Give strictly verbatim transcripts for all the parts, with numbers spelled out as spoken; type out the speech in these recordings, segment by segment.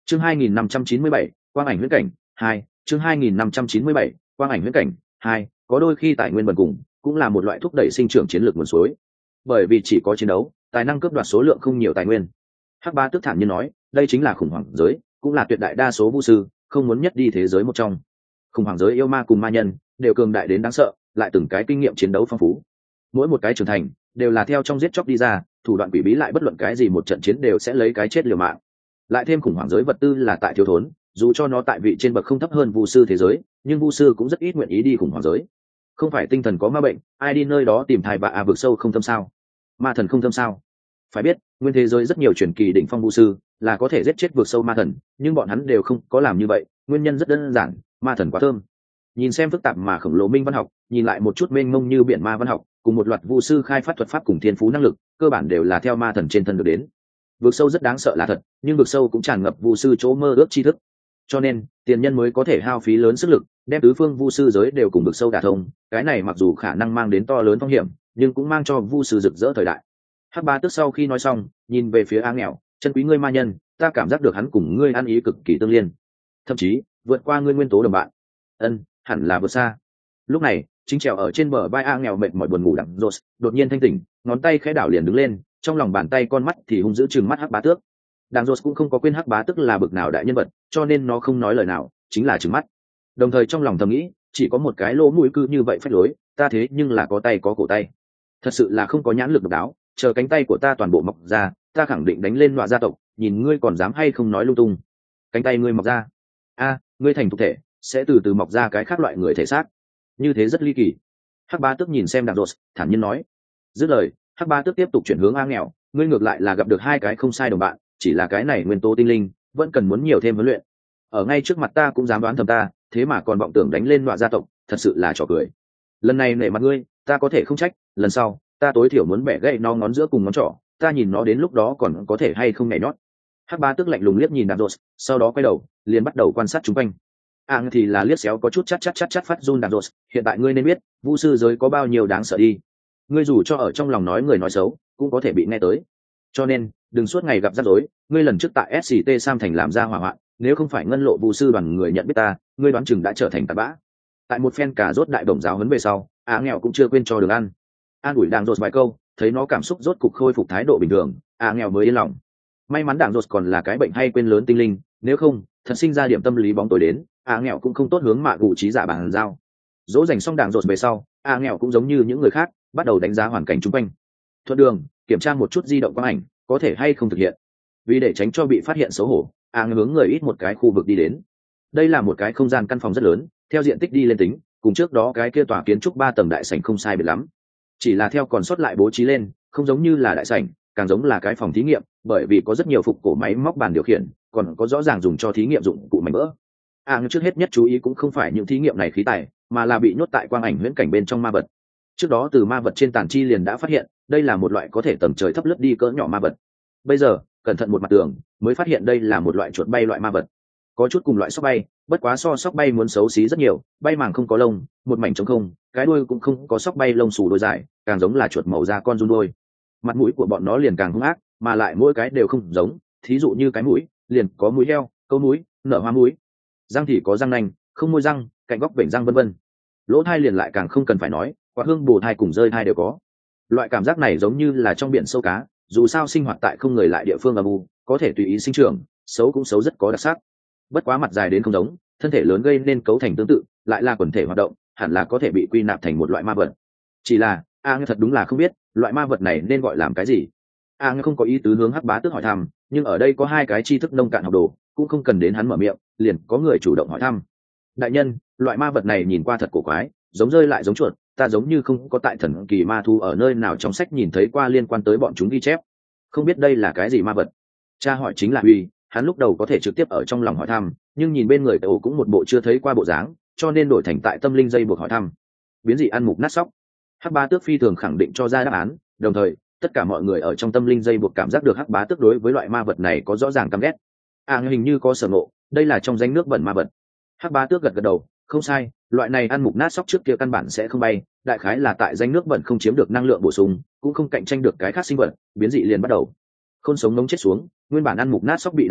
chương hai nghìn năm trăm chín mươi bảy, quang ảnh huyễn cảnh hai. chương hai nghìn năm trăm chín mươi bảy, quang ảnh huyễn cảnh hai. Có đôi khi tài nguyên bần cùng cũng là một loại thúc đẩy sinh trưởng chiến lược nguồn suối, bởi vì chỉ có chiến đấu tài năng cướp đoạt số lượng không nhiều tài nguyên. Hắc Bá Tước thản nhiên nói, đây chính là khủng hoảng giới, cũng là tuyệt đại đa số vu sư không muốn nhất đi thế giới một trong. Khủng hoảng giới yêu ma cùng ma nhân đều cường đại đến đáng sợ, lại từng cái kinh nghiệm chiến đấu phong phú, mỗi một cái trưởng thành đều là theo trong giết chóc đi ra, thủ đoạn quỷ bí lại bất luận cái gì một trận chiến đều sẽ lấy cái chết liều mạng. Lại thêm khủng hoảng giới vật tư là tại thiếu thốn, dù cho nó tại vị trên bậc không thấp hơn vu sư thế giới, nhưng vu sư cũng rất ít nguyện ý đi khủng hoảng giới. Không phải tinh thần có ma bệnh, ai đi nơi đó tìm thai bạ à vực sâu không thâm sao? Ma thần không thâm sao? Phải biết, nguyên thế giới rất nhiều truyền kỳ đỉnh phong vu sư là có thể giết chết vực sâu ma thần, nhưng bọn hắn đều không có làm như vậy, nguyên nhân rất đơn giản, ma thần quá thơm. Nhìn xem phức tạp mà khổng lồ minh văn học, nhìn lại một chút mênh mông như biển ma văn học, cùng một loạt vu sư khai phát thuật pháp cùng thiên phú năng lực, cơ bản đều là theo ma thần trên thân được đến. Vực sâu rất đáng sợ là thật, nhưng vực sâu cũng tràn ngập vu sư chỗ mơ ước tri thức, cho nên tiền nhân mới có thể hao phí lớn sức lực đem tứ phương vu sư giới đều cùng vực sâu đả thông. Cái này mặc dù khả năng mang đến to lớn phong hiểm, nhưng cũng mang cho vu sư rực rỡ thời đại. Hắc Bá Tước sau khi nói xong, nhìn về phía A Nghèo, chân quý ngươi ma nhân, ta cảm giác được hắn cùng ngươi ăn ý cực kỳ tương liên, thậm chí vượt qua ngươi nguyên tố đồng bạn. Ân, hẳn là vượt xa. Lúc này chính trèo ở trên bờ vai A Nghèo mệt mỏi buồn ngủ đặng rột đột nhiên thanh tỉnh, ngón tay khẽ đảo liền đứng lên, trong lòng bàn tay con mắt thì hung dữ chừng mắt Hắc Bá Tước. Đặng rột cũng không có quên Hắc Bá Tước là bực nào đại nhân vật, cho nên nó không nói lời nào, chính là chừng mắt, đồng thời trong lòng thầm nghĩ, chỉ có một cái lỗ mũi cư như vậy phách lối, ta thế nhưng là có tay có cổ tay, thật sự là không có nhãn lực độc đáo. Chờ cánh tay của ta toàn bộ mọc ra, ta khẳng định đánh lên nọa gia tộc, nhìn ngươi còn dám hay không nói lung tung. Cánh tay ngươi mọc ra? A, ngươi thành thực thể sẽ từ từ mọc ra cái khác loại người thể xác, như thế rất ly kỳ. Hắc Bá Tước nhìn xem Đặng Rột, thản nhiên nói. Dứt lời, Hắc Bá Tước tiếp tục chuyển hướng A Nghèo, ngươi ngược lại là gặp được hai cái không sai đồng bạn, chỉ là cái này nguyên tố tinh linh vẫn cần muốn nhiều thêm huấn luyện. Ở ngay trước mặt ta cũng dám đoán thầm ta, thế mà còn vọng tưởng đánh lên nọa gia tộc, thật sự là trò cười. Lần này nể mặt ngươi, ta có thể không trách, lần sau ta tối thiểu muốn bẻ gãy nó ngón giữa cùng ngón trỏ, ta nhìn nó đến lúc đó còn có thể hay không nhảy nhót. Hắc Bá Tước lạnh lùng liếc nhìn Đặng Rột, sau đó quay đầu liền bắt đầu quan sát chúng quanh. Áng thì là liếc xéo có chút chát chát chát chát phát run Đặng Rột, hiện tại ngươi nên biết vu sư giới có bao nhiêu đáng sợ đi, ngươi dù cho ở trong lòng nói người nói xấu cũng có thể bị nghe tới, cho nên đừng suốt ngày gặp rắc rối. Ngươi lần trước tại ét xê tê Sam thành làm ra hỏa hoạn, nếu không phải ngân lộ vu sư đoàn người nhận biết ta, ngươi đoán chừng đã trở thành tạt bã. Tại một phen cả rốt đại đồng giáo huấn về sau, Á Nghèo cũng chưa quên cho đường ăn, an ủi Đặng Rột vài câu, thấy nó cảm xúc rốt cục khôi phục thái độ bình thường, Á Nghèo mới yên lòng. May mắn Đặng Rột còn là cái bệnh hay quên lớn tinh linh, nếu không thật sinh ra điểm tâm lý bóng tối đến, Á Nghèo cũng không tốt hướng mạ gù trí giả bàn giao. Dỗ dành xong Đặng Rột về sau, Á Nghèo cũng giống như những người khác bắt đầu đánh giá hoàn cảnh chung quanh. Thuận đường kiểm tra một chút di động quang ảnh có thể hay không thực hiện, vì để tránh cho bị phát hiện xấu hổ, Á Nghèo hướng người ít một cái khu vực đi đến. Đây là một cái không gian căn phòng rất lớn, theo diện tích đi lên tính cùng trước đó cái kia tòa kiến trúc ba tầng đại sảnh không sai biệt lắm, chỉ là theo còn sót lại bố trí lên không giống như là đại sảnh, càng giống là cái phòng thí nghiệm, bởi vì có rất nhiều phục cổ máy móc bàn điều khiển, còn có rõ ràng dùng cho thí nghiệm dụng cụ mảnh vỡ. À, trước hết nhất chú ý cũng không phải những thí nghiệm này khí tài, mà là bị nhốt tại quang ảnh huyễn cảnh bên trong ma vật. Trước đó từ ma vật trên tàn chi liền đã phát hiện đây là một loại có thể tầm trời thấp lướt đi cỡ nhỏ ma vật. Bây giờ cẩn thận một mặt tường mới phát hiện đây là một loại chuột bay loại ma vật, có chút cùng loại sóc bay, bất quá so sóc bay muốn xấu xí rất nhiều, bay màng không có lông, một mảnh trống không, cái đuôi cũng không có sóc bay lông xù đôi dài, càng giống là chuột màu da con giun đôi. Mặt mũi của bọn nó liền càng hung ác, mà lại mỗi cái đều không giống, thí dụ như cái mũi liền có mũi heo, câu mũi, nở hoa mũi, răng thì có răng nanh, không môi răng, cạnh góc vểnh răng vân vân. Lỗ thai liền lại càng không cần phải nói, quả hương bù thai cùng rơi thai đều có. Loại cảm giác này giống như là trong biển sâu cá, dù sao sinh hoạt tại không người lại địa phương âm u, có thể tùy ý sinh trưởng, xấu cũng xấu rất có đặc sắc. Bất quá mặt dài đến không giống, thân thể lớn gây nên cấu thành tương tự, lại là quần thể hoạt động, hẳn là có thể bị quy nạp thành một loại ma vật. Chỉ là a nghe thật đúng là không biết loại ma vật này nên gọi làm cái gì. a nghe không có ý tứ hướng Hắc Bá Tước hỏi thăm, nhưng ở đây có hai cái tri thức nông cạn học đồ, cũng không cần đến hắn mở miệng, liền có người chủ động hỏi thăm. Đại nhân, loại ma vật này nhìn qua thật cổ quái, giống rơi lại giống chuột, ta giống như không có tại thần kỳ ma thu ở nơi nào trong sách nhìn thấy qua liên quan tới bọn chúng ghi chép, không biết đây là cái gì ma vật. Cha hỏi chính là Huy, hắn lúc đầu có thể trực tiếp ở trong lòng hỏi thăm, nhưng nhìn bên người ổ cũng một bộ chưa thấy qua bộ dáng, cho nên đổi thành tại tâm linh dây buộc hỏi thăm. Biến dị ăn mục nát sóc. Hắc Bá Tước phi thường khẳng định cho ra đáp án, đồng thời tất cả mọi người ở trong tâm linh dây buộc cảm giác được Hắc Bá Tước đối với loại ma vật này có rõ ràng căm ghét. À, hình như có sở ngộ, đây là trong danh nước bẩn ma vật. Hắc Bá Tước gật gật đầu, không sai, loại này ăn mục nát sóc trước kia căn bản sẽ không bay, đại khái là tại danh nước bẩn không chiếm được năng lượng bổ sung, cũng không cạnh tranh được cái khác sinh vật, biến dị liền bắt đầu. Khôn sống ngống chết xuống, nguyên bản ăn mục nát sóc bị đào thải,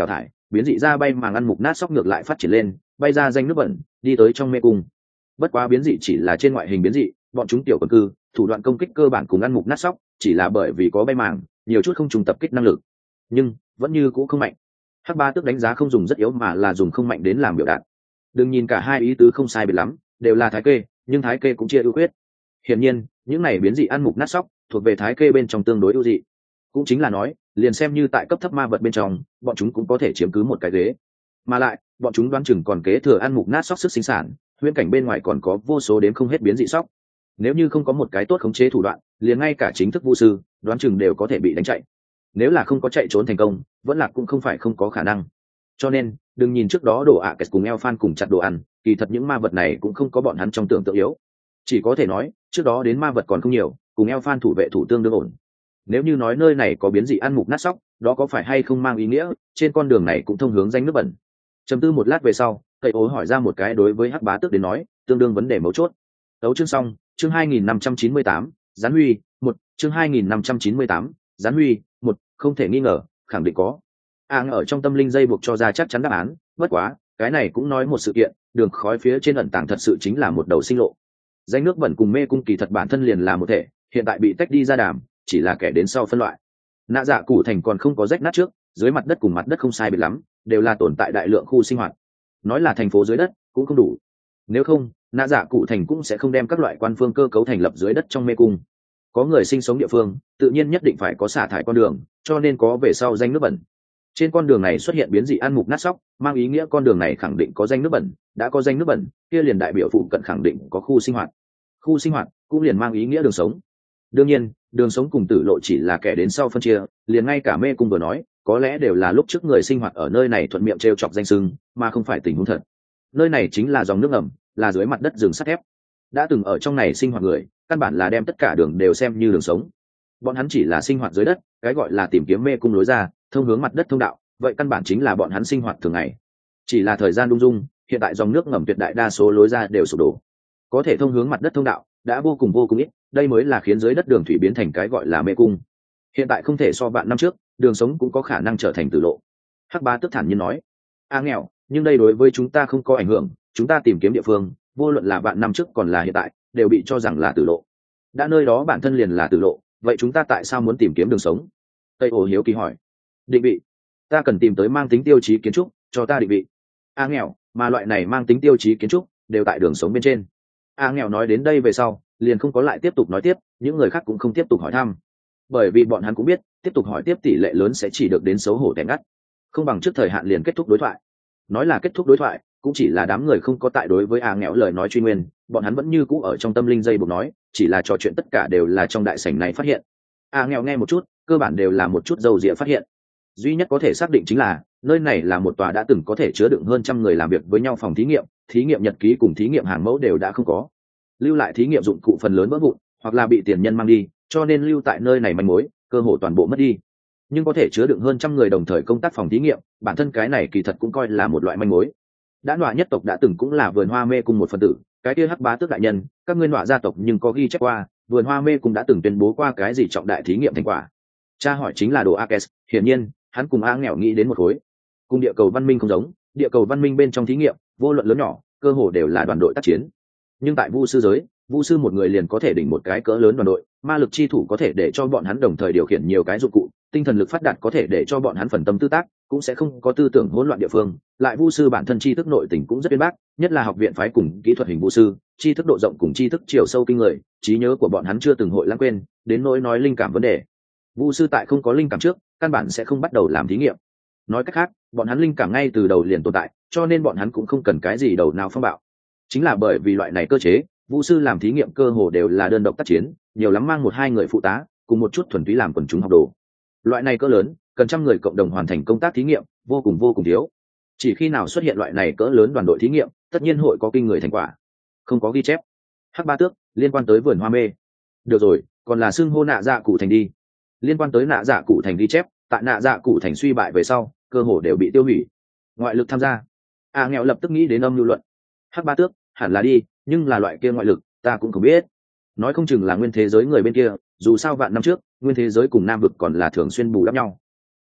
biến dị ra bay màng ăn mục nát sóc ngược lại phát triển lên, bay ra danh nước bẩn, đi tới trong mê cung. Bất quá biến dị chỉ là trên ngoại hình biến dị, bọn chúng tiểu quần cư, thủ đoạn công kích cơ bản cùng ăn mục nát sóc, chỉ là bởi vì có bay màng, nhiều chút không trùng tập kích năng lực, nhưng vẫn như cũ không mạnh. Hắc Ba Tước đánh giá không dùng rất yếu mà là dùng không mạnh đến làm biểu đạt. Đừng nhìn cả hai ý tứ không sai biệt lắm, đều là thái kê, nhưng thái kê cũng chia ưu khuyết. Hiển nhiên, những này biến dị ăn mục nát sóc, thuộc về thái kê bên trong tương đối ưu dị. Cũng chính là nói, liền xem như tại cấp thấp ma vật bên trong, bọn chúng cũng có thể chiếm cứ một cái ghế. Mà lại, bọn chúng đoán chừng còn kế thừa ăn mục nát sóc sức sinh sản, huyễn cảnh bên ngoài còn có vô số đến không hết biến dị sóc. Nếu như không có một cái tốt khống chế thủ đoạn, liền ngay cả chính thức vu sư, đoán chừng đều có thể bị đánh chạy. Nếu là không có chạy trốn thành công, vẫn là cũng không phải không có khả năng. Cho nên, đừng nhìn trước đó đổ ạ kẹt cùng eo phan cùng chặt đồ ăn, kỳ thật những ma vật này cũng không có bọn hắn trong tưởng tượng yếu. Chỉ có thể nói, trước đó đến ma vật còn không nhiều, cùng eo phan thủ vệ thủ tương đương ổn. Nếu như nói nơi này có biến dị ăn mục nát sóc, đó có phải hay không mang ý nghĩa trên con đường này cũng thông hướng danh nước bẩn. Trầm tư một lát về sau, Cậy Ố hỏi ra một cái đối với Hắc Bá Tước đến nói tương đương vấn đề mấu chốt. Tấu chương xong, chương hai nghìn năm trăm chín mươi tám, Gián Huy, một, chương hai nghìn năm trăm chín mươi tám, Gián Huy, một, không thể nghi ngờ, khẳng định có. Áng ở trong tâm linh dây buộc cho ra chắc chắn đáp án, bất quá, cái này cũng nói một sự kiện, đường khói phía trên ẩn tàng thật sự chính là một đầu sinh lộ. Danh nước bẩn cùng mê cung kỳ thật bản thân liền là một thể, hiện tại bị tách đi ra đàm, chỉ là kẻ đến sau phân loại. Nạ Dạ Cụ Thành còn không có rách nát trước, dưới mặt đất cùng mặt đất không sai biệt lắm, đều là tồn tại đại lượng khu sinh hoạt. Nói là thành phố dưới đất cũng không đủ. Nếu không, Nạ Dạ Cụ Thành cũng sẽ không đem các loại quan phương cơ cấu thành lập dưới đất trong mê cung. Có người sinh sống địa phương, tự nhiên nhất định phải có xả thải con đường, cho nên có về sau danh nước bẩn. Trên con đường này xuất hiện biến dị ăn mục nát sóc, mang ý nghĩa con đường này khẳng định có danh nước bẩn, đã có danh nước bẩn, kia liền đại biểu phụ cận khẳng định có khu sinh hoạt. Khu sinh hoạt cũng liền mang ý nghĩa đường sống. Đương nhiên, đường sống cùng tử lộ chỉ là kẻ đến sau phân chia, liền ngay cả mê cung vừa nói, có lẽ đều là lúc trước người sinh hoạt ở nơi này thuận miệng trêu chọc danh xưng, mà không phải tình huống thật. Nơi này chính là dòng nước ngầm, là dưới mặt đất rừng sắt thép. Đã từng ở trong này sinh hoạt người, căn bản là đem tất cả đường đều xem như đường sống. Bọn hắn chỉ là sinh hoạt dưới đất, cái gọi là tìm kiếm mê cung lối ra, thông hướng mặt đất thông đạo, vậy căn bản chính là bọn hắn sinh hoạt thường ngày. Chỉ là thời gian đung dung, hiện tại dòng nước ngầm tuyệt đại đa số lối ra đều sụp đổ. Có thể thông hướng mặt đất thông đạo đã vô cùng vô cùng ít, đây mới là khiến dưới đất đường thủy biến thành cái gọi là mê cung. Hiện tại không thể so vạn năm trước, đường sống cũng có khả năng trở thành tử lộ. Hắc Bá Tước thản nhiên nói, a nghèo, nhưng đây đối với chúng ta không có ảnh hưởng, chúng ta tìm kiếm địa phương, vô luận là vạn năm trước còn là hiện tại, đều bị cho rằng là tử lộ. Đã nơi đó bản thân liền là tử lộ, vậy chúng ta tại sao muốn tìm kiếm đường sống? Tây Ổ hiếu kỳ hỏi. Định vị, ta cần tìm tới mang tính tiêu chí kiến trúc, cho ta định vị. A nghèo, mà loại này mang tính tiêu chí kiến trúc đều tại đường sống bên trên. A nghèo nói đến đây về sau, liền không có lại tiếp tục nói tiếp, những người khác cũng không tiếp tục hỏi thăm, bởi vì bọn hắn cũng biết tiếp tục hỏi tiếp tỷ lệ lớn sẽ chỉ được đến xấu hổ tẻ ngắt, không bằng trước thời hạn liền kết thúc đối thoại. Nói là kết thúc đối thoại, cũng chỉ là đám người không có tại đối với A nghèo lời nói truy nguyên, bọn hắn vẫn như cũ ở trong tâm linh dây buộc nói, chỉ là trò chuyện tất cả đều là trong đại sảnh này phát hiện. A nghèo nghe một chút, cơ bản đều là một chút dầu dịa phát hiện. Duy nhất có thể xác định chính là nơi này là một tòa đã từng có thể chứa đựng hơn trăm người làm việc với nhau phòng thí nghiệm, thí nghiệm nhật ký cùng thí nghiệm hàng mẫu đều đã không có, lưu lại thí nghiệm dụng cụ phần lớn vỡ vụn hoặc là bị tiền nhân mang đi, cho nên lưu tại nơi này manh mối cơ hồ toàn bộ mất đi. Nhưng có thể chứa đựng hơn trăm người đồng thời công tác phòng thí nghiệm, bản thân cái này kỳ thật cũng coi là một loại manh mối. Đã Nọa nhất tộc đã từng cũng là vườn hoa mê cùng một phần tử, cái kia Hắc Bá Tước đại nhân, các ngươi Nọa gia tộc nhưng có ghi chép qua, vườn hoa mê cũng đã từng tuyên bố qua cái gì trọng đại thí nghiệm thành quả. Cha hỏi chính là đồ Akes, hiển nhiên hắn cùng A nghèo nghĩ đến một khối. Cùng địa cầu văn minh không giống, địa cầu văn minh bên trong thí nghiệm vô luận lớn nhỏ cơ hồ đều là đoàn đội tác chiến, nhưng tại vu sư giới, vu sư một người liền có thể đỉnh một cái cỡ lớn đoàn đội, ma lực chi thủ có thể để cho bọn hắn đồng thời điều khiển nhiều cái dụng cụ, tinh thần lực phát đạt có thể để cho bọn hắn phần tâm tư tác, cũng sẽ không có tư tưởng hỗn loạn địa phương. Lại vu sư bản thân tri thức nội tình cũng rất uyên bác, nhất là học viện phái cùng kỹ thuật hình vu sư, tri thức độ rộng cùng tri thức chiều sâu kinh người, trí nhớ của bọn hắn chưa từng hội lãng quên, đến nỗi nói linh cảm vấn đề. Vu sư tại không có linh cảm trước, căn bản sẽ không bắt đầu làm thí nghiệm. Nói cách khác, bọn hắn linh cảm ngay từ đầu liền tồn tại, cho nên bọn hắn cũng không cần cái gì đầu nào phong bạo. Chính là bởi vì loại này cơ chế, vu sư làm thí nghiệm cơ hồ đều là đơn độc tác chiến, nhiều lắm mang một hai người phụ tá, cùng một chút thuần túy làm quần chúng học đồ. Loại này cỡ lớn, cần trăm người cộng đồng hoàn thành công tác thí nghiệm, vô cùng vô cùng thiếu. Chỉ khi nào xuất hiện loại này cỡ lớn đoàn đội thí nghiệm, tất nhiên hội có kinh người thành quả. Không có ghi chép. Hắc Bá Tước, liên quan tới vườn hoa mê. Được rồi, còn là xưng hô Nạ Dạ Cụ Thành đi. Liên quan tới Nạ Dạ Cụ Thành ghi chép, tại Nạ Dạ Cụ Thành suy bại về sau, cơ hồ đều bị tiêu hủy. Ngoại lực tham gia. A nghèo lập tức nghĩ đến âm lưu luận. Hắc Bá Tước, hẳn là đi, nhưng là loại kia ngoại lực, ta cũng không biết. Nói không chừng là nguyên thế giới người bên kia, dù sao vạn năm trước, nguyên thế giới cùng nam vực còn là thường xuyên bù đắp nhau.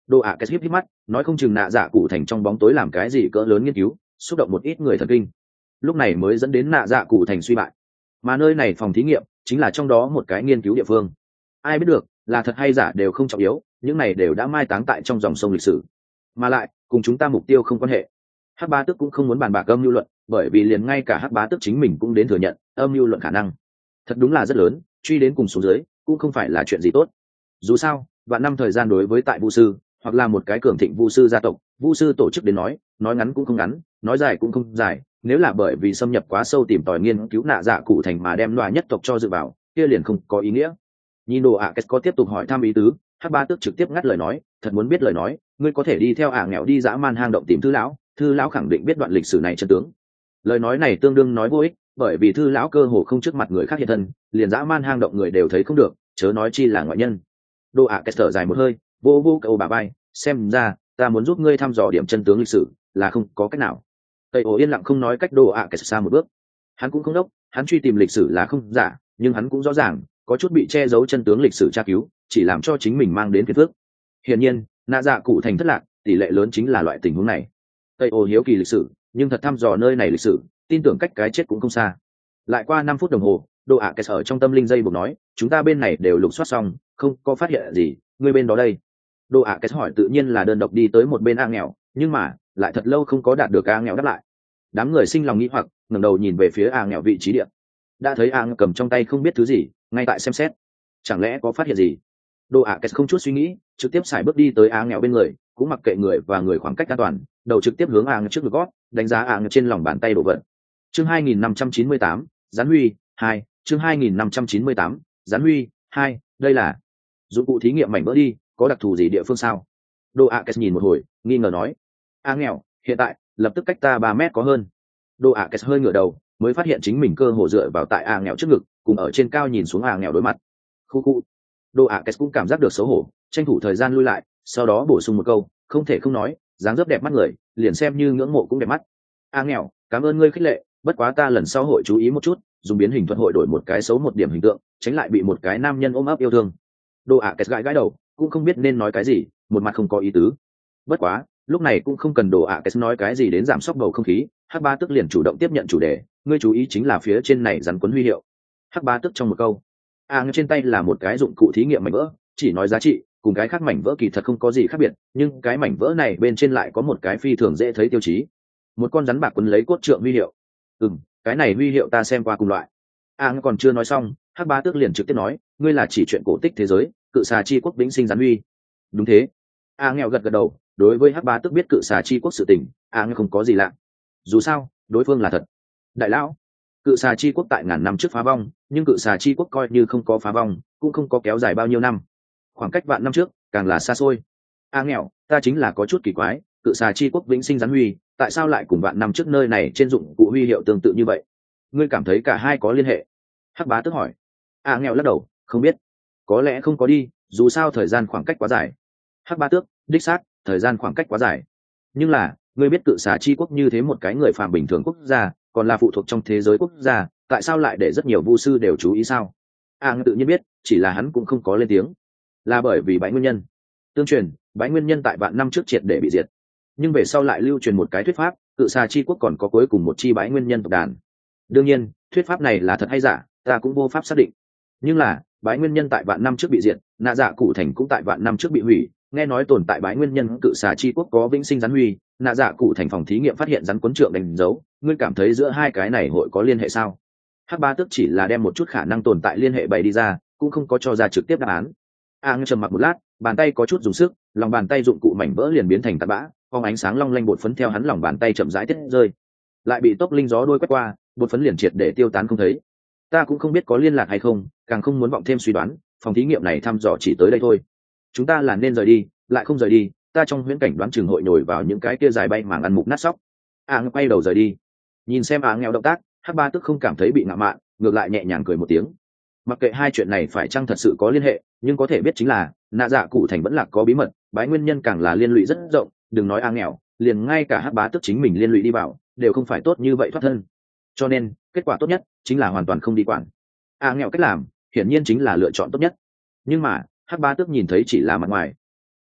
Đồ ạ cái híp híp mắt nói không chừng nạ dạ cụ thành trong bóng tối làm cái gì cỡ lớn nghiên cứu, xúc động một ít người thần kinh, lúc này mới dẫn đến nạ dạ cụ thành suy bại. Mà nơi này phòng thí nghiệm chính là trong đó một cái nghiên cứu địa phương. Ai biết được là thật hay giả đều không trọng yếu, những này đều đã mai táng tại trong dòng sông lịch sử, mà lại cùng chúng ta mục tiêu không quan hệ. Hắc Bá Tước cũng không muốn bàn bạc âm mưu luận, bởi vì liền ngay cả Hắc Bá Tước chính mình cũng đến thừa nhận âm mưu luận khả năng thật đúng là rất lớn, truy đến cùng xuống dưới cũng không phải là chuyện gì tốt. Dù sao vạn năm thời gian đối với tại vu sư hoặc là một cái cường thịnh vu sư gia tộc, vu sư tổ chức đến nói nói ngắn cũng không ngắn, nói dài cũng không dài. Nếu là bởi vì xâm nhập quá sâu tìm tòi nghiên cứu nạ dạ cụ thành mà đem loa nhất tộc cho dự vào, kia liền không có ý nghĩa. Nhìn đồ ạ à có tiếp tục hỏi thăm ý tứ, Hắc Bá Tước trực tiếp ngắt lời nói, thật muốn biết lời nói ngươi có thể đi theo ả nghèo đi dã man hang động tìm thư lão, thư lão khẳng định biết đoạn lịch sử này chân tướng. Lời nói này tương đương nói vô ích, bởi vì thư lão cơ hồ không trước mặt người khác hiện thân, liền dã man hang động người đều thấy không được, chớ nói chi là ngoại nhân. Đồ ạ à thở dài một hơi, vô vô cậu bà bay, xem ra ta muốn giúp ngươi thăm dò điểm chân tướng lịch sử là không có cách nào. Tây ổ yên lặng không nói, cách đồ ạ à xa một bước. Hắn cũng không đốc, hắn truy tìm lịch sử là không giả, nhưng hắn cũng rõ ràng có chút bị che giấu chân tướng lịch sử tra cứu chỉ làm cho chính mình mang đến phiền phức. Hiển nhiên nạ dạ cụ thành thất lạc tỷ lệ lớn chính là loại tình huống này. Tây ổ hiếu kỳ lịch sử, nhưng thật thăm dò nơi này lịch sử, tin tưởng cách cái chết cũng không xa. Lại qua năm phút đồng hồ, đồ ạ à ở trong tâm linh dây buộc nói, chúng ta bên này đều lục soát xong, không có phát hiện gì, ngươi bên đó đây. Đồ ạ à hỏi tự nhiên là đơn độc đi tới một bên a nghèo, nhưng mà lại thật lâu không có đạt được a nghèo đáp lại. Đám người sinh lòng nghĩ hoặc ngẩng đầu nhìn về phía a nghèo vị trí địa, đã thấy a nghèo cầm trong tay không biết thứ gì, ngay tại xem xét, chẳng lẽ có phát hiện gì. Đồ ạ à không chút suy nghĩ trực tiếp xài bước đi tới a nghèo bên người, cũng mặc kệ người và người khoảng cách an toàn, đầu trực tiếp hướng a nghèo trước ngực gót, đánh giá a nghèo trên lòng bàn tay đổ vật. Chương hai nghìn năm trăm chín mươi tám, Gián Huy hai. Chương hai nghìn năm trăm chín mươi tám, Gián Huy hai. Đây là dụng cụ thí nghiệm mảnh vỡ đi, có đặc thù gì địa phương sao? Đồ ạ à nhìn một hồi nghi ngờ nói, a nghèo hiện tại lập tức cách ta ba mét có hơn. Đồ ạ à hơi ngửa đầu mới phát hiện chính mình cơ hồ dựa vào tại a nghèo trước ngực, cùng ở trên cao nhìn xuống a nghèo đối mặt. Khu khu. Đồ ạ à cũng cảm giác được xấu hổ, tranh thủ thời gian lui lại, sau đó bổ sung một câu, không thể không nói dáng dấp đẹp mắt người liền xem như ngưỡng mộ cũng đẹp mắt. A nghèo cảm ơn ngươi khích lệ, bất quá ta lần sau hội chú ý một chút, dùng biến hình thuật hội đổi một cái xấu một điểm hình tượng, tránh lại bị một cái nam nhân ôm ấp yêu thương. Đồ ạ à gãi gãi đầu cũng không biết nên nói cái gì, một mặt không có ý tứ. Bất quá lúc này cũng không cần đồ ạ à nói cái gì đến giảm sốc bầu không khí. Hắc Bá Tước liền chủ động tiếp nhận chủ đề, ngươi chú ý chính là phía trên này rắn quấn huy hiệu. Hắc Bá Tước trong một câu, a à, trên tay là một cái dụng cụ thí nghiệm mảnh vỡ, chỉ nói giá trị cùng cái khác mảnh vỡ kỳ thật không có gì khác biệt, nhưng cái mảnh vỡ này bên trên lại có một cái phi thường dễ thấy tiêu chí, một con rắn bạc quấn lấy cốt trượng huy hiệu. Ừ, cái này huy hiệu ta xem qua cùng loại. A à, còn chưa nói xong, Hắc Bá Tước liền trực tiếp nói, ngươi là chỉ chuyện cổ tích thế giới cự xà chi quốc vĩnh sinh gián huy. Đúng thế. A à, nghèo gật gật đầu, đối với Hắc Bá Tước biết cự xà chi quốc sự tình, A à, không có gì lạ, dù sao đối phương là thật. Đại lão, cự xà chi quốc tại ngàn năm trước phá vong, nhưng cự xà chi quốc coi như không có phá vong cũng không có kéo dài bao nhiêu năm, khoảng cách vạn năm trước càng là xa xôi. A à, nghèo ta chính là có chút kỳ quái, cự xà chi quốc vĩnh sinh gián huy tại sao lại cùng vạn năm trước nơi này trên dụng cụ huy hiệu tương tự như vậy? Ngươi cảm thấy cả hai có liên hệ? Hắc Bá Tước hỏi. A à, nghèo lắc đầu, không biết, có lẽ không có đi, dù sao thời gian khoảng cách quá dài. Hắc Bá Tước, đích xác thời gian khoảng cách quá dài, nhưng là ngươi biết cự xà chi quốc như thế một cái người phàm bình thường quốc gia, còn là phụ thuộc trong thế giới quốc gia, tại sao lại để rất nhiều vu sư đều chú ý sao? A à, tự nhiên biết, chỉ là hắn cũng không có lên tiếng, là bởi vì bãi nguyên nhân. Tương truyền bãi nguyên nhân tại vạn năm trước triệt để bị diệt, nhưng về sau lại lưu truyền một cái thuyết pháp, cự xà chi quốc còn có cuối cùng một chi bãi nguyên nhân tộc đàn. Đương nhiên thuyết pháp này là thật hay giả ta cũng vô pháp xác định, nhưng là bãi nguyên nhân tại vạn năm trước bị diệt, nạ dạ cụ thành cũng tại vạn năm trước bị hủy. Nghe nói tồn tại bãi nguyên nhân cự xà chi quốc có vĩnh sinh rắn huy, nạ dạ cụ thành phòng thí nghiệm phát hiện rắn quấn trượng đánh dấu, ngươi cảm thấy giữa hai cái này hội có liên hệ sao? Hắc Bá Tước chỉ là đem một chút khả năng tồn tại liên hệ bày đi ra, cũng không có cho ra trực tiếp đáp án. A à, trầm mặc một lát, bàn tay có chút dùng sức, lòng bàn tay dụng cụ mảnh vỡ liền biến thành tạt bã, phóng ánh sáng long lanh bột phấn theo hắn lòng bàn tay chậm rãi tiết rơi, lại bị tốc linh gió đuôi quét qua, bột phấn liền triệt để tiêu tán không thấy. Ta cũng không biết có liên lạc hay không, càng không muốn vọng thêm suy đoán, phòng thí nghiệm này thăm dò chỉ tới đây thôi. Chúng ta là nên rời đi, lại không rời đi, ta trong huyễn cảnh đoán chừng hội nổi vào những cái kia dài bay màng ăn mục nát sóc. A à, quay đầu rời đi, nhìn xem A à, nghèo động tác, Hắc Bá Tước không cảm thấy bị ngạo mạn, ngược lại nhẹ nhàng cười một tiếng. Mặc kệ hai chuyện này phải chăng thật sự có liên hệ, nhưng có thể biết chính là nạ dạ cụ thành vẫn là có bí mật, bái nguyên nhân càng là liên lụy rất rộng, đừng nói A à, nghèo, liền ngay cả Hắc Bá Tước chính mình liên lụy đi vào đều không phải tốt như vậy thoát thân. Cho nên kết quả tốt nhất chính là hoàn toàn không đi quản. A à, nghèo cách làm hiển nhiên chính là lựa chọn tốt nhất, nhưng mà Hắc Bá Tước nhìn thấy chỉ là mặt ngoài,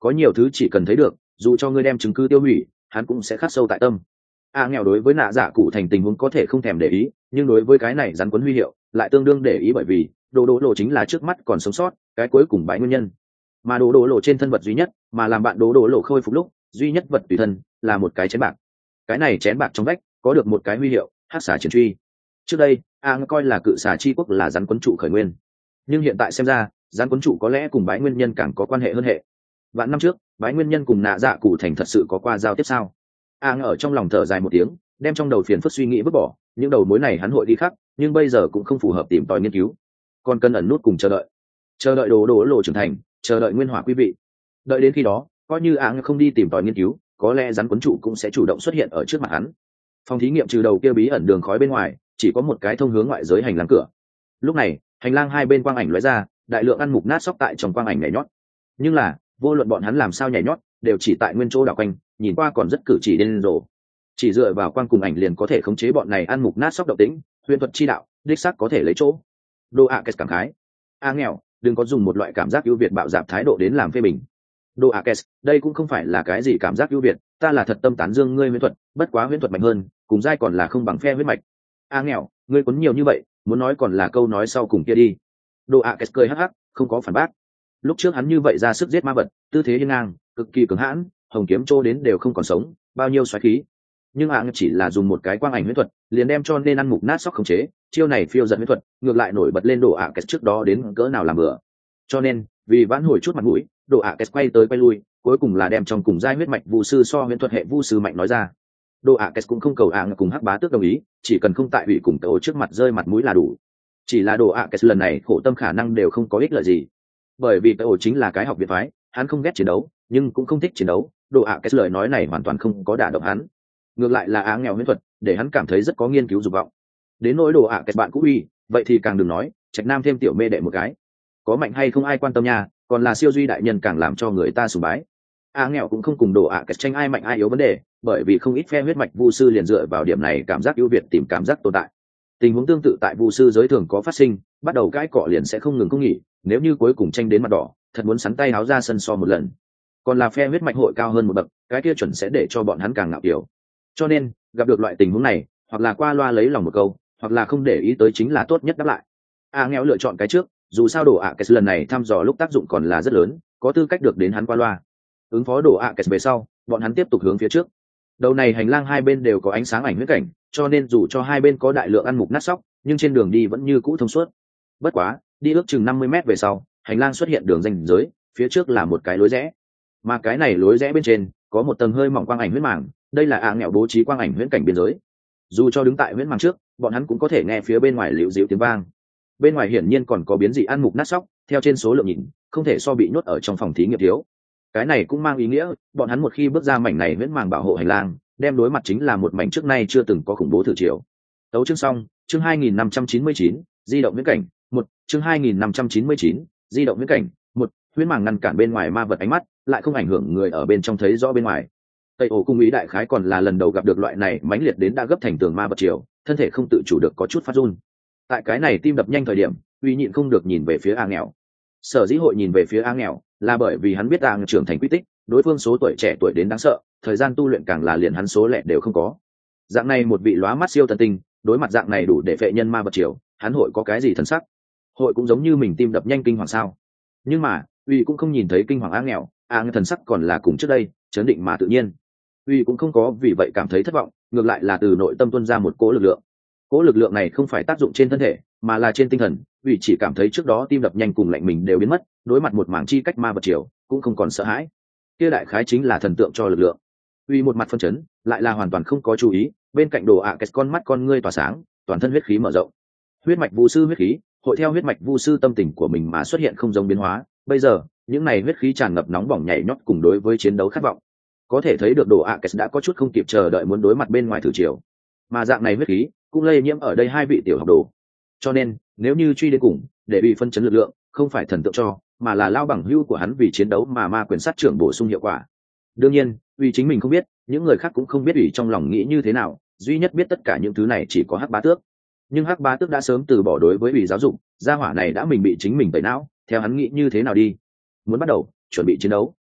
có nhiều thứ chỉ cần thấy được, dù cho ngươi đem chứng cứ tiêu hủy, hắn cũng sẽ khắc sâu tại tâm. A nghèo đối với nạ dạ cụ thành tình huống có thể không thèm để ý, nhưng đối với cái này rắn quấn huy hiệu lại tương đương để ý, bởi vì đồ đỗ lộ chính là trước mắt còn sống sót cái cuối cùng bãi nguyên nhân, mà đồ đỗ lộ trên thân vật duy nhất mà làm bạn đồ đỗ lộ khôi phục lúc duy nhất vật tùy thân là một cái chén bạc. Cái này chén bạc trong vách có được một cái huy hiệu hắc xà chiến truy. Trước đây a coi là cự xà chi quốc là rắn quấn trụ khởi nguyên, nhưng hiện tại xem ra rắn quấn trụ có lẽ cùng bãi nguyên nhân càng có quan hệ hơn hệ. Vạn năm trước bãi nguyên nhân cùng nạ dạ cụ thành thật sự có qua giao tiếp sao? a ở trong lòng thở dài một tiếng, đem trong đầu phiền phức suy nghĩ vứt bỏ. Những đầu mối này hắn hội đi khắc, nhưng bây giờ cũng không phù hợp tìm tòi nghiên cứu, còn cần ẩn nút cùng chờ đợi chờ đợi đồ đỗ lộ trưởng thành, chờ đợi nguyên hỏa quý vị. Đợi đến khi đó coi như a không đi tìm tòi nghiên cứu, có lẽ rắn quấn trụ cũng sẽ chủ động xuất hiện ở trước mặt hắn. Phòng thí nghiệm trừ đầu kia bí ẩn đường khói bên ngoài, chỉ có một cái thông hướng ngoại giới hành lang cửa. Lúc này hành lang hai bên quang ảnh lóe ra, đại lượng ăn mục nát sóc tại trong quang ảnh nhảy nhót. Nhưng là vô luận bọn hắn làm sao nhảy nhót, đều chỉ tại nguyên chỗ đảo quanh, nhìn qua còn rất cử chỉ điên rồ. Chỉ dựa vào quang cùng ảnh liền có thể khống chế bọn này ăn mục nát sóc động tĩnh, huyền thuật chi đạo đích xác có thể lấy chỗ. Đô ạ kết cảm khái. A nghèo, đừng có dùng một loại cảm giác ưu việt bạo dạn thái độ đến làm phê bình. Đô ạ kết, đây cũng không phải là cái gì cảm giác ưu việt, ta là thật tâm tán dương ngươi huyền thuật, bất quá huyền thuật mạnh hơn, cùng giai còn là không bằng phe huyết mạch. A nghèo, ngươi quấn nhiều như vậy, muốn nói còn là câu nói sau cùng kia đi. Đô ạ kết cười hắc hắc, không có phản bác. Lúc trước hắn như vậy ra sức giết ma vật, tư thế hiên ngang, cực kỳ cứng hãn, hồng kiếm trô đến đều không còn sống, bao nhiêu xoáy khí. Nhưng ạ chỉ là dùng một cái quang ảnh huyễn thuật, liền đem cho nên ăn mục nát sóc khống chế, chiêu này phiêu giật huyễn thuật, ngược lại nổi bật lên đồ ạ kết trước đó đến cỡ nào làm bừa. Cho nên, vì vãn hồi chút mặt mũi, đồ ạ kết quay tới quay lui, cuối cùng là đem trong cùng giai huyết mạch vu sư so huyễn thuật hệ vu sư mạnh nói ra. Đồ ạ kết cũng không cầu ạ cùng hắc bá tước đồng ý, chỉ cần không tại bị cùng cậu trước mặt rơi mặt mũi là đủ. Chỉ là đồ ạ kết lần này khổ tâm khả năng đều không có ích lợi gì, bởi vì cậu chính là cái học viện phái, hắn không ghét chiến đấu nhưng cũng không thích chiến đấu. Đồ ạ kết lời nói này hoàn toàn không có đả động hắn, ngược lại là á nghèo huyễn thuật để hắn cảm thấy rất có nghiên cứu dục vọng. Đến nỗi đồ ạ kết bạn cũ uy, vậy thì càng đừng nói, trạch nam thêm tiểu mê đệ một cái, có mạnh hay không ai quan tâm nha, còn là siêu duy đại nhân càng làm cho người ta sùng bái. Á nghèo cũng không cùng đồ ạ kết tranh ai mạnh ai yếu vấn đề, bởi vì không ít phe huyết mạch vu sư liền dựa vào điểm này cảm giác ưu việt tìm cảm giác tồn tại. Tình huống tương tự tại vu sư giới thường có phát sinh, bắt đầu cãi cọ liền sẽ không ngừng không nghỉ, nếu như cuối cùng tranh đến mặt đỏ, thật muốn sắn tay áo ra sân so một lần. Còn là phe huyết mạch hội cao hơn một bậc, cái kia chuẩn sẽ để cho bọn hắn càng ngạo kiểu. Cho nên gặp được loại tình huống này, hoặc là qua loa lấy lòng một câu, hoặc là không để ý tới chính là tốt nhất đáp lại. A nghèo lựa chọn cái trước, dù sao đồ ạ kết lần này thăm dò lúc tác dụng còn là rất lớn, có tư cách được đến hắn qua loa. Ứng phó đồ ạ kết về sau, bọn hắn tiếp tục hướng phía trước. Đầu này hành lang hai bên đều có ánh sáng ảnh huyễn cảnh, cho nên dù cho hai bên có đại lượng ăn mục nát sóc, nhưng trên đường đi vẫn như cũ thông suốt. Bất quá đi ước chừng năm mươi mét về sau, hành lang xuất hiện đường ranh giới, phía trước là một cái lối rẽ, mà cái này lối rẽ bên trên có một tầng hơi mỏng quang ảnh huyễn màng, đây là ạ nghèo bố trí quang ảnh huyễn cảnh biên giới. Dù cho đứng tại huyễn màng trước, bọn hắn cũng có thể nghe phía bên ngoài liễu dịu tiếng vang. Bên ngoài hiển nhiên còn có biến dị ăn mục nát sóc, theo trên số lượng nhìn không thể so bị nhốt ở trong phòng thí nghiệm thiếu. Cái này cũng mang ý nghĩa bọn hắn một khi bước ra mảnh này huyễn màng bảo hộ hành lang, đem đối mặt chính là một mảnh trước nay chưa từng có khủng bố thử chiều. Tấu chương xong, chương hai nghìn năm trăm chín mươi chín, di động huyễn cảnh một, chương hai nghìn năm trăm chín mươi chín, di động huyễn cảnh một. Huyễn màng ngăn cản bên ngoài ma vật ánh mắt, lại không ảnh hưởng người ở bên trong thấy rõ bên ngoài. Tây ổ cung ý đại khái còn là lần đầu gặp được loại này mãnh liệt đến đã gấp thành tường ma vật chiều, thân thể không tự chủ được có chút phát run. Tại cái này tim đập nhanh thời điểm, uy nhịn không được nhìn về phía A nghèo. Sở dĩ hội nhìn về phía A nghèo là bởi vì hắn biết A trưởng thành quy tích, đối phương số tuổi trẻ tuổi đến đáng sợ, thời gian tu luyện càng là liền hắn số lẻ đều không có. Dạng này một vị lóa mắt siêu tân tinh, đối mặt dạng này đủ để phệ nhân ma vật chiều, hắn hội có cái gì thần sắc? Hội cũng giống như mình tim đập nhanh kinh hoàng sao? Nhưng mà uy cũng không nhìn thấy kinh hoàng A nghèo, A thần sắc còn là cùng trước đây chấn định mà tự nhiên. Uy cũng không có vì vậy cảm thấy thất vọng, ngược lại là từ nội tâm tuôn ra một cỗ lực lượng. Cỗ lực lượng này không phải tác dụng trên thân thể, mà là trên tinh thần. Uy chỉ cảm thấy trước đó tim đập nhanh cùng lạnh mình đều biến mất, đối mặt một mảng chi cách ma vật chiều, cũng không còn sợ hãi. Kia đại khái chính là thần tượng cho lực lượng. Uy một mặt phân chấn, lại là hoàn toàn không có chú ý, bên cạnh đồ ạ kết con mắt con ngươi tỏa sáng, toàn thân huyết khí mở rộng. Huyết mạch vu sư huyết khí, hội theo huyết mạch vu sư tâm tình của mình mà xuất hiện không giống biến hóa. Bây giờ những này huyết khí tràn ngập nóng bỏng nhảy nhót cùng đối với chiến đấu khát vọng, có thể thấy được đồ ạ kết đã có chút không kịp chờ đợi muốn đối mặt bên ngoài thử chiều. Mà dạng này huyết khí cũng lây nhiễm ở đây hai vị tiểu học đồ, cho nên nếu như truy đến cùng để bị phân chấn lực lượng, không phải thần tượng cho, mà là lao bằng hữu của hắn vì chiến đấu mà ma quyền sát trưởng bổ sung hiệu quả. Đương nhiên vì chính mình không biết, những người khác cũng không biết ủy trong lòng nghĩ như thế nào, duy nhất biết tất cả những thứ này chỉ có hắc bá tước. Nhưng hắc bá tước đã sớm từ bỏ đối với ủy giáo dục, gia hỏa này đã mình bị chính mình tẩy não, theo hắn nghĩ như thế nào đi. Muốn bắt đầu chuẩn bị chiến đấu.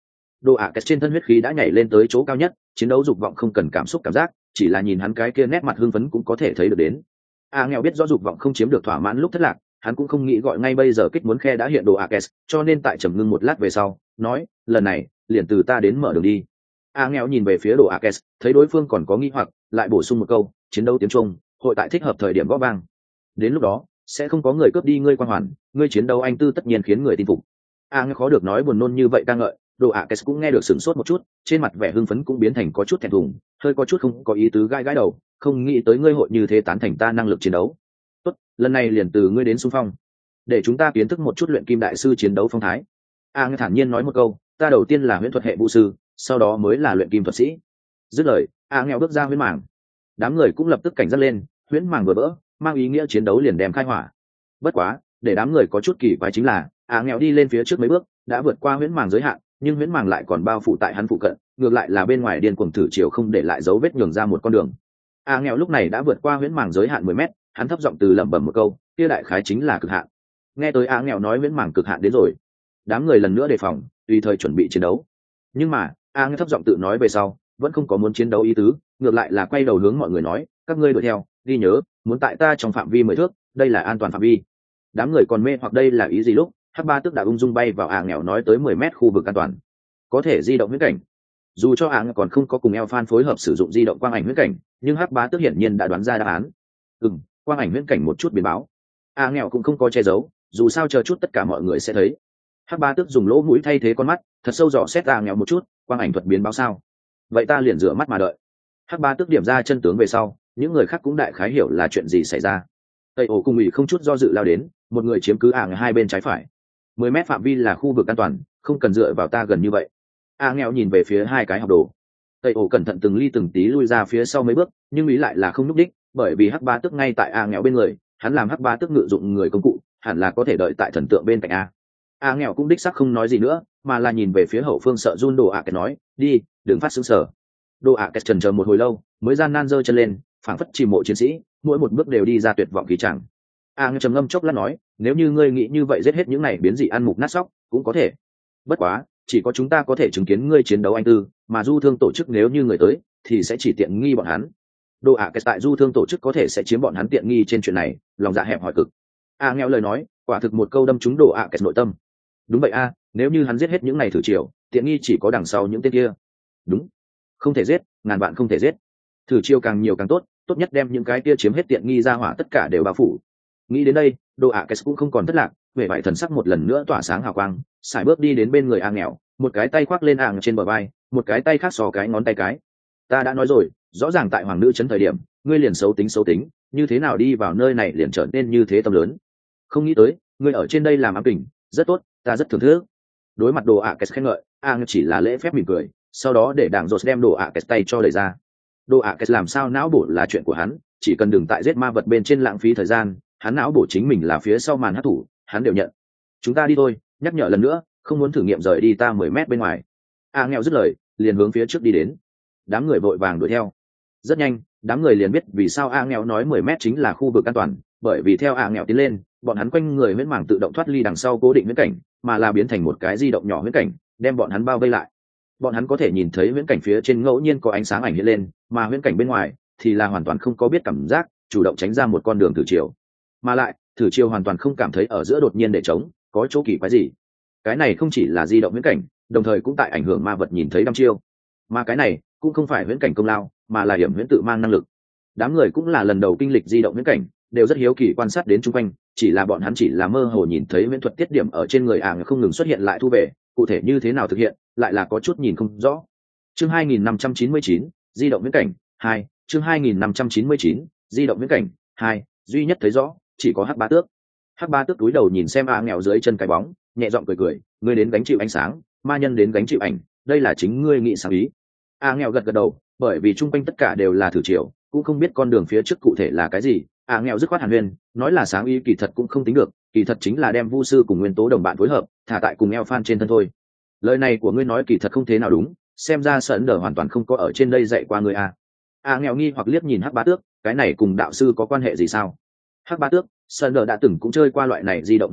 Đồ ạ kẹt trên thân huyết khí đã nhảy lên tới chỗ cao nhất, chiến đấu dục vọng không cần cảm xúc cảm giác, chỉ là nhìn hắn cái kia nét mặt hưng phấn cũng có thể thấy được đến. A nghèo biết rõ dục vọng không chiếm được thỏa mãn lúc thất lạc, hắn cũng không nghĩ gọi ngay bây giờ kích muốn khe đã hiện Đồ ạ kẹt, cho nên tại trầm ngưng một lát về sau, nói, lần này, liền từ ta đến mở đường đi. A nghèo nhìn về phía Đồ ạ kẹt, thấy đối phương còn có nghi hoặc, lại bổ sung một câu, chiến đấu tiếng trung, hội tại thích hợp thời điểm gõ vang. Đến lúc đó, sẽ không có người cướp đi ngươi quan hoàn, ngươi chiến đấu anh tư tất nhiên khiến người tin phục. A nghèo khó được nói buồn nôn như vậy ca ngợi. Đồ ạ kẹt cũng nghe được sửng sốt một chút, trên mặt vẻ hưng phấn cũng biến thành có chút thẹn thùng, hơi có chút không có ý tứ gãi gãi đầu, không nghĩ tới ngươi hội như thế tán thành ta năng lực chiến đấu. Tốt, lần này liền từ ngươi đến xung phong, để chúng ta kiến thức một chút luyện kim đại sư chiến đấu phong thái. A nghe thản nhiên nói một câu, ta đầu tiên là huyễn thuật hệ vũ sư, sau đó mới là luyện kim thuật sĩ. Dứt lời, A nghèo bước ra huyễn màng, đám người cũng lập tức cảnh giác lên, huyễn màng vừa vỡ, mang ý nghĩa chiến đấu liền đem khai hỏa. Bất quá, để đám người có chút kỳ quái chính là, A nghèo đi lên phía trước mấy bước, đã vượt qua huyễn màng giới hạn, nhưng huyễn màng lại còn bao phủ tại hắn phụ cận, ngược lại là bên ngoài điên cuồng thử chiều không để lại dấu vết nhường ra một con đường. A nghèo lúc này đã vượt qua huyễn màng giới hạn mười mét, hắn thấp giọng từ lẩm bẩm một câu, kia đại khái chính là cực hạn. Nghe tới A nghèo nói huyễn màng cực hạn đến rồi, đám người lần nữa đề phòng, tùy thời chuẩn bị chiến đấu. Nhưng mà, A nghèo thấp giọng tự nói về sau, vẫn không có muốn chiến đấu ý tứ, ngược lại là quay đầu hướng mọi người nói, các ngươi đuổi theo, ghi nhớ, muốn tại ta trong phạm vi mười thước, đây là an toàn phạm vi. Đám người còn mê hoặc đây là ý gì lúc, Hắc Ba Tước đã ung dung bay vào A nghèo nói tới mười mét khu vực an toàn, có thể di động huyễn cảnh. Dù cho A nghèo còn không có cùng Elfan phối hợp sử dụng di động quang ảnh huyễn cảnh, nhưng Hắc Ba Tước hiển nhiên đã đoán ra đáp án. Ừm, quang ảnh huyễn cảnh một chút biến báo. A nghèo cũng không có che giấu, dù sao chờ chút tất cả mọi người sẽ thấy. Hắc Ba Tước dùng lỗ mũi thay thế con mắt, thật sâu dò xét A nghèo một chút, quang ảnh thuật biến báo sao? Vậy ta liền rửa mắt mà đợi. Hắc Ba Tước điểm ra chân tướng về sau, những người khác cũng đại khái hiểu là chuyện gì xảy ra. Tây ổ cùng ủy không chút do dự lao đến, một người chiếm cứ A nghèo hai bên trái phải. Mười mét phạm vi là khu vực an toàn, không cần dựa vào ta gần như vậy. A nghèo nhìn về phía hai cái học đồ. Tây ổ cẩn thận từng ly từng tí lui ra phía sau mấy bước, nhưng ý lại là không núp đích, bởi vì Hắc Ba Tước ngay tại A nghèo bên người, hắn làm Hắc Ba Tước ngự dụng người công cụ, hẳn là có thể đợi tại thần tượng bên cạnh A. A nghèo cũng đích xác không nói gì nữa, mà là nhìn về phía hậu phương sợ run Đồ ạ kẹt nói, đi, đừng phát sững sờ. Đồ ạ kẹt chần chờ một hồi lâu, mới gian nan giơ chân lên, phảng phất chìm mộ chiến sĩ, mỗi một bước đều đi ra tuyệt vọng khí chẳng. A nghèo trầm ngâm chốc lát nói, nếu như ngươi nghĩ như vậy giết hết những này biến dị ăn mục nát sóc, cũng có thể. Bất quá, chỉ có chúng ta có thể chứng kiến ngươi chiến đấu anh tư, mà du thương tổ chức nếu như người tới, thì sẽ chỉ tiện nghi bọn hắn. Đồ ạ kẹt tại du thương tổ chức có thể sẽ chiếm bọn hắn tiện nghi trên chuyện này, lòng dạ hẹp hòi cực. A nghèo lời nói, quả thực một câu đâm trúng Đồ ạ kẹt nội tâm. Đúng vậy a, nếu như hắn giết hết những này thử triều, tiện nghi chỉ có đằng sau những tên kia. Đúng, không thể giết, ngàn vạn không thể giết. Thử triều càng nhiều càng tốt, tốt nhất đem những cái kia chiếm hết tiện nghi ra hỏa tất cả đều bao phủ. Nghĩ đến đây, Đồ ạ kẹt cũng không còn thất lạc, vẻ vải thần sắc một lần nữa tỏa sáng hào quang, sải bước đi đến bên người A nghèo, một cái tay khoác lên ạng trên bờ vai, một cái tay khác xò cái ngón tay cái. Ta đã nói rồi, rõ ràng tại hoàng nữ trấn thời điểm, ngươi liền xấu tính xấu tính, như thế nào đi vào nơi này liền trở nên như thế tâm lớn. Không nghĩ tới, ngươi ở trên đây làm ám kình, rất tốt, ta rất thưởng thức. Đối mặt Đồ ạ kẹt khen ngợi, ạng chỉ là lễ phép mỉm cười, sau đó để đảng rột đem Đồ ạ kẹt tay cho đẩy ra. Đồ ạ kẹt làm sao não bổ là chuyện của hắn, chỉ cần đừng tại giết ma vật bên trên lãng phí thời gian, hắn não bổ chính mình là phía sau màn hát thủ, hắn đều nhận. Chúng ta đi thôi, nhắc nhở lần nữa, không muốn thử nghiệm rời đi ta mười mét bên ngoài. A nghèo dứt lời, liền hướng phía trước đi đến. Đám người vội vàng đuổi theo. Rất nhanh, đám người liền biết vì sao A nghèo nói mười mét chính là khu vực an toàn, bởi vì theo A nghèo tiến lên, bọn hắn quanh người huyễn màng tự động thoát ly đằng sau cố định huyễn cảnh, mà là biến thành một cái di động nhỏ huyễn cảnh, đem bọn hắn bao vây lại. Bọn hắn có thể nhìn thấy huyễn cảnh phía trên ngẫu nhiên có ánh sáng ảnh hiện lên, mà huyễn cảnh bên ngoài thì là hoàn toàn không có biết cảm giác, chủ động tránh ra một con đường thử chiều. Mà lại, thử chiều hoàn toàn không cảm thấy ở giữa đột nhiên để trống, có chỗ kỳ quái gì. Cái này không chỉ là di động huyễn cảnh, đồng thời cũng tại ảnh hưởng ma vật nhìn thấy đăm chiêu. Mà cái này cũng không phải huyễn cảnh công lao, mà là điểm huyễn tự mang năng lực. Đám người cũng là lần đầu kinh lịch di động huyễn cảnh, đều rất hiếu kỳ quan sát đến chung quanh, chỉ là bọn hắn chỉ là mơ hồ nhìn thấy huyễn thuật tiết điểm ở trên người ảng không ngừng xuất hiện lại thu về, cụ thể như thế nào thực hiện, lại là có chút nhìn không rõ. Chương hai nghìn năm trăm chín mươi chín, di động huyễn cảnh hai, chương hai nghìn năm trăm chín mươi chín, di động huyễn cảnh hai, duy nhất thấy rõ chỉ có Hắc Ba Tước. Hắc Ba Tước túi đầu nhìn xem A nghèo dưới chân cái bóng, nhẹ giọng cười cười, ngươi đến gánh chịu ánh sáng, ma nhân đến gánh chịu ảnh, đây là chính ngươi nghĩ sáng ý. A nghèo gật gật đầu, bởi vì chung quanh tất cả đều là thử chiều, cũng không biết con đường phía trước cụ thể là cái gì. A nghèo dứt khoát hàn huyên, nói là sáng ý kỳ thật cũng không tính được, kỳ thật chính là đem vu sư cùng nguyên tố đồng bạn phối hợp, thả tại cùng Elfan trên thân thôi. Lời này của ngươi nói kỳ thật không thế nào đúng, xem ra Sởn Đờ hoàn toàn không có ở trên đây dạy qua ngươi a. A nghèo nghi hoặc liếc nhìn Hắc Ba Tước, cái này cùng đạo sư có quan hệ gì sao? Hắc Ba Tước, Sởn Đờ đã từng cũng chơi qua loại này di động viễn cảnh,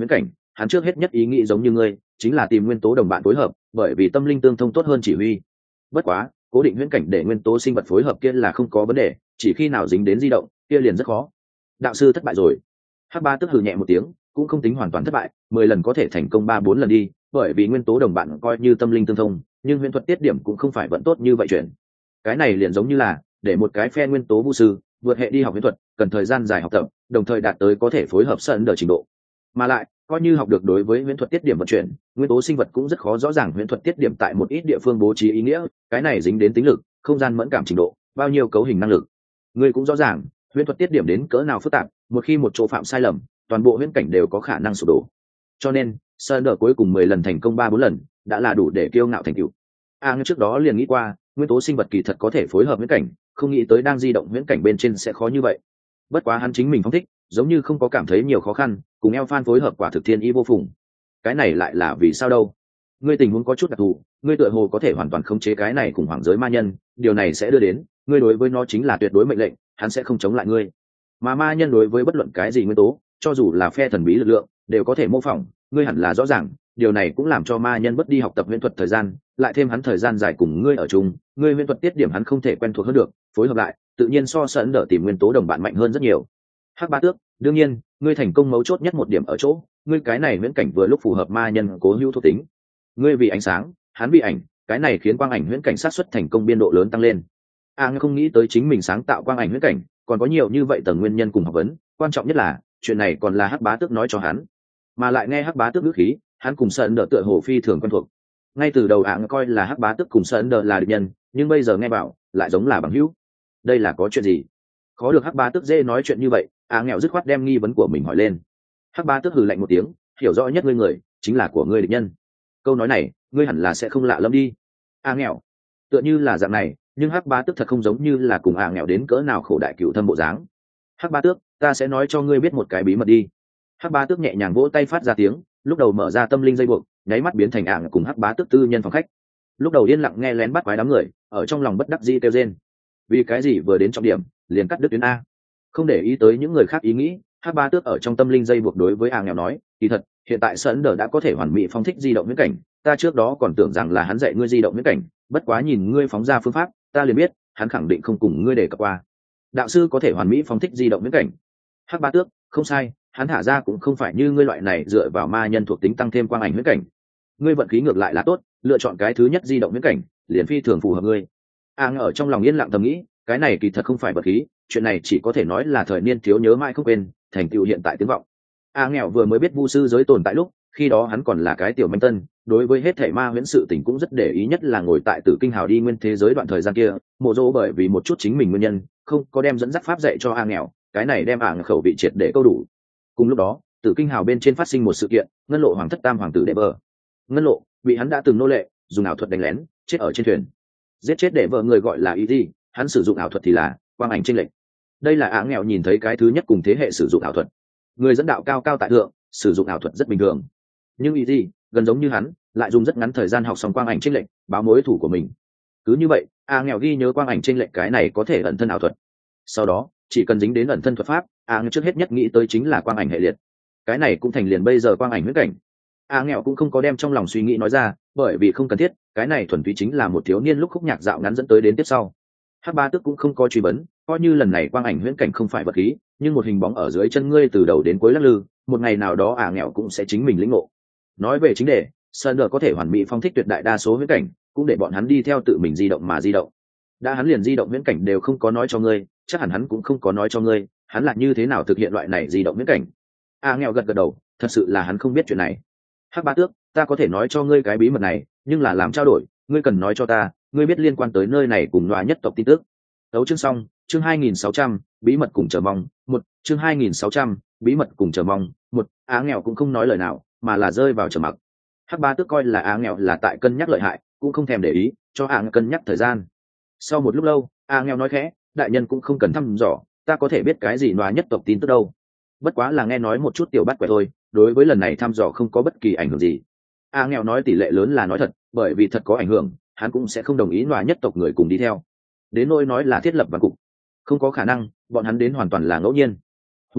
hắn trước hết nhất ý nghĩ giống như ngươi, chính là tìm nguyên tố đồng bạn phối hợp, bởi vì tâm linh tương thông tốt hơn chỉ huy. Bất quá cố định huyễn cảnh để nguyên tố sinh vật phối hợp kia là không có vấn đề, chỉ khi nào dính đến di động kia liền rất khó. Đạo sư thất bại rồi. Hắc Ba tức hừ nhẹ một tiếng, cũng không tính hoàn toàn thất bại, mười lần có thể thành công ba bốn lần đi, bởi vì nguyên tố đồng bạn coi như tâm linh tương thông, nhưng huyễn thuật tiết điểm cũng không phải vẫn tốt như vậy chuyện. Cái này liền giống như là để một cái phe nguyên tố vũ sư vượt hệ đi học huyễn thuật, cần thời gian dài học tập, đồng thời đạt tới có thể phối hợp sân đờ trình độ. Mà lại, coi như học được đối với huyễn thuật tiết điểm vận chuyển, nguyên tố sinh vật cũng rất khó rõ ràng huyễn thuật tiết điểm tại một ít địa phương bố trí ý nghĩa, cái này dính đến tính lực, không gian mẫn cảm trình độ, bao nhiêu cấu hình năng lực. Ngươi cũng rõ ràng, huyễn thuật tiết điểm đến cỡ nào phức tạp, một khi một chỗ phạm sai lầm, toàn bộ huyễn cảnh đều có khả năng sụp đổ. Cho nên, sơn đờ cuối cùng mười lần thành công ba bốn lần, đã là đủ để kiêu ngạo thành tựu. A à, trước đó liền nghĩ qua, nguyên tố sinh vật kỳ thật có thể phối hợp huyễn cảnh, không nghĩ tới đang di động huyễn cảnh bên trên sẽ khó như vậy. Bất quá hắn chính mình phong thích, giống như không có cảm thấy nhiều khó khăn, cùng eo phan phối hợp quả thực thiên ý vô phùng. Cái này lại là vì sao đâu? Ngươi tình huống có chút đặc thù, ngươi tựa hồ có thể hoàn toàn khống chế cái này khủng hoảng giới ma nhân, điều này sẽ đưa đến, ngươi đối với nó chính là tuyệt đối mệnh lệnh, hắn sẽ không chống lại ngươi. Mà ma nhân đối với bất luận cái gì nguyên tố, cho dù là phe thần bí lực lượng, đều có thể mô phỏng, ngươi hẳn là rõ ràng, điều này cũng làm cho ma nhân bất đi học tập huyễn thuật thời gian, lại thêm hắn thời gian dài cùng ngươi ở chung, ngươi huyễn thuật tiết điểm hắn không thể quen thuộc hơn được, phối hợp lại, tự nhiên so sánh đỡ tìm nguyên tố đồng bạn mạnh hơn rất nhiều. Hắc Ba Tước, đương nhiên, ngươi thành công mấu chốt nhất một điểm ở chỗ, ngươi cái này huyễn cảnh vừa lúc phù hợp ma nhân cố hữu thuộc tính. Ngươi vì ánh sáng, hắn vì ảnh, cái này khiến quang ảnh huyễn cảnh sát xuất thành công biên độ lớn tăng lên. A à, ngươi không nghĩ tới chính mình sáng tạo quang ảnh huyễn cảnh, còn có nhiều như vậy tầng nguyên nhân cùng học vấn, quan trọng nhất là, chuyện này còn là Hắc Bá Tước nói cho hắn. Mà lại nghe Hắc Bá Tước ngữ khí, hắn cùng Sơn Đờ tựa hồ phi thường quen thuộc. Ngay từ đầu A à, coi là Hắc Bá Tước cùng Sơn Đờ là địch nhân, nhưng bây giờ nghe bảo, lại giống là bằng hữu. Đây là có chuyện gì? Khó được Hắc Bá Tước dễ nói chuyện như vậy, A à, nghèo dứt khoát đem nghi vấn của mình hỏi lên. Hắc Bá Tước hừ lạnh một tiếng, hiểu rõ nhất ngươi người, chính là của ngươi địch nhân. Câu nói này, ngươi hẳn là sẽ không lạ lẫm đi. A à, nghèo, tựa như là dạng này, nhưng Hắc Bá Tước thật không giống như là cùng A à, nghèo đến cỡ nào khổ đại cửu thâm bộ dáng. Hắc Bá Tước, ta sẽ nói cho ngươi biết một cái bí mật đi. Hắc Bá Tước nhẹ nhàng vỗ tay phát ra tiếng, lúc đầu mở ra tâm linh dây buộc, nháy mắt biến thành A à, cùng Hắc Bá Tước tư nhân phòng khách. Lúc đầu yên lặng nghe lén bắt quái đám người, ở trong lòng bất đắc dĩ kêu rên. Vì cái gì vừa đến trọng điểm, liền cắt đứt tuyến a? Không để ý tới những người khác ý nghĩ, Hắc Ba Tước ở trong tâm linh dây buộc đối với A nghèo nói, kỳ thật, hiện tại Sơn Đờ đã có thể hoàn mỹ phong thích di động huyễn cảnh, ta trước đó còn tưởng rằng là hắn dạy ngươi di động huyễn cảnh, bất quá nhìn ngươi phóng ra phương pháp, ta liền biết, hắn khẳng định không cùng ngươi đề cập qua. Đạo sư có thể hoàn mỹ phong thích di động huyễn cảnh. Hắc Ba Tước, không sai, hắn thả ra cũng không phải như ngươi loại này dựa vào ma nhân thuộc tính tăng thêm quang ảnh huyễn cảnh. Ngươi vận khí ngược lại là tốt, lựa chọn cái thứ nhất di động huyễn cảnh, liền phi thường phù hợp ngươi. A ở trong lòng yên lặng thầm nghĩ, cái này kỳ thật không phải vật khí, chuyện này chỉ có thể nói là thời niên thiếu nhớ mãi không quên, thành tựu hiện tại tiếng vọng. A nghèo vừa mới biết vu sư giới tồn tại lúc, khi đó hắn còn là cái tiểu manh tân, đối với hết thảy ma huyễn sự tình cũng rất để ý, nhất là ngồi tại Tử Kinh Hào đi nguyên thế giới đoạn thời gian kia, Mộ Dỗ bởi vì một chút chính mình nguyên nhân, không có đem dẫn dắt pháp dạy cho A nghèo, cái này đem A khẩu vị triệt để câu đủ. Cùng lúc đó, Tử Kinh Hào bên trên phát sinh một sự kiện, Ngân Lộ Hoàng thất tam hoàng tử đệ vợ. Ngân Lộ bị hắn đã từng nô lệ, dùng ảo thuật đánh lén, chết ở trên thuyền. Giết chết đệ vợ người gọi là ý gì, hắn sử dụng ảo thuật thì là quang ảnh chênh lệch. Đây là Á nghèo nhìn thấy cái thứ nhất cùng thế hệ sử dụng ảo thuật. Người dẫn đạo cao cao tại thượng, sử dụng ảo thuật rất bình thường. Nhưng ý gì, gần giống như hắn, lại dùng rất ngắn thời gian học xong quang ảnh chênh lệch, báo mối thủ của mình. Cứ như vậy, Á nghèo ghi nhớ quang ảnh chênh lệch cái này có thể ẩn thân ảo thuật. Sau đó, chỉ cần dính đến ẩn thân thuật pháp, Á nghèo trước hết nhất nghĩ tới chính là quang ảnh hệ liệt. Cái này cũng thành liền bây giờ quang ảnh huyễn cảnh. Á nghèo cũng không có đem trong lòng suy nghĩ nói ra, bởi vì không cần thiết, cái này thuần túy chính là một thiếu niên lúc khúc nhạc dạo ngắn dẫn tới đến tiếp sau. Hắc Ba Tước cũng không có truy vấn, coi như lần này quang ảnh huyễn cảnh không phải vật khí, nhưng một hình bóng ở dưới chân ngươi từ đầu đến cuối lắc lư, một ngày nào đó Ả nghèo cũng sẽ chính mình lĩnh ngộ. Nói về chính đề, Sơn Đờ có thể hoàn mỹ phong thích tuyệt đại đa số huyễn cảnh, cũng để bọn hắn đi theo tự mình di động mà di động. Đã hắn liền di động huyễn cảnh đều không có nói cho ngươi, chắc hẳn hắn cũng không có nói cho ngươi, hắn là như thế nào thực hiện loại này di động huyễn cảnh. Ả nghèo gật gật đầu, thật sự là hắn không biết chuyện này. Hắc Ba Tước, ta có thể nói cho ngươi cái bí mật này, nhưng là làm trao đổi, ngươi cần nói cho ta, ngươi biết liên quan tới nơi này cùng loa nhất tộc tin tức. Đấu chương xong, chương hai nghìn sáu trăm, bí mật cùng chờ mong, một, chương hai nghìn sáu trăm, bí mật cùng chờ mong, một. Á nghèo cũng không nói lời nào, mà là rơi vào trầm mặc. Hắc Ba Tước coi là Á nghèo là tại cân nhắc lợi hại, cũng không thèm để ý, cho Á nghèo cân nhắc thời gian. Sau một lúc lâu, Á nghèo nói khẽ, đại nhân cũng không cần thăm dò, ta có thể biết cái gì loa nhất tộc tin tức đâu. Bất quá là nghe nói một chút tiểu bắt quẻ thôi, đối với lần này thăm dò không có bất kỳ ảnh hưởng gì. A nghèo nói tỷ lệ lớn là nói thật, bởi vì thật có ảnh hưởng, hắn cũng sẽ không đồng ý loa nhất tộc người cùng đi theo. Đến nỗi nói là thiết lập văn cục, không có khả năng, bọn hắn đến hoàn toàn là ngẫu nhiên. Huống hồ,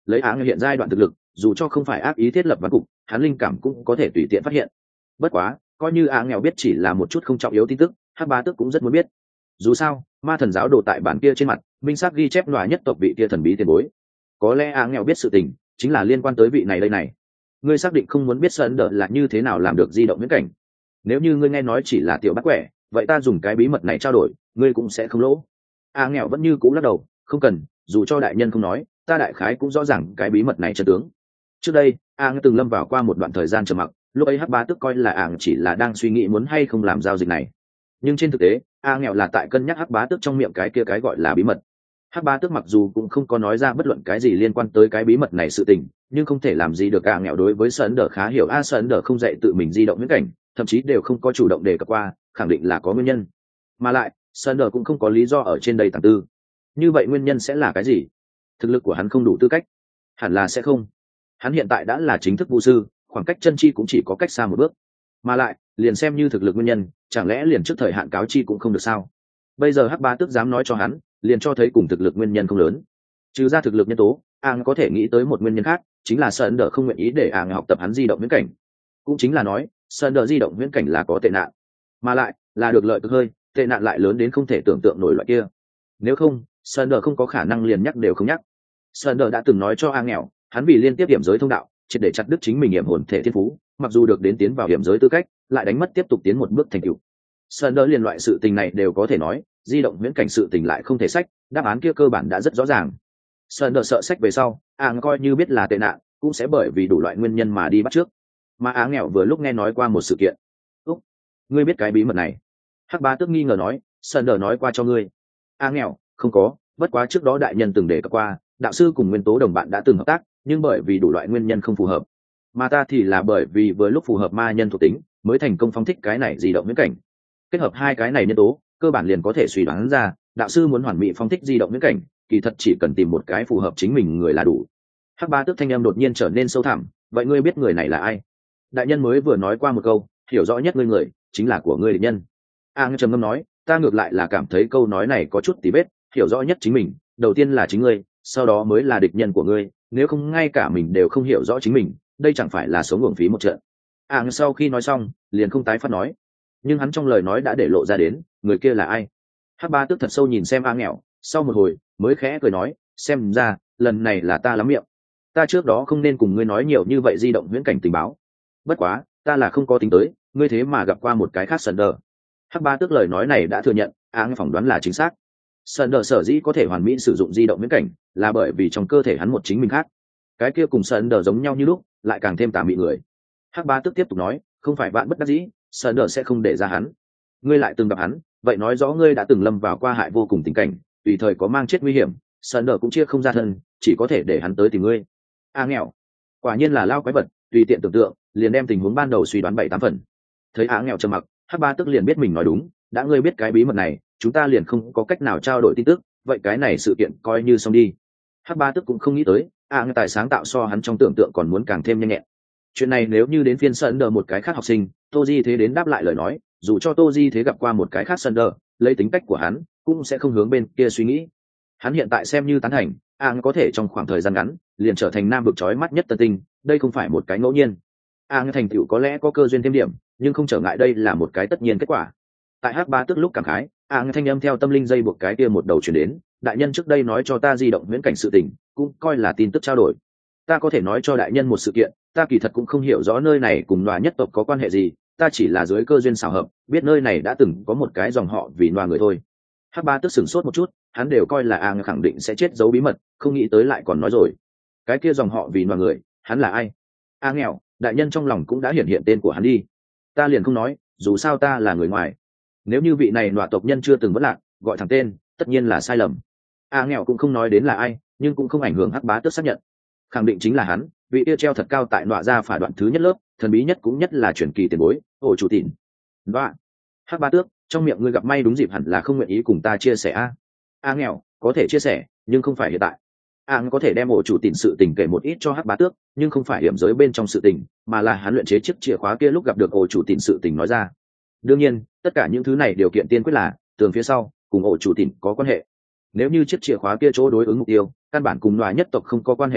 lấy á nghèo hiện giai đoạn thực lực, dù cho không phải ác ý thiết lập ván cục, hắn linh cảm cũng có thể tùy tiện phát hiện. Bất quá coi như á nghèo biết chỉ là một chút không trọng yếu tin tức, hắc bá tước cũng rất muốn biết. Dù sao ma thần giáo đồ tại bản kia trên mặt minh xác ghi chép loại nhất tộc vị kia thần bí tiền bối, có lẽ á nghèo biết sự tình chính là liên quan tới vị này đây này. Ngươi xác định không muốn biết sơn đỡ là như thế nào làm được di động viễn cảnh? Nếu như ngươi nghe nói chỉ là tiểu bắt quẻ, vậy ta dùng cái bí mật này trao đổi, ngươi cũng sẽ không lỗ. A nghèo vẫn như cũ lắc đầu, không cần, dù cho đại nhân không nói, ta đại khái cũng rõ ràng cái bí mật này chân tướng. Trước đây A nghèo từng lâm vào qua một đoạn thời gian trầm mặc, lúc ấy hắc bá tức coi là A chỉ là đang suy nghĩ muốn hay không làm giao dịch này, nhưng trên thực tế A nghèo là tại cân nhắc hắc bá tức trong miệng cái kia cái gọi là bí mật. Hắc bá tức mặc dù cũng không có nói ra bất luận cái gì liên quan tới cái bí mật này sự tình, nhưng không thể làm gì được A nghèo đối với sơn đỡ khá hiểu. A sơn đỡ không dạy tự mình di động viễn cảnh, thậm chí đều không có chủ động đề cập qua, khẳng định là có nguyên nhân. Mà lại sơn đỡ cũng không có lý do ở trên đây tàng tư. Như vậy nguyên nhân sẽ là cái gì? Thực lực của hắn không đủ tư cách? Hẳn là sẽ không. Hắn hiện tại đã là chính thức vu sư, khoảng cách chân chi cũng chỉ có cách xa một bước. Mà lại liền xem như thực lực nguyên nhân, chẳng lẽ liền trước thời hạn cáo chi cũng không được sao? Bây giờ hắc bá tức dám nói cho hắn, liền cho thấy cùng thực lực nguyên nhân không lớn. Trừ ra thực lực nhân tố, Ang có thể nghĩ tới một nguyên nhân khác, chính là sơn đỡ không nguyện ý để Ang học tập hắn di động viễn cảnh. Cũng chính là nói sơn đỡ di động viễn cảnh là có tệ nạn, mà lại là được lợi cực hơi, tệ nạn lại lớn đến không thể tưởng tượng nổi loại kia. Nếu không sơn đỡ không có khả năng liền nhắc đều không nhắc. Sơn đỡ đã từng nói cho Ang nghèo, hắn vì liên tiếp điểm giới thông đạo, triệt để chặt đứt chính mình hiểm hồn thể thiên phú, mặc dù được đến tiến vào hiểm giới tư cách, lại đánh mất tiếp tục tiến một bước thành tựu. Sơn đỡ liền loại sự tình này đều có thể nói, di động viễn cảnh sự tình lại không thể sách, đáp án kia cơ bản đã rất rõ ràng. Sơn đỡ sợ sách về sau, Ang coi như biết là tệ nạn, cũng sẽ bởi vì đủ loại nguyên nhân mà đi bắt trước. Mà Á nghèo vừa lúc nghe nói qua một sự kiện. Úc, ngươi biết cái bí mật này? Hắc bá tước nghi ngờ nói, sơn đỡ nói qua cho ngươi. Á nghèo, không có, bất quá trước đó đại nhân từng đề cập qua, đạo sư cùng nguyên tố đồng bạn đã từng hợp tác, nhưng bởi vì đủ loại nguyên nhân không phù hợp. Mà ta thì là bởi vì vừa lúc phù hợp ma nhân thuộc tính, mới thành công phóng thích cái này di động viễn cảnh. Kết hợp hai cái này nhân tố, cơ bản liền có thể suy đoán ra, đạo sư muốn hoàn mỹ phóng thích di động viễn cảnh, kỳ thật chỉ cần tìm một cái phù hợp chính mình người là đủ. Hắc bá tước thanh âm đột nhiên trở nên sâu thẳm, vậy ngươi biết người này là ai? Đại nhân mới vừa nói qua một câu, hiểu rõ nhất ngươi người chính là của ngươi địch nhân. A ngư trầm ngâm nói, ta ngược lại là cảm thấy câu nói này có chút tí vết, hiểu rõ nhất chính mình, đầu tiên là chính ngươi, sau đó mới là địch nhân của ngươi, nếu không ngay cả mình đều không hiểu rõ chính mình, đây chẳng phải là sống uổng phí một trận. A ngư sau khi nói xong liền không tái phát nói, nhưng hắn trong lời nói đã để lộ ra đến người kia là ai. Hắc bá tước thật sâu nhìn xem A nghèo, sau một hồi mới khẽ cười nói, xem ra lần này là ta lắm miệng, ta trước đó không nên cùng ngươi nói nhiều như vậy di động viễn cảnh tình báo. Bất quá ta là không có tính tới ngươi thế mà gặp qua một cái khác sơn đỡ. Hắc bá tước lời nói này đã thừa nhận A phỏng đoán là chính xác. Sơn đỡ sở dĩ có thể hoàn mỹ sử dụng di động viễn cảnh là bởi vì trong cơ thể hắn một chính mình khác, cái kia cùng sơn đỡ giống nhau như lúc, lại càng thêm tà mị người. Hắc bá tước tiếp tục nói, không phải bạn bất đắc dĩ, sơn đỡ sẽ không để ra hắn. Ngươi lại từng gặp hắn, vậy nói rõ ngươi đã từng lâm vào qua hại vô cùng tình cảnh, tùy thời có mang chết nguy hiểm, sơn đỡ cũng chia không ra thân, chỉ có thể để hắn tới tìm ngươi. A nghèo, quả nhiên là lao quái vật, tùy tiện tưởng tượng liền đem tình huống ban đầu suy đoán bảy tám phần. Thấy Á nghèo trầm mặc, Hắc bá tước liền biết mình nói đúng, đã ngươi biết cái bí mật này, chúng ta liền không có cách nào trao đổi tin tức, vậy cái này sự kiện coi như xong đi. Hắc bá tước cũng không nghĩ tới, Á nghèo tài sáng tạo so hắn trong tưởng tượng còn muốn càng thêm nhanh nhẹn. Chuyện này nếu như đến phiên sơn đờ một cái khác học sinh, Tô Di thế đến đáp lại lời nói, dù cho Tô Di thế gặp qua một cái khác sơn đờ, lấy tính cách của hắn cũng sẽ không hướng bên kia suy nghĩ. Hắn hiện tại xem như tán thành, Ang có thể trong khoảng thời gian ngắn liền trở thành nam vực chói mắt nhất tân tinh, đây không phải một cái ngẫu nhiên. Ang thành tựu có lẽ có cơ duyên thêm điểm, nhưng không trở ngại đây là một cái tất nhiên kết quả. Tại Hắc bá tước lúc cảm khái, Ang thanh âm theo tâm linh dây buộc cái kia một đầu chuyển đến, đại nhân trước đây nói cho ta di động viễn cảnh sự tình, cũng coi là tin tức trao đổi. Ta có thể nói cho đại nhân một sự kiện, ta kỳ thật cũng không hiểu rõ nơi này cùng Nọa nhất tộc có quan hệ gì, ta chỉ là dưới cơ duyên xảo hợp, biết nơi này đã từng có một cái dòng họ vì Nọa người thôi. Hắc bá tước sửng sốt một chút, hắn đều coi là Ang khẳng định sẽ chết giấu bí mật, không nghĩ tới lại còn nói rồi. Cái kia dòng họ vì Nọa người, hắn là ai? A nghèo, đại nhân trong lòng cũng đã hiển hiện tên của hắn đi. Ta liền không nói, dù sao ta là người ngoài. Nếu như vị này Nọa tộc nhân chưa từng vất lạc, gọi thẳng tên, tất nhiên là sai lầm. A nghèo cũng không nói đến là ai, nhưng cũng không ảnh hưởng Hắc bá tước xác nhận. Khẳng định chính là hắn, vị kia treo thật cao tại Nọa gia phả đoạn thứ nhất lớp, thần bí nhất cũng nhất là truyền kỳ tiền bối, ổ chủ tịnh. Nọa. Hắc bá tước, trong miệng ngươi gặp may đúng dịp hẳn là không nguyện ý cùng ta chia sẻ a. A nghèo, có thể chia sẻ, nhưng không phải hiện tại. A có thể đem ổ chủ tịnh sự tình kể một ít cho Hắc bá tước, nhưng không phải hiểm giới bên trong sự tình, mà là hắn luyện chế chiếc chìa khóa kia lúc gặp được ổ chủ tịnh sự tình nói ra. Đương nhiên, tất cả những thứ này điều kiện tiên quyết là tường phía sau cùng ổ chủ tịnh có quan hệ. Nếu như chiếc chìa khóa kia chỗ đối ứng mục tiêu căn bản cùng Nọa nhất tộc không có quan hệ gì,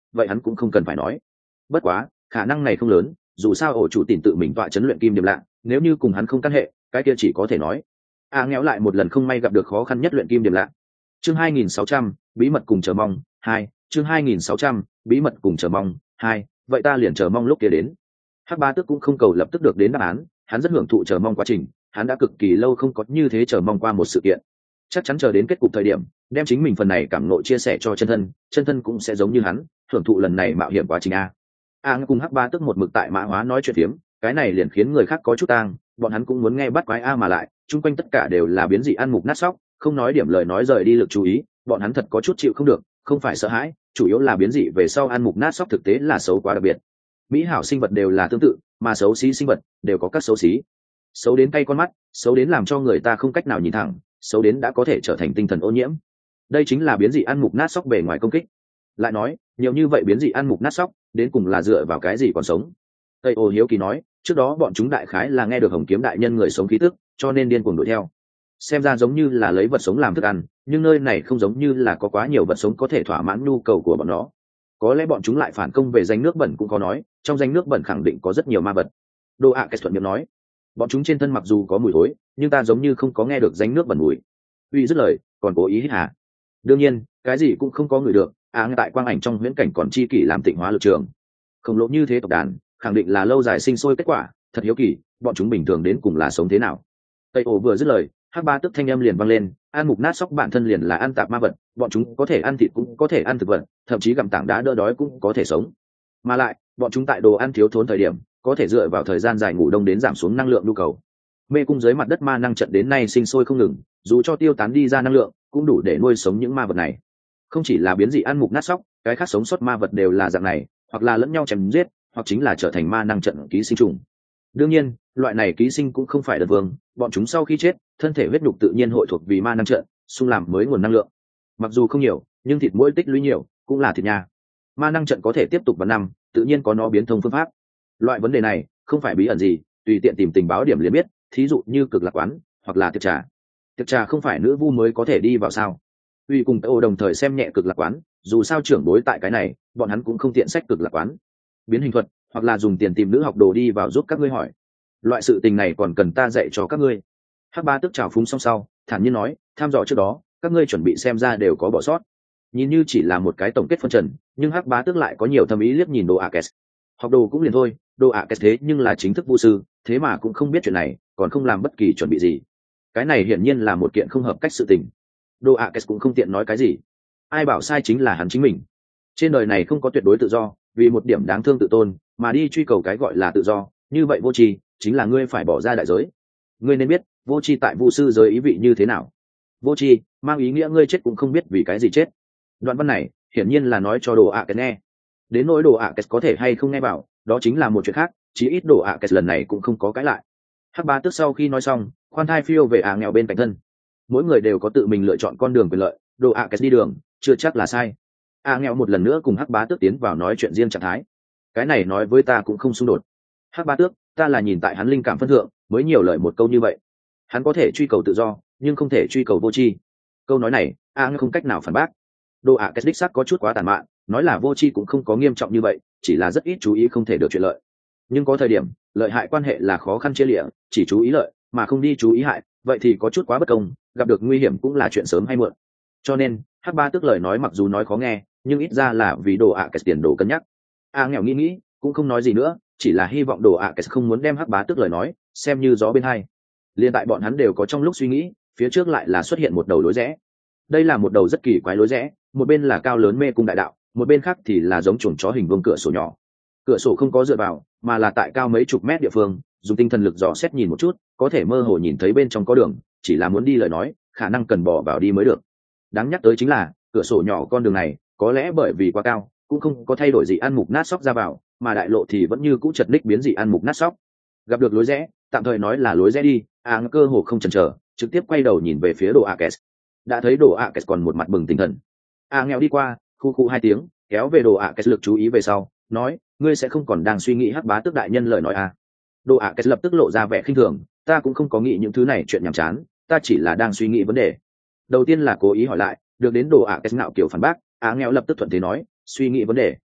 vậy hắn cũng không cần phải nói. Bất quá khả năng này không lớn, dù sao ổ chủ tìm tự mình tọa chấn luyện kim điểm lạ, nếu như cùng hắn không căn hệ, cái kia chỉ có thể nói a nghèo lại một lần không may gặp được khó khăn nhất luyện kim điểm lạ. Chương hai nghìn sáu trăm, bí mật cùng chờ mong hai. Chương hai nghìn sáu trăm, bí mật cùng chờ mong hai. Vậy ta liền chờ mong lúc kia đến. Hắc Ba Tước cũng không cầu lập tức được đến đáp án, hắn rất hưởng thụ chờ mong quá trình, hắn đã cực kỳ lâu không có như thế chờ mong qua một sự kiện. Chắc chắn chờ đến kết cục thời điểm, đem chính mình phần này cảm ngộ chia sẻ cho chân thân, chân thân cũng sẽ giống như hắn, hưởng thụ lần này mạo hiểm quá trình a. A à, cùng Hắc Ba Tước một mực tại mã hóa nói chuyện phiếm, cái này liền khiến người khác có chút tang, bọn hắn cũng muốn nghe bắt quái a mà lại, chung quanh tất cả đều là biến dị ăn mục nát sóc, không nói điểm lời nói rời đi lực chú ý, bọn hắn thật có chút chịu không được, không phải sợ hãi, chủ yếu là biến dị về sau ăn mục nát sóc thực tế là xấu quá đặc biệt. Mỹ hảo sinh vật đều là tương tự, mà xấu xí sinh vật đều có các xấu xí. Xấu đến cay con mắt, xấu đến làm cho người ta không cách nào nhìn thẳng, xấu đến đã có thể trở thành tinh thần ô nhiễm. Đây chính là biến dị ăn mục nát sóc bề ngoài công kích. Lại nói, nhiều như vậy biến dị ăn mục nát sóc, đến cùng là dựa vào cái gì còn sống? Tây Ô hiếu kỳ nói, trước đó bọn chúng đại khái là nghe được Hồng Kiếm đại nhân người sống khí tức, cho nên điên cuồng đuổi theo. Xem ra giống như là lấy vật sống làm thức ăn, nhưng nơi này không giống như là có quá nhiều vật sống có thể thỏa mãn nhu cầu của bọn nó. Có lẽ bọn chúng lại phản công về danh nước bẩn cũng có nói, trong danh nước bẩn khẳng định có rất nhiều ma vật. Đô ạ Kết thuận miệng nói, bọn chúng trên thân mặc dù có mùi thối, nhưng ta giống như không có nghe được danh nước bẩn mùi. Uy dứt lời, còn cố ý hít hà. Đương nhiên, cái gì cũng không có người được, à tại quang ảnh trong huyễn cảnh còn chi kỷ làm tịnh hóa lực trường. Khổng lồ như thế tộc đàn, khẳng định là lâu dài sinh sôi kết quả, thật hiếu kỳ, bọn chúng bình thường đến cùng là sống thế nào. Tây Ổ vừa dứt lời, Hắc Ba Tức thanh âm liền vang lên, ăn mục nát sóc bản thân liền là ăn tạp ma vật, bọn chúng có thể ăn thịt cũng có thể ăn thực vật, thậm chí gặm tảng đá đỡ đói cũng có thể sống. Mà lại, bọn chúng tại đồ ăn thiếu thốn thời điểm, có thể dựa vào thời gian dài ngủ đông đến giảm xuống năng lượng nhu cầu. Mê cung dưới mặt đất ma năng trận đến nay sinh sôi không ngừng, dù cho tiêu tán đi ra năng lượng, cũng đủ để nuôi sống những ma vật này. Không chỉ là biến dị ăn mục nát sóc, cái khác sống sót ma vật đều là dạng này, hoặc là lẫn nhau chém giết, hoặc chính là trở thành ma năng trận ký sinh trùng. Đương nhiên, loại này ký sinh cũng không phải đợt vương, bọn chúng sau khi chết, thân thể huyết nhục tự nhiên hội thuộc vì ma năng trận, xung làm mới nguồn năng lượng. Mặc dù không nhiều, nhưng thịt mỗi tích lũy nhiều, cũng là thịt nha. Ma năng trận có thể tiếp tục vào năm, tự nhiên có nó biến thông phương pháp. Loại vấn đề này không phải bí ẩn gì, tùy tiện tìm tình báo điểm liền biết, thí dụ như cực lạc quán, hoặc là tiệc trà. Tiệc trà không phải nữ vu mới có thể đi vào sao? Uy cùng Ô đồng thời xem nhẹ cực lạc quán, dù sao trưởng bối tại cái này, bọn hắn cũng không tiện sách cực lạc quán. Biến hình thuật, hoặc là dùng tiền tìm nữ học đồ đi vào giúp các ngươi hỏi. Loại sự tình này còn cần ta dạy cho các ngươi. Hắc Ba Tức chào phúng xong sau, thản nhiên nói, tham dò trước đó, các ngươi chuẩn bị xem ra đều có bỏ sót. Nhìn như chỉ là một cái tổng kết phân trần, nhưng Hắc Ba Tức lại có nhiều thâm ý liếc nhìn Đồ Akes. Học đồ cũng liền thôi, Đồ Akes thế nhưng là chính thức vu sư, thế mà cũng không biết chuyện này, còn không làm bất kỳ chuẩn bị gì. Cái này hiển nhiên là một kiện không hợp cách sự tình. Đồ Akes cũng không tiện nói cái gì. Ai bảo sai chính là hắn chính mình. Trên đời này không có tuyệt đối tự do, vì một điểm đáng thương tự tôn mà đi truy cầu cái gọi là tự do, như vậy vô tri chính là ngươi phải bỏ ra đại giới. Ngươi nên biết vô tri tại vu sư giới ý vị như thế nào. Vô tri mang ý nghĩa ngươi chết cũng không biết vì cái gì chết. Đoạn văn này hiển nhiên là nói cho Đồ Akes nghe. Đến nỗi Đồ Akes có thể hay không nghe bảo, đó chính là một chuyện khác, chí ít Đồ Akes lần này cũng không có cãi lại. Hắc Ba Tức sau khi nói xong, khoan thai phiêu về ả nghèo bên cạnh thân. Mỗi người đều có tự mình lựa chọn con đường quyền lợi, Đồ Akes đi đường chưa chắc là sai. A nghèo một lần nữa cùng Hắc Bá Tước tiến vào nói chuyện riêng trạng thái. Cái này nói với ta cũng không xung đột. Hắc Bá Tước, ta là nhìn tại hắn linh cảm phân thượng mới nhiều lời một câu như vậy. Hắn có thể truy cầu tự do, nhưng không thể truy cầu vô tri. Câu nói này, A nghèo không cách nào phản bác. Đồ ạ kết đích xác có chút quá tàn mạn, nói là vô tri cũng không có nghiêm trọng như vậy, chỉ là rất ít chú ý không thể được chuyện lợi. Nhưng có thời điểm, lợi hại quan hệ là khó khăn chia lịa, chỉ chú ý lợi mà không đi chú ý hại, vậy thì có chút quá bất công, gặp được nguy hiểm cũng là chuyện sớm hay muộn. Cho nên, Hắc Ba Tước lời nói mặc dù nói khó nghe, nhưng ít ra là vì Đồ ạ kết tiền đồ cân nhắc. A nghèo nghĩ nghĩ, cũng không nói gì nữa, chỉ là hy vọng Đồ ạ kết không muốn đem Hắc Bá Tước lời nói xem như gió bên hai. Liên tại bọn hắn đều có trong lúc suy nghĩ, phía trước lại là xuất hiện một đầu lối rẽ. Đây là một đầu rất kỳ quái lối rẽ, một bên là cao lớn mê cung đại đạo, một bên khác thì là giống chuồng chó hình vuông cửa sổ nhỏ. Cửa sổ không có dựa vào, mà là tại cao mấy chục mét địa phương, dùng tinh thần lực dò xét nhìn một chút, có thể mơ hồ nhìn thấy bên trong có đường, chỉ là muốn đi lời nói, khả năng cần bỏ vào đi mới được. Đáng nhắc tới chính là, cửa sổ nhỏ con đường này, có lẽ bởi vì quá cao, cũng không có thay đổi gì ăn mục nát sóc ra vào, mà đại lộ thì vẫn như cũ chật ních biến dị ăn mục nát sóc. Gặp được lối rẽ, tạm thời nói là lối rẽ đi, à cơ hồ không chần chờ, trực tiếp quay đầu nhìn về phía Đồ Akes. Đã thấy Đồ Akes còn một mặt bừng tỉnh thần. À nghèo đi qua, khu khu hai tiếng, kéo về Đồ Akes lực chú ý về sau, nói, ngươi sẽ không còn đang suy nghĩ Hắc Bá Tước đại nhân lời nói à? Đồ Akes lập tức lộ ra vẻ khinh thường, ta cũng không có nghĩ những thứ này chuyện nhàm chán, ta chỉ là đang suy nghĩ vấn đề. Đầu tiên là cố ý hỏi lại, được đến Đồ Akes ngạo kiểu phản bác, à nghèo lập tức thuận thế nói, suy nghĩ vấn đề.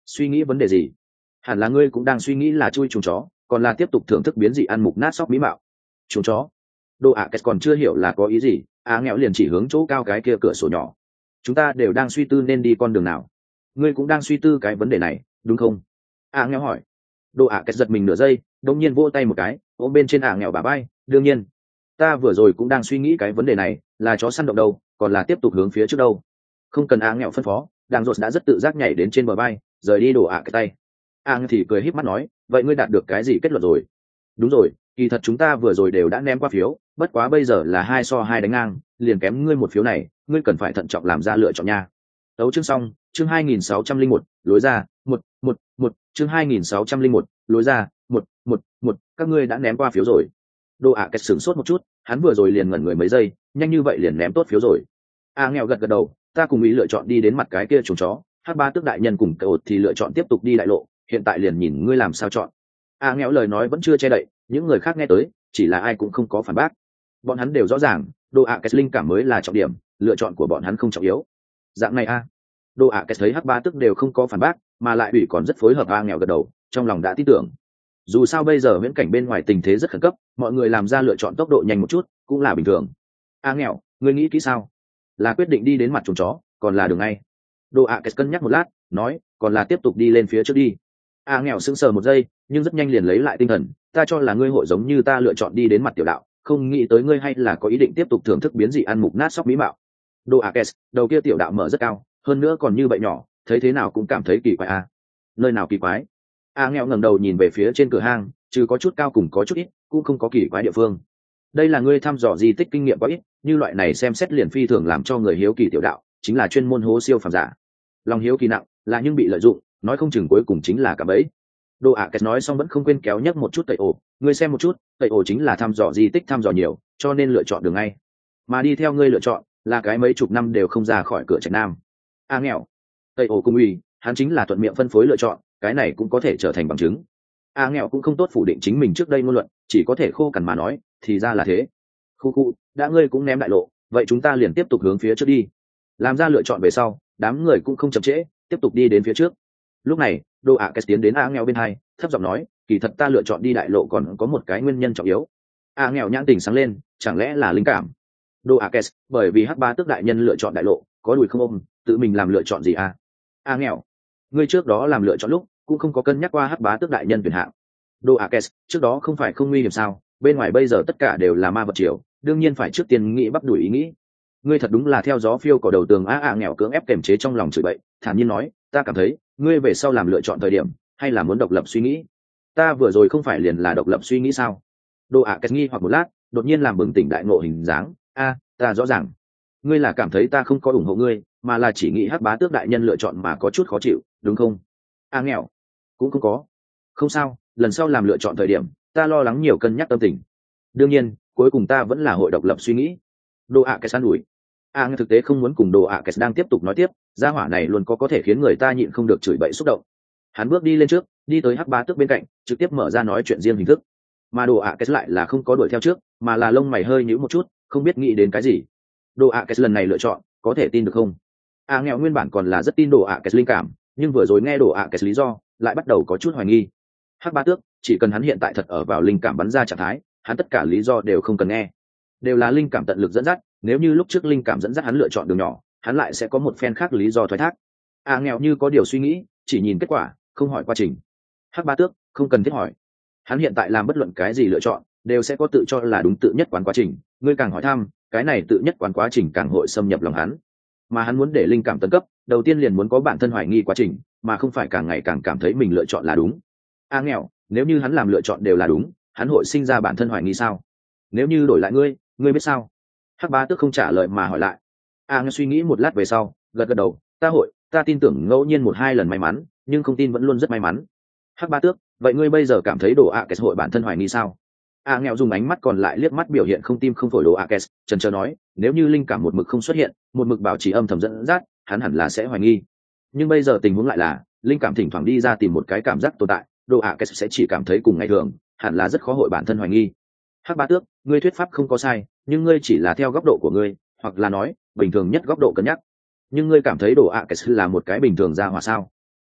Suy nghĩ vấn đề gì? Hẳn là ngươi cũng đang suy nghĩ là chui chuồng chó, còn là tiếp tục thưởng thức biến dị ăn mục nát sóc mỹ mạo. Chuồng chó? Đồ ạ à còn chưa hiểu là có ý gì, á nghèo liền chỉ hướng chỗ cao cái kia cửa sổ nhỏ. Chúng ta đều đang suy tư nên đi con đường nào. Ngươi cũng đang suy tư cái vấn đề này, đúng không? Á nghèo hỏi. Đồ ạ à giật mình nửa giây, đông nhiên vỗ tay một cái, ôm bên trên á nghèo bà bay. Đương nhiên, ta vừa rồi cũng đang suy nghĩ cái vấn đề này, là chó săn động đâu, còn là tiếp tục hướng phía trước đâu. Không cần á nghèo phân phó, đang rột đã rất tự giác nhảy đến trên bờ bay, rời đi đồ ạ cái tay. Á thì cười híp mắt nói, vậy ngươi đạt được cái gì kết luận rồi? Đúng rồi, kỳ thật chúng ta vừa rồi đều đã ném qua phiếu, bất quá bây giờ là hai so hai đánh ngang, liền kém ngươi một phiếu này, ngươi cần phải thận trọng làm ra lựa chọn nha. Đấu chương xong, chương hai nghìn sáu trăm linh một, lối ra, một, một, một, chương hai nghìn sáu trăm linh một, lối ra, một, một, một, các ngươi đã ném qua phiếu rồi. Đồ ạ kẹt sửng sốt một chút, hắn vừa rồi liền ngẩn người mấy giây, nhanh như vậy liền ném tốt phiếu rồi. A nghèo gật gật đầu, ta cùng ý lựa chọn đi đến mặt cái kia chuồng chó, hát ba tước đại nhân cùng cậu thì lựa chọn tiếp tục đi đại lộ, hiện tại liền nhìn ngươi làm sao chọn. A nghèo lời nói vẫn chưa che đậy, những người khác nghe tới, chỉ là ai cũng không có phản bác. Bọn hắn đều rõ ràng, đồ ạ kẹt linh cảm mới là trọng điểm, lựa chọn của bọn hắn không trọng yếu. Dạng này a. Đồ ạ kẹt thấy hát ba tước đều không có phản bác, mà lại ủy còn rất phối hợp. A nghèo gật đầu, trong lòng đã tin tưởng. Dù sao bây giờ viễn cảnh bên ngoài tình thế rất khẩn cấp, mọi người làm ra lựa chọn tốc độ nhanh một chút cũng là bình thường. A nghèo, ngươi nghĩ kỹ sao? Là quyết định đi đến mặt chuồng chó, còn là đường ngay? Đồ ạ kẹt cân nhắc một lát, nói, còn là tiếp tục đi lên phía trước đi. A nghèo sững sờ một giây, nhưng rất nhanh liền lấy lại tinh thần. Ta cho là ngươi hội giống như ta lựa chọn đi đến mặt tiểu đạo, không nghĩ tới ngươi hay là có ý định tiếp tục thưởng thức biến dị ăn mục nát sóc mỹ mạo. Đồ ạ kẹt, đầu kia tiểu đạo mở rất cao, hơn nữa còn như vậy nhỏ, thấy thế nào cũng cảm thấy kỳ quái. A, nơi nào kỳ quái? A nghèo ngẩng đầu nhìn về phía trên cửa hang, trừ có chút cao cùng có chút ít, cũng không có kỳ quái địa phương. Đây là ngươi thăm dò di tích kinh nghiệm quá ít, như loại này xem xét liền phi thường làm cho người hiếu kỳ tiểu đạo, chính là chuyên môn hố siêu phàm giả. Lòng hiếu kỳ nặng, là nhưng bị lợi dụng, nói không chừng cuối cùng chính là cả bẫy. Đồ ạ kẹt nói xong vẫn không quên kéo nhấc một chút tẩy ổ, ngươi xem một chút, tẩy ổ chính là thăm dò di tích thăm dò nhiều, cho nên lựa chọn đường ngay. Mà đi theo ngươi lựa chọn, là cái mấy chục năm đều không ra khỏi cửa trạch nam. A nghèo, tẩy ổ cùng uy, hắn chính là thuận miệng phân phối lựa chọn, cái này cũng có thể trở thành bằng chứng. A nghèo cũng không tốt phủ định chính mình trước đây ngôn luận, chỉ có thể khô cằn mà nói, thì ra là thế. Khu khu, đã ngươi cũng ném đại lộ, vậy chúng ta liền tiếp tục hướng phía trước đi. Làm ra lựa chọn về sau, đám người cũng không chậm trễ, tiếp tục đi đến phía trước. Lúc này, Đồ ạ kẹt tiến đến A nghèo bên hai, thấp giọng nói, kỳ thật ta lựa chọn đi đại lộ còn có một cái nguyên nhân trọng yếu. A nghèo nhãn tình sáng lên, chẳng lẽ là linh cảm? Đồ ạ kẹt, bởi vì hắc ba tước đại nhân lựa chọn đại lộ, có đùi không ôm, tự mình làm lựa chọn gì à? A nghèo, ngươi trước đó làm lựa chọn lúc cũng không có cân nhắc qua hắc bá tước đại nhân tuyển hạng. Đồ ạ kẹt, trước đó không phải không nguy hiểm sao? Bên ngoài bây giờ tất cả đều là ma vật triều, đương nhiên phải trước tiên nghĩ bắt đuổi ý nghĩ. Ngươi thật đúng là theo gió phiêu cỏ đầu tường. A A nghèo cưỡng ép kềm chế trong lòng chửi bậy, thản nhiên nói, ta cảm thấy ngươi về sau làm lựa chọn thời điểm hay là muốn độc lập suy nghĩ. Ta vừa rồi không phải liền là độc lập suy nghĩ sao? Đồ ạ kẹt nghi hoặc một lát, đột nhiên làm bừng tỉnh đại ngộ hình dáng. A, ta rõ ràng, ngươi là cảm thấy ta không có ủng hộ ngươi, mà là chỉ nghĩ hắc bá tước đại nhân lựa chọn mà có chút khó chịu, đúng không? A nghèo, cũng không có. Không sao, lần sau làm lựa chọn thời điểm, ta lo lắng nhiều cân nhắc tâm tình. Đương nhiên, cuối cùng ta vẫn là hội độc lập suy nghĩ. Đồ ạ kẹt san ủi. A nghèo thực tế không muốn cùng đồ ạ kẹt đang tiếp tục nói tiếp, gia hỏa này luôn có có thể khiến người ta nhịn không được chửi bậy xúc động. Hắn bước đi lên trước, đi tới hắc bá tước bên cạnh, trực tiếp mở ra nói chuyện riêng hình thức. Mà đồ ạ kẹt lại là không có đuổi theo trước, mà là lông mày hơi nhíu một chút, không biết nghĩ đến cái gì. Đồ ạ kẹt lần này lựa chọn, có thể tin được không? A nghèo nguyên bản còn là rất tin đồ ạ kẹt linh cảm, nhưng vừa rồi nghe đồ ạ kẹt lý do, lại bắt đầu có chút hoài nghi. Hắc ba tước, chỉ cần hắn hiện tại thật ở vào linh cảm bắn ra trạng thái, hắn tất cả lý do đều không cần nghe, đều là linh cảm tận lực dẫn dắt. Nếu như lúc trước linh cảm dẫn dắt hắn lựa chọn đường nhỏ, hắn lại sẽ có một phen khác lý do thoái thác. A nghèo như có điều suy nghĩ, chỉ nhìn kết quả, không hỏi quá trình. Hắc ba tước, không cần thiết hỏi. Hắn hiện tại làm bất luận cái gì lựa chọn, đều sẽ có tự cho là đúng tự nhất quán quá trình. Ngươi càng hỏi thăm, cái này tự nhất quán quá trình càng hội xâm nhập lòng hắn. Mà hắn muốn để linh cảm tấn cấp, đầu tiên liền muốn có bản thân hoài nghi quá trình, mà không phải càng ngày càng cảm thấy mình lựa chọn là đúng. A nghèo, nếu như hắn làm lựa chọn đều là đúng, hắn hội sinh ra bản thân hoài nghi sao? Nếu như đổi lại ngươi, ngươi biết sao? Hắc bá tước không trả lời mà hỏi lại. A nghèo suy nghĩ một lát về sau, gật gật đầu, ta hội, ta tin tưởng ngẫu nhiên một hai lần may mắn, nhưng không tin vẫn luôn rất may mắn. Hắc bá tước, vậy ngươi bây giờ cảm thấy đồ ạ kẹt hội bản thân hoài nghi sao? A nghèo dùng ánh mắt còn lại liếc mắt biểu hiện không tim không phổi đồ ạ kẹt, chần chờ nói, nếu như linh cảm một mực không xuất hiện, một mực bảo trì âm thầm dẫn dắt, hắn hẳn là sẽ hoài nghi. Nhưng bây giờ tình huống lại là, linh cảm thỉnh thoảng đi ra tìm một cái cảm giác tồn tại, đồ ạ kẹt sẽ chỉ cảm thấy cùng ngày thường, hẳn là rất khó hội bản thân hoài nghi. Hắc bá tước, ngươi thuyết pháp không có sai, nhưng ngươi chỉ là theo góc độ của ngươi, hoặc là nói bình thường nhất góc độ cân nhắc. Nhưng ngươi cảm thấy đồ ạ kẹt là một cái bình thường ra hỏa sao?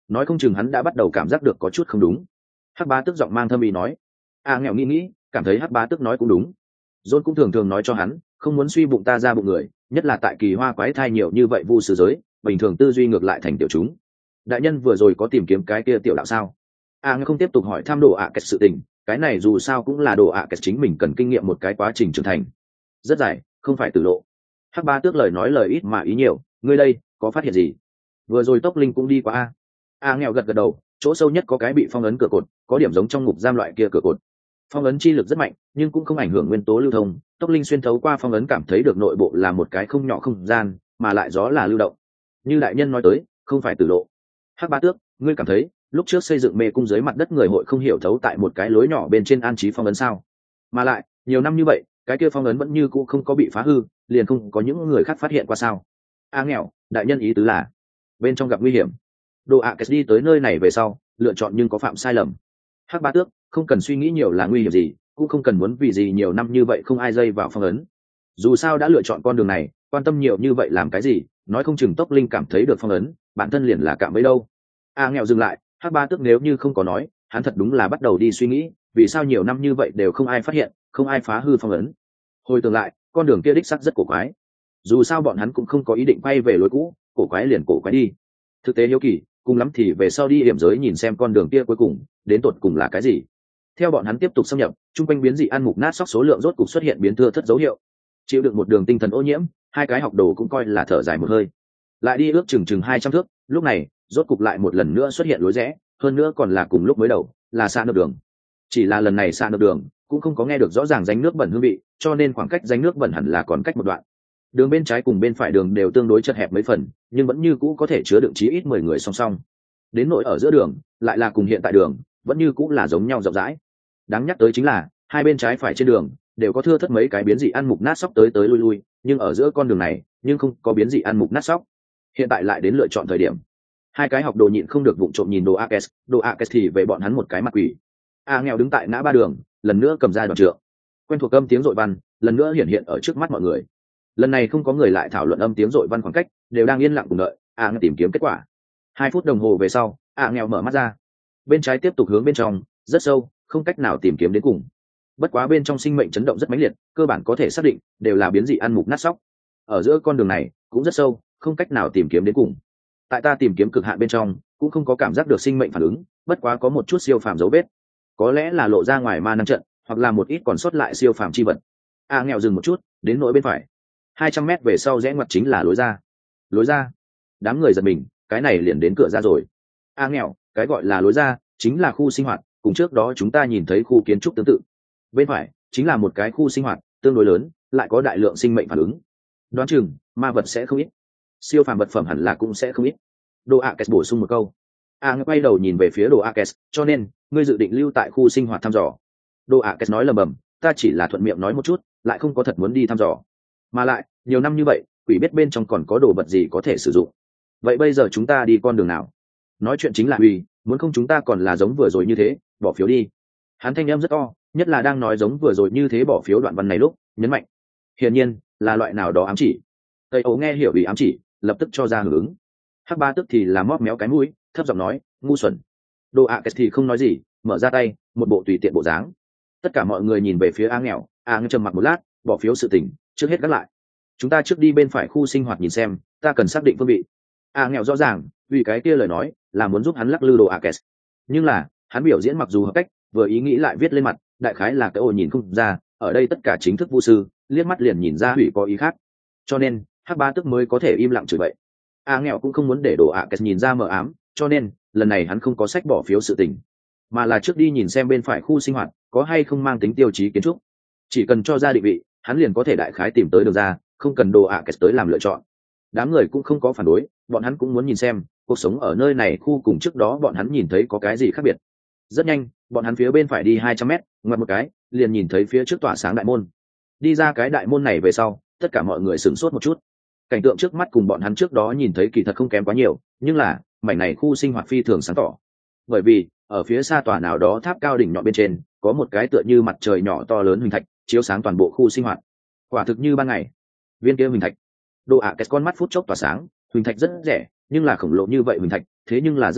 nói không chừng hắn đã bắt đầu cảm giác được có chút không đúng. Hắc bá tức giọng mang thâm ý nói. A nghèo nghĩ nghĩ, cảm thấy hắc bá tức nói cũng đúng. John cũng thường thường nói cho hắn, không muốn suy bụng ta ra bụng người, nhất là tại kỳ hoa quái thai nhiều như vậy vu sư giới, bình thường tư duy ngược lại thành tiểu chúng. Đại nhân vừa rồi có tìm kiếm cái kia tiểu đạo sao? A nghèo không tiếp tục hỏi thăm đồ ạ kẹt sự tình, cái này dù sao cũng là đồ ạ kẹt chính mình cần kinh nghiệm một cái quá trình trưởng thành. Rất dài, không phải tử lộ. Hắc bá tước lời nói lời ít mà ý nhiều, ngươi đây có phát hiện gì? Vừa rồi tốc linh cũng đi qua a. A nghèo gật gật đầu, chỗ sâu nhất có cái bị phong ấn cửa cột, có điểm giống trong ngục giam loại kia cửa cột. Phong ấn chi lực rất mạnh, nhưng cũng không ảnh hưởng nguyên tố lưu thông. Tốc linh xuyên thấu qua phong ấn cảm thấy được nội bộ là một cái không nhỏ không gian, mà lại gió là lưu động. Như đại nhân nói tới, không phải tử lộ. Hắc bá tước, ngươi cảm thấy lúc trước xây dựng mê cung dưới mặt đất người hội không hiểu thấu tại một cái lối nhỏ bên trên an trí phong ấn sao? Mà lại nhiều năm như vậy, cái kia phong ấn vẫn như cũ không có bị phá hư, liền không có những người khác phát hiện qua sao? A nghèo, đại nhân ý tứ là bên trong gặp nguy hiểm. Đồ ạ Kẹt đi tới nơi này về sau, lựa chọn nhưng có phạm sai lầm. Hắc bá tước, không cần suy nghĩ nhiều là nguy hiểm gì, cũng không cần muốn vì gì nhiều năm như vậy không ai dây vào phong ấn. Dù sao đã lựa chọn con đường này, quan tâm nhiều như vậy làm cái gì? Nói không chừng tốc linh cảm thấy được phong ấn, bản thân liền là cạm bẫy đâu. A nghèo dừng lại, Hắc bá tước nếu như không có nói, hắn thật đúng là bắt đầu đi suy nghĩ, vì sao nhiều năm như vậy đều không ai phát hiện, không ai phá hư phong ấn. Hồi tưởng lại, con đường kia đích sắc rất cổ quái. Dù sao bọn hắn cũng không có ý định quay về lối cũ, cổ quái liền cổ quái đi. Thực tế hiếu kỳ, cùng lắm thì về sau đi hiểm giới nhìn xem con đường kia cuối cùng đến tột cùng là cái gì. Theo bọn hắn tiếp tục xâm nhập, trung quanh biến dị ăn mục nát sóc số lượng rốt cục xuất hiện biến thưa thất dấu hiệu. Chịu được một đường tinh thần ô nhiễm, hai cái học đồ cũng coi là thở dài một hơi. Lại đi ước chừng chừng hai trăm thước, lúc này rốt cục lại một lần nữa xuất hiện lối rẽ, hơn nữa còn là cùng lúc mới đầu, là xa nước đường. Chỉ là lần này xa nước đường cũng không có nghe được rõ ràng ránh nước bẩn hương vị, cho nên khoảng cách ránh nước bẩn hẳn là còn cách một đoạn. Đường bên trái cùng bên phải đường đều tương đối chật hẹp mấy phần, nhưng vẫn như cũ có thể chứa đựng chí ít mười người song song. Đến nỗi ở giữa đường, lại là cùng hiện tại đường, vẫn như cũ là giống nhau rộng rãi. Đáng nhắc tới chính là, hai bên trái phải trên đường đều có thưa thất mấy cái biến dị ăn mục nát sóc tới tới lui lui, nhưng ở giữa con đường này, nhưng không có biến dị ăn mục nát sóc. Hiện tại lại đến lựa chọn thời điểm. Hai cái học đồ nhịn không được vụng trộm nhìn đồ Akes, đồ Akes thì về bọn hắn một cái mặt quỷ. A nghèo đứng tại ngã ba đường, lần nữa cầm ra đoạn trượng. Quen thuộc âm tiếng dội văn, lần nữa hiện hiện ở trước mắt mọi người. Lần này không có người lại thảo luận âm tiếng dội văn khoảng cách, đều đang yên lặng cùng đợi A nghèo tìm kiếm kết quả. Hai phút đồng hồ về sau, A nghèo mở mắt ra. Bên trái tiếp tục hướng bên trong, rất sâu, không cách nào tìm kiếm đến cùng. Bất quá bên trong sinh mệnh chấn động rất mãnh liệt, cơ bản có thể xác định đều là biến dị ăn mục nát sóc. Ở giữa con đường này cũng rất sâu, không cách nào tìm kiếm đến cùng. Tại ta tìm kiếm cực hạn bên trong, cũng không có cảm giác được sinh mệnh phản ứng, bất quá có một chút siêu phàm dấu vết, có lẽ là lộ ra ngoài ma năng trận, hoặc là một ít còn sót lại siêu phàm chi vật. A nghèo dừng một chút, đến nỗi bên phải, hai trăm mét về sau rẽ ngoặt chính là lối ra. Lối ra? Đám người giật mình, cái này liền đến cửa ra rồi. A nghèo, cái gọi là lối ra chính là khu sinh hoạt, cùng trước đó chúng ta nhìn thấy khu kiến trúc tương tự. Bên phải chính là một cái khu sinh hoạt tương đối lớn, lại có đại lượng sinh mệnh phản ứng. Đoán chừng ma vật sẽ không ít, siêu phàm vật phẩm hẳn là cũng sẽ không ít. Đồ Akes bổ sung một câu. A quay đầu nhìn về phía Đồ Akes, cho nên ngươi dự định lưu tại khu sinh hoạt thăm dò. Đồ Akes nói lầm bầm, ta chỉ là thuận miệng nói một chút, lại không có thật muốn đi thăm dò. Mà lại nhiều năm như vậy, quỷ biết bên trong còn có đồ vật gì có thể sử dụng. Vậy bây giờ chúng ta đi con đường nào? Nói chuyện chính là Huy, muốn không chúng ta còn là giống vừa rồi như thế, bỏ phiếu đi. Hắn thanh em rất to, nhất là đang nói giống vừa rồi như thế bỏ phiếu đoạn văn này lúc nhấn mạnh, hiển nhiên là loại nào đó ám chỉ. Tây Ấu nghe hiểu ý ám chỉ, lập tức cho ra hưởng ứng. Hắc ba tức thì là móp méo cái mũi, thấp giọng nói, ngu xuẩn. Đồ Akes thì không nói gì, mở ra tay, một bộ tùy tiện bộ dáng. Tất cả mọi người nhìn về phía A nghèo, A nghèo trầm mặc một lát, bỏ phiếu sự tình, trước hết gác lại. Chúng ta trước đi bên phải khu sinh hoạt nhìn xem, ta cần xác định phương vị. A nghèo rõ ràng, vì cái kia lời nói là muốn giúp hắn lắc lư Đồ Akes. Nhưng là, hắn biểu diễn mặc dù hợp cách, vừa ý nghĩ lại viết lên mặt, đại khái là cái ồ nhìn không ra, ở đây tất cả chính thức vu sư, liếc mắt liền nhìn ra hủy có ý khác. Cho nên, Hắc ba tức mới có thể im lặng chửi bậy. A nghèo cũng không muốn để Đồ Akes nhìn ra mờ ám, cho nên lần này hắn không có sách bỏ phiếu sự tình, mà là trước đi nhìn xem bên phải khu sinh hoạt có hay không mang tính tiêu chí kiến trúc. Chỉ cần cho ra định vị, hắn liền có thể đại khái tìm tới đường ra, không cần Đồ Akes tới làm lựa chọn. Đám người cũng không có phản đối, bọn hắn cũng muốn nhìn xem cuộc sống ở nơi này khu cùng trước đó bọn hắn nhìn thấy có cái gì khác biệt. Rất nhanh, bọn hắn phía bên phải đi hai trăm mét, ngoặt một cái, liền nhìn thấy phía trước tỏa sáng đại môn. Đi ra cái đại môn này về sau, tất cả mọi người sửng sốt một chút. Cảnh tượng trước mắt cùng bọn hắn trước đó nhìn thấy kỳ thật không kém quá nhiều, nhưng là mảnh này khu sinh hoạt phi thường sáng tỏ. Bởi vì ở phía xa tòa nào đó tháp cao đỉnh nhọn bên trên, có một cái tựa như mặt trời nhỏ to lớn huỳnh thạch, chiếu sáng toàn bộ khu sinh hoạt. Quả thực như ban ngày. Viên kia huỳnh thạch. Đồ Akes con mắt phút chốc tỏa sáng, huỳnh thạch rất rẻ, nhưng là khổng lồ như vậy huỳnh thạch, thế nhưng là rất ít gặp,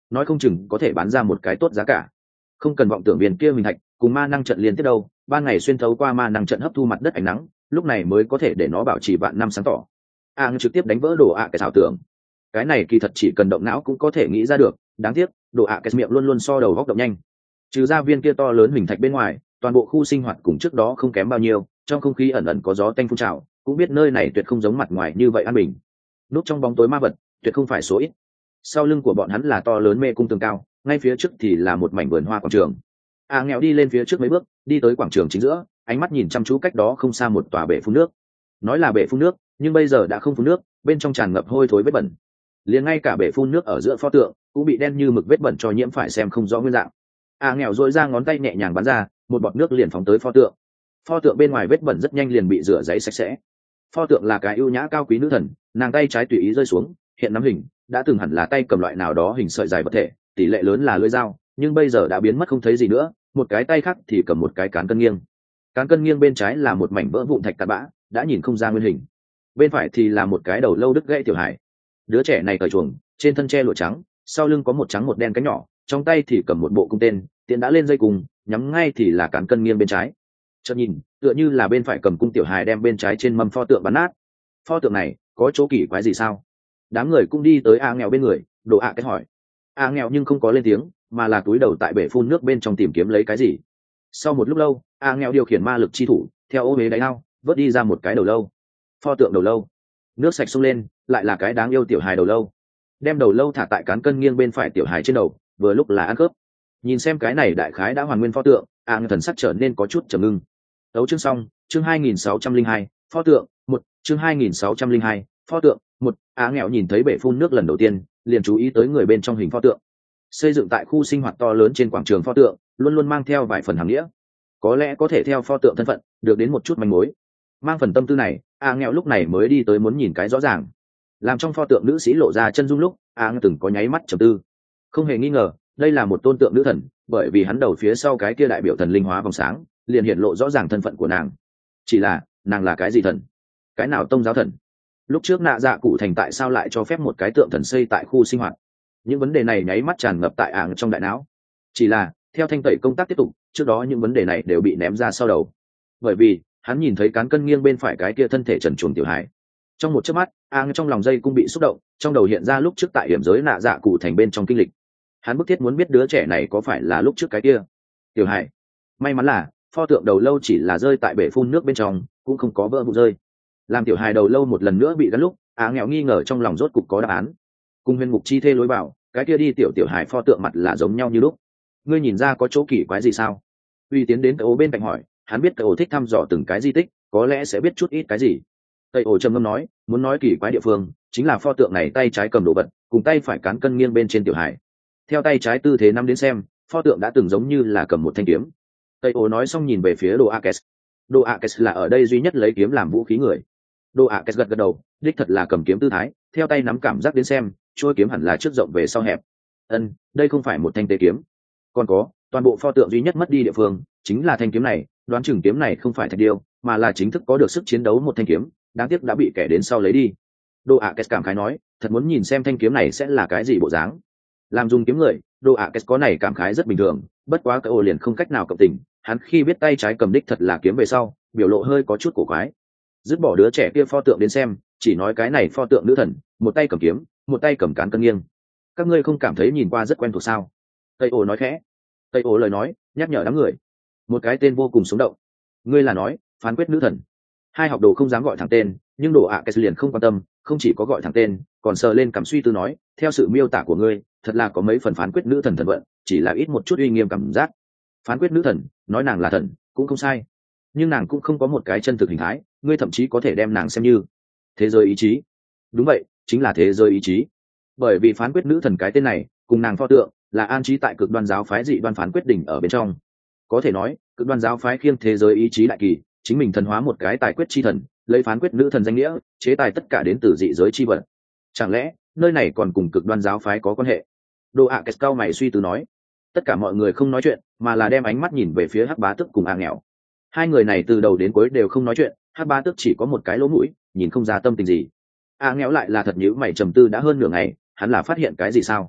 nói không chừng có thể bán ra một cái tốt giá cả. Không cần vọng tưởng viên kia huỳnh thạch cùng ma năng trận liên tiếp đâu, ban ngày xuyên thấu qua ma năng trận hấp thu mặt đất ánh nắng, lúc này mới có thể để nó bảo trì vạn năm sáng tỏ. a trực tiếp đánh vỡ đồ ạ cái ảo tưởng. Cái này kỳ thật chỉ cần động não cũng có thể nghĩ ra được, đáng tiếc đồ ạ cái miệng luôn luôn so đầu góc động nhanh. Trừ ra viên kia to lớn huỳnh thạch bên ngoài, toàn bộ khu sinh hoạt cùng trước đó không kém bao nhiêu, trong không khí ẩn ẩn có gió tanh phun trào, cũng biết nơi này tuyệt không giống mặt ngoài như vậy an bình. Núp trong bóng tối ma vật tuyệt không phải số ít. Sau lưng của bọn hắn là to lớn mê cung tường cao, ngay phía trước thì là một mảnh vườn hoa quảng trường. a nghèo đi lên phía trước mấy bước, đi tới quảng trường chính giữa, ánh mắt nhìn chăm chú cách đó không xa một tòa bể phun nước. Nói là bể phun nước, nhưng bây giờ đã không phun nước, bên trong tràn ngập hôi thối vết bẩn. Liền ngay cả bể phun nước ở giữa pho tượng cũng bị đen như mực vết bẩn cho nhiễm phải xem không rõ nguyên dạng. a nghèo dội ra ngón tay nhẹ nhàng bắn ra, một bọt nước liền phóng tới pho tượng. Pho tượng bên ngoài vết bẩn rất nhanh liền bị rửa giấy sạch sẽ. Pho tượng là cái ưu nhã cao quý nữ thần, nàng tay trái tùy ý rơi xuống, hiện nắm hình đã từng hẳn là tay cầm loại nào đó hình sợi dài vật thể, tỷ lệ lớn là lưỡi dao, nhưng bây giờ đã biến mất không thấy gì nữa, một cái tay khác thì cầm một cái cán cân nghiêng. Cán cân nghiêng bên trái là một mảnh vỡ vụn thạch tạt bã, đã nhìn không ra nguyên hình. Bên phải thì là một cái đầu lâu đứt gãy tiểu hải. Đứa trẻ này cởi chuồng, trên thân che lụa trắng, sau lưng có một trắng một đen cánh nhỏ, trong tay thì cầm một bộ cung tên, tiện đã lên dây cùng, nhắm ngay thì là cán cân nghiêng bên trái. Chợt nhìn, tựa như là bên phải cầm cung tiểu hài đem bên trái trên mâm pho tượng bắn nát. Pho tượng này có chỗ kỳ quái gì sao? Đám người cũng đi tới a nghèo bên người, đồ ạ cái hỏi. A nghèo nhưng không có lên tiếng, mà là túi đầu tại bể phun nước bên trong tìm kiếm lấy cái gì. Sau một lúc lâu, a nghèo điều khiển ma lực chi thủ, theo ô huế đáy ao vớt đi ra một cái đầu lâu. Pho tượng đầu lâu, nước sạch xông lên, lại là cái đáng yêu tiểu hài đầu lâu. Đem đầu lâu thả tại cán cân nghiêng bên phải tiểu hài trên đầu, vừa lúc là ăn khớp. Nhìn xem cái này đại khái đã hoàn nguyên pho tượng, a nghèo thần sắc trở nên có chút trầm ngưng. Đấu chương xong, chương hai nghìn sáu trăm linh hai, pho tượng một, chương hai nghìn sáu trăm linh hai, pho tượng một. Á nghèo nhìn thấy bể phun nước lần đầu tiên, liền chú ý tới người bên trong hình pho tượng. Xây dựng tại khu sinh hoạt to lớn trên quảng trường pho tượng, luôn luôn mang theo vài phần hàm nghĩa. Có lẽ có thể theo pho tượng thân phận, được đến một chút manh mối. Mang phần tâm tư này, Á nghèo lúc này mới đi tới muốn nhìn cái rõ ràng. Làm trong pho tượng nữ sĩ lộ ra chân dung lúc, Á nghèo từng có nháy mắt trầm tư. Không hề nghi ngờ, đây là một tôn tượng nữ thần, bởi vì hắn đầu phía sau cái kia đại biểu thần linh hóa vòng sáng, liền hiện lộ rõ ràng thân phận của nàng. Chỉ là, nàng là cái gì thần? Cái nào tông giáo thần? Lúc trước nạ dạ cụ thành tại sao lại cho phép một cái tượng thần xây tại khu sinh hoạt? Những vấn đề này nháy mắt tràn ngập tại ảng trong đại não. Chỉ là, theo thanh tẩy công tác tiếp tục, trước đó những vấn đề này đều bị ném ra sau đầu. Bởi vì, hắn nhìn thấy cán cân nghiêng bên phải cái kia thân thể trần truồng tiểu hải. Trong một chớp mắt, ảng trong lòng dây cũng bị xúc động, trong đầu hiện ra lúc trước tại hiểm giới nạ dạ cụ thành bên trong kinh lịch. Hắn bức thiết muốn biết đứa trẻ này có phải là lúc trước cái kia tiểu hải. May mắn là pho tượng đầu lâu chỉ là rơi tại bể phun nước bên trong, cũng không có vỡ vụ rơi. Làm tiểu hài đầu lâu một lần nữa bị gắn lúc, á nghèo nghi ngờ trong lòng rốt cục có đáp án. Cùng huyền mục chi thê lối bảo, cái kia đi tiểu tiểu hài pho tượng mặt là giống nhau như lúc. Ngươi nhìn ra có chỗ kỳ quái gì sao? Uy tiến đến cái ố bên cạnh hỏi, hắn biết cái ố thích thăm dò từng cái di tích, có lẽ sẽ biết chút ít cái gì. Tây ổ trầm ngâm nói, muốn nói kỳ quái địa phương, chính là pho tượng này tay trái cầm đồ vật, cùng tay phải cán cân nghiêng bên trên tiểu hài. Theo tay trái tư thế năm đến xem, pho tượng đã từng giống như là cầm một thanh kiếm. Tây ổ nói xong nhìn về phía đồ Akes. Đồ Akes là ở đây duy nhất lấy kiếm làm vũ khí người. Đồ Akes gật gật đầu, đích thật là cầm kiếm tư thái, theo tay nắm cảm giác đến xem, chuôi kiếm hẳn là trước rộng về sau hẹp. Ân, đây không phải một thanh tế kiếm. Còn có, toàn bộ pho tượng duy nhất mất đi địa phương, chính là thanh kiếm này, đoán chừng kiếm này không phải thạch điêu, mà là chính thức có được sức chiến đấu một thanh kiếm, đáng tiếc đã bị kẻ đến sau lấy đi. Đồ Akes cảm khái nói, thật muốn nhìn xem thanh kiếm này sẽ là cái gì bộ dáng. Làm dùng kiếm người, Đồ Akes có này cảm khái rất bình thường, bất quá cái ô liền không cách nào cộng tình, hắn khi biết tay trái cầm đích thật là kiếm về sau, biểu lộ hơi có chút cổ quái. Dứt bỏ đứa trẻ kia pho tượng đến xem, chỉ nói cái này pho tượng nữ thần, một tay cầm kiếm, một tay cầm cán cân nghiêng. Các ngươi không cảm thấy nhìn qua rất quen thuộc sao? Tây ổ nói khẽ. Tây ổ lời nói nhắc nhở đám người. Một cái tên vô cùng sống động. Ngươi là nói phán quyết nữ thần? Hai học đồ không dám gọi thẳng tên, nhưng Đồ Akes liền không quan tâm, không chỉ có gọi thẳng tên, còn sờ lên cảm suy tư nói, theo sự miêu tả của ngươi, thật là có mấy phần phán quyết nữ thần thần vận, chỉ là ít một chút uy nghiêm cảm giác. Phán quyết nữ thần, nói nàng là thần, cũng không sai, nhưng nàng cũng không có một cái chân thực hình thái, ngươi thậm chí có thể đem nàng xem như thế giới ý chí. Đúng vậy, chính là thế giới ý chí. Bởi vì phán quyết nữ thần cái tên này, cùng nàng pho tượng là an trí tại cực đoan giáo phái dị đoan phán quyết đỉnh ở bên trong. Có thể nói, cực đoan giáo phái khiêng thế giới ý chí đại kỳ, chính mình thần hóa một cái tài quyết chi thần, lấy phán quyết nữ thần danh nghĩa, chế tài tất cả đến từ dị giới chi vật. Chẳng lẽ nơi này còn cùng cực đoan giáo phái có quan hệ? Đồ Akes cao mày suy tư nói. Tất cả mọi người không nói chuyện, mà là đem ánh mắt nhìn về phía Hắc Bá Tước cùng A Nghèo. Hai người này từ đầu đến cuối đều không nói chuyện, Hắc Bá Tước chỉ có một cái lỗ mũi, nhìn không ra tâm tình gì. A Nghèo lại là thật nhíu mày trầm tư đã hơn nửa ngày, hắn là phát hiện cái gì sao?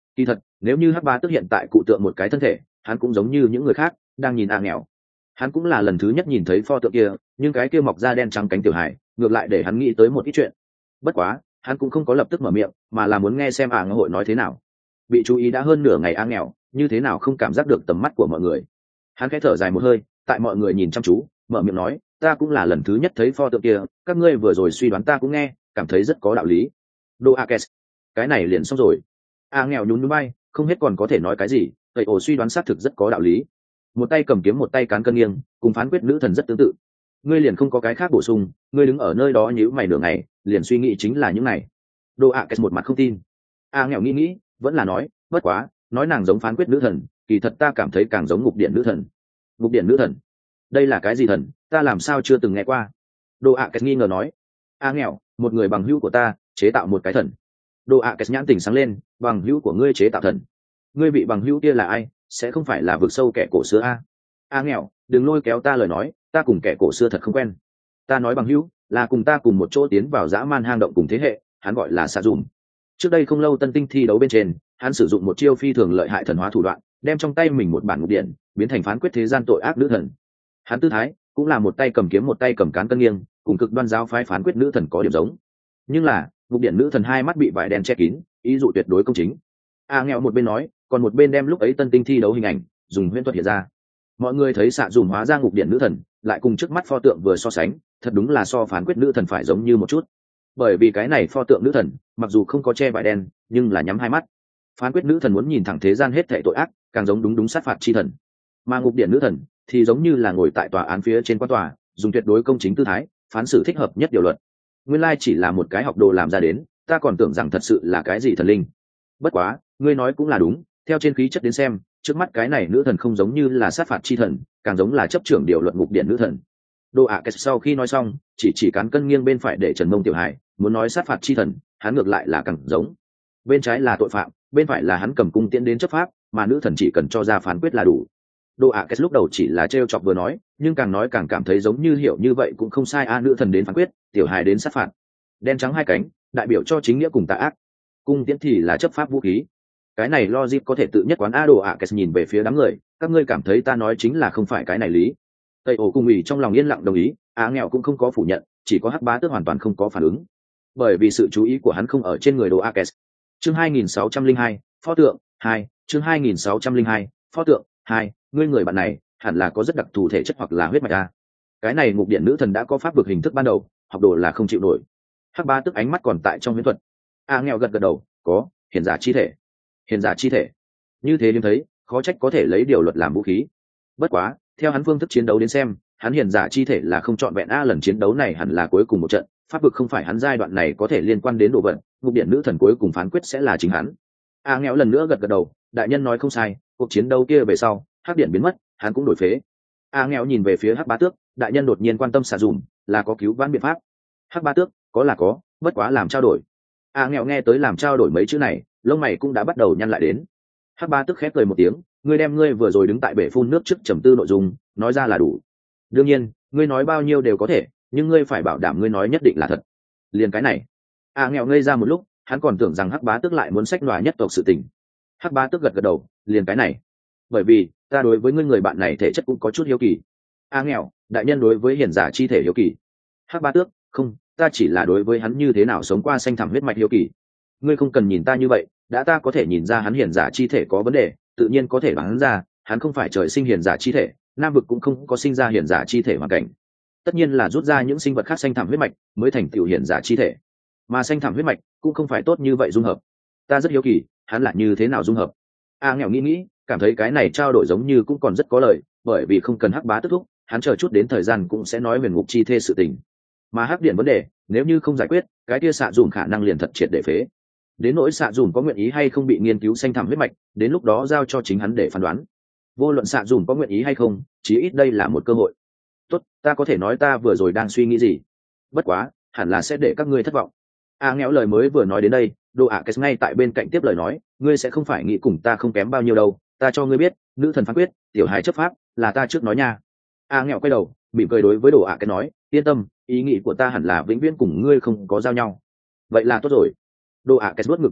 Kỳ thật nếu như hắc bá tức hiện tại cụ tượng một cái thân thể, hắn cũng giống như những người khác đang nhìn a nghèo. Hắn cũng là lần thứ nhất nhìn thấy pho tượng kia, nhưng cái kia mọc da đen trắng cánh tiểu hải ngược lại để hắn nghĩ tới một ít chuyện. Bất quá hắn cũng không có lập tức mở miệng, mà là muốn nghe xem a ngờ hội nói thế nào. Bị chú ý đã hơn nửa ngày a nghèo như thế nào không cảm giác được tầm mắt của mọi người. Hắn khẽ thở dài một hơi, tại mọi người nhìn chăm chú mở miệng nói, ta cũng là lần thứ nhất thấy pho tượng kia, các ngươi vừa rồi suy đoán ta cũng nghe, cảm thấy rất có đạo lý. Đô Akes, cái này liền xong rồi. A nghèo nhún nhún bay, không hết còn có thể nói cái gì, tẩy ổ suy đoán xác thực rất có đạo lý. Một tay cầm kiếm một tay cán cân nghiêng, cùng phán quyết nữ thần rất tương tự. Ngươi liền không có cái khác bổ sung, ngươi đứng ở nơi đó nhíu mày nửa ngày, liền suy nghĩ chính là những này. Đô Akes một mặt không tin. A nghèo nghĩ nghĩ, vẫn là nói, bất quá, nói nàng giống phán quyết nữ thần, kỳ thật ta cảm thấy càng giống ngục điện nữ thần. Ngục điện nữ thần? Đây là cái gì thần, ta làm sao chưa từng nghe qua? Đô Akes nghi ngờ nói. A nghèo, một người bằng hữu của ta chế tạo một cái thần. Đô Akes nhãn tình sáng lên, bằng hữu của ngươi chế tạo thần? Ngươi vị bằng hữu kia là ai? Sẽ không phải là vực sâu kẻ cổ xưa a? A nghèo, đừng lôi kéo ta lời nói, ta cùng kẻ cổ xưa thật không quen. Ta nói bằng hữu là cùng ta cùng một chỗ tiến vào dã man hang động cùng thế hệ, hắn gọi là Sa Dùm. Trước đây không lâu tân tinh thi đấu bên trên, hắn sử dụng một chiêu phi thường lợi hại thần hóa thủ đoạn, đem trong tay mình một bản ngục điện biến thành phán quyết thế gian tội ác nữ thần. Hắn tư thái cũng là một tay cầm kiếm một tay cầm cán cân nghiêng, cùng cực đoan giáo phái phán quyết nữ thần có điểm giống. Nhưng là ngục điện nữ thần hai mắt bị vải đen che kín, ý dụ tuyệt đối công chính. A nghèo một bên nói, còn một bên đem lúc ấy tân tinh thi đấu hình ảnh dùng huyễn thuật hiện ra. Mọi người thấy xạ dùm hóa ra ngục điện nữ thần, lại cùng trước mắt pho tượng vừa so sánh, thật đúng là so phán quyết nữ thần phải giống như một chút. Bởi vì cái này pho tượng nữ thần mặc dù không có che vải đen, nhưng là nhắm hai mắt. Phán quyết nữ thần muốn nhìn thẳng thế gian hết thảy tội ác, càng giống đúng đúng sát phạt chi thần. Mà ngục điện nữ thần thì giống như là ngồi tại tòa án phía trên quan tòa, dùng tuyệt đối công chính tư thái phán xử thích hợp nhất điều luật. Nguyên lai chỉ là một cái học đồ làm ra đến, ta còn tưởng rằng thật sự là cái gì thần linh. Bất quá ngươi nói cũng là đúng, theo trên khí chất đến xem, trước mắt cái này nữ thần không giống như là sát phạt chi thần, càng giống là chấp trưởng điều luật ngục điện nữ thần. Đô ạ Kết sau khi nói xong, chỉ chỉ cán cân nghiêng bên phải để Trần Mông Tiểu Hải, muốn nói sát phạt chi thần, hắn ngược lại là càng giống. Bên trái là tội phạm, bên phải là hắn cầm cung tiễn đến chấp pháp, mà nữ thần chỉ cần cho ra phán quyết là đủ. Đô ạ Kết lúc đầu chỉ là trêu chọc vừa nói, nhưng càng nói càng cảm thấy giống như hiểu như vậy cũng không sai a, nữ thần đến phán quyết, Tiểu Hải đến sát phạt. Đen trắng hai cánh, đại biểu cho chính nghĩa cùng tà ác. Cung tiễn thì là chấp pháp vũ khí. Cái này logic có thể tự nhất quán a. Đồ ạ Kết nhìn về phía đám người, các ngươi cảm thấy ta nói chính là không phải cái này lý. Tây ổ cung ủy trong lòng yên lặng đồng ý, á nghèo cũng không có phủ nhận, chỉ có hắc bá tước hoàn toàn không có phản ứng, bởi vì sự chú ý của hắn không ở trên người Đồ Akes. Chương hai nghìn sáu trăm lẻ hai, pho tượng hai, chương hai nghìn sáu trăm lẻ hai, pho tượng hai, ngươi người bạn này hẳn là có rất đặc thù thể chất hoặc là huyết mạch a. Cái này ngục điện nữ thần đã có pháp vực hình thức ban đầu, học đồ là không chịu nổi. Hắc bá tước ánh mắt còn tại trong huyễn thuật. A nghèo gật gật đầu, có, hiền giả chi thể. Hiền giả chi thể. Như thế đến thấy, khó trách có thể lấy điều luật làm vũ khí. Bất quá, theo hắn phương thức chiến đấu đến xem, hắn hiền giả chi thể là không chọn vẹn a, lần chiến đấu này hẳn là cuối cùng một trận, pháp vực không phải hắn giai đoạn này có thể liên quan đến đồ vật, ngục điện nữ thần cuối cùng phán quyết sẽ là chính hắn. A nghèo lần nữa gật gật đầu, đại nhân nói không sai, cuộc chiến đấu kia về sau, hắc điện biến mất, hắn cũng đổi phế. A nghèo nhìn về phía hắc bá tước, đại nhân đột nhiên quan tâm xả dùm, là có cứu vãn biện pháp. Hắc bá tước, có là có, bất quá làm trao đổi. A nghèo nghe tới làm trao đổi mấy chữ này, lông mày cũng đã bắt đầu nhăn lại đến. Hắc bá tước khép cười một tiếng, ngươi đem ngươi vừa rồi đứng tại bể phun nước trước trầm tư nội dung nói ra là đủ. Đương nhiên ngươi nói bao nhiêu đều có thể, nhưng ngươi phải bảo đảm ngươi nói nhất định là thật. Liền cái này. A nghèo ngây ra một lúc, hắn còn tưởng rằng hắc bá tước lại muốn sách nòa nhất tộc sự tình. Hắc bá tước gật gật đầu, liền cái này. Bởi vì ta đối với ngươi người bạn này thể chất cũng có chút hiếu kỳ. A nghèo, đại nhân đối với hiền giả chi thể hiếu kỳ. Hắc bá tước, không, ta chỉ là đối với hắn như thế nào sống qua xanh thẳm huyết mạch hiếu kỳ. Ngươi không cần nhìn ta như vậy, đã ta có thể nhìn ra hắn hiền giả chi thể có vấn đề, tự nhiên có thể đoán ra hắn không phải trời sinh hiền giả chi thể, nam vực cũng không có sinh ra hiền giả chi thể hoàn cảnh, tất nhiên là rút ra những sinh vật khác xanh thẳm huyết mạch mới thành tựu hiền giả chi thể, mà xanh thẳm huyết mạch cũng không phải tốt như vậy dung hợp. Ta rất hiếu kỳ hắn là như thế nào dung hợp. A nghèo nghĩ nghĩ, cảm thấy cái này trao đổi giống như cũng còn rất có lợi, bởi vì không cần hắc bá tức thúc, hắn chờ chút đến thời gian cũng sẽ nói huyền ngục chi thê sự tình, mà hắc điện vấn đề nếu như không giải quyết, cái kia xạ dùn khả năng liền thật triệt để phế. Đến nỗi xạ dùn có nguyện ý hay không bị nghiên cứu xanh thẳm huyết mạch, đến lúc đó giao cho chính hắn để phán đoán. Vô luận xạ dùn có nguyện ý hay không, chí ít đây là một cơ hội. Tốt, ta có thể nói ta vừa rồi đang suy nghĩ gì. Bất quá, hẳn là sẽ để các ngươi thất vọng. A nghẽo lời mới vừa nói đến đây, Đồ ạ Kết ngay tại bên cạnh tiếp lời nói, ngươi sẽ không phải nghĩ cùng ta không kém bao nhiêu đâu, ta cho ngươi biết, nữ thần phán quyết, tiểu hài chấp pháp, là ta trước nói nha. A nghẽo quay đầu, mỉm cười đối với Đồ ạ Kết nói, yên tâm, ý nghĩ của ta hẳn là vĩnh viễn cùng ngươi không có giao nhau. Vậy là tốt rồi. Đồ ạ Kết nuốt ngược một cái,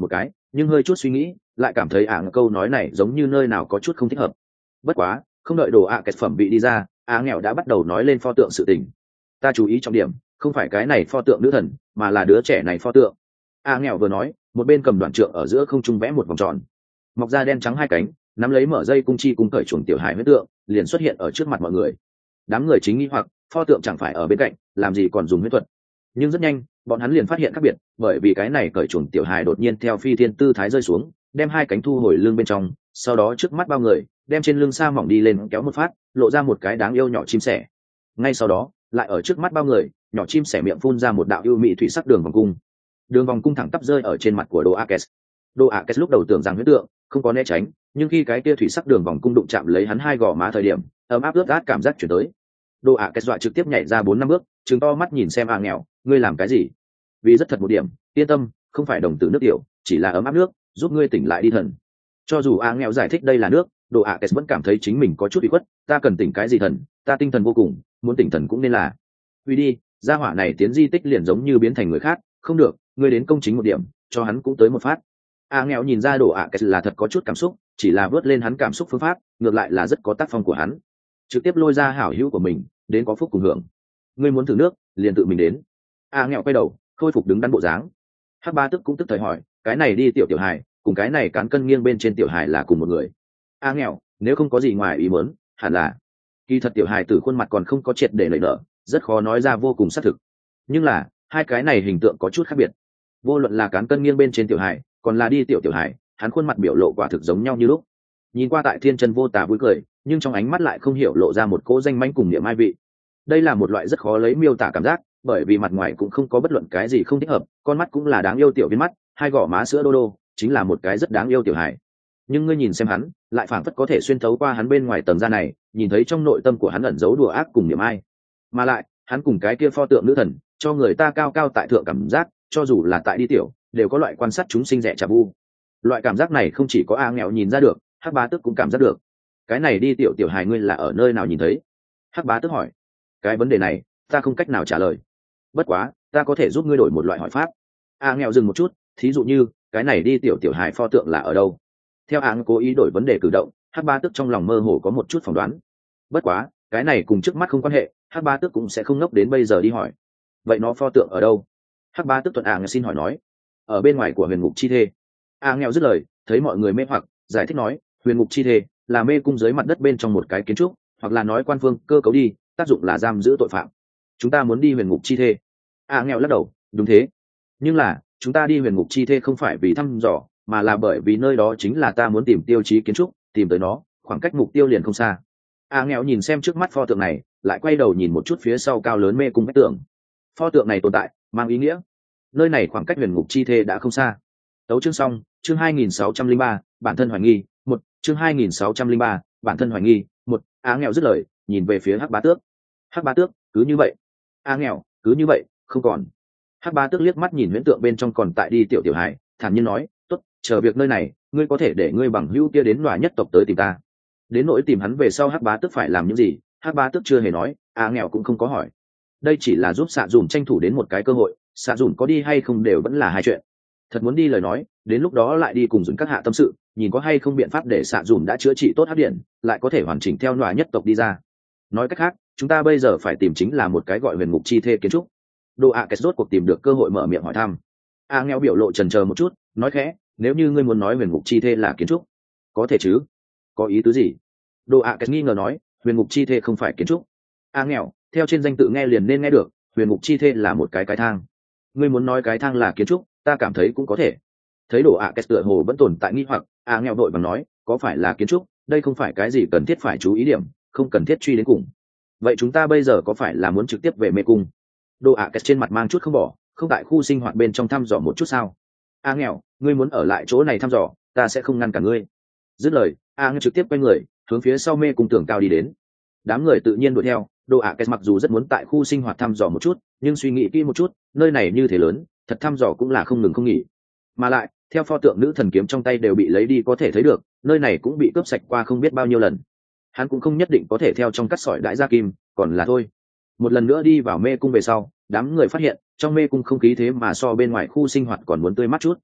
nhưng hơi chút suy nghĩ lại cảm thấy ả câu nói này giống như nơi nào có chút không thích hợp. Bất quá không đợi đồ ạ kẹt phẩm vị đi ra, ả nghèo đã bắt đầu nói lên pho tượng sự tình. Ta chú ý trọng điểm không phải cái này pho tượng nữ thần, mà là đứa trẻ này pho tượng. ả nghèo vừa nói, một bên cầm đoạn trượng ở giữa không trung vẽ một vòng tròn, mọc ra đen trắng hai cánh, nắm lấy mở dây cung chi cung cởi chuồng tiểu hài huyết tượng, liền xuất hiện ở trước mặt mọi người. Đám người chính nghi hoặc pho tượng chẳng phải ở bên cạnh, làm gì còn dùng huyết thuật. Nhưng rất nhanh bọn hắn liền phát hiện khác biệt, bởi vì cái này cởi chuồng tiểu hài đột nhiên theo phi thiên tư thái rơi xuống, đem hai cánh thu hồi lưng bên trong, sau đó trước mắt bao người đem trên lưng sa mỏng đi lên kéo một phát, lộ ra một cái đáng yêu nhỏ chim sẻ. Ngay sau đó lại ở trước mắt bao người, nhỏ chim sẻ miệng phun ra một đạo yêu mị thủy sắc đường vòng cung. Đường vòng cung thẳng tắp rơi ở trên mặt của Đồ Akes. Đồ Akes lúc đầu tưởng rằng huyết tượng không có né tránh, nhưng khi cái kia thủy sắc đường vòng cung đụng chạm lấy hắn hai gò má thời điểm, ấm áp ướt át cảm giác chuyển tới. Đồ Akes dọa trực tiếp nhảy ra bốn năm bước, trừng to mắt nhìn xem A nghèo, ngươi làm cái gì? Vì rất thật một điểm, yên tâm, không phải đồng tử nước tiểu, chỉ là ấm áp nước, giúp ngươi tỉnh lại đi thần. Cho dù A nghèo giải thích đây là nước, Đồ Akes vẫn cảm thấy chính mình có chút bị khuất. Ta cần tỉnh cái gì thần? Ta tinh thần vô cùng, muốn tỉnh thần cũng nên là. Uy đi, gia hỏa này tiến di tích liền giống như biến thành người khác, không được, ngươi đến công chính một điểm, cho hắn cũng tới một phát. A nghèo nhìn ra Đồ Akes là thật có chút cảm xúc, chỉ là vớt lên hắn cảm xúc phương pháp, ngược lại là rất có tác phong của hắn. Trực tiếp lôi ra hảo hữu của mình, đến có phúc cùng hưởng. Ngươi muốn thử nước, liền tự mình đến. A nghèo quay đầu, khôi phục đứng đắn bộ dáng. Hắc Ba Tức cũng tức thời hỏi, cái này đi tiểu tiểu hài, cùng cái này cán cân nghiêng bên trên tiểu hài là cùng một người. A nghèo, nếu không có gì ngoài ý muốn, hẳn là. Kỳ thật tiểu hài từ khuôn mặt còn không có triệt để nảy nở, rất khó nói ra vô cùng xác thực. Nhưng là hai cái này hình tượng có chút khác biệt. Vô luận là cán cân nghiêng bên trên tiểu hài, còn là đi tiểu tiểu hài, hắn khuôn mặt biểu lộ quả thực giống nhau như lúc. Nhìn qua tại thiên chân vô tà vui cười, nhưng trong ánh mắt lại không hiểu lộ ra một cỗ danh mãnh cùng niệm ai vị. Đây là một loại rất khó lấy miêu tả cảm giác, bởi vì mặt ngoài cũng không có bất luận cái gì không thích hợp, con mắt cũng là đáng yêu tiểu viên mắt, hai gò má sữa đô đô, chính là một cái rất đáng yêu tiểu hài. Nhưng ngươi nhìn xem hắn, lại phảng phất có thể xuyên thấu qua hắn bên ngoài tầng da này, nhìn thấy trong nội tâm của hắn ẩn giấu đùa ác cùng niệm ai. Mà lại, hắn cùng cái kia pho tượng nữ thần, cho người ta cao cao tại thượng cảm giác, cho dù là tại đi tiểu, đều có loại quan sát chúng sinh rẻ chà vu. Loại cảm giác này không chỉ có A nghèo nhìn ra được, Hắc Bá Tước cũng cảm giác được. Cái này đi tiểu tiểu hài ngươi là ở nơi nào nhìn thấy? Hắc Bá Tước hỏi. Cái vấn đề này, ta không cách nào trả lời. Bất quá, ta có thể giúp ngươi đổi một loại hỏi pháp. A nghèo dừng một chút, thí dụ như, cái này đi tiểu tiểu hài pho tượng là ở đâu? Theo A cố ý đổi vấn đề cử động, Hắc Bá Tước trong lòng mơ hồ có một chút phỏng đoán. Bất quá, cái này cùng trước mắt không quan hệ, Hắc Bá Tước cũng sẽ không ngốc đến bây giờ đi hỏi. Vậy nó pho tượng ở đâu? Hắc Bá Tước thuận A xin hỏi nói. Ở bên ngoài của huyền ngục chi thê. A nghèo dứt lời, thấy mọi người mê hoặc, giải thích nói, huyền ngục chi thê là mê cung dưới mặt đất bên trong một cái kiến trúc, hoặc là nói quan phương cơ cấu đi, tác dụng là giam giữ tội phạm. Chúng ta muốn đi huyền ngục chi thê. A nghèo lắc đầu, đúng thế. Nhưng là, chúng ta đi huyền ngục chi thê không phải vì thăm dò, mà là bởi vì nơi đó chính là ta muốn tìm tiêu chí kiến trúc, tìm tới nó, khoảng cách mục tiêu liền không xa. A nghèo nhìn xem trước mắt pho tượng này, lại quay đầu nhìn một chút phía sau cao lớn mê cung vách tường. Pho tượng này tồn tại, mang ý nghĩa nơi này khoảng cách huyền ngục chi thê đã không xa. Tấu chương xong, chương hai nghìn sáu trăm linh ba, bản thân hoài nghi, một, chương hai nghìn sáu trăm linh ba, bản thân hoài nghi, một. A nghèo dứt lời, nhìn về phía Hắc Bá Tước. Hắc Bá Tước, cứ như vậy. A nghèo, cứ như vậy, không còn. Hắc Bá Tước liếc mắt nhìn huyễn tượng bên trong còn tại đi tiểu tiểu hải, thản nhiên nói, tốt, chờ việc nơi này, ngươi có thể để ngươi bằng hữu kia đến Nọa nhất tộc tới tìm ta. Đến nỗi tìm hắn về sau Hắc Bá Tước phải làm những gì, Hắc Bá Tước chưa hề nói, A nghèo cũng không có hỏi. Đây chỉ là giúp xạ dùm tranh thủ đến một cái cơ hội, xạ dùm có đi hay không đều vẫn là hai chuyện. Thật muốn đi lời nói, đến lúc đó lại đi cùng dùng các hạ tâm sự, nhìn có hay không biện pháp để xạ dùm đã chữa trị tốt hắc điện, lại có thể hoàn chỉnh theo Nọa nhất tộc đi ra. Nói cách khác, chúng ta bây giờ phải tìm chính là một cái gọi huyền ngục chi thê kiến trúc. Đồ ạ kết rốt cuộc tìm được cơ hội mở miệng hỏi thăm. A nghèo biểu lộ chần chờ một chút, nói khẽ, nếu như ngươi muốn nói huyền ngục chi thê là kiến trúc, có thể chứ? Có ý tứ gì? Đồ ạ kết nghi ngờ nói, huyền ngục chi thê không phải kiến trúc. A nghèo, theo trên danh tự nghe liền nên nghe được, huyền ngục chi thê là một cái cái thang. Ngươi muốn nói cái thang là kiến trúc, ta cảm thấy cũng có thể. Thấy đồ ạ kết tựa hồ vẫn tồn tại nghi hoặc, A nghèo đội bằng nói, có phải là kiến trúc, đây không phải cái gì cần thiết phải chú ý điểm, không cần thiết truy đến cùng. Vậy chúng ta bây giờ có phải là muốn trực tiếp về mê cung? Đồ ạ kết trên mặt mang chút không bỏ, không tại khu sinh hoạt bên trong thăm dò một chút sao? A nghèo, ngươi muốn ở lại chỗ này thăm dò, ta sẽ không ngăn cả ngươi. Dứt lời, A nghèo trực tiếp quay người, hướng phía sau mê cung tường cao đi đến. Đám người tự nhiên đuổi theo. Đồ ạ kết mặc dù rất muốn tại khu sinh hoạt thăm dò một chút, nhưng suy nghĩ kỹ một chút, nơi này như thế lớn, thật thăm dò cũng là không ngừng không nghỉ. Mà lại, theo pho tượng nữ thần kiếm trong tay đều bị lấy đi có thể thấy được, nơi này cũng bị cướp sạch qua không biết bao nhiêu lần. Hắn cũng không nhất định có thể theo trong cắt sỏi đãi ra kim, còn là thôi. Một lần nữa đi vào mê cung về sau, đám người phát hiện trong mê cung không khí thế mà so bên ngoài khu sinh hoạt còn muốn tươi mát chút.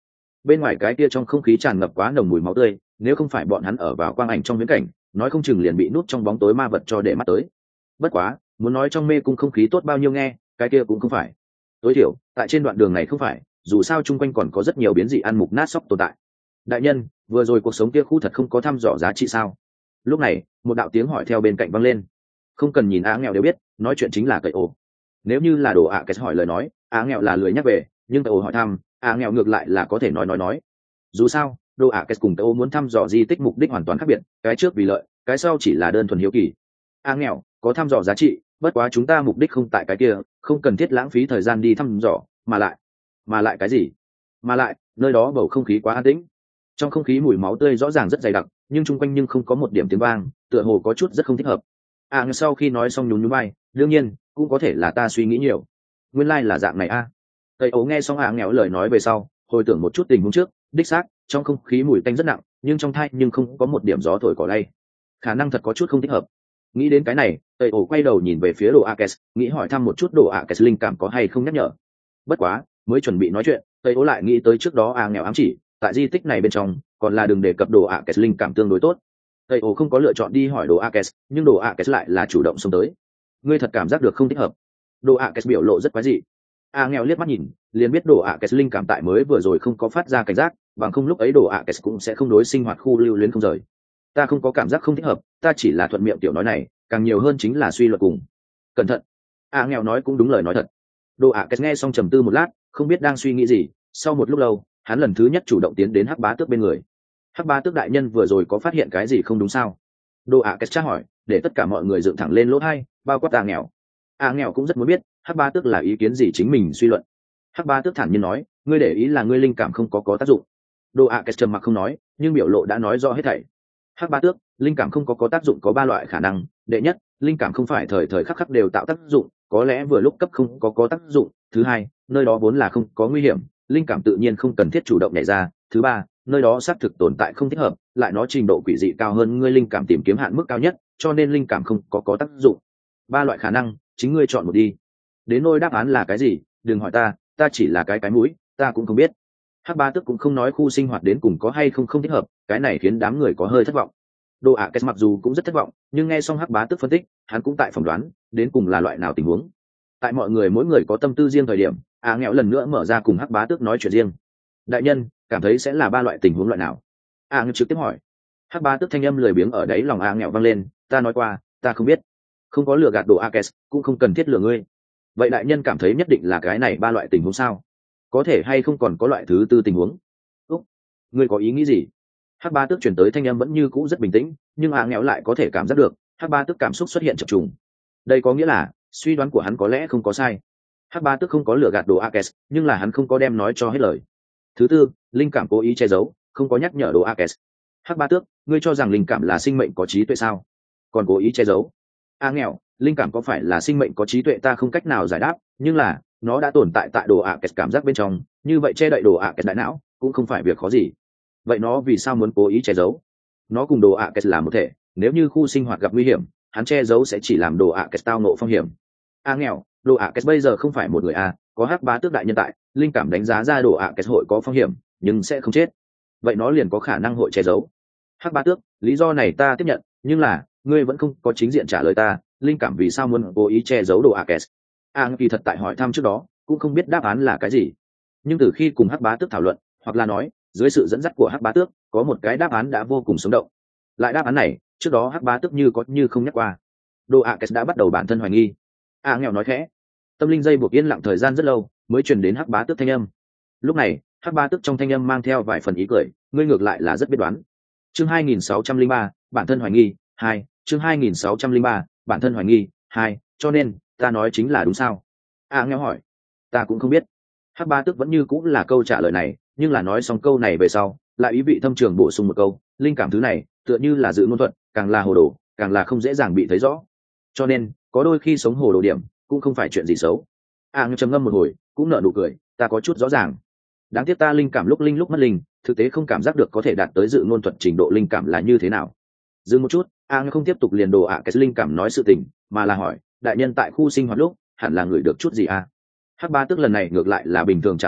bên ngoài cái kia trong không khí tràn ngập quá nồng mùi máu tươi, nếu không phải bọn hắn ở vào quang ảnh trong viễn cảnh, nói không chừng liền bị nút trong bóng tối ma vật cho để mắt tới. Bất quá, muốn nói trong mê cung không khí tốt bao nhiêu nghe, cái kia cũng không phải. Tối thiểu, tại trên đoạn đường này không phải, dù sao chung quanh còn có rất nhiều biến dị ăn mục nát sóc tồn tại. Đại nhân, vừa rồi cuộc sống kia khu thật không có thăm dò giá trị sao? Lúc này, một đạo tiếng hỏi theo bên cạnh vang lên. Không cần nhìn Á Nghèo đều biết, nói chuyện chính là Cậy Ổ. Nếu như là đồ ạ cái hỏi lời nói, Á Nghèo là lười nhắc về, nhưng Cậy Ổ hỏi thăm, Á Nghèo ngược lại là có thể nói nói nói. Dù sao, đồ ạ cái cùng Cậy Ổ muốn thăm dò di tích mục đích hoàn toàn khác biệt, cái trước vì lợi, cái sau chỉ là đơn thuần hiếu kỳ. Á Nghèo có thăm dò giá trị, bất quá chúng ta mục đích không tại cái kia, không cần thiết lãng phí thời gian đi thăm dò, mà lại, mà lại cái gì? Mà lại, nơi đó bầu không khí quá an tĩnh. Trong không khí mùi máu tươi rõ ràng rất dày đặc, nhưng chung quanh nhưng không có một điểm tiếng vang, tựa hồ có chút rất không thích hợp. À, sau khi nói xong nhún nhún vai, đương nhiên cũng có thể là ta suy nghĩ nhiều. Nguyên lai là dạng này a. Tây ấu nghe xong à nghèo lời nói về sau, hồi tưởng một chút tình huống trước, đích xác, trong không khí mùi tanh rất nặng, nhưng trong thai nhưng không có một điểm gió thổi cỏ lay, khả năng thật có chút không thích hợp. Nghĩ đến cái này, Tây ấu quay đầu nhìn về phía đồ Akes, nghĩ hỏi thăm một chút đồ Akes linh cảm có hay không nhắc nhở. Bất quá, mới chuẩn bị nói chuyện, Tây ấu lại nghĩ tới trước đó à nghèo ám chỉ, tại di tích này bên trong, còn là đừng đề cập đồ Akes linh cảm tương đối tốt. Tây ổ không có lựa chọn đi hỏi đồ Akes, nhưng đồ Akes lại là chủ động xông tới. Ngươi thật cảm giác được không thích hợp? Đồ Akes biểu lộ rất quái dị. A nghèo liếc mắt nhìn, liền biết đồ Akes linh cảm tại mới vừa rồi không có phát ra cảnh giác, bằng không lúc ấy đồ Akes cũng sẽ không đối sinh hoạt khu lưu luyến không rời. Ta không có cảm giác không thích hợp, ta chỉ là thuận miệng tiểu nói này, càng nhiều hơn chính là suy luận cùng. Cẩn thận. A nghèo nói cũng đúng lời nói thật. Đồ Akes nghe xong trầm tư một lát, không biết đang suy nghĩ gì, sau một lúc lâu, hắn lần thứ nhất chủ động tiến đến Hắc Bá Tước bên người. Hắc Bá Tước đại nhân vừa rồi có phát hiện cái gì không đúng sao? Đồ ạ kết tra hỏi, để tất cả mọi người dựng thẳng lên lỗ tai, bao quát A nghèo. A nghèo cũng rất muốn biết, Hắc Bá Tước là ý kiến gì chính mình suy luận. Hắc Bá Tước thản nhiên nói, ngươi để ý là ngươi linh cảm không có có tác dụng. Đồ ạ kết trầm mặc không nói, nhưng biểu lộ đã nói rõ hết thảy. Hắc Bá Tước, linh cảm không có có tác dụng có ba loại khả năng. Đệ nhất, linh cảm không phải thời thời khắc khắc đều tạo tác dụng, có lẽ vừa lúc cấp không có có tác dụng. Thứ hai, nơi đó vốn là không có nguy hiểm, linh cảm tự nhiên không cần thiết chủ động nhảy ra. Thứ ba, nơi đó xác thực tồn tại không thích hợp, lại nó trình độ quỷ dị cao hơn ngươi linh cảm tìm kiếm hạn mức cao nhất, cho nên linh cảm không có có tác dụng. Ba loại khả năng, chính ngươi chọn một đi. Đến nỗi đáp án là cái gì, đừng hỏi ta, ta chỉ là cái cái mũi, ta cũng không biết. Hắc Ba Tước cũng không nói khu sinh hoạt đến cùng có hay không không thích hợp, cái này khiến đám người có hơi thất vọng. Đồ ạ Kết mặc dù cũng rất thất vọng, nhưng nghe xong Hắc Bá Tước phân tích, hắn cũng tại phỏng đoán, đến cùng là loại nào tình huống. Tại mọi người mỗi người có tâm tư riêng thời điểm, A nghèo lần nữa mở ra cùng Hắc Bá Tước nói chuyện riêng. Đại nhân, cảm thấy sẽ là ba loại tình huống loại nào? A nghèo trực tiếp hỏi. Hắc Bá Tước thanh âm lười biếng ở đấy lòng A nghèo vang lên, ta nói qua, ta không biết, không có lừa gạt đồ Akes, cũng không cần thiết lừa ngươi. Vậy đại nhân cảm thấy nhất định là cái này ba loại tình huống sao? Có thể hay không còn có loại thứ tư tình huống? Úc, ngươi có ý nghĩ gì? Hắc Bá Tước chuyển tới thanh âm vẫn như cũ rất bình tĩnh, nhưng A nghèo lại có thể cảm giác được, Hắc Bá Tước cảm xúc xuất hiện chập trùng. Đây có nghĩa là suy đoán của hắn có lẽ không có sai. Hắc Bá Tước không có lừa gạt đồ Akes, nhưng là hắn không có đem nói cho hết lời. Thứ tư, linh cảm cố ý che giấu, không có nhắc nhở đồ Akes. Hắc Bá Tước, ngươi cho rằng linh cảm là sinh mệnh có trí tuệ sao? Còn cố ý che giấu? A nghèo, linh cảm có phải là sinh mệnh có trí tuệ ta không cách nào giải đáp, nhưng là nó đã tồn tại tại đồ Akes cảm giác bên trong, như vậy che đậy đồ Akes đại não cũng không phải việc khó gì. Vậy nó vì sao muốn cố ý che giấu? Nó cùng đồ Akes là một thể, nếu như khu sinh hoạt gặp nguy hiểm, hắn che giấu sẽ chỉ làm đồ Akes tao nộ phong hiểm. A nghèo, đồ Akes bây giờ không phải một người a, có Hắc Bá Tước đại nhân tại, linh cảm đánh giá ra đồ Akes hội có phong hiểm, nhưng sẽ không chết. Vậy nó liền có khả năng hội che giấu. Hắc Bá Tước, lý do này ta tiếp nhận, nhưng là ngươi vẫn không có chính diện trả lời ta, linh cảm vì sao muốn cố ý che giấu đồ Akes? A kỳ thật tại hỏi thăm trước đó cũng không biết đáp án là cái gì, nhưng từ khi cùng Hắc Bá Tước thảo luận, hoặc là nói dưới sự dẫn dắt của Hắc Bá Tước, có một cái đáp án đã vô cùng sống động. Lại đáp án này trước đó Hắc Bá Tước như có như không nhắc qua. Đồ Akes đã bắt đầu bản thân hoài nghi. A nghèo nói khẽ. Tâm linh dây buộc yên lặng thời gian rất lâu mới truyền đến Hắc Bá Tước thanh âm. Lúc này Hắc Bá Tước trong thanh âm mang theo vài phần ý cười, ngươi ngược lại là rất biết đoán. Chương hai nghìn sáu trăm lẻ ba, bản thân hoài nghi hai. Chương hai nghìn sáu trăm lẻ ba, bản thân hoài nghi hai. Cho nên ta nói chính là đúng sao? A nghèo hỏi. Ta cũng không biết. Hắc Bá Tước vẫn như cũng là câu trả lời này, nhưng là nói xong câu này về sau lại ý vị thâm trường bổ sung một câu, linh cảm thứ này tựa như là dự ngôn thuận, càng là hồ đồ càng là không dễ dàng bị thấy rõ, cho nên có đôi khi sống hồ đồ điểm cũng không phải chuyện gì xấu. A nghèo trầm ngâm một hồi cũng nở nụ cười, ta có chút rõ ràng. Đáng tiếc ta linh cảm lúc linh lúc mất linh, thực tế không cảm giác được có thể đạt tới dự ngôn thuật trình độ linh cảm là như thế nào. Dừng một chút, A nghèo không tiếp tục liền đồ ạ cái linh cảm nói sự tình, mà là hỏi, đại nhân tại khu sinh hoạt lúc hẳn là người được chút gì a? Hắc Bá Tước lần này ngược lại là bình thường trả lời,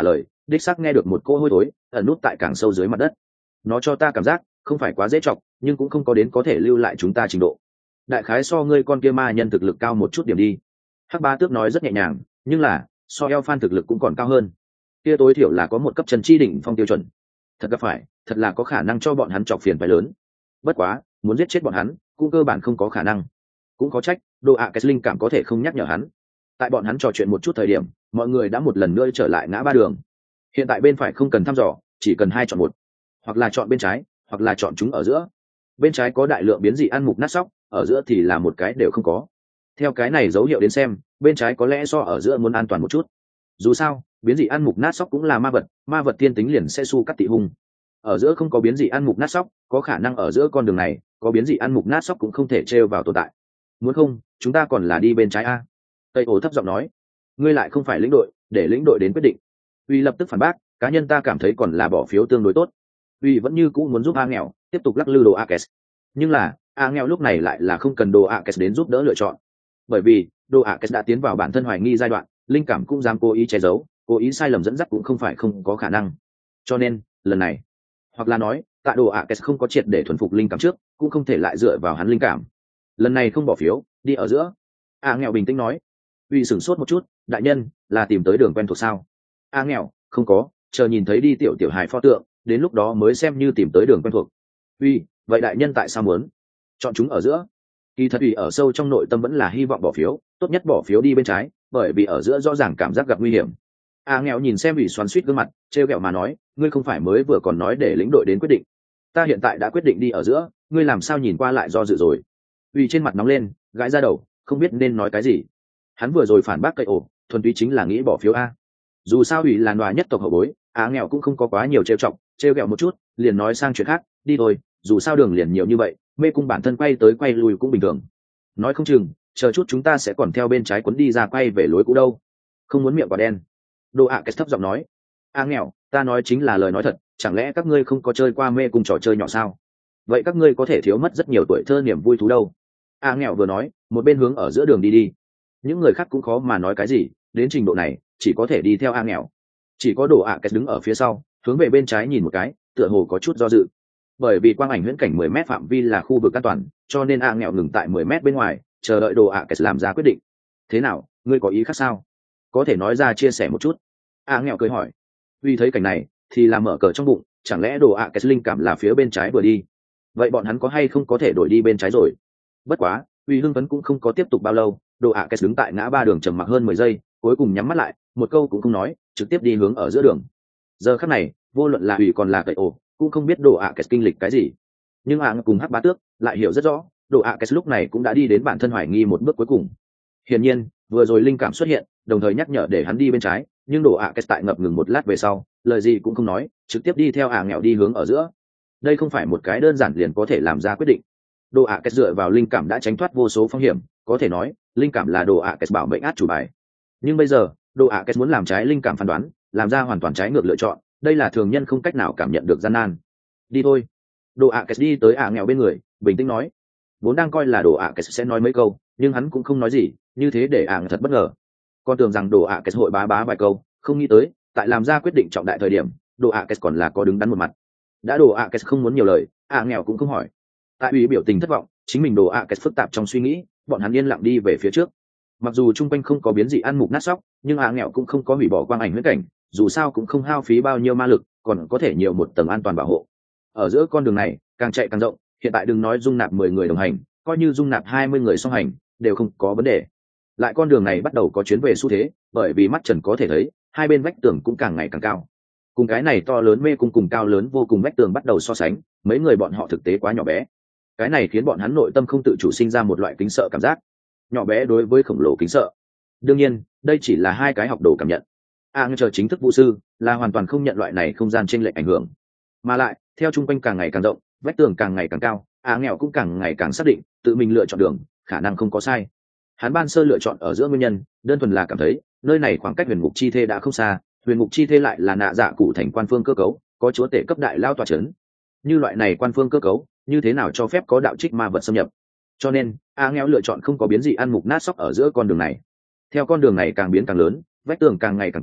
đích xác nghe được một cô hôi thối ẩn nút tại càng sâu dưới mặt đất. Nó cho ta cảm giác không phải quá dễ chọc, nhưng cũng không có đến có thể lưu lại chúng ta trình độ. Đại khái so ngươi con kia ma nhân thực lực cao một chút điểm đi. Hắc Bá Tước nói rất nhẹ nhàng, nhưng là so eo phan thực lực cũng còn cao hơn. Kia tối thiểu là có một cấp chân chi đỉnh phong tiêu chuẩn. Thật gặp phải, thật là có khả năng cho bọn hắn chọc phiền phải lớn. Bất quá, muốn giết chết bọn hắn, cũng cơ bản không có khả năng. Cũng có trách, Đồ ạ cái linh cảm có thể không nhắc nhở hắn. Tại bọn hắn trò chuyện một chút thời điểm, mọi người đã một lần nữa trở lại ngã ba đường. Hiện tại bên phải không cần thăm dò, chỉ cần hai chọn một, hoặc là chọn bên trái, hoặc là chọn chúng ở giữa. Bên trái có đại lượng biến dị ăn mục nát sóc, ở giữa thì là một cái đều không có. Theo cái này dấu hiệu đến xem, bên trái có lẽ so ở giữa muốn an toàn một chút. Dù sao, biến dị ăn mục nát sóc cũng là ma vật, ma vật tiên tính liền sẽ su cắt tị hung. Ở giữa không có biến dị ăn mục nát sóc, có khả năng ở giữa con đường này có biến dị ăn mục nát sóc cũng không thể trêu vào tồn tại. Muốn không, chúng ta còn là đi bên trái a. Tây ổ thấp giọng nói, ngươi lại không phải lĩnh đội, để lĩnh đội đến quyết định. Uy lập tức phản bác, cá nhân ta cảm thấy còn là bỏ phiếu tương đối tốt. Uy vẫn như cũ muốn giúp A nghèo tiếp tục lắc lư đồ Akes, nhưng là A nghèo lúc này lại là không cần đồ Akes đến giúp đỡ lựa chọn, bởi vì đồ Akes đã tiến vào bản thân hoài nghi giai đoạn, linh cảm cũng dám cố ý che giấu, cố ý sai lầm dẫn dắt cũng không phải không có khả năng. Cho nên lần này, hoặc là nói tại đồ Akes không có triệt để thuần phục linh cảm trước, cũng không thể lại dựa vào hắn linh cảm. Lần này không bỏ phiếu, đi ở giữa. A nghèo bình tĩnh nói. Uy sửng sốt một chút, đại nhân là tìm tới đường quen thuộc sao? A nghèo, không có, chờ nhìn thấy đi tiểu tiểu hài pho tượng, đến lúc đó mới xem như tìm tới đường quen thuộc. Uy, vậy đại nhân tại sao muốn chọn chúng ở giữa? Kỳ thật Uy ở sâu trong nội tâm vẫn là hy vọng bỏ phiếu, tốt nhất bỏ phiếu đi bên trái, bởi vì ở giữa rõ ràng cảm giác gặp nguy hiểm. A nghèo nhìn xem Uy xoắn xuýt gương mặt, trêu ghẹo mà nói, ngươi không phải mới vừa còn nói để lĩnh đội đến quyết định? Ta hiện tại đã quyết định đi ở giữa, ngươi làm sao nhìn qua lại do dự rồi? Uy trên mặt nóng lên, gãi ra đầu, không biết nên nói cái gì. Hắn vừa rồi phản bác cậy ổ, thuần túy chính là nghĩ bỏ phiếu a. Dù sao Uy là nòa nhất tộc hậu bối, Á nghèo cũng không có quá nhiều trêu chọc, trêu ghẹo một chút, liền nói sang chuyện khác, đi thôi, dù sao đường liền nhiều như vậy, mê cung bản thân quay tới quay lui cũng bình thường. Nói không chừng, chờ chút chúng ta sẽ còn theo bên trái quấn đi ra quay về lối cũ đâu. Không muốn miệng quả đen. Đồ ạ cái thấp giọng nói. Á nghèo, ta nói chính là lời nói thật, chẳng lẽ các ngươi không có chơi qua mê cung trò chơi nhỏ sao? Vậy các ngươi có thể thiếu mất rất nhiều tuổi thơ niềm vui thú đâu. Á nghèo vừa nói, một bên hướng ở giữa đường đi đi. Những người khác cũng khó mà nói cái gì, đến trình độ này, chỉ có thể đi theo A nghèo. Chỉ có đồ ạ cái đứng ở phía sau, hướng về bên trái nhìn một cái, tựa hồ có chút do dự. Bởi vì quang ảnh huyễn cảnh mười mét phạm vi là khu vực an toàn, cho nên A nghèo ngừng tại mười mét bên ngoài, chờ đợi đồ ạ cái làm ra quyết định. Thế nào, ngươi có ý khác sao? Có thể nói ra chia sẻ một chút. A nghèo cười hỏi. Vì thấy cảnh này, thì làm mở cờ trong bụng, chẳng lẽ đồ ạ cái linh cảm là phía bên trái vừa đi? Vậy bọn hắn có hay không có thể đổi đi bên trái rồi? Bất quá, Uy hưng phấn cũng không có tiếp tục bao lâu, đồ ạ cái đứng tại ngã ba đường trầm mặc hơn mười giây, cuối cùng nhắm mắt lại, một câu cũng không nói, trực tiếp đi hướng ở giữa đường. Giờ khắc này, vô luận là Uy còn là cậy ổ, cũng không biết đồ ạ cái kinh lịch cái gì, nhưng ạ cùng Hắc Bá Tước lại hiểu rất rõ, đồ ạ cái lúc này cũng đã đi đến bản thân hoài nghi một bước cuối cùng. Hiển nhiên, vừa rồi linh cảm xuất hiện, đồng thời nhắc nhở để hắn đi bên trái, nhưng đồ ạ cái tại ngập ngừng một lát về sau, lời gì cũng không nói, trực tiếp đi theo ạ nghèo đi hướng ở giữa. Đây không phải một cái đơn giản liền có thể làm ra quyết định. Đồ ạ cái dựa vào linh cảm đã tránh thoát vô số phong hiểm, có thể nói linh cảm là đồ ạ cái bảo mệnh át chủ bài. Nhưng bây giờ đồ ạ cái muốn làm trái linh cảm phán đoán, làm ra hoàn toàn trái ngược lựa chọn, đây là thường nhân không cách nào cảm nhận được gian nan. Đi thôi. Đồ ạ cái đi tới ạ nghèo bên người, bình tĩnh nói. Vốn đang coi là đồ ạ cái sẽ nói mấy câu, nhưng hắn cũng không nói gì, như thế để ạ thật bất ngờ. Con tưởng rằng đồ ạ cái hội bá bá vài câu, không nghĩ tới tại làm ra quyết định trọng đại thời điểm, đồ ạ cái còn là có đứng đắn một mặt. Đã đồ ạ cái không muốn nhiều lời, ạ nghèo cũng không hỏi. Tại ủy biểu tình thất vọng, chính mình đồ ạ cái phức tạp trong suy nghĩ, bọn hắn yên lặng đi về phía trước. Mặc dù chung quanh không có biến dị ăn mục nát sóc, nhưng ạ nghèo cũng không có hủy bỏ quang ảnh huyết cảnh, dù sao cũng không hao phí bao nhiêu ma lực, còn có thể nhiều một tầng an toàn bảo hộ. Ở giữa con đường này càng chạy càng rộng, hiện tại đừng nói dung nạp mười người đồng hành, coi như dung nạp hai mươi người song hành đều không có vấn đề. Lại con đường này bắt đầu có chuyến về xu thế, bởi vì mắt trần có thể thấy hai bên vách tường cũng càng ngày càng cao. Cùng cái này to lớn mê cung cùng cao lớn vô cùng vách tường bắt đầu so sánh, mấy người bọn họ thực tế quá nhỏ bé. Cái này khiến bọn hắn nội tâm không tự chủ sinh ra một loại kính sợ cảm giác, nhỏ bé đối với khổng lồ kính sợ. Đương nhiên đây chỉ là hai cái học đồ cảm nhận. A à, chờ chính thức vũ sư là hoàn toàn không nhận loại này không gian chênh lệch ảnh hưởng, mà lại theo chung quanh càng ngày càng rộng, vách tường càng ngày càng cao, A à, nghèo cũng càng ngày càng xác định tự mình lựa chọn đường khả năng không có sai. Hắn ban sơ lựa chọn ở giữa nguyên nhân đơn thuần là cảm thấy nơi này khoảng cách huyền ngục chi thê đã không xa, huyền ngục chi thê lại là nạ dạ cụ thành quan phương cơ cấu, có chúa tể cấp đại lao tòa chấn. Như loại này quan phương cơ cấu như thế nào cho phép có đạo trích ma vật xâm nhập? Cho nên A nghèo lựa chọn không có biến dị ăn mục nát sóc ở giữa con đường này. Theo con đường này càng biến càng lớn, vách tường càng ngày càng cao,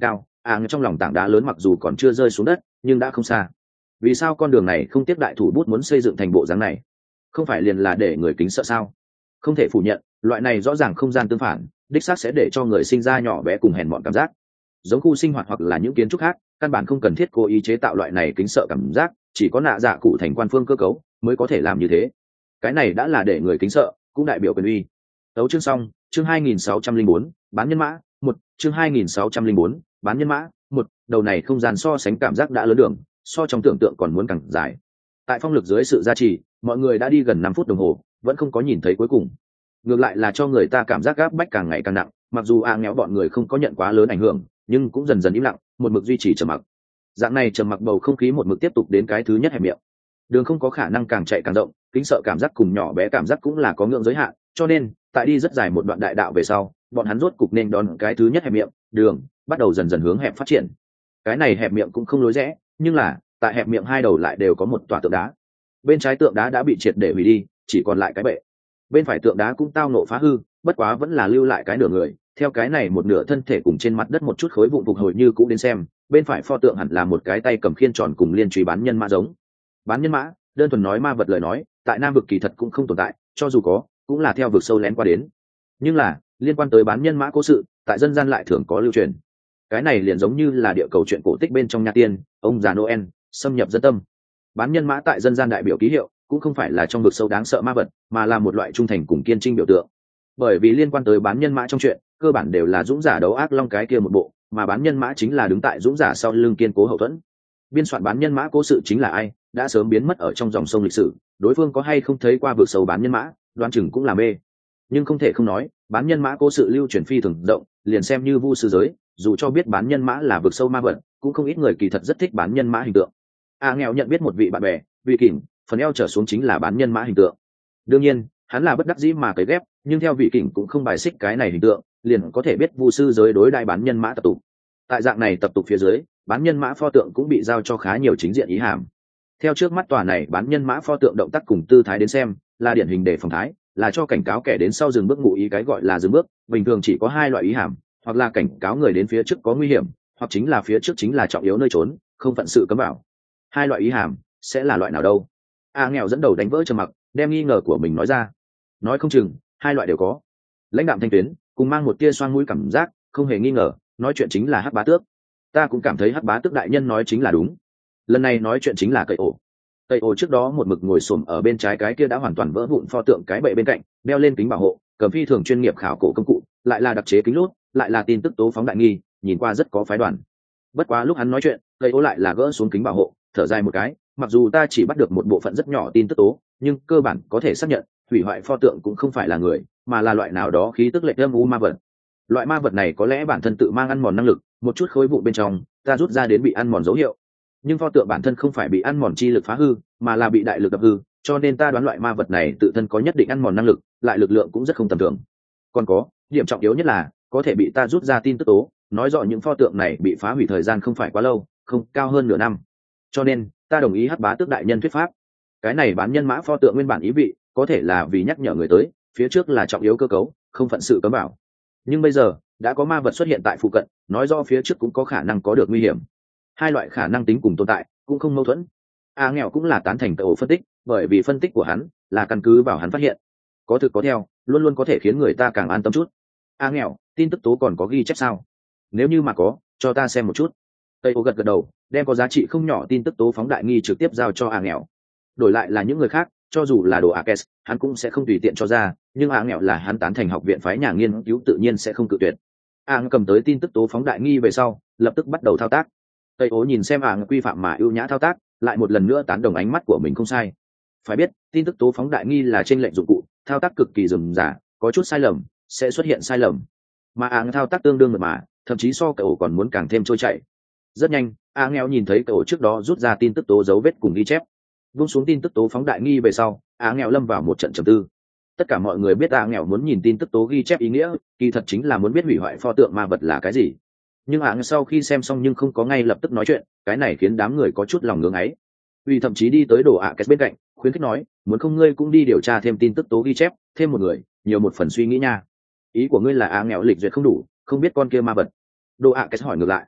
à trong lòng tảng đá lớn mặc dù còn chưa rơi xuống đất nhưng đã không xa. Vì sao con đường này không tiếp đại thủ bút muốn xây dựng thành bộ dáng này? Không phải liền là để người kính sợ sao? Không thể phủ nhận, loại này rõ ràng không gian tương phản đích xác sẽ để cho người sinh ra nhỏ bé cùng hèn mọn cảm giác. Giống khu sinh hoạt hoặc là những kiến trúc khác, căn bản không cần thiết cố ý chế tạo loại này kính sợ cảm giác, chỉ có nạ dạ cụ thành quan phương cơ cấu mới có thể làm như thế. Cái này đã là để người kính sợ, cũng đại biểu quyền uy. Tấu chương xong, chương hai nghìn sáu trăm linh bốn, bán nhân mã, một, chương hai nghìn sáu trăm linh bốn, bán nhân mã, một, đầu này không gian so sánh cảm giác đã lớn đường, so trong tưởng tượng còn muốn càng dài. Tại phong lực dưới sự gia trì, mọi người đã đi gần năm phút đồng hồ, vẫn không có nhìn thấy cuối cùng. Ngược lại là cho người ta cảm giác gáp bách càng ngày càng nặng, mặc dù a nghèo bọn người không có nhận quá lớn ảnh hưởng, nhưng cũng dần dần im lặng, một mực duy trì trầm mặc. Dạng này trầm mặc bầu không khí một mực tiếp tục đến cái thứ nhất hẹp miệng. Đường không có khả năng càng chạy càng rộng, kính sợ cảm giác cùng nhỏ bé cảm giác cũng là có ngưỡng giới hạn, cho nên tại đi rất dài một đoạn đại đạo về sau, bọn hắn rốt cục nên đón cái thứ nhất hẹp miệng, đường bắt đầu dần dần hướng hẹp phát triển. Cái này hẹp miệng cũng không lối rẽ, nhưng là tại hẹp miệng hai đầu lại đều có một tòa tượng đá. Bên trái tượng đá đã bị triệt để hủy đi, chỉ còn lại cái bệ. Bên phải tượng đá cũng tao nộ phá hư, bất quá vẫn là lưu lại cái nửa người. Theo cái này một nửa thân thể cùng trên mặt đất một chút khối vụn phục hồi như cũ đến xem, bên phải pho tượng hẳn là một cái tay cầm khiên tròn cùng liên truy bán nhân mã giống. Bán nhân mã, đơn thuần nói ma vật lời nói, tại Nam vực kỳ thật cũng không tồn tại, cho dù có, cũng là theo vực sâu lén qua đến. Nhưng là, liên quan tới bán nhân mã cố sự, tại dân gian lại thường có lưu truyền. Cái này liền giống như là địa cầu chuyện cổ tích bên trong Nha Tiên, ông già Noel, xâm nhập dân tâm. Bán nhân mã tại dân gian đại biểu ký hiệu, cũng không phải là trong vực sâu đáng sợ ma vật, mà là một loại trung thành cùng kiên trinh biểu tượng. Bởi vì liên quan tới bán nhân mã trong chuyện, cơ bản đều là dũng giả đấu ác long cái kia một bộ, mà bán nhân mã chính là đứng tại dũng giả sau lưng kiên cố hậu thuẫn. Biên soạn bán nhân mã cố sự chính là ai, đã sớm biến mất ở trong dòng sông lịch sử, đối phương có hay không thấy qua vực sâu bán nhân mã, đoán chừng cũng là mê. Nhưng không thể không nói, bán nhân mã cố sự lưu truyền phi thường rộng, liền xem như vu sư giới, dù cho biết bán nhân mã là vực sâu ma vật, cũng không ít người kỳ thật rất thích bán nhân mã hình tượng. A nghèo nhận biết một vị bạn bè, vị kỉnh, phần eo trở xuống chính là bán nhân mã hình tượng. Đương nhiên, hắn là bất đắc dĩ mà cấy ghép, nhưng theo vị kỉnh cũng không bài xích cái này hình tượng, liền có thể biết vu sư giới đối đại bán nhân mã tập tục. Tại dạng này tập tục phía dưới, bán nhân mã pho tượng cũng bị giao cho khá nhiều chính diện ý hàm. Theo trước mắt tòa này bán nhân mã pho tượng động tác cùng tư thái đến xem, là điển hình để phòng thái, là cho cảnh cáo kẻ đến sau dừng bước ngụ ý, cái gọi là dừng bước, bình thường chỉ có hai loại ý hàm, hoặc là cảnh cáo người đến phía trước có nguy hiểm, hoặc chính là phía trước chính là trọng yếu nơi trốn, không phận sự cấm bảo. Hai loại ý hàm sẽ là loại nào đâu? A nghèo dẫn đầu đánh vỡ trầm mặc, đem nghi ngờ của mình nói ra. Nói không chừng hai loại đều có. Lãnh đạm thanh tuyến cùng mang một tia xoang mũi cảm giác, không hề nghi ngờ, nói chuyện chính là Hắc Bá Tước. Ta cũng cảm thấy Hắc Bá Tước đại nhân nói chính là đúng. Lần này nói chuyện chính là Cậy Ổ. Cậy Ổ trước đó một mực ngồi xổm ở bên trái cái kia đã hoàn toàn vỡ vụn pho tượng cái bệ bên cạnh, đeo lên kính bảo hộ, cầm phi thường chuyên nghiệp khảo cổ công cụ, lại là đặc chế kính lút, lại là tin tức tố phóng đại nghi, nhìn qua rất có phái đoàn. Bất quá lúc hắn nói chuyện, Cậy Ổ lại là gỡ xuống kính bảo hộ, thở dài một cái, mặc dù ta chỉ bắt được một bộ phận rất nhỏ tin tức tố, nhưng cơ bản có thể xác nhận hủy hoại pho tượng cũng không phải là người, mà là loại nào đó khí tức lệch âm u ma vật. Loại ma vật này có lẽ bản thân tự mang ăn mòn năng lực, một chút khối vụn bên trong ta rút ra đến bị ăn mòn dấu hiệu, nhưng pho tượng bản thân không phải bị ăn mòn chi lực phá hư, mà là bị đại lực đập hư, cho nên ta đoán loại ma vật này tự thân có nhất định ăn mòn năng lực, lại lực lượng cũng rất không tầm thường. Còn có điểm trọng yếu nhất là có thể bị ta rút ra tin tức tố, nói rõ những pho tượng này bị phá hủy thời gian không phải quá lâu, không cao hơn nửa năm. Cho nên ta đồng ý Hắc Bá Tước đại nhân thuyết pháp. Cái này bán nhân mã pho tượng nguyên bản ý vị có thể là vì nhắc nhở người tới phía trước là trọng yếu cơ cấu, không phận sự cấm bảo. Nhưng bây giờ đã có ma vật xuất hiện tại phụ cận, nói rõ phía trước cũng có khả năng có được nguy hiểm. Hai loại khả năng tính cùng tồn tại cũng không mâu thuẫn. A nghèo cũng là tán thành tổ phân tích, bởi vì phân tích của hắn là căn cứ vào hắn phát hiện, có thực có theo, luôn luôn có thể khiến người ta càng an tâm chút. A nghèo, tin tức tố còn có ghi chép sao? Nếu như mà có, cho ta xem một chút. Tây ô gật gật đầu, đem có giá trị không nhỏ tin tức tố phóng đại nghi trực tiếp giao cho A nghèo. Đổi lại là những người khác, cho dù là đồ Akes, hắn cũng sẽ không tùy tiện cho ra, nhưng A nghèo là hắn tán thành học viện phái nhà nghiên cứu tự nhiên sẽ không cự tuyệt. A cầm tới tin tức tố phóng đại nghi về sau, lập tức bắt đầu thao tác. Tây ố nhìn xem A quy phạm mà ưu nhã thao tác, lại một lần nữa tán đồng ánh mắt của mình không sai. Phải biết, tin tức tố phóng đại nghi là trên lệnh dụng cụ, thao tác cực kỳ rườm rà, có chút sai lầm sẽ xuất hiện sai lầm. Mà A thao tác tương đương mượt mà, thậm chí so cậu còn muốn càng thêm trôi chảy. Rất nhanh, A nghèo nhìn thấy cậu trước đó rút ra tin tức tố dấu vết cùng ghi chép, vung xuống tin tức tố phóng đại nghi về sau, A nghèo lâm vào một trận trầm tư. Tất cả mọi người biết A nghèo muốn nhìn tin tức tố ghi chép ý nghĩa, kỳ thật chính là muốn biết hủy hoại pho tượng ma vật là cái gì. Nhưng A nghèo sau khi xem xong nhưng không có ngay lập tức nói chuyện, cái này khiến đám người có chút lòng ngưỡng ấy. Vì thậm chí đi tới đồ ạ kết bên cạnh, khuyến khích nói, muốn không ngươi cũng đi điều tra thêm tin tức tố ghi chép, thêm một người, nhiều một phần suy nghĩ nha. Ý của ngươi là A nghèo lịch duyệt không đủ, không biết con kia ma vật. Đồ ạ kết hỏi ngược lại.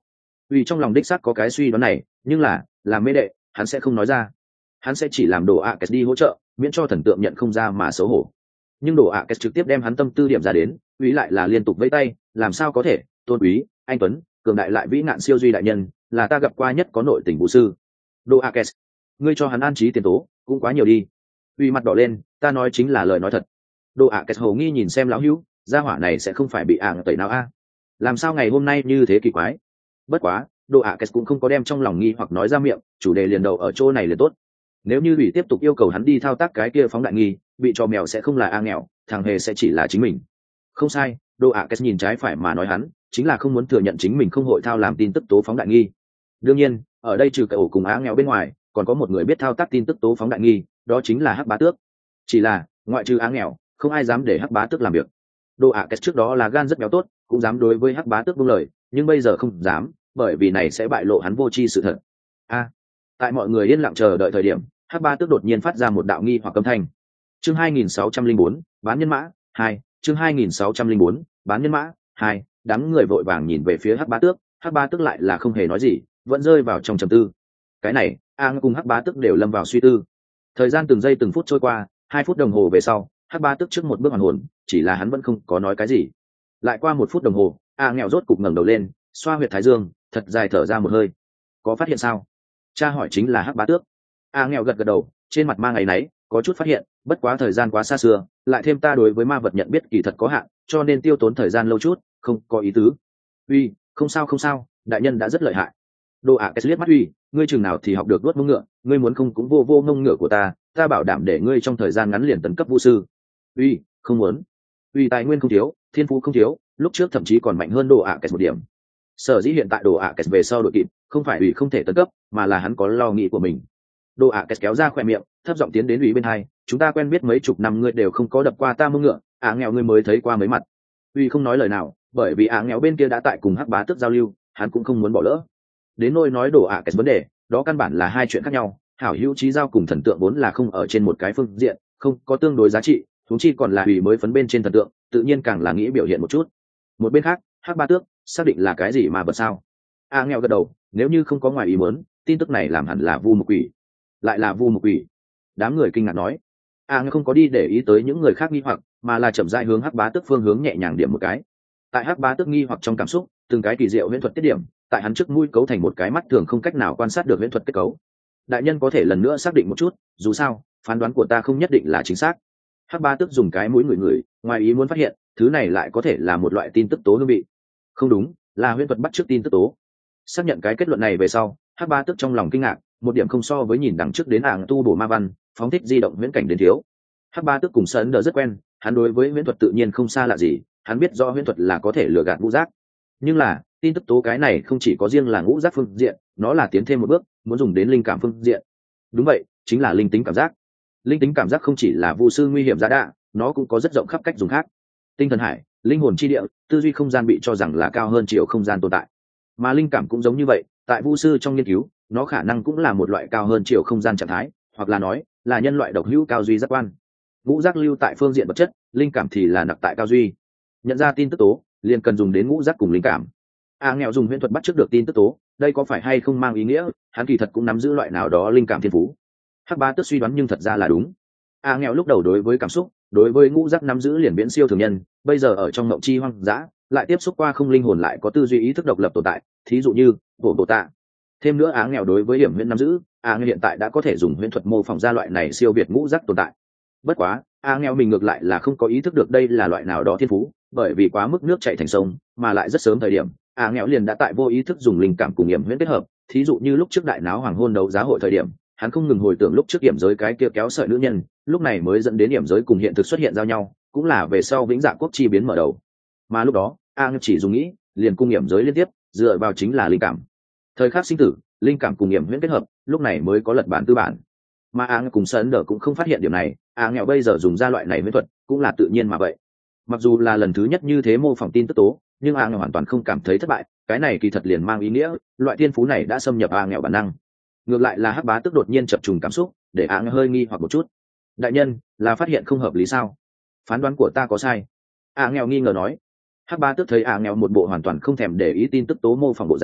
vì trong lòng đích xác có cái suy đoán này, nhưng là làm mê đệ hắn sẽ không nói ra, hắn sẽ chỉ làm đồ ạ kết đi hỗ trợ, miễn cho thần tượng nhận không ra mà xấu hổ. Nhưng đồ ạ kết trực tiếp đem hắn tâm tư điểm ra đến, úy lại là liên tục vẫy tay, làm sao có thể, tôn úy, anh tuấn cường đại lại vĩ nạn siêu duy đại nhân, là ta gặp qua nhất có nội tình vũ sư. Đồ ạ kết, ngươi cho hắn an trí tiền tố cũng quá nhiều đi. Uy mặt đỏ lên, ta nói chính là lời nói thật. Đồ ạ kết hồ nghi nhìn xem lão hữu, gia hỏa này sẽ không phải bị ảng tẩy nào a? Làm sao ngày hôm nay như thế kỳ quái? Bất quá đồ ạ kết cũng không có đem trong lòng nghi hoặc nói ra miệng, chủ đề liền đầu ở chỗ này liền tốt. Nếu như ủy tiếp tục yêu cầu hắn đi thao tác cái kia phóng đại nghi, bị cho mèo sẽ không là a nghèo, thằng hề sẽ chỉ là chính mình. Không sai, đồ ạ kết nhìn trái phải mà nói hắn chính là không muốn thừa nhận chính mình không hội thao làm tin tức tố phóng đại nghi. Đương nhiên ở đây trừ cái ổ cùng á nghèo bên ngoài, còn có một người biết thao tác tin tức tố phóng đại nghi, đó chính là hắc bá tước. Chỉ là ngoại trừ á nghèo, không ai dám để hắc bá tước làm việc. Đồ ạ kết trước đó là gan rất béo tốt, cũng dám đối với hắc bá tước buông lời, nhưng bây giờ không dám, bởi vì này sẽ bại lộ hắn vô tri sự thật. A, tại mọi người yên lặng chờ đợi thời điểm, hắc bá tước đột nhiên phát ra một đạo nghi hoặc âm thanh. Chương hai nghìn sáu trăm lẻ bốn, bán nhân mã hai. Chương hai nghìn sáu trăm lẻ bốn, bán nhân mã hai. Đám người vội vàng nhìn về phía hắc bá tước, hắc bá tước lại là không hề nói gì, vẫn rơi vào trong trầm tư. Cái này, a cùng hắc bá tước đều lâm vào suy tư. Thời gian từng giây từng phút trôi qua, hai phút đồng hồ về sau, hắc bá tước trước một bước hoàn hồn, chỉ là hắn vẫn không có nói cái gì. Lại qua một phút đồng hồ, a nghèo rốt cục ngẩng đầu lên, xoa huyệt thái dương, thật dài thở ra một hơi. Có phát hiện sao? Cha hỏi chính là hắc bá tước. A nghèo gật gật đầu, trên mặt mang ngày nấy, có chút phát hiện, bất quá thời gian quá xa xưa, lại thêm ta đối với ma vật nhận biết kỳ thật có hạn, cho nên tiêu tốn thời gian lâu chút, không có ý tứ. Uy, không sao không sao, đại nhân đã rất lợi hại. Đồ ạ kết liếc mắt Uy, ngươi chừng nào thì học được đuốt mông ngựa, ngươi muốn không cũng vô vô mông ngựa của ta, ta bảo đảm để ngươi trong thời gian ngắn liền tấn cấp vũ sư. Uy, không muốn. Uy tài nguyên không thiếu, thiên phú không thiếu, lúc trước thậm chí còn mạnh hơn đồ ạ kết một điểm. Sở dĩ hiện tại đồ ạ kết về sau đội kịp, không phải Uy không thể tấn cấp, mà là hắn có lo nghĩ của mình. Đồ ạ kết kéo ra khỏe miệng, thấp giọng tiến đến Uy bên hai, chúng ta quen biết mấy chục năm ngươi đều không có đập qua ta mông ngựa, ạ nghèo ngươi mới thấy qua mấy mặt. Uy không nói lời nào, bởi vì ạ nghèo bên kia đã tại cùng hắc bá tước giao lưu, hắn cũng không muốn bỏ lỡ. Đến nôi nói đồ ạ kết vấn đề, đó căn bản là hai chuyện khác nhau, hảo hữu trí giao cùng thần tượng vốn là không ở trên một cái phương diện, không có tương đối giá trị, huống chi còn là Uy mới phấn bên trên thần tượng, tự nhiên càng là nghĩ biểu hiện một chút. Một bên khác, hắc bá tước xác định là cái gì mà bật sao? A nghèo gật đầu, nếu như không có ngoài ý muốn, tin tức này làm hẳn là vu mục quỷ. Lại là vu mục quỷ. Đám người kinh ngạc nói. A nghèo không có đi để ý tới những người khác nghi hoặc, mà là chậm rãi hướng hắc bá tước phương hướng nhẹ nhàng điểm một cái. Tại hắc bá tước nghi hoặc trong cảm xúc, từng cái kỳ diệu huyễn thuật tiết điểm, tại hắn trước mũi cấu thành một cái mắt thường không cách nào quan sát được huyễn thuật kết cấu. Đại nhân có thể lần nữa xác định một chút, dù sao, phán đoán của ta không nhất định là chính xác. Hắc bá tước dùng cái mũi ngửi ngửi, ngoài ý muốn phát hiện, thứ này lại có thể là một loại tin tức tố hương vị. Không đúng, là huyễn thuật bắt chước tin tức tố. Xác nhận cái kết luận này về sau, hắc bá tước trong lòng kinh ngạc, một điểm không so với nhìn đằng trước đến ảng tu bổ ma văn, phóng thích di động huyễn cảnh đến thiếu. Hắc bá tước cùng Sơn Đờ rất quen, hắn đối với huyễn thuật tự nhiên không xa lạ gì, hắn biết do huyễn thuật là có thể lừa gạt ngũ giác. Nhưng là, tin tức tố cái này không chỉ có riêng là ngũ giác phương diện, nó là tiến thêm một bước, muốn dùng đến linh cảm phương diện. Đúng vậy, chính là linh tính cảm giác. Linh tính cảm giác không chỉ là vu sư nguy hiểm giá đạ, nó cũng có rất rộng khắp cách dùng khác. Tinh thần hải, linh hồn chi địa, tư duy không gian bị cho rằng là cao hơn chiều không gian tồn tại. Mà linh cảm cũng giống như vậy, tại vu sư trong nghiên cứu, nó khả năng cũng là một loại cao hơn chiều không gian trạng thái, hoặc là nói là nhân loại độc hữu cao duy giác quan. Ngũ giác lưu tại phương diện vật chất, linh cảm thì là nặc tại cao duy. Nhận ra tin tức tố, liền cần dùng đến ngũ giác cùng linh cảm. A nghèo dùng huyễn thuật bắt trước được tin tức tố, đây có phải hay không mang ý nghĩa hắn kỳ thật cũng nắm giữ loại nào đó linh cảm thiên phú. Hắc bá tước suy đoán nhưng thật ra là đúng. A nghèo lúc đầu đối với cảm xúc, đối với ngũ giác nắm giữ liền viễn siêu thường nhân, bây giờ ở trong ngộng chi hoang dã, lại tiếp xúc qua không linh hồn lại có tư duy ý thức độc lập tồn tại, thí dụ như bộ bộ tạ. Thêm nữa A nghèo đối với hiểm huyễn nắm giữ, A nghèo hiện tại đã có thể dùng huyễn thuật mô phỏng ra loại này siêu việt ngũ giác tồn tại. Bất quá, A nghèo mình ngược lại là không có ý thức được đây là loại nào đó thiên phú, bởi vì quá mức nước chảy thành sông, mà lại rất sớm thời điểm, A nghèo liền đã tại vô ý thức dùng linh cảm cùng hiểm huyễn kết hợp, thí dụ như lúc trước đại náo hoàng hôn đấu giá hội thời điểm, hắn không ngừng hồi tưởng lúc trước hiểm giới cái kia kéo sợi nữ nhân, lúc này mới dẫn đến hiểm giới cùng hiện thực xuất hiện giao nhau, cũng là về sau vĩnh dạ quốc chi biến mở đầu. Mà lúc đó, A nghèo chỉ dùng nghĩ, liền cung hiểm giới liên tiếp, dựa vào chính là linh cảm. Thời khắc sinh tử, linh cảm cùng hiểm huyễn kết hợp, lúc này mới có lật bản tư bản. Mà A nghèo cùng Sơn Đờ cũng không phát hiện điểm này, A nghèo bây giờ dùng ra loại này huyễn thuật, cũng là tự nhiên mà vậy. Mặc dù là lần thứ nhất như thế mô phỏng tin tức tố, nhưng A nghèo hoàn toàn không cảm thấy thất bại, cái này kỳ thật liền mang ý nghĩa, loại thiên phú này đã xâm nhập A nghèo bản năng. Ngược lại là hắc bá tước đột nhiên chập trùng cảm xúc, để A nghèo hơi nghi hoặc một chút. Đại nhân, là phát hiện không hợp lý sao? Phán đoán của ta có sai? A nghèo nghi ngờ nói. Hắc bá tước thấy A nghèo một bộ hoàn toàn không thèm để ý tin tức tố mô phỏng bộ dáng,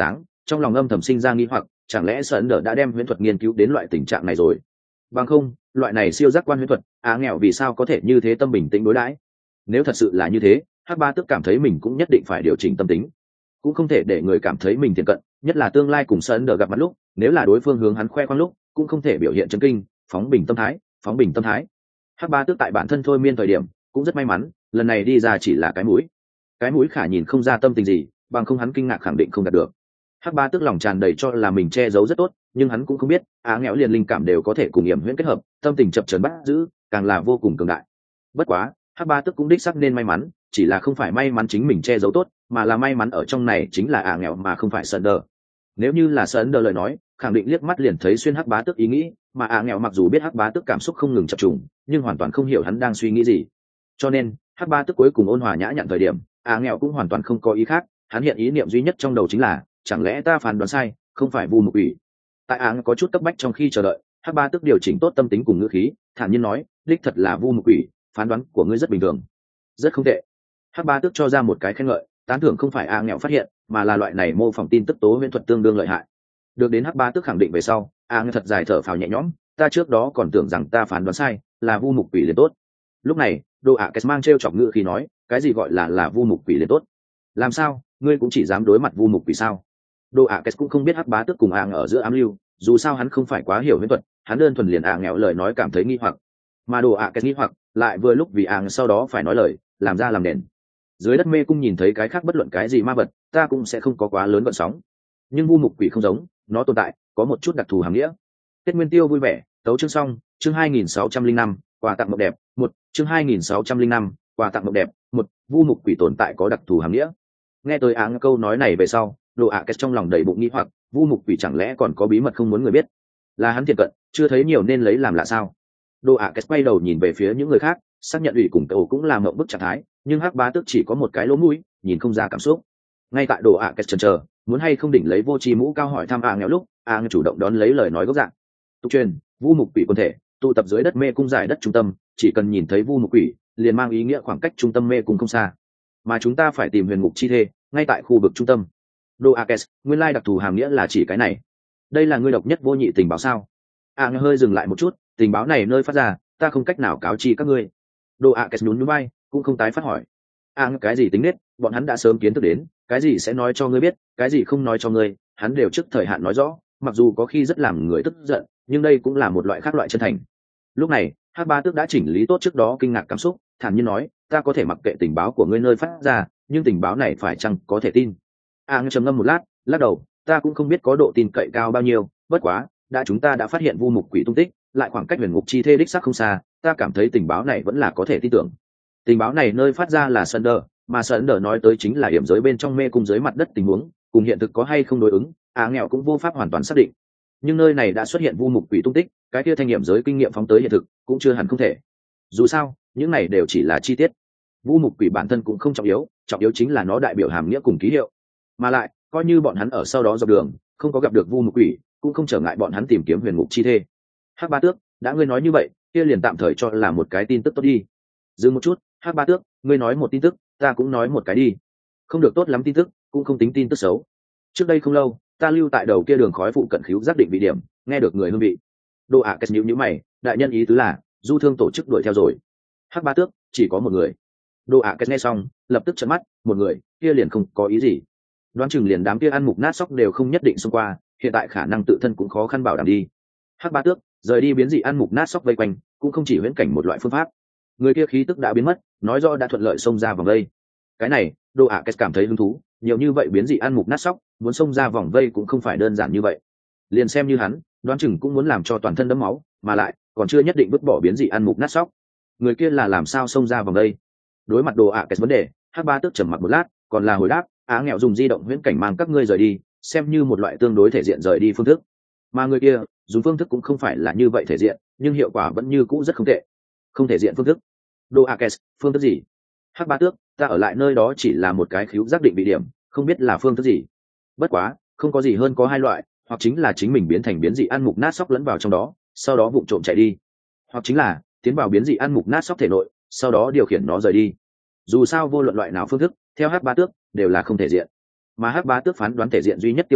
trong lòng âm thầm sinh ra nghi hoặc, chẳng lẽ Sơn Đờ đã đem huyễn thuật nghiên cứu đến loại tình trạng này rồi? Bằng không, loại này siêu giác quan huyễn thuật, á nghèo vì sao có thể như thế tâm bình tĩnh đối đãi? Nếu thật sự là như thế, Hắc Ba Tức cảm thấy mình cũng nhất định phải điều chỉnh tâm tính, cũng không thể để người cảm thấy mình thiện cận, nhất là tương lai cùng Sơn Đờ gặp mặt lúc, nếu là đối phương hướng hắn khoe khoang lúc, cũng không thể biểu hiện chấn kinh, phóng bình tâm thái, phóng bình tâm thái. Hắc Ba Tức tại bản thân thôi miên thời điểm, cũng rất may mắn, lần này đi ra chỉ là cái mũi. Cái mũi khả nhìn không ra tâm tình gì, bằng không hắn kinh ngạc khẳng định không đạt được. Hắc Ba Tức lòng tràn đầy cho là mình che giấu rất tốt, nhưng hắn cũng không biết, á nghẽo liền linh cảm đều có thể cùng yểm huyễn kết hợp, tâm tình chập chờn bắt giữ, càng là vô cùng cường đại. Bất quá, Hắc Ba Tức cũng đích xác nên may mắn, chỉ là không phải may mắn chính mình che giấu tốt, mà là may mắn ở trong này chính là á nghẽo mà không phải Sơn Đờ. Nếu như là Sơn Đờ lời nói, khẳng định liếc mắt liền thấy xuyên Hắc Ba Tức ý nghĩ, mà á nghẽo mặc dù biết Hắc Ba Tức cảm xúc không ngừng chập trùng, nhưng hoàn toàn không hiểu hắn đang suy nghĩ gì. Cho nên, Hắc Ba Tức cuối cùng ôn hòa nhã nhặn thời điểm, á nghẽo cũng hoàn toàn không có ý khác, hắn hiện ý niệm duy nhất trong đầu chính là, chẳng lẽ ta phán đoán sai, không phải vu mục ủy? Tại áng có chút cấp bách trong khi chờ đợi, Hắc Ba Tức điều chỉnh tốt tâm tính cùng ngữ khí, thản nhiên nói, đích thật là vu mục ủy, phán đoán của ngươi rất bình thường, rất không tệ. Hắc Ba Tức cho ra một cái khen ngợi, tán thưởng không phải a nghèo phát hiện, mà là loại này mô phỏng tin tức tố huyễn thuật tương đương lợi hại. Được đến Hắc Ba Tức khẳng định về sau, a nghèo thật dài thở phào nhẹ nhõm, ta trước đó còn tưởng rằng ta phán đoán sai, là vu mục ủy liền tốt. Lúc này, Đồ ạ Kết mang trêu chọc ngữ khí nói, cái gì gọi là là vu mục quỷ liền tốt? Làm sao, ngươi cũng chỉ dám đối mặt vu mục quỷ sao? Đồ ạ Kết cũng không biết Hắc Bá Tức cùng áng ở giữa ám lưu, dù sao hắn không phải quá hiểu huyễn thuật, hắn đơn thuần liền áng nghèo lời nói cảm thấy nghi hoặc, mà Đồ ạ Kết nghi hoặc lại vừa lúc vì áng sau đó phải nói lời, làm ra làm nền. Dưới đất mê cung nhìn thấy cái khác bất luận cái gì ma vật, ta cũng sẽ không có quá lớn gợn sóng, nhưng vu mục quỷ không giống, nó tồn tại có một chút đặc thù hàm nghĩa. Tết Nguyên Tiêu vui vẻ, tấu chương xong, chương hai nghìn sáu trăm linh năm, quà tặng mộng đẹp, một, chương hai nghìn sáu trăm linh năm, quà tặng mộng đẹp, một, vu mục quỷ tồn tại có đặc thù hàm nghĩa. Nghe tới áng câu nói này về sau, Đồ ạ Kết trong lòng đầy bụng nghi hoặc, vu mục quỷ chẳng lẽ còn có bí mật không muốn người biết? Là hắn thiện cận, chưa thấy nhiều nên lấy làm lạ sao? Đồ ạ Kết quay đầu nhìn về phía những người khác, xác nhận ủy cùng tàu cũng là mộng bức trạng thái, nhưng Hắc Bá Tức chỉ có một cái lỗ mũi, nhìn không ra cảm xúc. Ngay tại Đồ ạ Kết chần chờ, muốn hay không đỉnh lấy vô tri mũ cao hỏi thăm a nghèo lúc, a chủ động đón lấy lời nói gốc dạng. Tục truyền, vu mục quỷ quân thể tụ tập dưới đất mê cung giải đất trung tâm, chỉ cần nhìn thấy vu mục quỷ, liền mang ý nghĩa khoảng cách trung tâm mê cung không xa, mà chúng ta phải tìm huyền ngục chi thê ngay tại khu vực trung tâm. Đồ Akes, nguyên lai đặc thù hàm nghĩa là chỉ cái này. Đây là ngươi độc nhất vô nhị tình báo sao? A à, hơi dừng lại một chút, tình báo này nơi phát ra, ta không cách nào cáo chi các ngươi. Đồ Akes nhún nhún vai, cũng không tái phát hỏi. A à, cái gì tính nết, bọn hắn đã sớm kiến thức đến, cái gì sẽ nói cho ngươi biết, cái gì không nói cho ngươi, hắn đều trước thời hạn nói rõ, mặc dù có khi rất làm người tức giận, nhưng đây cũng là một loại khác loại chân thành. Lúc này, Hắc Ba Tức đã chỉnh lý tốt trước đó kinh ngạc cảm xúc, thản nhiên nói, ta có thể mặc kệ tình báo của ngươi nơi phát ra, nhưng tình báo này phải chăng có thể tin? A trầm ngâm một lát, lắc đầu, ta cũng không biết có độ tin cậy cao bao nhiêu, bất quá, đã chúng ta đã phát hiện vu mục quỷ tung tích, lại khoảng cách huyền ngục chi thê đích xác không xa, ta cảm thấy tình báo này vẫn là có thể tin tưởng. Tình báo này nơi phát ra là Sunder, mà Sunder nói tới chính là hiểm giới bên trong mê cung dưới mặt đất tình huống, cùng hiện thực có hay không đối ứng, Á nghèo cũng vô pháp hoàn toàn xác định. Nhưng nơi này đã xuất hiện vu mục quỷ tung tích, cái kia thanh nghiệm giới kinh nghiệm phóng tới hiện thực, cũng chưa hẳn không thể. Dù sao, những này đều chỉ là chi tiết. Vu mục quỷ bản thân cũng không trọng yếu, trọng yếu chính là nó đại biểu hàm nghĩa cùng ký hiệu. Mà lại, coi như bọn hắn ở sau đó dọc đường, không có gặp được vu mục quỷ, cũng không trở ngại bọn hắn tìm kiếm huyền ngục chi thê. Hắc Ba Tước, đã ngươi nói như vậy, kia liền tạm thời cho là một cái tin tức tốt đi. Dừng một chút, Hắc Ba Tước, ngươi nói một tin tức, ta cũng nói một cái đi. Không được tốt lắm tin tức, cũng không tính tin tức xấu. Trước đây không lâu, ta lưu tại đầu kia đường khói phụ cận khíu giác định vị điểm, nghe được người hương vị. Đồ ạ Kết nhíu nhíu mày, đại nhân ý tứ là, du thương tổ chức đuổi theo rồi. Hắc Ba Tước, chỉ có một người. Đồ ạ Kết nghe xong, lập tức trợn mắt, một người, kia liền không có ý gì. Đoán chừng liền đám kia ăn mục nát sóc đều không nhất định xông qua, hiện tại khả năng tự thân cũng khó khăn bảo đảm đi. Hắc Ba Tước, rời đi biến dị ăn mục nát sóc vây quanh, cũng không chỉ huyễn cảnh một loại phương pháp. Người kia khí tức đã biến mất, nói rõ đã thuận lợi xông ra vòng vây. Cái này, Đồ ạ Kết cảm thấy hứng thú, nhiều như vậy biến dị ăn mục nát sóc, muốn xông ra vòng vây cũng không phải đơn giản như vậy. Liền xem như hắn, đoán chừng cũng muốn làm cho toàn thân đẫm máu, mà lại còn chưa nhất định vứt bỏ biến dị ăn mục nát sóc. Người kia là làm sao xông ra vòng vây? Đối mặt Đồ ạ Kết vấn đề, Hắc Ba Tước trầm mặc một lát, còn là hồi đáp, Á nghèo dùng di động huyễn cảnh mang các ngươi rời đi, xem như một loại tương đối thể diện rời đi phương thức. Mà người kia, dùng phương thức cũng không phải là như vậy thể diện, nhưng hiệu quả vẫn như cũ rất không tệ. Không thể diện phương thức. Đồ ạ Kết, phương thức gì? Hắc Ba Tước, ta ở lại nơi đó chỉ là một cái khíu giác định vị điểm, không biết là phương thức gì. Bất quá, không có gì hơn có hai loại, hoặc chính là chính mình biến thành biến dị ăn mục nát sóc lẫn vào trong đó, sau đó vụng trộm chạy đi, hoặc chính là tiến vào biến dị ăn mục nát sóc thể nội, sau đó điều khiển nó rời đi. Dù sao vô luận loại nào phương thức, theo Hắc Ba Tước đều là không thể diện, mà Hắc Ba Tước phán đoán thể diện duy nhất tiêu chuẩn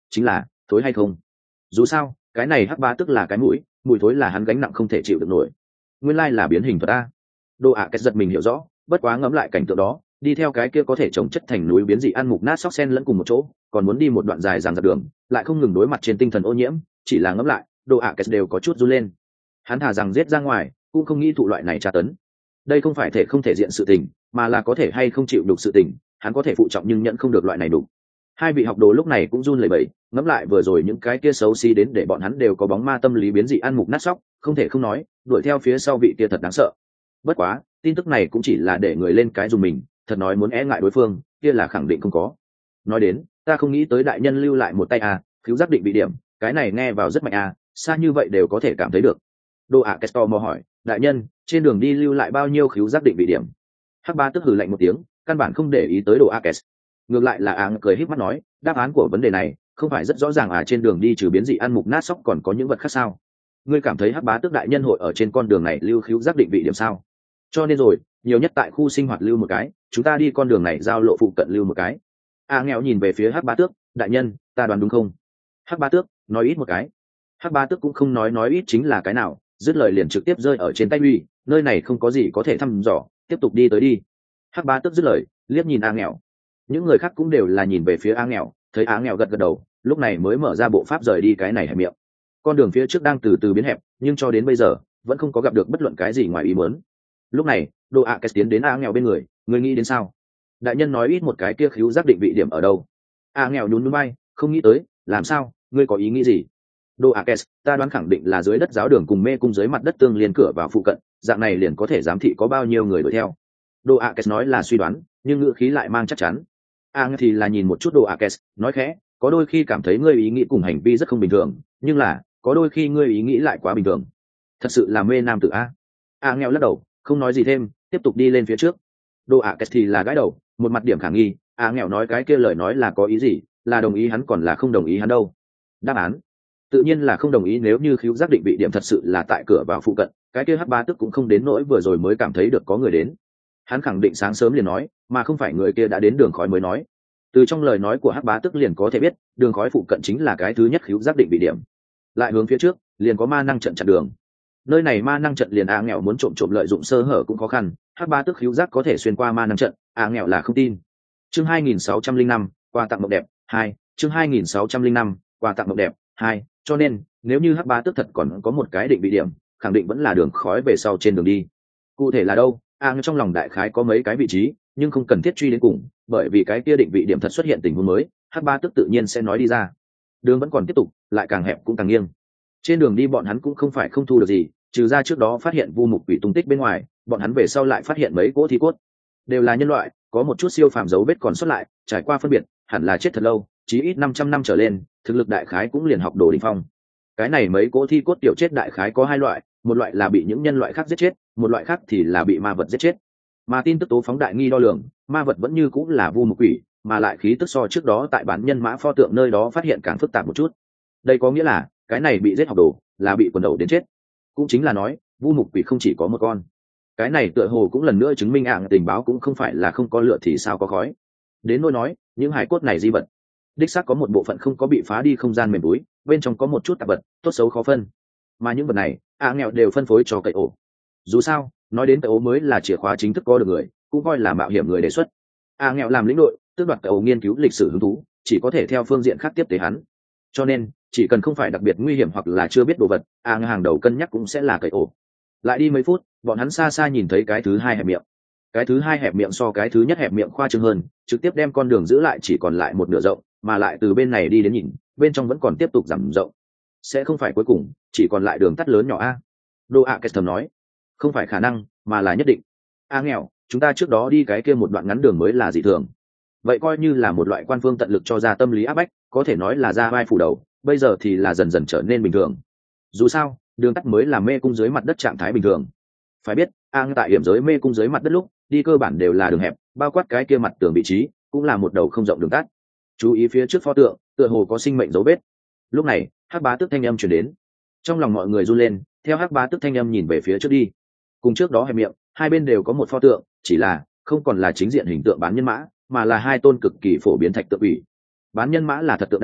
chính là thối hay không. Dù sao cái này hắc bá tức là cái mũi, mùi thối là hắn gánh nặng không thể chịu được nổi. Nguyên lai là biến hình thuật a. Đồ ạ kết giật mình hiểu rõ, bất quá ngẫm lại cảnh tượng đó, đi theo cái kia có thể trồng chất thành núi biến dị ăn mục nát sóc sen lẫn cùng một chỗ, còn muốn đi một đoạn dài dằng dặc đường, lại không ngừng đối mặt trên tinh thần ô nhiễm, chỉ là ngẫm lại, Đồ ạ kết đều có chút run lên. Hắn thà rằng giết ra ngoài, cũng không nghĩ thụ loại này tra tấn. Đây không phải thể không thể diện sự tình, mà là có thể hay không chịu được sự tình, hắn có thể phụ trọng nhưng nhận không được loại này đủ. Hai vị học đồ lúc này cũng run lẩy bẩy, ngẫm lại vừa rồi những cái kia xấu xí đến để bọn hắn đều có bóng ma tâm lý biến dị ăn mục nát sóc, không thể không nói, đuổi theo phía sau vị kia thật đáng sợ. Bất quá, tin tức này cũng chỉ là để người lên cái dùng mình, thật nói muốn e ngại đối phương, kia là khẳng định không có. Nói đến, ta không nghĩ tới đại nhân lưu lại một tay à, khiếu giác định vị điểm, cái này nghe vào rất mạnh à, xa như vậy đều có thể cảm thấy được. Đô ạ Kestor mò hỏi, đại nhân, trên đường đi lưu lại bao nhiêu khiếu giác định vị điểm? Hắc Ba tức hừ lạnh một tiếng, căn bản không để ý tới Đồ Akes. Ngược lại là áng cười híp mắt nói, đáp án của vấn đề này không phải rất rõ ràng à, trên đường đi trừ biến dị ăn mục nát sóc còn có những vật khác sao? Ngươi cảm thấy Hắc Bá tức đại nhân hội ở trên con đường này lưu khiếu giác định vị điểm sao? Cho nên rồi, nhiều nhất tại khu sinh hoạt lưu một cái, chúng ta đi con đường này giao lộ phụ cận lưu một cái. A nghèo nhìn về phía Hắc Bá tước, đại nhân, ta đoán đúng không? Hắc Bá tước nói ít một cái. Hắc Bá tước cũng không nói nói ít chính là cái nào, dứt lời liền trực tiếp rơi ở trên tay uy, nơi này không có gì có thể thăm dò, tiếp tục đi tới đi. Hắc Bá tước dứt lời, liếc nhìn A nghèo. Những người khác cũng đều là nhìn về phía A nghèo, thấy A nghèo gật gật đầu, lúc này mới mở ra bộ pháp rời đi cái này hẹp miệng. Con đường phía trước đang từ từ biến hẹp, nhưng cho đến bây giờ vẫn không có gặp được bất luận cái gì ngoài ý muốn. Lúc này, Đồ ạ Kết tiến đến A nghèo bên người, người nghĩ đến sao? Đại nhân nói ít một cái kia khiếu giác định vị điểm ở đâu? A nghèo nhún nhún vai, không nghĩ tới, làm sao? Ngươi có ý nghĩ gì? Đồ ạ Kết, ta đoán khẳng định là dưới đất giáo đường cùng mê cung dưới mặt đất tương liên cửa vào phụ cận, dạng này liền có thể giám thị có bao nhiêu người đuổi theo. Đồ ạ Kết nói là suy đoán, nhưng ngữ khí lại mang chắc chắn. A thì là nhìn một chút Đồ ạ Kết, nói khẽ, có đôi khi cảm thấy ngươi ý nghĩ cùng hành vi rất không bình thường, nhưng là có đôi khi ngươi ý nghĩ lại quá bình thường. Thật sự là mê nam tử a. A nghèo lắc đầu, không nói gì thêm, tiếp tục đi lên phía trước. Đồ ạ Kết thì là gãi đầu, một mặt điểm khả nghi, A nghèo nói cái kia lời nói là có ý gì, là đồng ý hắn còn là không đồng ý hắn đâu? Đáp án tự nhiên là không đồng ý. Nếu như khiếu giác định vị điểm thật sự là tại cửa vào phụ cận, cái kia Hắc Ba tức cũng không đến nỗi vừa rồi mới cảm thấy được có người đến. Hắn khẳng định sáng sớm liền nói, mà không phải người kia đã đến đường khói mới nói. Từ trong lời nói của Hắc Bá tức liền có thể biết, đường khói phụ cận chính là cái thứ nhất khiếu giác định vị điểm. Lại hướng phía trước, liền có ma năng trận chặn đường. Nơi này ma năng trận liền A nghèo muốn trộm trộm lợi dụng sơ hở cũng khó khăn, Hắc Bá tức khiếu giác có thể xuyên qua ma năng trận, A nghèo là không tin. Chương hai nghìn sáu trăm lẻ năm, quà tặng mộng đẹp hai, chương hai nghìn sáu trăm lẻ năm, quà tặng mộng đẹp hai, cho nên, nếu như Hắc Bá tức thật còn có một cái định vị điểm, khẳng định vẫn là đường khói về sau trên đường đi. Cụ thể là đâu? A nghèo trong lòng đại khái có mấy cái vị trí, nhưng không cần thiết truy đến cùng, bởi vì cái kia định vị điểm thật xuất hiện tình huống mới, Hắc Ba tức tự nhiên sẽ nói đi ra. Đường vẫn còn tiếp tục, lại càng hẹp cũng càng nghiêng. Trên đường đi bọn hắn cũng không phải không thu được gì, trừ ra trước đó phát hiện vu mục quỷ tung tích bên ngoài, bọn hắn về sau lại phát hiện mấy cỗ thi cốt, đều là nhân loại, có một chút siêu phàm dấu vết còn xuất lại, trải qua phân biệt, hẳn là chết thật lâu, chí ít năm trăm năm trở lên, thực lực đại khái cũng liền học đồ đỉnh phong. Cái này mấy cỗ thi cốt tiểu chết đại khái có hai loại, một loại là bị những nhân loại khác giết chết, một loại khác thì là bị ma vật giết chết. Mà tin tức tố phóng đại nghi đo lường, ma vật vẫn như cũng là vu mục quỷ, mà lại khí tức so trước đó tại bán nhân mã pho tượng nơi đó phát hiện càng phức tạp một chút. Đây có nghĩa là cái này bị giết học đồ là bị quần đầu đến chết, cũng chính là nói vu mục quỷ không chỉ có một con. Cái này tựa hồ cũng lần nữa chứng minh ạng tình báo cũng không phải là không có lửa thì sao có khói. Đến nỗi nói những hải cốt này di vật, đích xác có một bộ phận không có bị phá đi không gian mềm túi, bên trong có một chút tạp vật tốt xấu khó phân, mà những vật này ạng nghèo đều phân phối cho cậy ổ. Dù sao nói đến cậy ổ mới là chìa khóa chính thức có được người, cũng coi là mạo hiểm người đề xuất. A nghèo làm lĩnh đội, tước đoạt cậy ổ nghiên cứu lịch sử hứng thú, chỉ có thể theo phương diện khác tiếp tế hắn. Cho nên chỉ cần không phải đặc biệt nguy hiểm hoặc là chưa biết đồ vật, A nghèo hàng đầu cân nhắc cũng sẽ là cậy ổ. Lại đi mấy phút, bọn hắn xa xa nhìn thấy cái thứ hai hẹp miệng. Cái thứ hai hẹp miệng so cái thứ nhất hẹp miệng khoa trương hơn, trực tiếp đem con đường giữ lại chỉ còn lại một nửa rộng, mà lại từ bên này đi đến nhìn, bên trong vẫn còn tiếp tục giảm rộng. Sẽ không phải cuối cùng chỉ còn lại đường tắt lớn nhỏ a? Đô ạ Kết thầm nói. Không phải khả năng, mà là nhất định. A nghèo, chúng ta trước đó đi cái kia một đoạn ngắn đường mới là dị thường. Vậy coi như là một loại quan phương tận lực cho ra tâm lý áp bách, có thể nói là ra vai phủ đầu, bây giờ thì là dần dần trở nên bình thường. Dù sao đường tắt mới là mê cung dưới mặt đất trạng thái bình thường. Phải biết A tại hiểm giới mê cung dưới mặt đất lúc đi cơ bản đều là đường hẹp, bao quát cái kia mặt tường vị trí cũng là một đầu không rộng đường tắt. Chú ý phía trước pho tượng, tựa hồ có sinh mệnh dấu vết. Lúc này Hắc Bá Tước thanh âm truyền đến, trong lòng mọi người run lên, theo Hắc Bá Tước thanh âm nhìn về phía trước đi. Cùng trước đó hẹp miệng, hai bên đều có một pho tượng, chỉ là không còn là chính diện hình tượng bán nhân mã, mà là hai tôn cực kỳ phổ biến thạch tượng ủy. Bán nhân mã là thật tượng đá,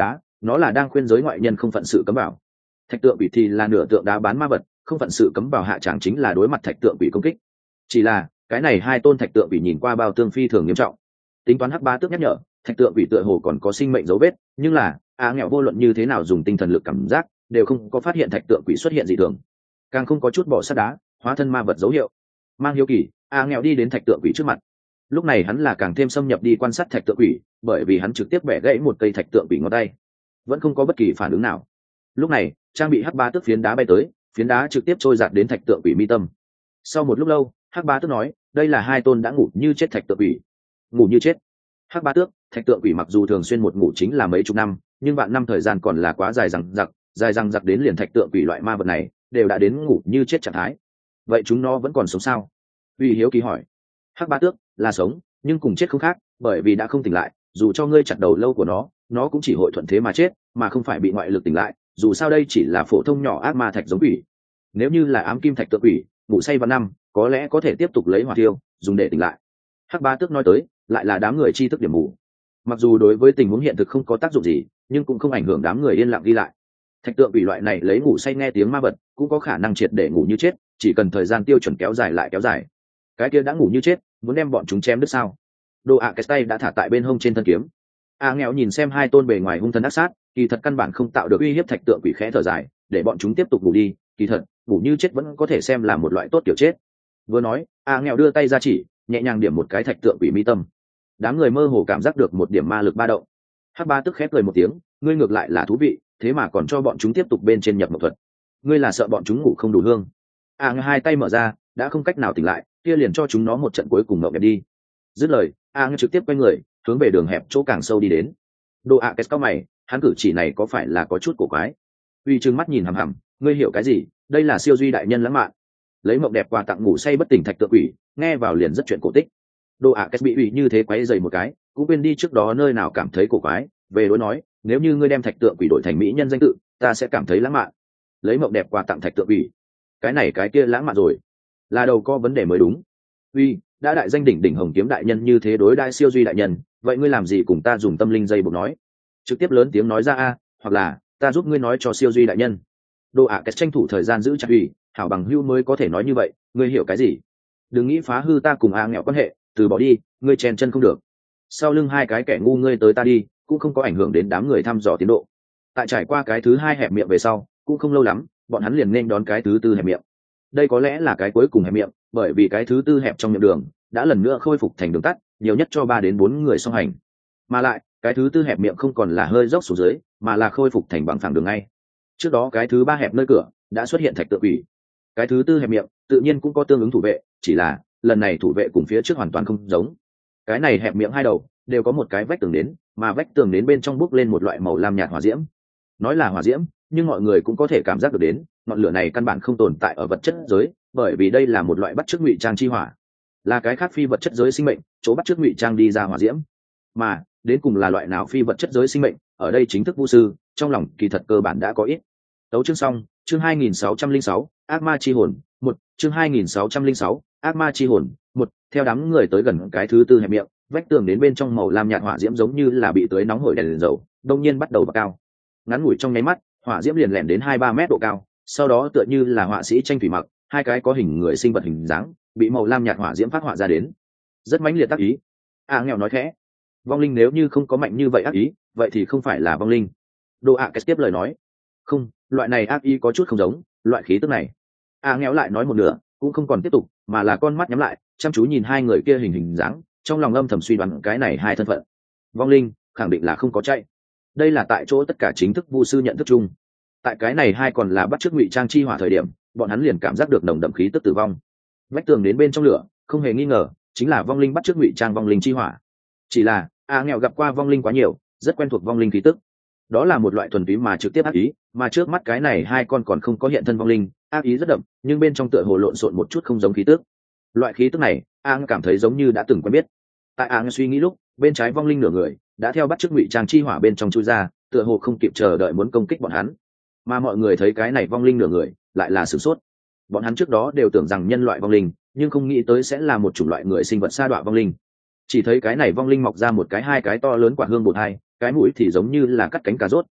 nó là đang khuyên giới ngoại nhân không phận sự cấm vào. Thạch tượng quỷ thì là nửa tượng đá bán ma vật, không phận sự cấm vào hạ tràng chính là đối mặt thạch tượng quỷ công kích. Chỉ là cái này hai tôn thạch tượng quỷ nhìn qua bao tương phi thường nghiêm trọng. Tính toán Hắc Bá Tước nhắc nhở, thạch tượng quỷ tựa hồ còn có sinh mệnh dấu vết, nhưng là a nghèo vô luận như thế nào dùng tinh thần lực cảm giác đều không có phát hiện thạch tượng quỷ xuất hiện dị thường, càng không có chút bỏ sắt đá hóa thân ma vật dấu hiệu. Mang hiếu kỳ, a nghèo đi đến thạch tượng quỷ trước mặt. Lúc này hắn là càng thêm xâm nhập đi quan sát thạch tượng quỷ, bởi vì hắn trực tiếp bẻ gãy một cây thạch tượng quỷ ngón tay, vẫn không có bất kỳ phản ứng nào. Lúc này trang bị Hắc Bá Tước phiến đá bay tới, phiến đá trực tiếp trôi giạt đến thạch tượng quỷ mi tâm. Sau một lúc lâu, Hắc Bá Tước nói, đây là hai tôn đã ngủ như chết thạch tượng quỷ. Ngủ như chết? Hắc Bá Tước, thạch tượng quỷ mặc dù thường xuyên một ngủ chính là mấy chục năm, nhưng vạn năm thời gian còn là quá dài rằng giặc, dài rằng giặc đến liền thạch tượng quỷ loại ma vật này đều đã đến ngủ như chết trạng thái. Vậy chúng nó vẫn còn sống sao? Uy hiếu kỳ hỏi. Hắc Bá Tước, là sống, nhưng cùng chết không khác, bởi vì đã không tỉnh lại, dù cho ngươi chặt đầu lâu của nó, nó cũng chỉ hội thuận thế mà chết, mà không phải bị ngoại lực tỉnh lại, dù sao đây chỉ là phổ thông nhỏ ác ma thạch giống quỷ. Nếu như là ám kim thạch tượng quỷ, ngủ say vạn năm, có lẽ có thể tiếp tục lấy hỏa tiêu, dùng để tỉnh lại. Hắc Bá Tước nói tới, lại là đám người tri thức điểm mù. Mặc dù đối với tình huống hiện thực không có tác dụng gì, nhưng cũng không ảnh hưởng đám người yên lặng ghi lại. Thạch tượng quỷ loại này lấy ngủ say nghe tiếng ma vật, cũng có khả năng triệt để ngủ như chết, chỉ cần thời gian tiêu chuẩn kéo dài lại kéo dài. Cái kia đã ngủ như chết, muốn đem bọn chúng chém đứt sao? Đồ ạ cái tay đã thả tại bên hông trên thân kiếm. A nghèo nhìn xem hai tôn bề ngoài hung thần ác sát, kỳ thật căn bản không tạo được uy hiếp thạch tượng quỷ, khẽ thở dài, để bọn chúng tiếp tục ngủ đi, kỳ thật ngủ như chết vẫn có thể xem là một loại tốt kiểu chết. Vừa nói, A nghèo đưa tay ra chỉ, nhẹ nhàng điểm một cái thạch tượng quỷ mi tâm. Đám người mơ hồ cảm giác được một điểm ma lực ba động. Hắc Bá Tước khép cười một tiếng, ngươi ngược lại là thú vị, thế mà còn cho bọn chúng tiếp tục bên trên nhập mộng thuật. Ngươi là sợ bọn chúng ngủ không đủ hương? A nghèo hai tay mở ra, đã không cách nào tỉnh lại, kia liền cho chúng nó một trận cuối cùng mộng đẹp đi. Dứt lời, A nghèo trực tiếp quay người, hướng về đường hẹp chỗ càng sâu đi đến. Đồ ạ kết cao mày, hắn cử chỉ này có phải là có chút cổ quái? Uy trừng mắt nhìn hằm hằm, ngươi hiểu cái gì? Đây là siêu duy đại nhân lãng mạn, lấy mộng đẹp quà tặng ngủ say bất tỉnh thạch tượng quỷ, nghe vào liền rất chuyện cổ tích. Đồ ạ kết bị ủy như thế quấy dày một cái, cũng quên đi trước đó nơi nào cảm thấy cổ quái, về đối nói, nếu như ngươi đem thạch tượng quỷ đổi thành mỹ nhân danh tự, ta sẽ cảm thấy lãng mạn. Lấy mộng đẹp quà tặng thạch tượng quỷ, cái này cái kia lãng mạn rồi, là đầu có vấn đề mới đúng. Uy, đã đại danh đỉnh đỉnh hồng kiếm đại nhân như thế đối đãi siêu duy đại nhân, vậy ngươi làm gì cùng ta dùng tâm linh dây buộc nói? Trực tiếp lớn tiếng nói ra a, hoặc là ta giúp ngươi nói cho siêu duy đại nhân. Đồ ạ kết tranh thủ thời gian giữ chặt ủy, hảo bằng hưu mới có thể nói như vậy, ngươi hiểu cái gì? Đừng nghĩ phá hư ta cùng a nghèo quan hệ, từ bỏ đi, ngươi chen chân không được. Sau lưng hai cái kẻ ngu ngươi tới ta đi, cũng không có ảnh hưởng đến đám người thăm dò tiến độ. Tại trải qua cái thứ hai hẹp miệng về sau, cũng không lâu lắm, bọn hắn liền nên đón cái thứ tư hẹp miệng. Đây có lẽ là cái cuối cùng hẹp miệng, bởi vì cái thứ tư hẹp trong miệng đường đã lần nữa khôi phục thành đường tắt, nhiều nhất cho ba đến bốn người song hành. Mà lại, cái thứ tư hẹp miệng không còn là hơi dốc xuống dưới, mà là khôi phục thành bằng phẳng đường ngay. Trước đó cái thứ ba hẹp nơi cửa đã xuất hiện thạch tượng quỷ. Cái thứ tư hẹp miệng tự nhiên cũng có tương ứng thủ vệ, chỉ là lần này thủ vệ cùng phía trước hoàn toàn không giống. Cái này hẹp miệng hai đầu đều có một cái vách tường đến, mà vách tường đến bên trong bốc lên một loại màu lam nhạt hỏa diễm. Nói là hỏa diễm, nhưng mọi người cũng có thể cảm giác được đến, ngọn lửa này căn bản không tồn tại ở vật chất giới, bởi vì đây là một loại bắt chước ngụy trang chi hỏa, là cái khác phi vật chất giới sinh mệnh chỗ bắt chước ngụy trang đi ra hỏa diễm. Mà đến cùng là loại nào phi vật chất giới sinh mệnh, ở đây chính thức vu sư trong lòng kỳ thật cơ bản đã có ít. Tấu chương xong, chương hai nghìn sáu trăm lẻ sáu, ác ma chi hồn, một, chương hai nghìn sáu trăm lẻ sáu, ác ma chi hồn, một. Theo đám người tới gần cái thứ tư hẹp miệng, vách tường đến bên trong màu lam nhạt hỏa diễm giống như là bị tưới nóng hổi đèn, đèn dầu, đông nhiên bắt đầu bật cao. Ngắn ngủi trong nháy mắt, hỏa diễm liền lẻn đến hai ba mét độ cao, sau đó tựa như là họa sĩ tranh thủy mặc, hai cái có hình người sinh vật hình dáng bị màu lam nhạt hỏa diễm phát họa ra đến, rất mãnh liệt tác ý. A nghèo nói khẽ, vong linh nếu như không có mạnh như vậy ác ý, vậy thì không phải là vong linh. Đồ ạ kết tiếp lời nói, không, loại này ác ý có chút không giống loại khí tức này. A nghèo lại nói một nửa, cũng không còn tiếp tục, mà là con mắt nhắm lại, chăm chú nhìn hai người kia hình hình dáng, trong lòng âm thầm suy đoán cái này hai thân phận. Vong linh khẳng định là không có chạy, đây là tại chỗ tất cả chính thức vu sư nhận thức chung. Tại cái này hai còn là bắt chước ngụy trang chi hỏa thời điểm, bọn hắn liền cảm giác được nồng đậm khí tức tử vong. Vách tường đến bên trong lửa, không hề nghi ngờ chính là vong linh bắt chước ngụy trang vong linh chi hỏa. Chỉ là a nghèo gặp qua vong linh quá nhiều, rất quen thuộc vong linh khí tức. Đó là một loại thuần túy mà trực tiếp ác ý, mà trước mắt cái này hai con còn không có hiện thân vong linh, ác ý rất đậm, nhưng bên trong tựa hồ lộn xộn một chút không giống khí tức. Loại khí tức này, a cảm thấy giống như đã từng quen biết. Tại a suy nghĩ lúc, bên trái vong linh nửa người đã theo bắt chước ngụy trang chi hỏa bên trong chui ra, tựa hồ không kịp chờ đợi muốn công kích bọn hắn. Mà mọi người thấy cái này vong linh nửa người lại là sửng sốt. Bọn hắn trước đó đều tưởng rằng nhân loại vong linh, nhưng không nghĩ tới sẽ là một chủng loại người sinh vật sa đọa vong linh. Chỉ thấy cái này vong linh mọc ra một cái hai cái to lớn quả hương bột hai, cái mũi thì giống như là cắt cánh cà rốt,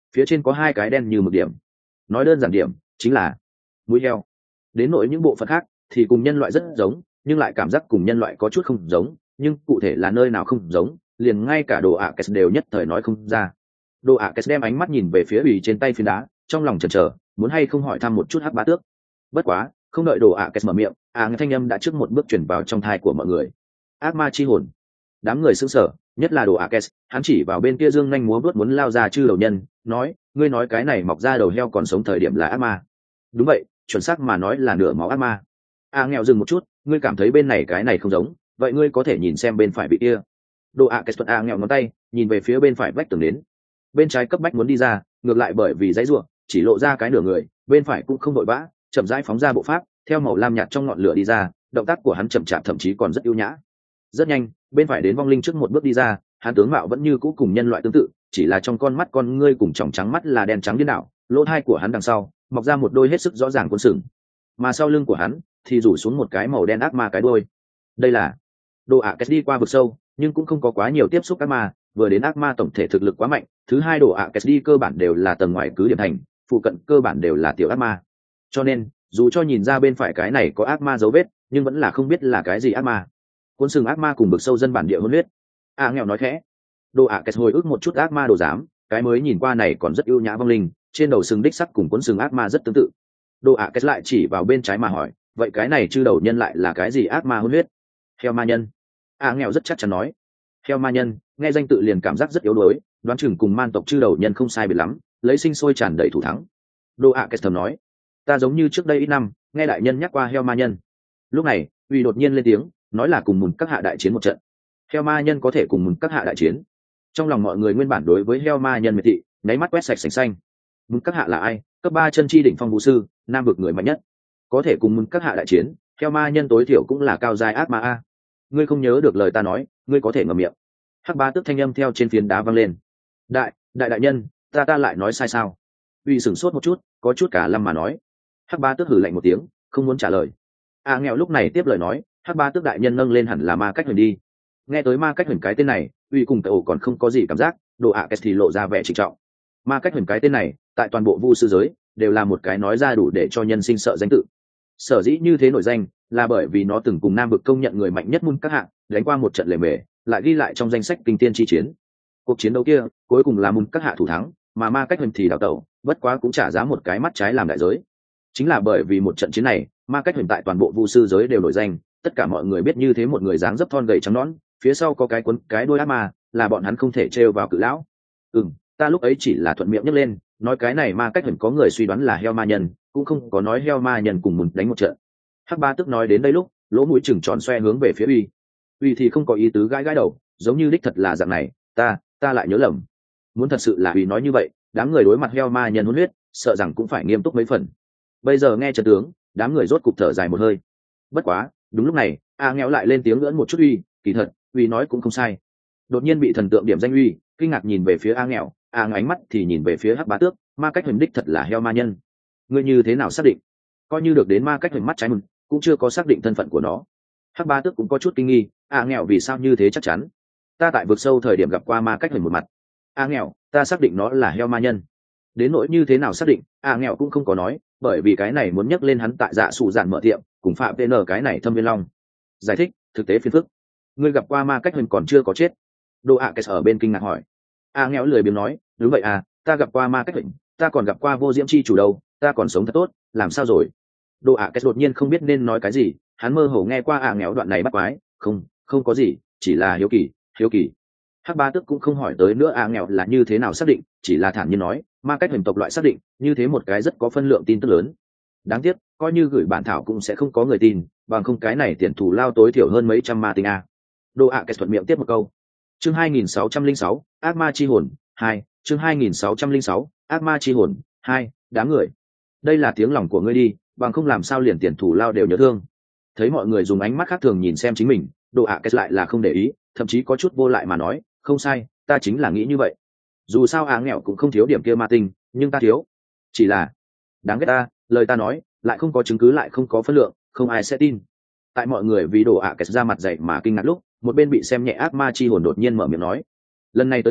phía trên có hai cái đen như mực điểm. Nói đơn giản điểm chính là mũi heo. Đến nỗi những bộ phận khác thì cùng nhân loại rất giống, nhưng lại cảm giác cùng nhân loại có chút không giống, nhưng cụ thể là nơi nào không giống liền ngay cả đồ ạ Kes đều nhất thời nói không ra. Đồ ạ Kes đem ánh mắt nhìn về phía ủy trên tay phiến đá, trong lòng chần chờ muốn hay không hỏi thăm một chút hắc bá tước. Bất quá không đợi đồ ạ Kes mở miệng, à nghe thanh âm đã trước một bước chuyển vào trong thai của mọi người. Ác ma chi hồn. Đám người sững sờ, nhất là đồ ạ Kes, hắn chỉ vào bên kia dương nhanh múa vuốt muốn lao ra chư đầu nhân, nói, ngươi nói cái này mọc ra đầu heo còn sống thời điểm là ác ma? Đúng vậy, chuẩn xác mà nói là nửa máu ác ma. À nghèo dừng một chút, ngươi cảm thấy bên này cái này không giống, vậy ngươi có thể nhìn xem bên phải bị kia. Đồ ạ Kes tuật à nghèo ngón tay, nhìn về phía bên phải vách tường đến. Bên trái cấp bách muốn đi ra, ngược lại bởi vì dãy rủa, chỉ lộ ra cái nửa người, bên phải cũng không đội vã, chậm rãi phóng ra bộ pháp, theo màu lam nhạt trong ngọn lửa đi ra, động tác của hắn chậm chạp thậm chí còn rất ưu nhã. Rất nhanh, bên phải đến vong linh trước một bước đi ra, hắn tướng mạo vẫn như cũ cùng nhân loại tương tự, chỉ là trong con mắt con ngươi cùng tròng trắng mắt là đen trắng điên đảo, lỗ tai của hắn đằng sau mọc ra một đôi hết sức rõ ràng cuốn sừng, mà sau lưng của hắn thì rủ xuống một cái màu đen ác ma cái đuôi. Đây là Đồ ạ Kes đi qua vực sâu, nhưng cũng không có quá nhiều tiếp xúc ác ma, vừa đến ác ma tổng thể thực lực quá mạnh, thứ hai Đồ ạ Kes đi cơ bản đều là tầng ngoài cứ điểm thành, phụ cận cơ bản đều là tiểu ác ma. Cho nên, dù cho nhìn ra bên phải cái này có ác ma dấu vết, nhưng vẫn là không biết là cái gì ác ma. Cuốn sừng ác ma cùng vực sâu dân bản địa hôn huyết. À nghèo nói khẽ. Đồ ạ Kes hồi ức một chút ác ma đồ giám, cái mới nhìn qua này còn rất ưu nhã vong linh, trên đầu sừng đích sắc cùng cuốn sừng ác ma rất tương tự. Đồ ạ Kes lại chỉ vào bên trái mà hỏi, vậy cái này chư đầu nhân lại là cái gì ác ma hôn huyết? Heo ma nhân. À nghèo rất chắc chắn nói. Heo ma nhân, nghe danh tự liền cảm giác rất yếu đuối, đoán chừng cùng man tộc chư đầu nhân không sai biệt lắm, lấy sinh sôi tràn đầy thủ thắng. Đồ ạ Kes thầm nói, ta giống như trước đây ít năm nghe đại nhân nhắc qua heo ma nhân. Lúc này uy đột nhiên lên tiếng, nói là cùng mùn các hạ đại chiến một trận. Heo ma nhân có thể cùng mùn các hạ đại chiến? Trong lòng mọi người nguyên bản đối với heo ma nhân miệt thị, nháy mắt quét sạch sành xanh. Mùn các hạ là ai? Cấp ba chân chi đỉnh phong vũ sư, nam vực người mạnh nhất, có thể cùng mùn các hạ đại chiến? Heo ma nhân tối thiểu cũng là cao giai ác ma a. Ngươi không nhớ được lời ta nói, ngươi có thể ngậm miệng. Hắc ba tức thanh âm theo trên phiến đá vang lên. Đại, đại đại nhân, ta ta lại nói sai sao? Uy sửng sốt một chút, có chút cả lâm mà nói. Hắc ba tức hử lạnh một tiếng, không muốn trả lời. À nghèo lúc này tiếp lời nói, Hắc ba tức đại nhân nâng lên hẳn là ma cách huyền đi. Nghe tới ma cách huyền cái tên này, uy cùng tẩu còn không có gì cảm giác, Đồ ạ Kes thì lộ ra vẻ trịnh trọng. Ma cách huyền cái tên này tại toàn bộ vu sư giới đều là một cái nói ra đủ để cho nhân sinh sợ danh tự. Sở dĩ như thế nổi danh là bởi vì nó từng cùng nam vực công nhận người mạnh nhất môn các hạng đánh qua một trận lề mề, lại ghi lại trong danh sách kinh tiên chi chiến. Cuộc chiến đấu kia cuối cùng là môn các hạ thủ thắng, mà ma cách huyền thì đào tẩu, bất quá cũng trả giá một cái mắt trái làm đại giới. Chính là bởi vì một trận chiến này, ma cách huyền tại toàn bộ vu sư giới đều nổi danh, tất cả mọi người biết như thế một người dáng dấp thon gầy trắng nõn, phía sau có cái cuốn cái đuôi ác ma, là bọn hắn không thể trêu vào cự lão. Ừm, ta lúc ấy chỉ là thuận miệng nhấc lên, nói cái này ma cách huyền có người suy đoán là heo ma nhân, cũng không có nói heo ma nhân cùng mùn đánh một trận. Hắc ba tức nói đến đây lúc, lỗ mũi chừng tròn xoe hướng về phía uy. Uy thì không có ý tứ gãi gãi đầu, giống như đích thật là dạng này, ta, ta lại nhớ lầm. Muốn thật sự là uy nói như vậy, đám người đối mặt heo ma nhân hôn huyết, sợ rằng cũng phải nghiêm túc mấy phần. Bây giờ nghe trận tướng, đám người rốt cục thở dài một hơi. Bất quá, đúng lúc này, a nghèo lại lên tiếng ngỡn một chút uy, kỳ thật, uy nói cũng không sai. Đột nhiên bị thần tượng điểm danh uy, kinh ngạc nhìn về phía a nghèo, a ánh mắt thì nhìn về phía Hắc bá tước, ma cách huyền đích thật là heo ma nhân. Ngươi như thế nào xác định? Coi như được đến ma cách huyền mắt trái mừng, cũng chưa có xác định thân phận của nó. Hắc bá tước cũng có chút kinh nghi, a nghèo vì sao như thế chắc chắn? Ta tại vực sâu thời điểm gặp qua ma cách huyền một mặt. A nghèo, ta xác định nó là heo ma nhân. Đến nỗi như thế nào xác định, a nghèo cũng không có nói, bởi vì cái này muốn nhắc lên hắn tại dạ sụ giản mở tiệm cùng phạm vn cái này thâm viên long. Giải thích, thực tế phiền phức. Ngươi gặp qua ma cách huyền còn chưa có chết. Đồ ạ Kes ở bên kinh ngạc hỏi. A nghèo lười biếng nói, đúng vậy à, ta gặp qua ma cách huyền, ta còn gặp qua vô diễm chi chủ đâu, ta còn sống thật tốt, làm sao rồi? Đồ ạ Kes đột nhiên không biết nên nói cái gì, hắn mơ hồ nghe qua a nghèo đoạn này bắt quái, không, không có gì, chỉ là hiếu kỳ, hiếu kỳ. Hắc ba tức cũng không hỏi tới nữa a nghèo là như thế nào xác định, chỉ là thản nhiên nói, ma cách huyền tộc loại xác định, như thế một cái rất có phân lượng tin tức lớn. Đáng tiếc, coi như gửi bản thảo cũng sẽ không có người tin, bằng không cái này tiền thù lao tối thiểu hơn mấy trăm ma tinh a. Đồ ạ Kes thuận miệng tiếp một câu. Chương hai nghìn sáu trăm lẻ sáu, ác ma chi hồn hai, chương hai nghìn sáu trăm lẻ sáu, ác ma chi hồn hai, đám người. Đây là tiếng lòng của ngươi đi, bằng không làm sao liền tiền thù lao đều nhớ thương. Thấy mọi người dùng ánh mắt khác thường nhìn xem chính mình, Đồ ạ Kes lại là không để ý, thậm chí có chút vô lại mà nói, không sai, ta chính là nghĩ như vậy. Dù sao á nghèo cũng không thiếu điểm kia ma tinh, nhưng ta thiếu. Chỉ là, đáng ghét ta, lời ta nói, lại không có chứng cứ lại không có phân lượng, không ai sẽ tin. Tại mọi người vì Đồ ạ Kes ra mặt dậy mà kinh ngạc lúc, một bên bị xem nhẹ ác ma chi hồn đột nhiên mở miệng nói, lần này tới người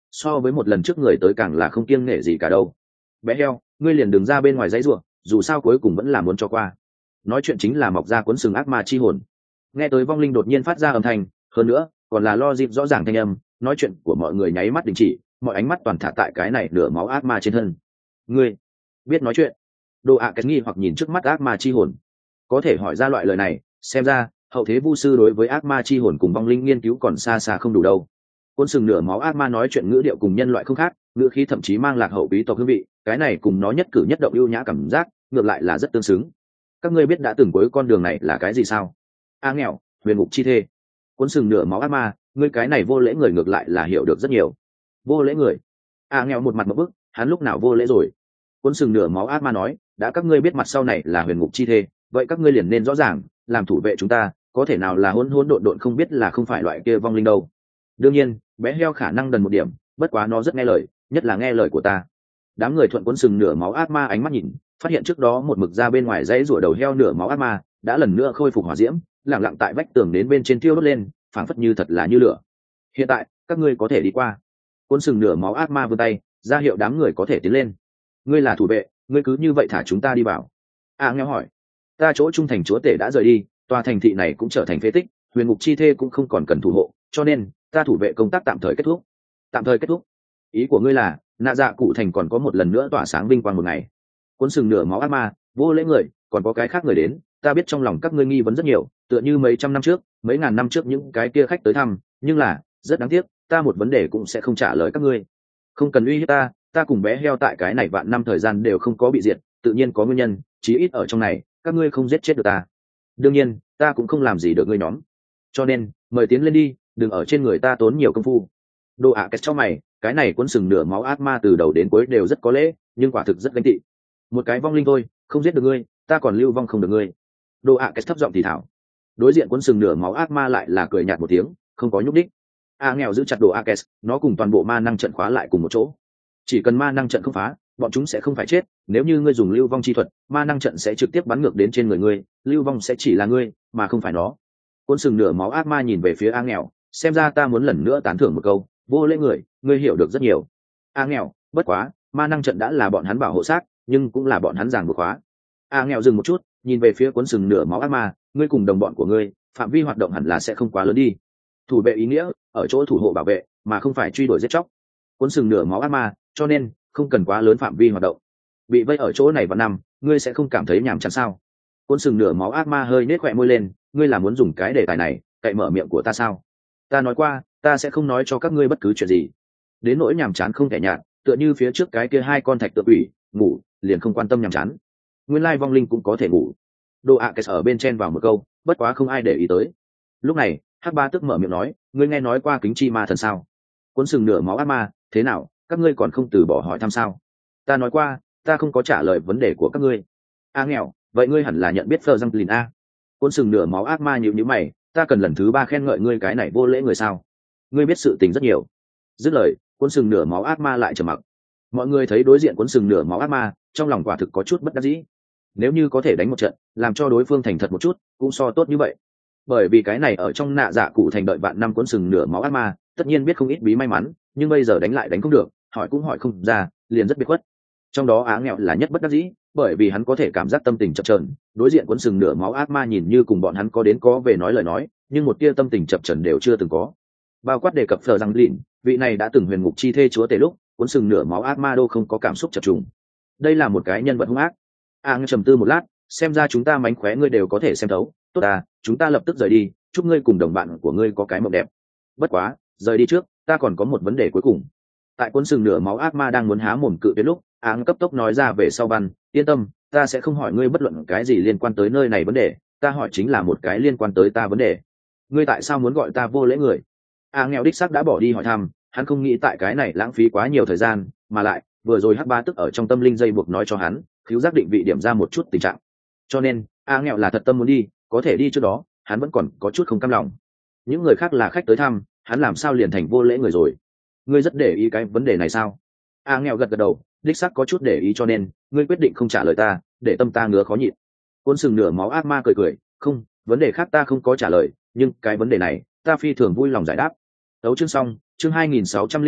so với một lần trước người tới càng là không kiêng nể gì cả đâu. Bé heo, ngươi liền đừng ra bên ngoài dãy ruộng, dù sao cuối cùng vẫn là muốn cho qua. Nói chuyện chính là mọc ra cuốn sừng ác ma chi hồn. Nghe tới vong linh đột nhiên phát ra âm thanh, hơn nữa còn là lo dịp rõ ràng thanh âm, nói chuyện của mọi người nháy mắt đình chỉ, mọi ánh mắt toàn thả tại cái này nửa máu ác ma trên thân. Ngươi biết nói chuyện? Đồ ạ à nghi hoặc nhìn trước mắt ác ma chi hồn, có thể hỏi ra loại lời này, xem ra hậu thế vu sư đối với ác ma chi hồn cùng vong linh nghiên cứu còn xa xa không đủ đâu. Cuốn sừng nửa máu ác ma nói chuyện ngữ điệu cùng nhân loại không khác, ngữ khí thậm chí mang lạc hậu quý tộc hương vị, cái này cùng nó nhất cử nhất động ưu nhã cảm giác, ngược lại là rất tương xứng. Các ngươi biết đã từng cuối con đường này là cái gì sao? A nghèo, huyền ngục chi thê. Cuốn sừng nửa máu ác ma, ngươi cái này vô lễ người ngược lại là hiểu được rất nhiều. Vô lễ người? A nghèo một mặt một bức, hắn lúc nào vô lễ rồi? Cuốn sừng nửa máu ác ma nói, đã các ngươi biết mặt sau này là huyền ngục chi thê, vậy các ngươi liền nên rõ ràng, làm thủ vệ chúng ta, có thể nào là hỗn hỗn độn độn không biết là không phải loại kia vong linh đâu. Đương nhiên, bé heo khả năng đần một điểm, bất quá nó rất nghe lời, nhất là nghe lời của ta. Đám người thuận cuốn sừng nửa máu ác ma ánh mắt nhìn, phát hiện trước đó một mực ra bên ngoài dãy rủa đầu heo nửa máu ác ma đã lần nữa khôi phục hỏa diễm, lặng lặng tại vách tường đến bên trên thiêu đốt lên, phảng phất như thật là như lửa. Hiện tại các ngươi có thể đi qua. Cuốn sừng nửa máu ác ma vươn tay ra hiệu đám người có thể tiến lên. Ngươi là thủ vệ, ngươi cứ như vậy thả chúng ta đi vào? A nghèo hỏi. Ta chỗ trung thành chúa tể đã rời đi, tòa thành thị này cũng trở thành phế tích, huyền ngục chi thê cũng không còn cần thủ hộ, cho nên ta thủ vệ công tác tạm thời kết thúc. Tạm thời kết thúc? Ý của ngươi là nạ dạ cụ thành còn có một lần nữa tỏa sáng vinh quang một ngày? Cuốn sừng nửa máu ác ma, vô lễ người, còn có cái khác người đến, ta biết trong lòng các ngươi nghi vấn rất nhiều, tựa như mấy trăm năm trước, mấy ngàn năm trước những cái kia khách tới thăm, nhưng là rất đáng tiếc, ta một vấn đề cũng sẽ không trả lời các ngươi. Không cần uy hiếp ta, ta cùng bé heo tại cái này vạn năm thời gian đều không có bị diệt, tự nhiên có nguyên nhân, chí ít ở trong này các ngươi không giết chết được ta. Đương nhiên ta cũng không làm gì được ngươi nhóm, cho nên mời tiến lên đi, đừng ở trên người ta tốn nhiều công phu. Đồ ạ kẹt cho mày, cái này cuốn sừng nửa máu ác ma từ đầu đến cuối đều rất có lễ, nhưng quả thực rất ganh tị. Một cái vong linh thôi, không giết được ngươi, ta còn lưu vong không được ngươi. Đồ ạ kẹt thấp giọng thì thảo. Đối diện cuốn sừng nửa máu ác ma lại là cười nhạt một tiếng, không có nhúc đích. A nghèo giữ chặt đồ ạ kẹt, nó cùng toàn bộ ma năng trận khóa lại cùng một chỗ. Chỉ cần ma năng trận không phá, bọn chúng sẽ không phải chết, nếu như ngươi dùng lưu vong chi thuật, ma năng trận sẽ trực tiếp bắn ngược đến trên người ngươi, lưu vong sẽ chỉ là ngươi mà không phải nó. Cuốn sừng nửa máu ác ma nhìn về phía A nghèo, xem ra ta muốn lần nữa tán thưởng một câu, vô lễ người, ngươi hiểu được rất nhiều. A nghèo, bất quá ma năng trận đã là bọn hắn bảo hộ xác, nhưng cũng là bọn hắn giảng buộc khóa. A nghèo dừng một chút, nhìn về phía cuốn sừng nửa máu ác ma, ngươi cùng đồng bọn của ngươi phạm vi hoạt động hẳn là sẽ không quá lớn đi. Thủ vệ ý nghĩa ở chỗ thủ hộ bảo vệ, mà không phải truy đuổi giết chóc. Cuốn sừng nửa máu ác ma, cho nên không cần quá lớn phạm vi hoạt động. Bị vây ở chỗ này vào năm, ngươi sẽ không cảm thấy nhàm chán sao? Cuốn sừng nửa máu ác ma hơi nết khỏe môi lên, ngươi là muốn dùng cái đề tài này cậy mở miệng của ta sao? Ta nói qua, ta sẽ không nói cho các ngươi bất cứ chuyện gì. Đến nỗi nhàm chán không thể nhạt, tựa như phía trước cái kia hai con thạch tự ủy, ngủ liền không quan tâm nhàm chán. Nguyên lai vong linh cũng có thể ngủ. Đồ ạ à ở bên trên vào một câu, bất quá không ai để ý tới. Lúc này hắc ba tức mở miệng nói, ngươi nghe nói qua kính chi ma thần sao? Cuốn sừng nửa máu ác ma, thế nào, các ngươi còn không từ bỏ hỏi thăm sao? Ta nói qua, ta không có trả lời vấn đề của các ngươi. A nghèo, vậy ngươi hẳn là nhận biết Phờ Răng Lìn a. Cuốn sừng nửa máu ác ma nhíu nhíu mày, ta cần lần thứ ba khen ngợi ngươi cái này vô lễ người sao? Ngươi biết sự tình rất nhiều. Dứt lời, cuốn sừng nửa máu ác ma lại trầm mặc. Mọi người thấy đối diện cuốn sừng nửa máu ác ma, trong lòng quả thực có chút bất đắc dĩ. Nếu như có thể đánh một trận, làm cho đối phương thành thật một chút, cũng so tốt như vậy. Bởi vì cái này ở trong nạ dạ cụ thành đợi vạn năm cuốn sừng nửa máu ác ma, tất nhiên biết không ít bí may mắn, nhưng bây giờ đánh lại đánh không được, hỏi cũng hỏi không ra, liền rất biệt khuất. Trong đó Á nghèo là nhất bất đắc dĩ, bởi vì hắn có thể cảm giác tâm tình chập chờn, đối diện cuốn sừng nửa máu ác ma nhìn như cùng bọn hắn có đến có về nói lời nói, nhưng một tia tâm tình chập chờn đều chưa từng có. Bao quát đề cập Phờ Răng Lìn, vị này đã từng huyền ngục chi thê chúa tể lúc, cuốn sừng nửa máu ác ma đô không có cảm xúc chập trùng. Đây là một cái nhân vật hung ác. A ngư trầm tư một lát, xem ra chúng ta mánh khóe ngươi đều có thể xem thấu, tốt à, chúng ta lập tức rời đi, chúc ngươi cùng đồng bạn của ngươi có cái mộng đẹp. Bất quá rời đi trước, ta còn có một vấn đề cuối cùng. Tại cuốn sừng nửa máu ác ma đang muốn há mồm cự tuyệt lúc, áng cấp tốc nói ra về sau văn, yên tâm, ta sẽ không hỏi ngươi bất luận cái gì liên quan tới nơi này vấn đề, ta hỏi chính là một cái liên quan tới ta vấn đề. Ngươi tại sao muốn gọi ta vô lễ người? A nghèo đích xác đã bỏ đi hỏi thăm, hắn không nghĩ tại cái này lãng phí quá nhiều thời gian, mà lại vừa rồi hắc ba tức ở trong tâm linh dây buộc nói cho hắn, thiếu giác định vị điểm ra một chút tình trạng. Cho nên A nghèo là thật tâm muốn đi, có thể đi trước đó, hắn vẫn còn có chút không cam lòng. Những người khác là khách tới thăm, hắn làm sao liền thành vô lễ người rồi? Ngươi rất để ý cái vấn đề này sao? A nghèo gật gật đầu, đích xác có chút để ý, cho nên ngươi quyết định không trả lời ta, để tâm ta ngứa khó nhịn. Cuốn sừng nửa máu ác ma cười cười, không, vấn đề khác ta không có trả lời, nhưng cái vấn đề này ta phi thường vui lòng giải đáp. Tấu chương xong, chương hai nghìn sáu trăm linh bảy,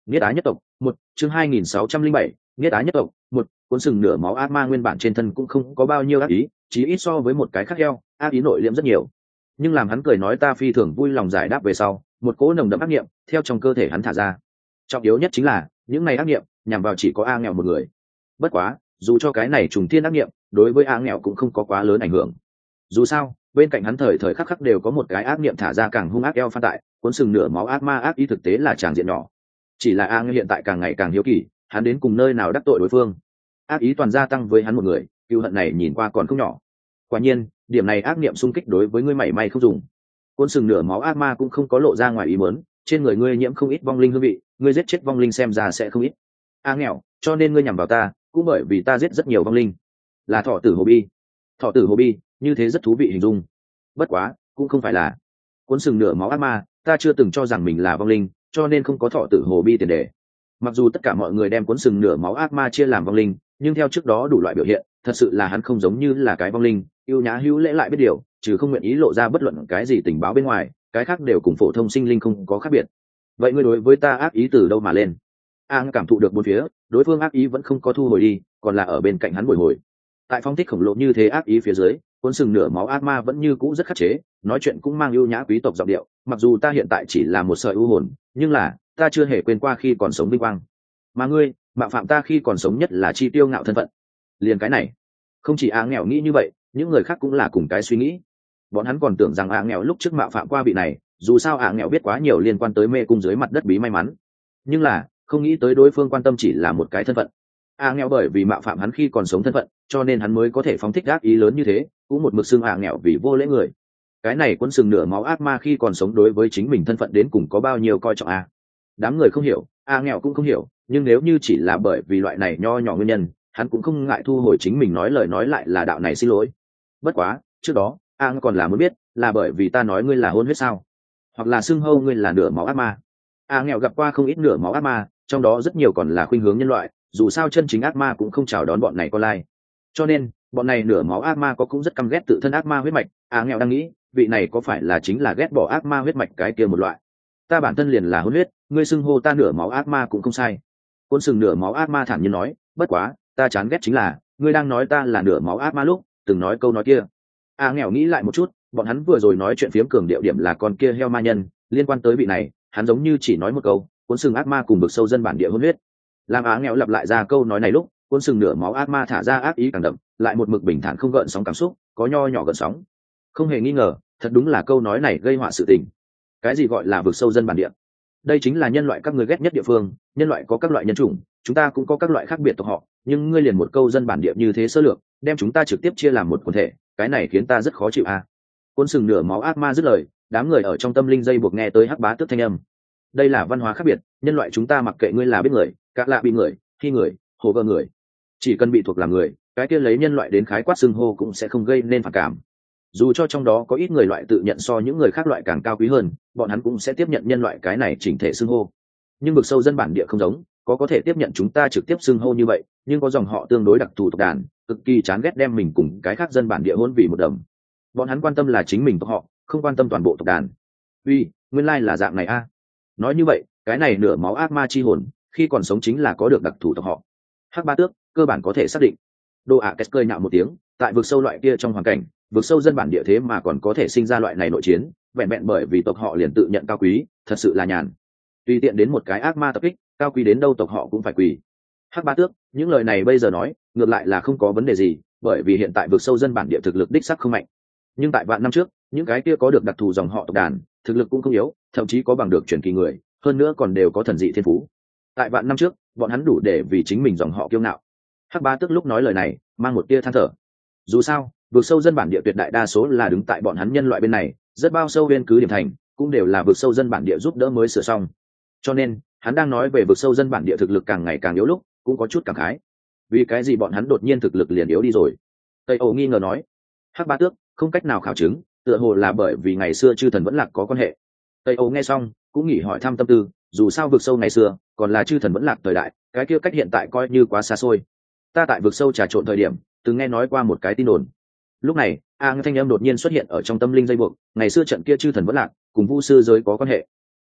Nghĩa Á nhất tộc một chương hai nghìn sáu trăm linh bảy Nghĩa Á nhất tộc một cuốn sừng nửa máu ác ma nguyên bản trên thân cũng không có bao nhiêu ác ý, chỉ ít so với một cái khác heo ác ý nội liễm rất nhiều. Nhưng làm hắn cười nói ta phi thường vui lòng giải đáp về sau, một cỗ nồng đậm ác niệm theo trong cơ thể hắn thả ra. Trọng yếu nhất chính là những này ác niệm nhằm vào chỉ có A nghèo một người. Bất quá, dù cho cái này trùng thiên ác niệm đối với A nghèo cũng không có quá lớn ảnh hưởng. Dù sao, bên cạnh hắn thời thời khắc khắc đều có một cái ác niệm thả ra càng hung ác eo phan tại, cuốn sừng nửa máu ác ma ác ý thực tế là tràng diện nhỏ. Chỉ là A nghèo hiện tại càng ngày càng hiếu kỳ, hắn đến cùng nơi nào đắc tội đối phương. Ác ý toàn gia tăng với hắn một người, cựu hận này nhìn qua còn không nhỏ. Quả nhiên, điểm này ác niệm xung kích đối với ngươi mảy may không dùng. Cuốn sừng nửa máu ác ma cũng không có lộ ra ngoài ý muốn, trên người ngươi nhiễm không ít vong linh hương vị, ngươi giết chết vong linh xem ra sẽ không ít. A nghèo, cho nên ngươi nhằm vào ta, cũng bởi vì ta giết rất nhiều vong linh. Là thọ tử hồ bi. Thọ tử hồ bi, như thế rất thú vị hình dung. Bất quá, cũng không phải là. Cuốn sừng nửa máu ác ma, ta chưa từng cho rằng mình là vong linh, cho nên không có thọ tử hồ bi tiền đề. Mặc dù tất cả mọi người đem cuốn sừng nửa máu ác ma chia làm vong linh, nhưng theo trước đó đủ loại biểu hiện, thật sự là hắn không giống như là cái vong linh, yêu nhã hữu lễ lại biết điều, trừ không nguyện ý lộ ra bất luận cái gì tình báo bên ngoài, cái khác đều cùng phổ thông sinh linh không có khác biệt. Vậy ngươi đối với ta ác ý từ đâu mà lên? An cảm thụ được bốn phía, đối phương ác ý vẫn không có thu hồi đi, còn là ở bên cạnh hắn bồi hồi. Tại phong thích khổng lồ như thế ác ý phía dưới, cuốn sừng nửa máu ác ma vẫn như cũ rất khắc chế, nói chuyện cũng mang ưu nhã quý tộc giọng điệu. Mặc dù ta hiện tại chỉ là một sợi ưu hồn, nhưng là ta chưa hề quên qua khi còn sống vinh quang. Mà ngươi, mạo phạm ta khi còn sống nhất là chi tiêu ngạo thân phận. Liền cái này, không chỉ Á nghèo nghĩ như vậy, những người khác cũng là cùng cái suy nghĩ. Bọn hắn còn tưởng rằng Á nghèo lúc trước mạo phạm qua vị này, dù sao Á nghèo biết quá nhiều liên quan tới mê cung dưới mặt đất bí may mắn. Nhưng là không nghĩ tới đối phương quan tâm chỉ là một cái thân phận. Á nghèo bởi vì mạo phạm hắn khi còn sống thân phận, cho nên hắn mới có thể phóng thích ác ý lớn như thế, cũng một mực xưng Á nghèo vì vô lễ người. Cái này cuốn sừng nửa máu ác ma khi còn sống đối với chính mình thân phận đến cùng có bao nhiêu coi trọng a? Đám người không hiểu, Á nghèo cũng không hiểu, nhưng nếu như chỉ là bởi vì loại này nho nhỏ nguyên nhân, hắn cũng không ngại thu hồi chính mình nói lời nói lại là đạo này xin lỗi. Bất quá, trước đó, An còn là muốn biết, là bởi vì ta nói ngươi là hôn huyết sao? Hoặc là xưng hô ngươi là nửa máu ác ma. A nghèo gặp qua không ít nửa máu ác ma, trong đó rất nhiều còn là khuynh hướng nhân loại, dù sao chân chính ác ma cũng không chào đón bọn này con lai. Cho nên, bọn này nửa máu ác ma có cũng rất căm ghét tự thân ác ma huyết mạch, A nghèo đang nghĩ, vị này có phải là chính là ghét bỏ ác ma huyết mạch cái kia một loại. Ta bản thân liền là hôn huyết, ngươi xưng hô ta nửa máu ác ma cũng không sai. Côn sừng nửa máu ác ma thản nhiên nói, bất quá, ta chán ghét chính là ngươi đang nói ta là nửa máu ác ma lúc từng nói câu nói kia. A nghèo nghĩ lại một chút, bọn hắn vừa rồi nói chuyện phiếm cường điệu điểm là con kia heo ma nhân, liên quan tới vị này, hắn giống như chỉ nói một câu, cuốn sừng ác ma cùng vực sâu dân bản địa hôn huyết. Làm Á nghèo lặp lại ra câu nói này lúc, cuốn sừng nửa máu ác ma thả ra ác ý càng đậm, lại một mực bình thản không gợn sóng cảm xúc, có nho nhỏ gợn sóng. Không hề nghi ngờ, thật đúng là câu nói này gây họa sự tình. Cái gì gọi là vực sâu dân bản địa? Đây chính là nhân loại các người ghét nhất địa phương, nhân loại có các loại nhân chủng, chúng ta cũng có các loại khác biệt tộc họ, nhưng ngươi liền một câu dân bản địa như thế sơ lược, đem chúng ta trực tiếp chia làm một quần thể, cái này khiến ta rất khó chịu a. À. Cuốn sừng nửa máu ác ma dứt lời, đám người ở trong tâm linh dây buộc nghe tới hắc bá tức thanh âm. Đây là văn hóa khác biệt, nhân loại chúng ta mặc kệ ngươi là biết người, các lạ bị người, khi người, hồ gơ người, chỉ cần bị thuộc làm người, cái kia lấy nhân loại đến khái quát xưng hô cũng sẽ không gây nên phản cảm. Dù cho trong đó có ít người loại tự nhận so những người khác loại càng cao quý hơn, bọn hắn cũng sẽ tiếp nhận nhân loại cái này chỉnh thể xưng hô. Nhưng vực sâu dân bản địa không giống, có có thể tiếp nhận chúng ta trực tiếp xưng hô như vậy, nhưng có dòng họ tương đối đặc thù tộc đàn, cực kỳ chán ghét đem mình cùng cái khác dân bản địa hôn vì một đầm. Bọn hắn quan tâm là chính mình tộc họ, không quan tâm toàn bộ tộc đàn. Uy, nguyên lai là dạng này a. À. Nói như vậy, cái này nửa máu ác ma chi hồn, khi còn sống chính là có được đặc thù tộc họ. Hắc Ba Tước, cơ bản có thể xác định. Đô ạ Kết cười nhạo một tiếng, tại vực sâu loại kia trong hoàn cảnh, vực sâu dân bản địa thế mà còn có thể sinh ra loại này nội chiến, vẹn vẹn bởi vì tộc họ liền tự nhận cao quý, thật sự là nhàn. Tùy tiện đến một cái ác ma tập kích, cao quý đến đâu tộc họ cũng phải quỳ. Hắc Ba Tước, những lời này bây giờ nói, ngược lại là không có vấn đề gì, bởi vì hiện tại vực sâu dân bản địa thực lực đích sắc không mạnh. Nhưng tại vạn năm trước, những cái kia có được đặc thù dòng họ tộc đàn, thực lực cũng không yếu, thậm chí có bằng được truyền kỳ người, hơn nữa còn đều có thần dị thiên phú. Tại vạn năm trước, bọn hắn đủ để vì chính mình dòng họ kiêu ngạo. Hắc Ba Tước lúc nói lời này, mang một tia than thở. Dù sao, vực sâu dân bản địa tuyệt đại đa số là đứng tại bọn hắn nhân loại bên này, rất bao sâu bên cứ điểm thành, cũng đều là vực sâu dân bản địa giúp đỡ mới sửa xong. Cho nên, hắn đang nói về vực sâu dân bản địa thực lực càng ngày càng yếu lúc, cũng có chút cảm khái. Vì cái gì bọn hắn đột nhiên thực lực liền yếu đi rồi? Tây Ổ nghi ngờ nói. Hắc Ba Tước không cách nào khảo chứng, tựa hồ là bởi vì ngày xưa chư thần vẫn lạc có quan hệ. Tây Ổ nghe xong, cũng nghỉ hỏi thăm tâm tư, dù sao vực sâu ngày xưa còn là chư thần vẫn lạc thời đại, cái kia cách hiện tại coi như quá xa xôi. Ta tại vực sâu trà trộn thời điểm, từng nghe nói qua một cái tin đồn. Lúc này, A thanh âm đột nhiên xuất hiện ở trong tâm linh dây buộc, ngày xưa trận kia chư thần vẫn lạc, cùng vu sư giới có quan hệ.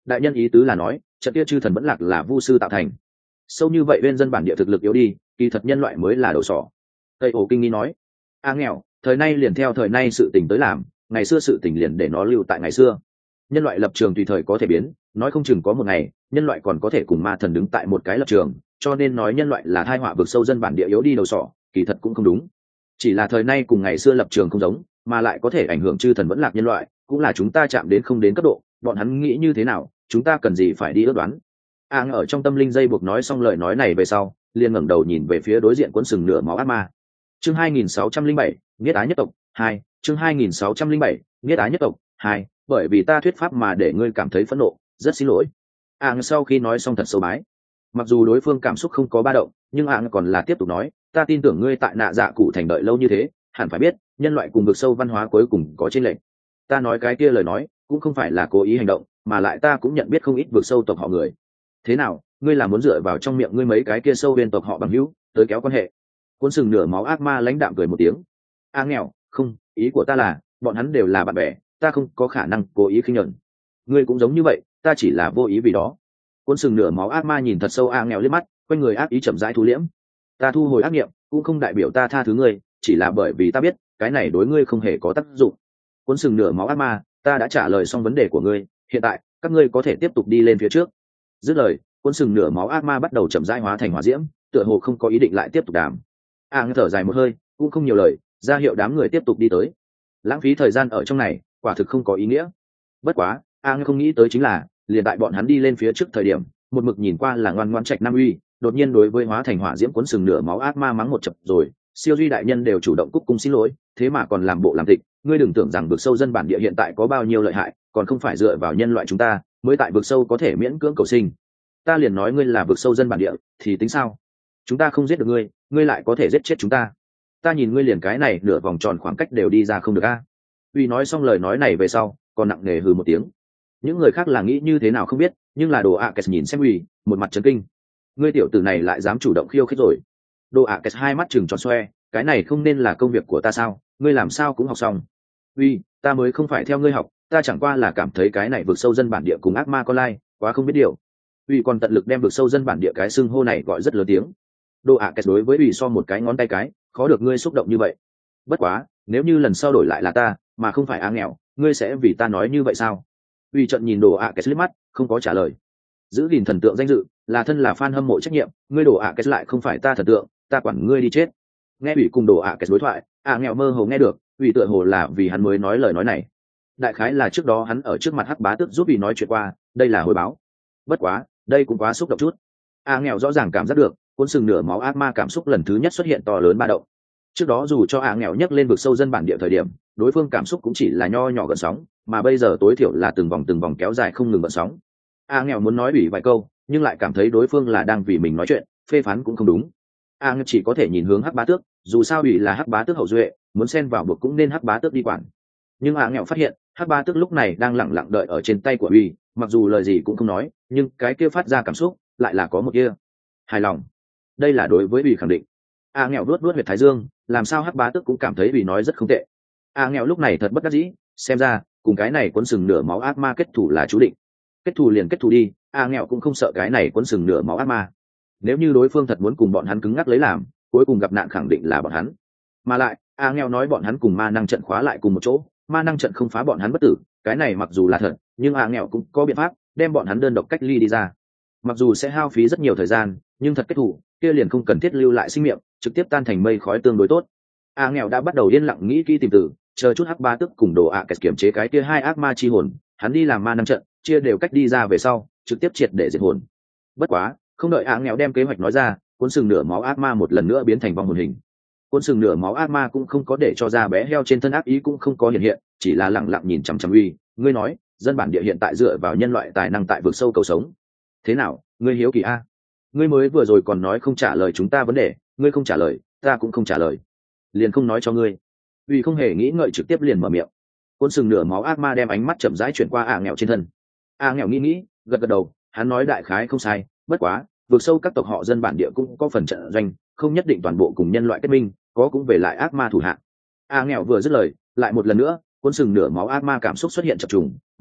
đại nhân ý tứ là nói trận kia chư thần vẫn lạc là vu sư tạo thành. Sâu như vậy bên dân bản địa thực lực yếu đi, kỳ thật nhân loại mới là đầu sỏ. Tây ổ kinh nghi nói, a nghèo thời nay liền theo thời nay sự tình tới làm, ngày xưa sự tình liền để nó lưu tại ngày xưa. Nhân loại lập trường tùy thời có thể biến, nói không chừng có một ngày nhân loại còn có thể cùng ma thần đứng tại một cái lập trường, cho nên nói nhân loại là thai họa vực sâu dân bản địa yếu đi đầu sỏ, kỳ thật cũng không đúng. Chỉ là thời nay cùng ngày xưa lập trường không giống, mà lại có thể ảnh hưởng chư thần vẫn lạc nhân loại, cũng là chúng ta chạm đến không đến cấp độ, bọn hắn nghĩ như thế nào chúng ta cần gì phải đi ước đoán. A ở trong tâm linh dây buộc nói xong lời nói này về sau, liền ngẩng đầu nhìn về phía đối diện cuốn sừng nửa máu ác ma. Chương hai nghìn sáu trăm linh bảy, Nghiết Á nhất tộc hai. Chương hai nghìn sáu trăm linh bảy, Nghiết Á nhất tộc hai. Bởi vì ta thuyết pháp mà để ngươi cảm thấy phẫn nộ, rất xin lỗi. A sau khi nói xong thật sâu bái. Mặc dù đối phương cảm xúc không có ba động, nhưng A còn là tiếp tục nói, ta tin tưởng ngươi tại Nạ Dạ Cụ thành đợi lâu như thế, hẳn phải biết, nhân loại cùng vực sâu văn hóa cuối cùng có chênh lệch. Ta nói cái kia lời nói, cũng không phải là cố ý hành động, mà lại ta cũng nhận biết không ít vực sâu tộc họ người. Thế nào, ngươi là muốn dựa vào trong miệng ngươi mấy cái kia sâu bên tộc họ bằng hữu tới kéo quan hệ? Cuốn sừng nửa máu ác ma lãnh đạm cười một tiếng. A nghèo, không, ý của ta là, bọn hắn đều là bạn bè, ta không có khả năng cố ý khinh nhẫn. Ngươi cũng giống như vậy, ta chỉ là vô ý vì đó. Cuốn sừng nửa máu ác ma nhìn thật sâu A nghèo liếc mắt, quanh người ác ý chậm rãi thu liễm. Ta thu hồi ác niệm, cũng không đại biểu ta tha thứ ngươi, chỉ là bởi vì ta biết, cái này đối ngươi không hề có tác dụng. Cuốn sừng nửa máu ác ma, ta đã trả lời xong vấn đề của ngươi, hiện tại các ngươi có thể tiếp tục đi lên phía trước. Dứt lời, cuốn sừng nửa máu ác ma bắt đầu chậm rãi hóa thành hỏa diễm, tựa hồ không có ý định lại tiếp tục đàm. A thở dài một hơi, cũng không nhiều lời, ra hiệu đám người tiếp tục đi tới. Lãng phí thời gian ở trong này, quả thực không có ý nghĩa. Bất quá, A không nghĩ tới chính là, liền tại bọn hắn đi lên phía trước thời điểm, một mực nhìn qua là ngoan ngoãn trạch Nam Uy, đột nhiên đối với hóa thành hỏa diễm cuốn sừng nửa máu ác ma mắng một chập rồi, siêu duy đại nhân đều chủ động cúc cung xin lỗi, thế mà còn làm bộ làm tịch, ngươi đừng tưởng rằng vực sâu dân bản địa hiện tại có bao nhiêu lợi hại, còn không phải dựa vào nhân loại chúng ta mới tại vực sâu có thể miễn cưỡng cầu sinh. Ta liền nói ngươi là vực sâu dân bản địa thì tính sao? Chúng ta không giết được ngươi, ngươi lại có thể giết chết chúng ta. Ta nhìn ngươi liền cái này nửa vòng tròn khoảng cách đều đi ra không được a. Uy nói xong lời nói này về sau, còn nặng nề hừ một tiếng. Những người khác là nghĩ như thế nào không biết, nhưng là Đồ ạ Kẹt nhìn xem Uy, một mặt chấn kinh. Ngươi tiểu tử này lại dám chủ động khiêu khích rồi. Đồ ạ Kẹt hai mắt chừng tròn xoe, cái này không nên là công việc của ta sao? Ngươi làm sao cũng học xong. Uy, ta mới không phải theo ngươi học, ta chẳng qua là cảm thấy cái này vượt sâu dân bản địa cùng ác ma con lai, quá không biết điều. Uy còn tận lực đem vượt sâu dân bản địa cái xưng hô này gọi rất lớn tiếng. Đồ ạ Kẹt đối với Uy so một cái ngón tay cái, khó được ngươi xúc động như vậy. Bất quá, nếu như lần sau đổi lại là ta, mà không phải á nghèo, ngươi sẽ vì ta nói như vậy sao? Uy trận nhìn Đồ ạ Kẹt liếc mắt, không có trả lời. Giữ gìn thần tượng danh dự, là thân là fan hâm mộ trách nhiệm, ngươi Đồ ạ Kẹt lại không phải ta thần tượng, ta quản ngươi đi chết. Nghe Uy cùng Đồ ạ Kẹt đối thoại, ạ nghèo mơ hồ nghe được, Uy tựa hồ là vì hắn mới nói lời nói này. Đại khái là trước đó hắn ở trước mặt Hắc Bá Tước giúp Uy nói chuyện qua, đây là hồi báo. Bất quá, đây cũng quá xúc động chút. A nghèo rõ ràng cảm giác được, cuốn sừng nửa máu ác ma cảm xúc lần thứ nhất xuất hiện to lớn ba động. Trước đó dù cho A nghèo nhấc lên vực sâu dân bản địa thời điểm, đối phương cảm xúc cũng chỉ là nho nhỏ gợn sóng, mà bây giờ tối thiểu là từng vòng từng vòng kéo dài không ngừng gợn sóng. A nghèo muốn nói ủy vài câu, nhưng lại cảm thấy đối phương là đang vì mình nói chuyện, phê phán cũng không đúng. A nghèo chỉ có thể nhìn hướng Hắc Bá Tước, dù sao ủy là Hắc Bá Tước hậu duệ, muốn xen vào buộc cũng nên Hắc Bá Tước đi quản. Nhưng A nghèo phát hiện, Hắc Bá Tước lúc này đang lặng lặng đợi ở trên tay của ủy, mặc dù lời gì cũng không nói, nhưng cái kia phát ra cảm xúc lại là có một kia hài lòng. Đây là đối với ủy khẳng định. A nghèo vuốt vuốt huyệt thái dương, làm sao Hắc Bá Tước cũng cảm thấy ủy nói rất không tệ. A nghèo lúc này thật bất đắc dĩ, xem ra cùng cái này cuốn sừng nửa máu ác ma kết thủ là chú định. Kết thù liền kết thù đi, A nghèo cũng không sợ cái này cuốn sừng nửa máu ác ma. Nếu như đối phương thật muốn cùng bọn hắn cứng ngắc lấy làm, cuối cùng gặp nạn khẳng định là bọn hắn. Mà lại, A nghèo nói bọn hắn cùng ma năng trận khóa lại cùng một chỗ, ma năng trận không phá bọn hắn bất tử, cái này mặc dù là thật, nhưng A nghèo cũng có biện pháp đem bọn hắn đơn độc cách ly đi ra. Mặc dù sẽ hao phí rất nhiều thời gian, nhưng thật kết thủ, kia liền không cần thiết lưu lại sinh miệng, trực tiếp tan thành mây khói tương đối tốt. A nghèo đã bắt đầu yên lặng nghĩ kỹ tìm từ, chờ chút Hắc Bá Tước cùng Đồ ạ Kẹt kiểm chế cái kia hai ác ma chi hồn, hắn đi làm ma năng trận, chia đều cách đi ra về sau, trực tiếp triệt để diệt hồn. Bất quá, không đợi A nghèo đem kế hoạch nói ra, cuốn sừng nửa máu ác ma một lần nữa biến thành vong hồn hình. Cuốn sừng nửa máu ác ma cũng không có để cho ra bé heo trên thân ác ý cũng không có hiện hiện, chỉ là lặng lặng nhìn chằm chằm Uy, ngươi nói, dân bản địa hiện tại dựa vào nhân loại tài năng tại vực sâu cầu sống. Thế nào, ngươi hiếu kỳ a? Ngươi mới vừa rồi còn nói không trả lời chúng ta vấn đề, ngươi không trả lời, ta cũng không trả lời, liền không nói cho ngươi. Uy không hề nghĩ ngợi trực tiếp liền mở miệng. Cuốn sừng nửa máu ác ma đem ánh mắt chậm rãi chuyển qua A nghèo trên thân. A nghèo nghĩ nghĩ, gật gật đầu, hắn nói đại khái không sai, bất quá, vực sâu các tộc họ dân bản địa cũng có phần trận doanh, không nhất định toàn bộ cùng nhân loại kết minh, có cũng về lại ác ma thủ hạng. A nghèo vừa dứt lời, lại một lần nữa, cuốn sừng nửa máu ác ma cảm xúc xuất hiện chập trùng, mà lại,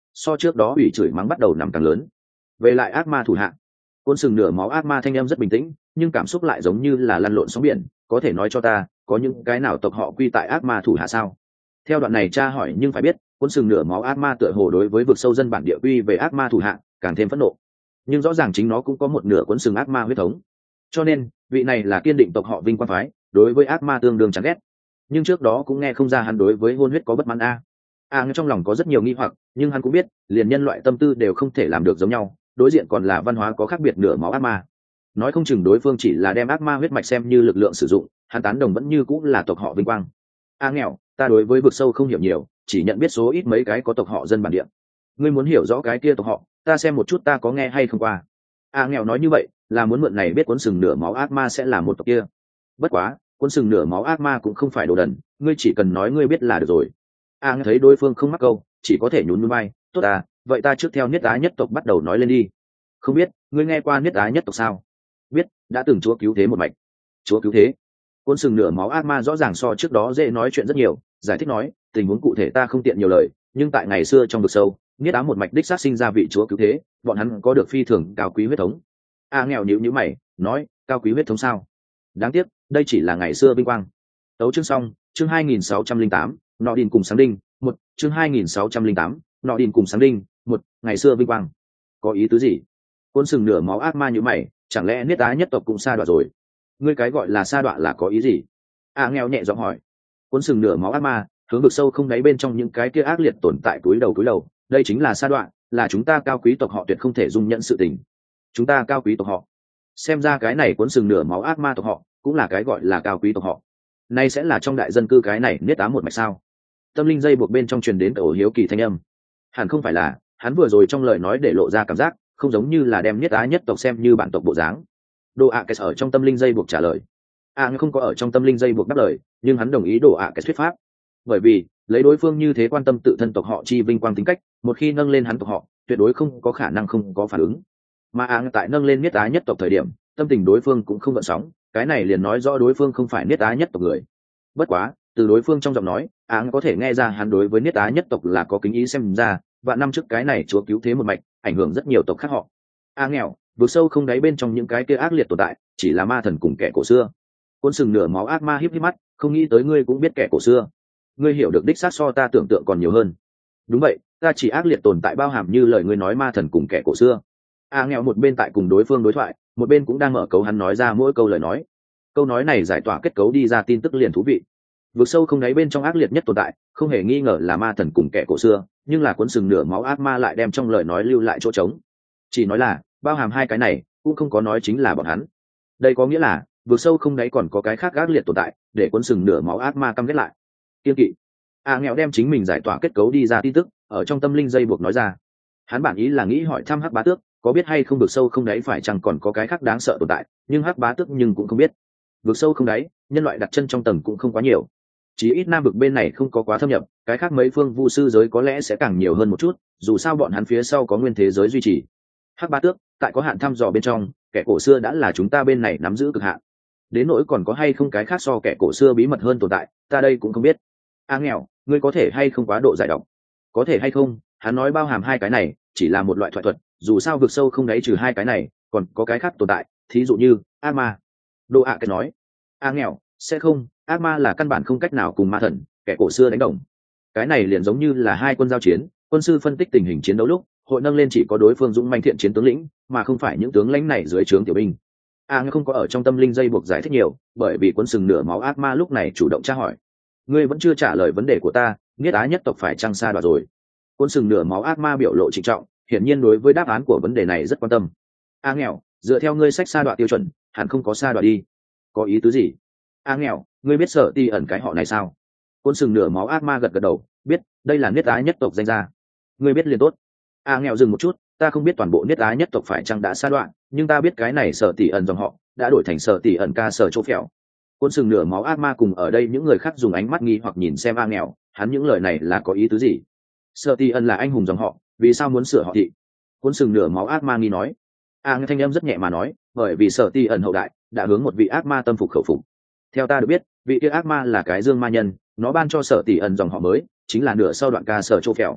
so trước đó ủy chửi mắng bắt đầu nằm càng lớn. Về lại ác ma thủ hạ, cuốn sừng nửa máu ác ma thanh em rất bình tĩnh, nhưng cảm xúc lại giống như là lăn lộn sóng biển. Có thể nói cho ta có những cái nào tộc họ quy tại ác ma thủ hạ sao? Theo đoạn này cha hỏi, nhưng phải biết cuốn sừng nửa máu ác ma tựa hồ đối với vực sâu dân bản địa quy về ác ma thủ hạ càng thêm phẫn nộ, nhưng rõ ràng chính nó cũng có một nửa cuốn sừng ác ma huyết thống, cho nên vị này là kiên định tộc họ vinh quang phái, đối với ác ma tương đương chán ghét. Nhưng trước đó cũng nghe không ra hắn đối với hôn huyết có bất mãn a. a à, trong lòng có rất nhiều nghi hoặc, nhưng hắn cũng biết liền nhân loại tâm tư đều không thể làm được giống nhau, đối diện còn là văn hóa có khác biệt nửa máu ác ma, nói không chừng đối phương chỉ là đem ác ma huyết mạch xem như lực lượng sử dụng. Hắn tán đồng vẫn như cũng là tộc họ vinh quang. A nghèo, ta đối với vực sâu không hiểu nhiều, chỉ nhận biết số ít mấy cái có tộc họ dân bản địa. Ngươi muốn hiểu rõ cái kia tộc họ, ta xem một chút ta có nghe hay không qua. A nghèo nói như vậy là muốn mượn này biết cuốn sừng nửa máu ác ma sẽ là một tộc kia. Bất quá cuốn sừng nửa máu ác ma cũng không phải đồ đần, ngươi chỉ cần nói ngươi biết là được rồi. A nghe thấy đối phương không mắc câu, chỉ có thể nhún nhún vai. Tốt à, vậy ta trước theo niết á nhất tộc bắt đầu nói lên đi. Không biết ngươi nghe qua niết á nhất tộc sao? Biết, đã từng chúa cứu thế một mạch. Chúa cứu thế? Cuốn sừng nửa máu ác ma rõ ràng so trước đó dễ nói chuyện rất nhiều, giải thích nói tình huống cụ thể ta không tiện nhiều lời, nhưng tại ngày xưa trong vực sâu niết á một mạch đích xác sinh ra vị chúa cứu thế, bọn hắn có được phi thường cao quý huyết thống. A nghèo nhíu nhíu mày nói, cao quý huyết thống sao? Đáng tiếc đây chỉ là ngày xưa vinh quang. Tấu chương xong. Chương hai nghìn sáu trăm linh tám, nọ đìn cùng sáng đinh một. Chương hai nghìn sáu trăm linh tám, nọ đìn cùng sáng đinh một. Ngày xưa vinh quang có ý tứ gì? Cuốn sừng nửa máu ác ma nhíu mày, chẳng lẽ niết á nhất tộc cũng sa đọa rồi? Ngươi cái gọi là sa đọa là có ý gì? A nghèo nhẹ giọng hỏi. Cuốn sừng nửa máu ác ma hướng vực sâu không đáy bên trong những cái kia ác liệt tồn tại túi đầu túi đầu, đây chính là sa đọa, là chúng ta cao quý tộc họ tuyệt không thể dung nhận sự tình. Chúng ta cao quý tộc họ? Xem ra cái này cuốn sừng nửa máu ác ma tộc họ cũng là cái gọi là cao quý tộc họ. Nay sẽ là trong đại dân cư cái này niết á một mạch sao? Tâm linh dây buộc bên trong truyền đến ổ hiếu kỳ thanh âm. Hẳn không phải là, hắn vừa rồi trong lời nói để lộ ra cảm giác không giống như là đem niết á nhất tộc xem như bản tộc bộ dáng. Đồ ạ à ở trong tâm linh dây buộc trả lời. A à, không có ở trong tâm linh dây buộc đáp lời, nhưng hắn đồng ý đồ ạ cái thuyết pháp, bởi vì lấy đối phương như thế quan tâm tự thân tộc họ chi vinh quang tính cách, một khi nâng lên hắn tộc họ tuyệt đối không có khả năng không có phản ứng. Mà A à, tại nâng lên niết á nhất tộc thời điểm tâm tình đối phương cũng không gợn sóng, cái này liền nói rõ đối phương không phải niết á nhất tộc người. Bất quá từ đối phương trong giọng nói, A à, có thể nghe ra hắn đối với niết á nhất tộc là có kính ý, xem ra vạn năm trước cái này chúa cứu thế một mạch ảnh hưởng rất nhiều tộc khác họ. A à, nghèo, vực sâu không đáy bên trong những cái kia ác liệt tồn tại chỉ là ma thần cùng kẻ cổ xưa. Cuốn sừng nửa máu ác ma híp híp mắt, không nghĩ tới ngươi cũng biết kẻ cổ xưa. Ngươi hiểu được đích xác so ta tưởng tượng còn nhiều hơn. Đúng vậy, ta chỉ ác liệt tồn tại bao hàm như lời ngươi nói ma thần cùng kẻ cổ xưa. A à, nghèo một bên tại cùng đối phương đối thoại, một bên cũng đang mở cấu hắn nói ra mỗi câu lời nói. Câu nói này giải tỏa kết cấu đi ra tin tức liền thú vị. Vực sâu không đáy bên trong ác liệt nhất tồn tại không hề nghi ngờ là ma thần cùng kẻ cổ xưa, nhưng là cuốn sừng nửa máu ác ma lại đem trong lời nói lưu lại chỗ trống, chỉ nói là bao hàm hai cái này, cũng không có nói chính là bọn hắn. Đây có nghĩa là vực sâu không đáy còn có cái khác ác liệt tồn tại để cuốn sừng nửa máu ác ma căm ghét lại. Kiên kỵ. A à, nghèo đem chính mình giải tỏa kết cấu đi ra tin tức ở trong tâm linh dây buộc nói ra. Hắn bản ý là nghĩ hỏi thăm Hắc Bá Tước có biết hay không vực sâu không đáy phải chăng còn có cái khác đáng sợ tồn tại, nhưng Hắc Bá Tước nhưng cũng không biết. Vực sâu không đáy nhân loại đặt chân trong tầng cũng không quá nhiều, chỉ ít nam vực bên này không có quá thâm nhập, cái khác mấy phương vu sư giới có lẽ sẽ càng nhiều hơn một chút, dù sao bọn hắn phía sau có nguyên thế giới duy trì. Hắc Bá Tước tại có hạn thăm dò bên trong, kẻ cổ xưa đã là chúng ta bên này nắm giữ cực hạn, đến nỗi còn có hay không cái khác so kẻ cổ xưa bí mật hơn tồn tại, ta đây cũng không biết. A à, nghèo, ngươi có thể hay không quá độ giải độc? Có thể hay không, hắn nói bao hàm hai cái này chỉ là một loại thoại thuật, dù sao vực sâu không đáy trừ hai cái này còn có cái khác tồn tại, thí dụ như ác ma. Đồ ạ à cái nói. A à, nghèo, sẽ không, ác ma là căn bản không cách nào cùng ma thần kẻ cổ xưa đánh đồng. Cái này liền giống như là hai quân giao chiến, quân sư phân tích tình hình chiến đấu lúc hội nâng lên chỉ có đối phương dũng manh thiện chiến tướng lĩnh, mà không phải những tướng lãnh này dưới trướng tiểu binh. A à, không có ở trong tâm linh dây buộc giải thích nhiều, bởi vì cuốn sừng nửa máu ác ma lúc này chủ động tra hỏi. Ngươi vẫn chưa trả lời vấn đề của ta, niết á nhất tộc phải chăng sa đọa rồi? Cuốn sừng nửa máu ác ma biểu lộ trịnh trọng, hiển nhiên đối với đáp án của vấn đề này rất quan tâm. A à, nghèo, dựa theo ngươi sách sa đọa tiêu chuẩn hẳn không có sa đọa đi. Có ý tứ gì? A à, nghèo, ngươi biết Sở Ti ẩn cái họ này sao? Cuốn sừng nửa máu ác ma gật gật đầu, biết, đây là niết á nhất tộc danh gia. Ngươi biết liền tốt. A à, nghèo dừng một chút, ta không biết toàn bộ niết á nhất tộc phải chăng đã sa đoạn, nhưng ta biết cái này Sở Tỷ ẩn dòng họ đã đổi thành Sở Tỷ ẩn ca Sở chỗ phèo. Cuốn sừng nửa máu ác ma cùng ở đây những người khác dùng ánh mắt nghi hoặc nhìn xem A nghèo, hắn những lời này là có ý tứ gì? Sở Tỷ ẩn là anh hùng dòng họ, vì sao muốn sửa họ thị? Cuốn sừng nửa máu ác ma nghi nói. A nghe thanh âm rất nhẹ mà nói, bởi vì Sở Tỷ ẩn hậu đại đã hướng một vị ác ma tâm phục khẩu phục. Theo ta được biết, vị kia ác ma là cái dương ma nhân, nó ban cho Sở Tỷ ẩn dòng họ mới chính là nửa sau đoạn ca Sở chỗ phèo.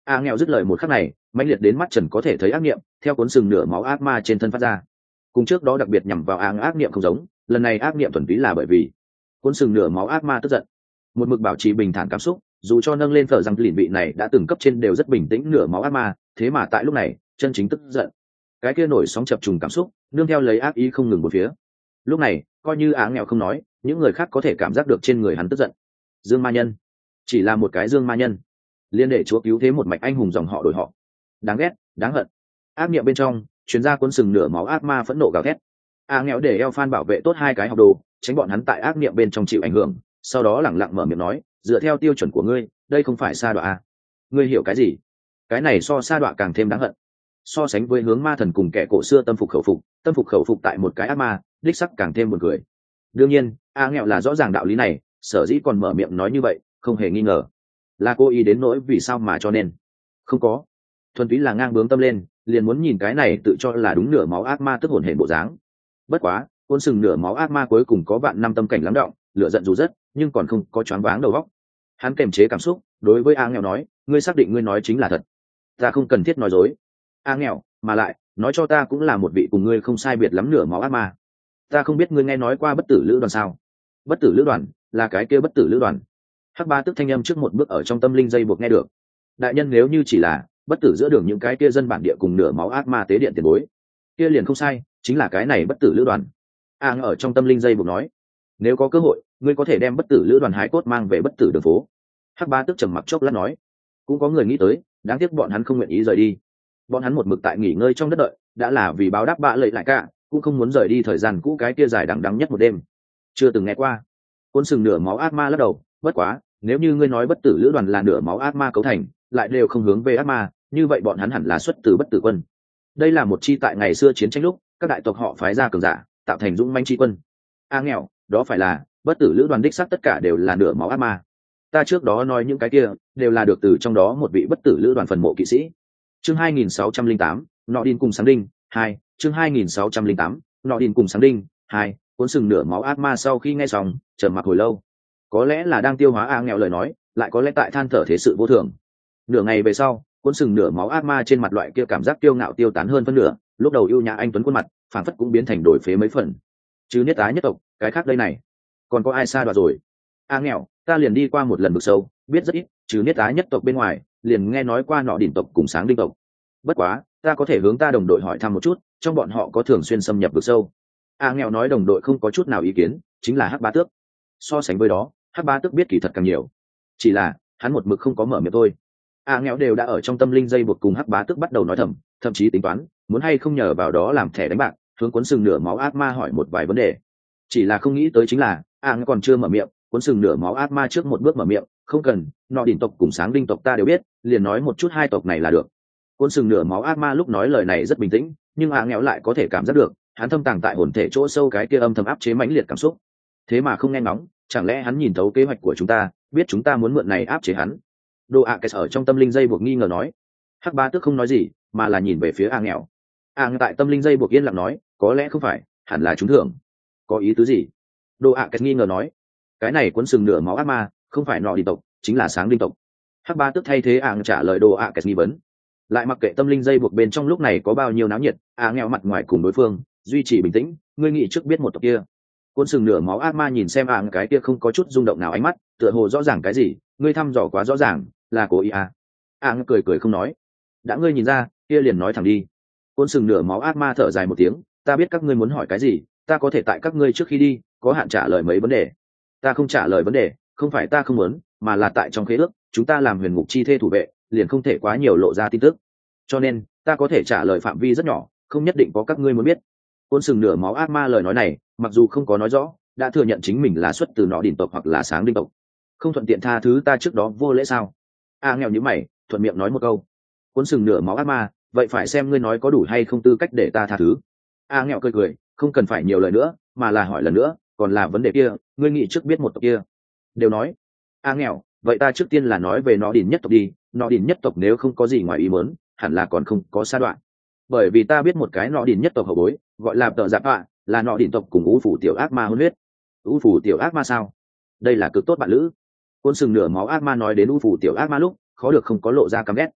a nghèo dứt lời một khắc này, mãnh liệt đến mắt trần có thể thấy ác niệm theo cuốn sừng nửa máu ác ma trên thân phát ra. Cùng trước đó đặc biệt nhằm vào áng ác niệm không giống, lần này ác niệm thuần túy là bởi vì cuốn sừng nửa máu ác ma tức giận. Một mực bảo trì bình thản cảm xúc, dù cho nâng lên phở rằng lìn vị này đã từng cấp trên đều rất bình tĩnh nửa máu ác ma, thế mà tại lúc này chân chính tức giận. Cái kia nổi sóng chập trùng cảm xúc nương theo lấy ác ý không ngừng một phía. Lúc này coi như áng nghèo không nói, những người khác có thể cảm giác được trên người hắn tức giận. Dương ma nhân, chỉ là một cái dương ma nhân, liên để chúa cứu thế một mạch anh hùng dòng họ đổi họ. Đáng ghét, đáng hận. Ác niệm bên trong chuyến ra cuốn sừng nửa máu ác ma phẫn nộ gào thét. A nghèo để eo phan bảo vệ tốt hai cái học đồ, tránh bọn hắn tại ác niệm bên trong chịu ảnh hưởng, sau đó lẳng lặng mở miệng nói, dựa theo tiêu chuẩn của ngươi, đây không phải sa đọa à? Ngươi hiểu cái gì? Cái này so sa đọa càng thêm đáng hận. So sánh với hướng ma thần cùng kẻ cổ xưa tâm phục khẩu phục, tâm phục khẩu phục tại một cái ác ma, đích sắc càng thêm buồn cười. Đương nhiên, A nghèo là rõ ràng đạo lý này, sở dĩ còn mở miệng nói như vậy, không hề nghi ngờ là cô ý đến nỗi vì sao mà cho nên không có, thuần túy là ngang bướng tâm lên, liền muốn nhìn cái này tự cho là đúng nửa máu ác ma tức hồn hển bộ dáng. Bất quá côn sừng nửa máu ác ma cuối cùng có vạn năm tâm cảnh lắng động, lửa giận dù rất nhưng còn không có choáng váng đầu óc. Hắn kềm chế cảm xúc, đối với A nghèo nói, ngươi xác định ngươi nói chính là thật? Ta không cần thiết nói dối. A nghèo, mà lại nói cho ta cũng là một vị cùng ngươi không sai biệt lắm nửa máu ác ma. Ta không biết ngươi nghe nói qua bất tử lữ đoàn sao? Bất tử lữ đoàn là cái kia bất tử lữ đoàn. Hắc Ba tức thanh âm trước một bước ở trong tâm linh dây buộc nghe được. Đại nhân nếu như chỉ là bất tử giữa đường những cái kia dân bản địa cùng nửa máu ác ma tế điện tiền bối, kia liền không sai, chính là cái này bất tử lữ đoàn. A ở trong tâm linh dây buộc nói, nếu có cơ hội ngươi có thể đem bất tử lữ đoàn hái cốt mang về bất tử đường phố. Hắc Ba tức trầm mặc chốc lát nói, cũng có người nghĩ tới, đáng tiếc bọn hắn không nguyện ý rời đi. Bọn hắn một mực tại nghỉ ngơi trong đất đợi, đã là vì báo đáp bạ lợi lại cả, cũng không muốn rời đi thời gian cũ cái kia dài đằng đẵng nhất một đêm. Chưa từng nghe qua. Côn sừng nửa máu ác ma lắc đầu, bất quá nếu như ngươi nói bất tử lữ đoàn là nửa máu ác ma cấu thành, lại đều không hướng về ác ma, như vậy bọn hắn hẳn là xuất từ bất tử quân. Đây là một chi tại ngày xưa chiến tranh lúc các đại tộc họ phái ra cường giả tạo thành dũng manh chi quân. A nghèo, đó phải là bất tử lữ đoàn đích xác tất cả đều là nửa máu ác ma. Ta trước đó nói những cái kia đều là được từ trong đó một vị bất tử lữ đoàn phần mộ kỵ sĩ. Chương hai nghìn sáu trăm lẻ tám, nọ đin cùng sáng đinh hai. Chương hai nghìn sáu trăm lẻ tám, nọ đin cùng sáng đinh hai. Cuốn sừng nửa máu ác ma sau khi nghe xong trầm mặc hồi lâu, có lẽ là đang tiêu hóa A nghèo lời nói, lại có lẽ tại than thở thế sự vô thường. Nửa ngày về sau, cuốn sừng nửa máu ác ma trên mặt loại kia cảm giác kiêu ngạo tiêu tán hơn phân nửa, lúc đầu ưu nhã anh tuấn khuôn mặt phản phất cũng biến thành đổi phế mấy phần. Chứ niết tá nhất tộc, cái khác đây này còn có ai xa đoạt rồi? A nghèo, ta liền đi qua một lần vực sâu, biết rất ít, chứ niết tá nhất tộc bên ngoài liền nghe nói qua nọ đỉnh tộc cùng sáng đinh tộc. Bất quá ta có thể hướng ta đồng đội hỏi thăm một chút, trong bọn họ có thường xuyên xâm nhập vực sâu. A nghèo nói đồng đội không có chút nào ý kiến, chính là Hắc Bá Tước. So sánh với đó, Hắc Bá Tước biết kỳ thật càng nhiều, chỉ là hắn một mực không có mở miệng thôi. A nghèo đều đã ở trong tâm linh dây buộc cùng Hắc Bá Tước bắt đầu nói thầm, thậm chí tính toán muốn hay không nhờ vào đó làm thẻ đánh bạc, hướng cuốn sừng nửa máu ác ma hỏi một vài vấn đề. Chỉ là không nghĩ tới chính là A nghèo còn chưa mở miệng, cuốn sừng nửa máu ác ma trước một bước mở miệng, không cần, nọ đỉnh tộc cùng sáng đinh tộc ta đều biết, liền nói một chút hai tộc này là được. Cuốn sừng nửa máu ác ma lúc nói lời này rất bình tĩnh, nhưng A nghèo lại có thể cảm giác được hắn thâm tàng tại hồn thể chỗ sâu cái kia âm thầm áp chế mãnh liệt cảm xúc. Thế mà không nghe ngóng, chẳng lẽ hắn nhìn thấu kế hoạch của chúng ta, biết chúng ta muốn mượn này áp chế hắn? Đồ ạ cái ở trong tâm linh dây buộc nghi ngờ nói. Hắc Bá Tước không nói gì, mà là nhìn về phía A nghèo. A nghèo tại tâm linh dây buộc yên lặng nói, có lẽ không phải, hẳn là chúng thưởng. Có ý tứ gì? Đồ ạ cái nghi ngờ nói. Cái này cuốn sừng nửa máu ác ma, không phải nọ đi tộc, chính là sáng đinh tộc. Hắc Bá Tước thay thế A nghèo trả lời đồ ạ cái nghi vấn. Lại mặc kệ tâm linh dây buộc bên trong lúc này có bao nhiêu náo nhiệt, A nghèo mặt ngoài cùng đối phương duy trì bình tĩnh, ngươi nghĩ trước biết một tộc kia. Cuốn sừng nửa máu ác ma nhìn xem A cái kia không có chút rung động nào ánh mắt, tựa hồ rõ ràng cái gì, ngươi thăm dò quá rõ ràng, là cố ý à? A cười cười không nói. Đã ngươi nhìn ra, kia liền nói thẳng đi. Cuốn sừng nửa máu ác ma thở dài một tiếng, ta biết các ngươi muốn hỏi cái gì, ta có thể tại các ngươi trước khi đi có hạn trả lời mấy vấn đề. Ta không trả lời vấn đề, không phải ta không muốn, mà là tại trong khế ước, chúng ta làm huyền ngục chi thê thủ vệ, liền không thể quá nhiều lộ ra tin tức. Cho nên, ta có thể trả lời phạm vi rất nhỏ, không nhất định có các ngươi muốn biết. Cuốn sừng nửa máu ác ma lời nói này, mặc dù không có nói rõ, đã thừa nhận chính mình là xuất từ nọ đỉnh tộc hoặc là sáng đinh tộc. Không thuận tiện tha thứ ta trước đó vô lễ sao? A nghèo như mày, thuận miệng nói một câu. Cuốn sừng nửa máu ác ma, vậy phải xem ngươi nói có đủ hay không tư cách để ta tha thứ. A nghèo cười cười, không cần phải nhiều lời nữa, mà là hỏi lần nữa, còn là vấn đề kia, ngươi nghĩ trước biết một tộc kia. Đều nói. A nghèo, vậy ta trước tiên là nói về nọ đỉnh nhất tộc đi, nọ đỉnh nhất tộc nếu không có gì ngoài ý muốn, hẳn là còn không có sa đoạn. Bởi vì ta biết một cái nọ đỉnh nhất tộc hậu bối, gọi là tợ giáp ạ, là nọ đỉnh tộc cùng u phủ tiểu ác ma hôn huyết. U phủ tiểu ác ma sao? Đây là cực tốt bạn lữ. Cuốn sừng nửa máu ác ma nói đến u phủ tiểu ác ma lúc khó được không có lộ ra căm ghét.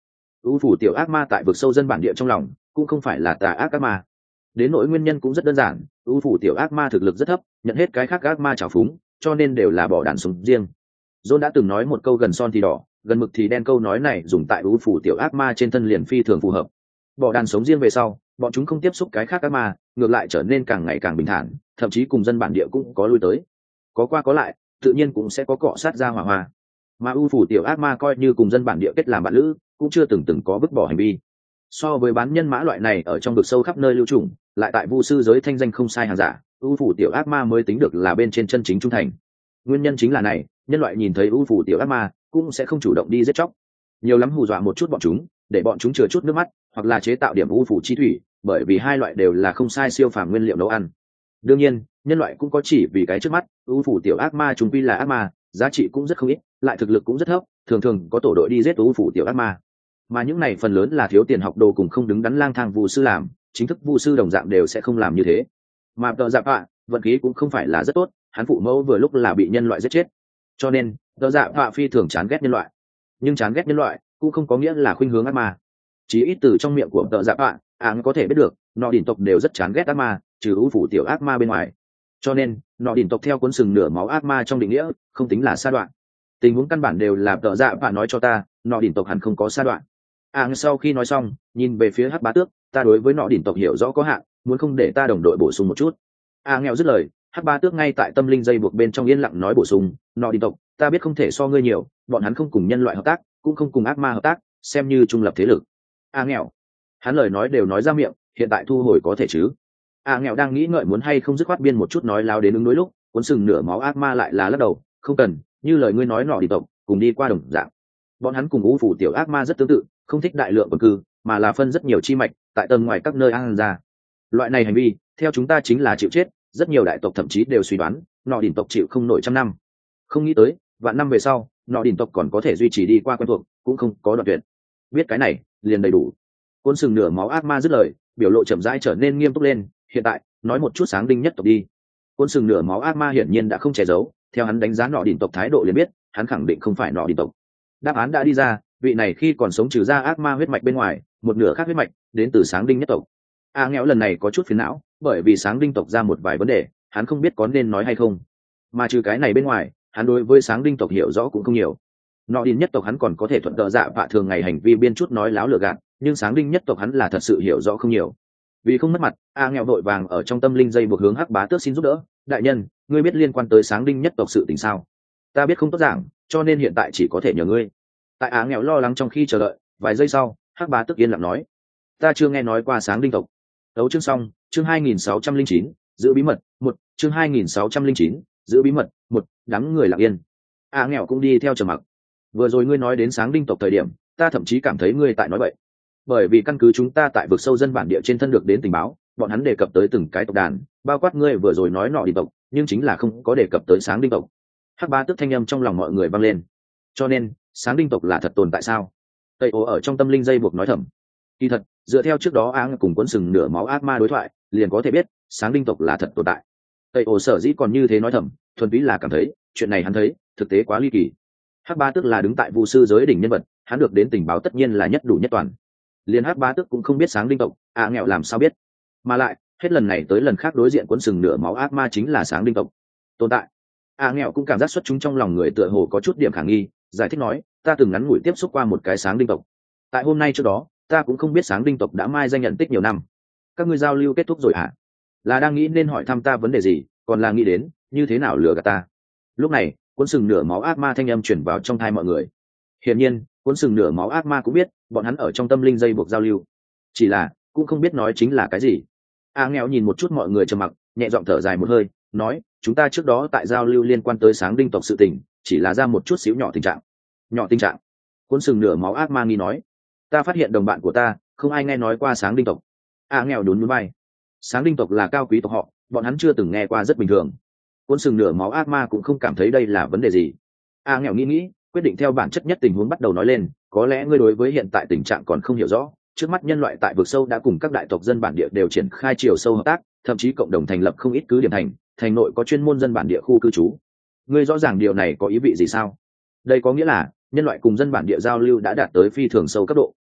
u phủ tiểu ác ma tại vực sâu dân bản địa trong lòng cũng không phải là tà ác ác ma. Đến nỗi nguyên nhân cũng rất đơn giản, u phủ tiểu ác ma thực lực rất thấp, nhận hết cái khác ác ma trào phúng, cho nên đều là bỏ đạn súng riêng. John đã từng nói một câu gần son thì đỏ, gần mực thì đen, câu nói này dùng tại u phủ tiểu ác ma trên thân liền phi thường phù hợp. Bỏ đàn sống riêng về sau, bọn chúng không tiếp xúc cái khác ác ma, ngược lại trở nên càng ngày càng bình thản, thậm chí cùng dân bản địa cũng có lui tới, có qua có lại, tự nhiên cũng sẽ có cọ sát ra hỏa hoa. Mà u phủ tiểu ác ma coi như cùng dân bản địa kết làm bạn lữ, cũng chưa từng từng có vứt bỏ hành vi. So với bán nhân mã loại này ở trong vực sâu khắp nơi lưu trùng, lại tại vu sư giới thanh danh không sai hàng giả, u phủ tiểu ác ma mới tính được là bên trên chân chính trung thành. Nguyên nhân chính là này, nhân loại nhìn thấy u phủ tiểu ác ma cũng sẽ không chủ động đi giết chóc, nhiều lắm hù dọa một chút bọn chúng, để bọn chúng chừa chút nước mắt, hoặc là chế tạo điểm u phủ chi thủy, bởi vì hai loại đều là không sai siêu phàm nguyên liệu nấu ăn. Đương nhiên, nhân loại cũng có chỉ vì cái trước mắt, u phủ tiểu ác ma chúng quy là ác ma, giá trị cũng rất không ít, lại thực lực cũng rất thấp, thường thường có tổ đội đi giết u phủ tiểu ác ma. Mà những này phần lớn là thiếu tiền học đồ cùng không đứng đắn lang thang vu sư làm, chính thức vu sư đồng dạng đều sẽ không làm như thế. Mà tờ dạ phạ vận khí cũng không phải là rất tốt, hắn phụ mẫu vừa lúc là bị nhân loại giết chết, cho nên tờ dạ phạ phi thường chán ghét nhân loại. Nhưng chán ghét nhân loại cũng không có nghĩa là khuynh hướng ác ma, chỉ ít từ trong miệng của tờ dạ phạ áng có thể biết được nọ đỉnh tộc đều rất chán ghét ác ma, trừ u phủ tiểu ác ma bên ngoài. Cho nên nọ đỉnh tộc theo cuốn sừng nửa máu ác ma trong định nghĩa không tính là sa đoạn. Tình huống căn bản đều là tờ dạ phạ nói cho ta, nọ đỉnh tộc hẳn không có sa đoạn. Áng sau khi nói xong nhìn về phía hắc bá tước, ta đối với nọ đỉnh tộc hiểu rõ có hạn, muốn không để ta đồng đội bổ sung một chút. Áng nghèo dứt lời, hắc bá tước ngay tại tâm linh dây buộc bên trong yên lặng nói bổ sung, nọ đỉnh tộc ta biết không thể so ngươi nhiều, bọn hắn không cùng nhân loại hợp tác, cũng không cùng ác ma hợp tác, xem như trung lập thế lực. A nghèo, hắn lời nói đều nói ra miệng, hiện tại thu hồi có thể chứ? A nghèo đang nghĩ ngợi muốn hay không dứt khoát biên một chút nói láo đến ứng đối lúc, cuốn sừng nửa máu ác ma lại là lắc đầu, không cần, như lời ngươi nói nọ đỉnh tộc cùng đi qua đồng dạng. Bọn hắn cùng u phủ tiểu ác ma rất tương tự, không thích đại lượng quần cư, mà là phân rất nhiều chi mạch tại tầng ngoài các nơi ăn ra. Loại này hành vi theo chúng ta chính là chịu chết, rất nhiều đại tộc thậm chí đều suy đoán nọ đỉnh tộc chịu không nổi trăm năm, không nghĩ tới vạn năm về sau nọ đỉnh tộc còn có thể duy trì đi qua quen thuộc, cũng không có đoạn tuyệt. Biết cái này liền đầy đủ. Cuốn sừng nửa máu ác ma dứt lời, biểu lộ chậm rãi trở nên nghiêm túc lên, hiện tại nói một chút sáng đinh nhất tộc đi. Cuốn sừng nửa máu ác ma hiển nhiên đã không che giấu, theo hắn đánh giá nọ đỉnh tộc thái độ liền biết hắn khẳng định không phải nọ đỉnh tộc. Đáp án đã đi ra, vị này khi còn sống trừ ra ác ma huyết mạch bên ngoài, một nửa khác huyết mạch đến từ sáng đinh nhất tộc. A nghèo lần này có chút phiền não, bởi vì sáng đinh tộc ra một vài vấn đề, hắn không biết có nên nói hay không. Mà trừ cái này bên ngoài, hắn đối với sáng đinh tộc hiểu rõ cũng không nhiều. Nọ đỉnh nhất tộc hắn còn có thể thuận tợ dạ vạ thường ngày hành vi biên chút nói láo lừa gạt, nhưng sáng đinh nhất tộc hắn là thật sự hiểu rõ không nhiều. Vì không mất mặt, A nghèo vội vàng ở trong tâm linh dây buộc hướng hắc bá tước xin giúp đỡ. Đại nhân, ngươi biết liên quan tới sáng đinh nhất tộc sự tình sao? Ta biết không tốt giảng, cho nên hiện tại chỉ có thể nhờ ngươi. Tại A nghèo lo lắng trong khi chờ đợi, vài giây sau hắc bá tước yên lặng nói, ta chưa nghe nói qua sáng đinh tộc. Đấu chương xong, chương hai nghìn sáu trăm linh chín, giữ bí mật một, chương hai nghìn sáu trăm linh chín, giữ bí mật một. Đám người lặng yên. A nghèo cũng đi theo trầm mặc. Vừa rồi ngươi nói đến sáng đinh tộc thời điểm, ta thậm chí cảm thấy ngươi tại nói bậy, bởi vì căn cứ chúng ta tại vực sâu dân bản địa trên thân được đến tình báo, bọn hắn đề cập tới từng cái tộc đàn, bao quát ngươi vừa rồi nói nọ đỉnh tộc, nhưng chính là không có đề cập tới sáng đinh tộc. Hắc bá tước thanh âm trong lòng mọi người vang lên. Cho nên sáng đinh tộc là thật tồn tại sao? Tây ố ở trong tâm linh dây buộc nói thầm. Kỳ thật dựa theo trước đó áng cùng cuốn sừng nửa máu ác ma đối thoại, liền có thể biết sáng đinh tộc là thật tồn tại. Tây ố sở dĩ còn như thế nói thầm, thuần túy là cảm thấy chuyện này hắn thấy thực tế quá ly kỳ. Hắc bá tước là đứng tại vu sư giới đỉnh nhân vật, hắn được đến tình báo tất nhiên là nhất đủ nhất toàn. Liên Hắc bá tước cũng không biết sáng đinh tộc, A nghèo làm sao biết? Mà lại hết lần này tới lần khác đối diện cuốn sừng nửa máu ác ma chính là sáng đinh tộc tồn tại. A nghèo cũng cảm giác xuất chúng trong lòng người tựa hồ có chút điểm khả nghi, giải thích nói, ta từng ngắn ngủi tiếp xúc qua một cái sáng đinh tộc. Tại hôm nay trước đó, ta cũng không biết sáng đinh tộc đã mai danh nhận tích nhiều năm. Các ngươi giao lưu kết thúc rồi hả? Là đang nghĩ nên hỏi thăm ta vấn đề gì, còn là nghĩ đến như thế nào lừa gạt ta? Lúc này cuốn sừng nửa máu ác ma thanh âm truyền vào trong tai mọi người. Hiển nhiên cuốn sừng nửa máu ác ma cũng biết bọn hắn ở trong tâm linh dây buộc giao lưu, chỉ là cũng không biết nói chính là cái gì. A nghèo nhìn một chút mọi người trầm mặc, nhẹ giọng thở dài một hơi, nói, chúng ta trước đó tại giao lưu liên quan tới sáng đinh tộc sự tình, chỉ là ra một chút xíu nhỏ tình trạng. Nhỏ tình trạng? Cuốn sừng nửa máu ác ma nghi nói, ta phát hiện đồng bạn của ta không ai nghe nói qua sáng đinh tộc. A nghèo đốn nhún vai, sáng đinh tộc là cao quý tộc họ, bọn hắn chưa từng nghe qua rất bình thường. Cuốn sừng nửa máu ác ma cũng không cảm thấy đây là vấn đề gì. A nghèo nghĩ nghĩ, quyết định theo bản chất nhất tình huống bắt đầu nói lên, có lẽ ngươi đối với hiện tại tình trạng còn không hiểu rõ, trước mắt nhân loại tại vực sâu đã cùng các đại tộc dân bản địa đều triển khai chiều sâu hợp tác, thậm chí cộng đồng thành lập không ít cứ điểm thành, thành nội có chuyên môn dân bản địa khu cư trú. Ngươi rõ ràng điều này có ý vị gì sao? Đây có nghĩa là nhân loại cùng dân bản địa giao lưu đã đạt tới phi thường sâu cấp độ.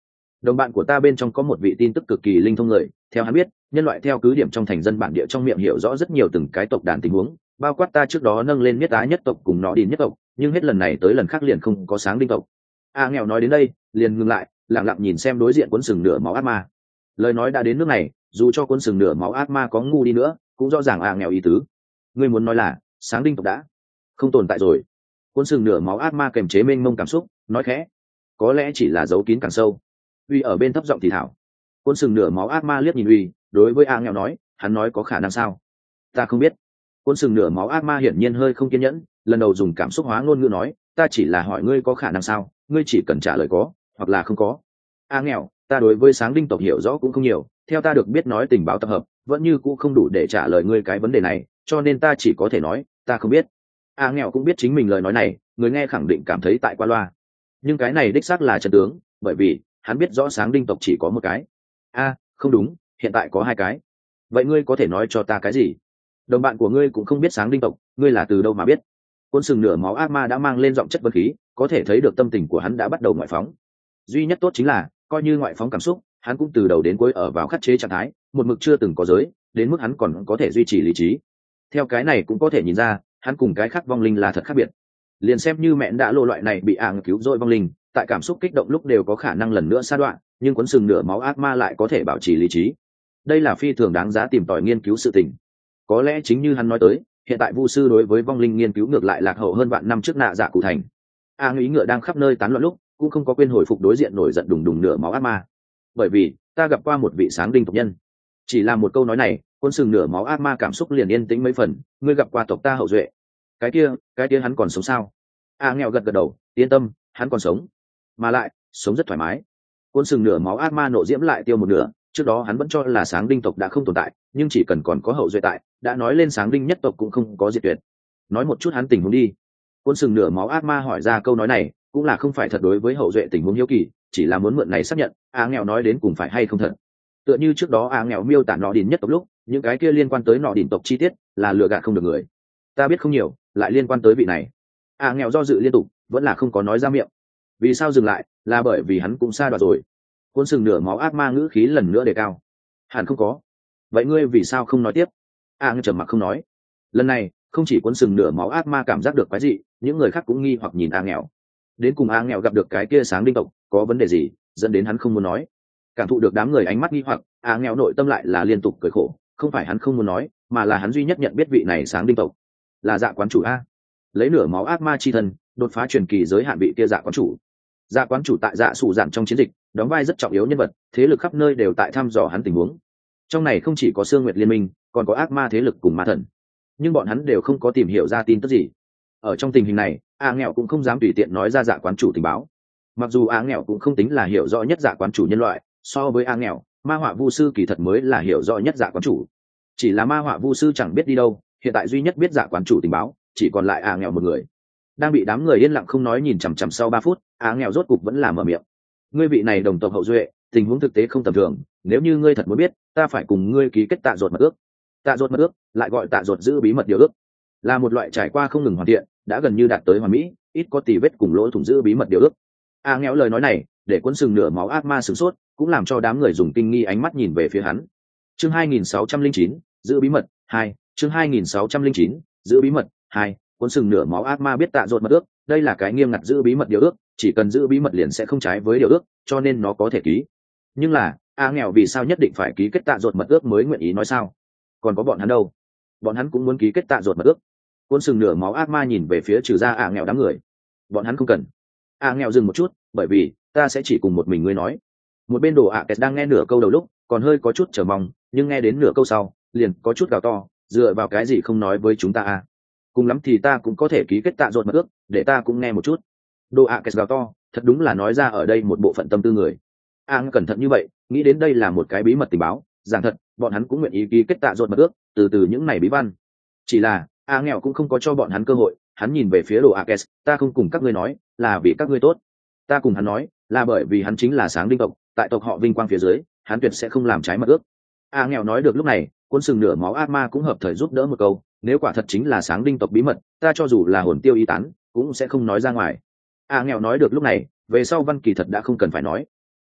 Đồng bạn của ta bên trong có một vị tin tức cực kỳ linh thông người, theo hắn biết, nhân loại theo cứ điểm trong thành dân bản địa trong miệng hiểu rõ rất nhiều từng cái tộc đàn tình huống, bao quát ta trước đó nâng lên miết á nhất tộc cùng nó đi nhất tộc, nhưng hết lần này tới lần khác liền không có sáng đinh tộc. A nghèo nói đến đây, liền ngừng lại, lặng lặng nhìn xem đối diện cuốn sừng nửa máu ác ma. Lời nói đã đến nước này, dù cho cuốn sừng nửa máu ác ma có ngu đi nữa, cũng rõ ràng A nghèo ý tứ. Ngươi muốn nói là, sáng đinh tộc đã không tồn tại rồi. Cuốn sừng nửa máu ác ma kềm chế mênh mông cảm xúc, nói khẽ, có lẽ chỉ là giấu kín càng sâu. Uy ở bên thấp giọng thì thảo. Cuốn sừng nửa máu ác ma liếc nhìn Uy, đối với A nghèo nói, hắn nói có khả năng sao? Ta không biết. Cuốn sừng nửa máu ác ma hiển nhiên hơi không kiên nhẫn, lần đầu dùng cảm xúc hóa ngôn ngữ nói, ta chỉ là hỏi ngươi có khả năng sao, ngươi chỉ cần trả lời có hoặc là không có. A nghèo, ta đối với sáng đinh tộc hiểu rõ cũng không nhiều, theo ta được biết nói tình báo tập hợp vẫn như cũ không đủ để trả lời ngươi cái vấn đề này, cho nên ta chỉ có thể nói ta không biết. A nghèo cũng biết chính mình lời nói này người nghe khẳng định cảm thấy tại qua loa, nhưng cái này đích xác là chân tướng, bởi vì hắn biết rõ sáng đinh tộc chỉ có một cái. A, không đúng, hiện tại có hai cái. Vậy ngươi có thể nói cho ta cái gì? Đồng bạn của ngươi cũng không biết sáng đinh tộc, ngươi là từ đâu mà biết? Cuốn sừng nửa máu ác ma đã mang lên giọng chất vấn khí, có thể thấy được tâm tình của hắn đã bắt đầu ngoại phóng. Duy nhất tốt chính là, coi như ngoại phóng cảm xúc, hắn cũng từ đầu đến cuối ở vào khắc chế trạng thái, một mực chưa từng có giới, đến mức hắn còn có thể duy trì lý trí. Theo cái này cũng có thể nhìn ra, hắn cùng cái khác vong linh là thật khác biệt. Liền xem như mẹ đã lộ loại này bị ảng cứu rồi vong linh, tại cảm xúc kích động lúc đều có khả năng lần nữa sa đoạn, nhưng cuốn sừng nửa máu ác ma lại có thể bảo trì lý trí. Đây là phi thường đáng giá tìm tòi nghiên cứu sự tình. Có lẽ chính như hắn nói tới, hiện tại vu sư đối với vong linh nghiên cứu ngược lại lạc hậu hơn vạn năm trước nạ dạ cụ thành. A nghĩ ngựa đang khắp nơi tán loạn lúc, cũng không có quên hồi phục đối diện nổi giận đùng đùng nửa máu ác ma. Bởi vì ta gặp qua một vị sáng đinh tộc nhân. Chỉ là một câu nói này, quân sừng nửa máu ác ma cảm xúc liền yên tĩnh mấy phần. Ngươi gặp qua tộc ta hậu duệ? Cái kia, cái kia hắn còn sống sao? A nghèo gật gật đầu, yên tâm, hắn còn sống, mà lại sống rất thoải mái. Quân sừng nửa máu ác ma nộ diễm lại tiêu một nửa. Trước đó hắn vẫn cho là sáng đinh tộc đã không tồn tại, nhưng chỉ cần còn có hậu duệ tại, đã nói lên sáng đinh nhất tộc cũng không có diệt tuyệt. Nói một chút hắn tình huống đi. Quân sừng nửa máu ác ma hỏi ra câu nói này, cũng là không phải thật đối với hậu duệ tình huống hiếu kỳ, chỉ là muốn mượn này xác nhận A nghèo nói đến cùng phải hay không thật. Tựa như trước đó A nghèo miêu tả nọ đỉnh nhất tộc lúc, những cái kia liên quan tới nọ đỉnh tộc chi tiết là lừa gạt không được người. Ta biết không nhiều, lại liên quan tới vị này. A nghèo do dự liên tục, vẫn là không có nói ra miệng. Vì sao dừng lại? Là bởi vì hắn cũng xa đoạt rồi. Quân sừng nửa máu ác ma ngữ khí lần nữa đề cao. Hẳn không có. Vậy ngươi vì sao không nói tiếp? A nghèo trầm mặc không nói. Lần này không chỉ quân sừng nửa máu ác ma cảm giác được cái gì, những người khác cũng nghi hoặc nhìn A nghèo. Đến cùng A nghèo gặp được cái kia sáng đinh tộc có vấn đề gì dẫn đến hắn không muốn nói? Cảm thụ được đám người ánh mắt nghi hoặc, A nghèo nội tâm lại là liên tục cười khổ. Không phải hắn không muốn nói, mà là hắn duy nhất nhận biết vị này sáng đinh tộc là Dạ quán chủ A. Lấy nửa máu ác ma chi thân đột phá truyền kỳ giới hạn vị kia Dạ quán chủ. Dạ quán chủ tại Dạ sủ dạn trong chiến dịch đóng vai rất trọng yếu nhân vật, thế lực khắp nơi đều tại thăm dò hắn tình huống. Trong này không chỉ có Sương Nguyệt Liên Minh, còn có ác ma thế lực cùng ma thần, nhưng bọn hắn đều không có tìm hiểu ra tin tức gì. Ở trong tình hình này, A nghèo cũng không dám tùy tiện nói ra Dạ quán chủ tình báo. Mặc dù A nghèo cũng không tính là hiểu rõ nhất Dạ quán chủ nhân loại, so với A nghèo, ma họa vu sư kỳ thật mới là hiểu rõ nhất Dạ quán chủ. Chỉ là ma họa vu sư chẳng biết đi đâu, hiện tại duy nhất biết Dạ quán chủ tình báo chỉ còn lại A nghèo một người. Đang bị đám người yên lặng không nói nhìn chằm chằm sau ba phút, A nghèo rốt cục vẫn là mở miệng. Ngươi vị này đồng tộc hậu duệ, tình huống thực tế không tầm thường, nếu như ngươi thật muốn biết, ta phải cùng ngươi ký kết tạ ruột mật ước. Tạ ruột mật ước, lại gọi tạ ruột giữ bí mật điều ước, là một loại trải qua không ngừng hoàn thiện, đã gần như đạt tới hoàn mỹ, ít có tì vết cùng lỗ thủng giữ bí mật điều ước. A nghèo lời nói này, để cuốn sừng nửa máu ác ma sửng sốt, cũng làm cho đám người dùng kinh nghi ánh mắt nhìn về phía hắn. Chương hai nghìn sáu trăm lẻ chín, giữ bí mật hai. Chương hai nghìn sáu trăm lẻ chín, giữ bí mật hai. Cuốn sừng nửa máu ác ma biết tạ ruột mật ước, đây là cái nghiêm ngặt giữ bí mật điều ước, chỉ cần giữ bí mật liền sẽ không trái với điều ước, cho nên nó có thể ký. Nhưng là, A nghèo vì sao nhất định phải ký kết tạ ruột mật ước mới nguyện ý nói sao? Còn có bọn hắn đâu? Bọn hắn cũng muốn ký kết tạ ruột mật ước. Cuốn sừng nửa máu ác ma nhìn về phía trừ ra A nghèo đám người. Bọn hắn không cần. A nghèo dừng một chút, bởi vì ta sẽ chỉ cùng một mình ngươi nói. Một bên đồ ạ kẹt đang nghe nửa câu đầu lúc còn hơi có chút chờ mong, nhưng nghe đến nửa câu sau liền có chút gào to, dựa vào cái gì không nói với chúng ta à? Cùng lắm thì ta cũng có thể ký kết tạ ruột mật ước, để ta cũng nghe một chút. Đồ ạ kẹt gào to, thật đúng là nói ra ở đây một bộ phận tâm tư người. A cẩn thận như vậy, nghĩ đến đây là một cái bí mật tình báo, giảng thật, bọn hắn cũng nguyện ý ký kết tạ ruột mật ước, từ từ những này bí văn. Chỉ là A nghèo cũng không có cho bọn hắn cơ hội, hắn nhìn về phía đồ Akes, ta không cùng các ngươi nói, là vì các ngươi tốt. Ta cùng hắn nói, là bởi vì hắn chính là sáng đinh tộc, tại tộc họ vinh quang phía dưới, hắn tuyệt sẽ không làm trái mật ước. A nghèo nói được lúc này, cuốn sừng nửa máu ác ma cũng hợp thời giúp đỡ một câu, nếu quả thật chính là sáng đinh tộc bí mật, ta cho dù là hồn tiêu y tán, cũng sẽ không nói ra ngoài. A nghèo nói được lúc này, về sau văn kỳ thật đã không cần phải nói.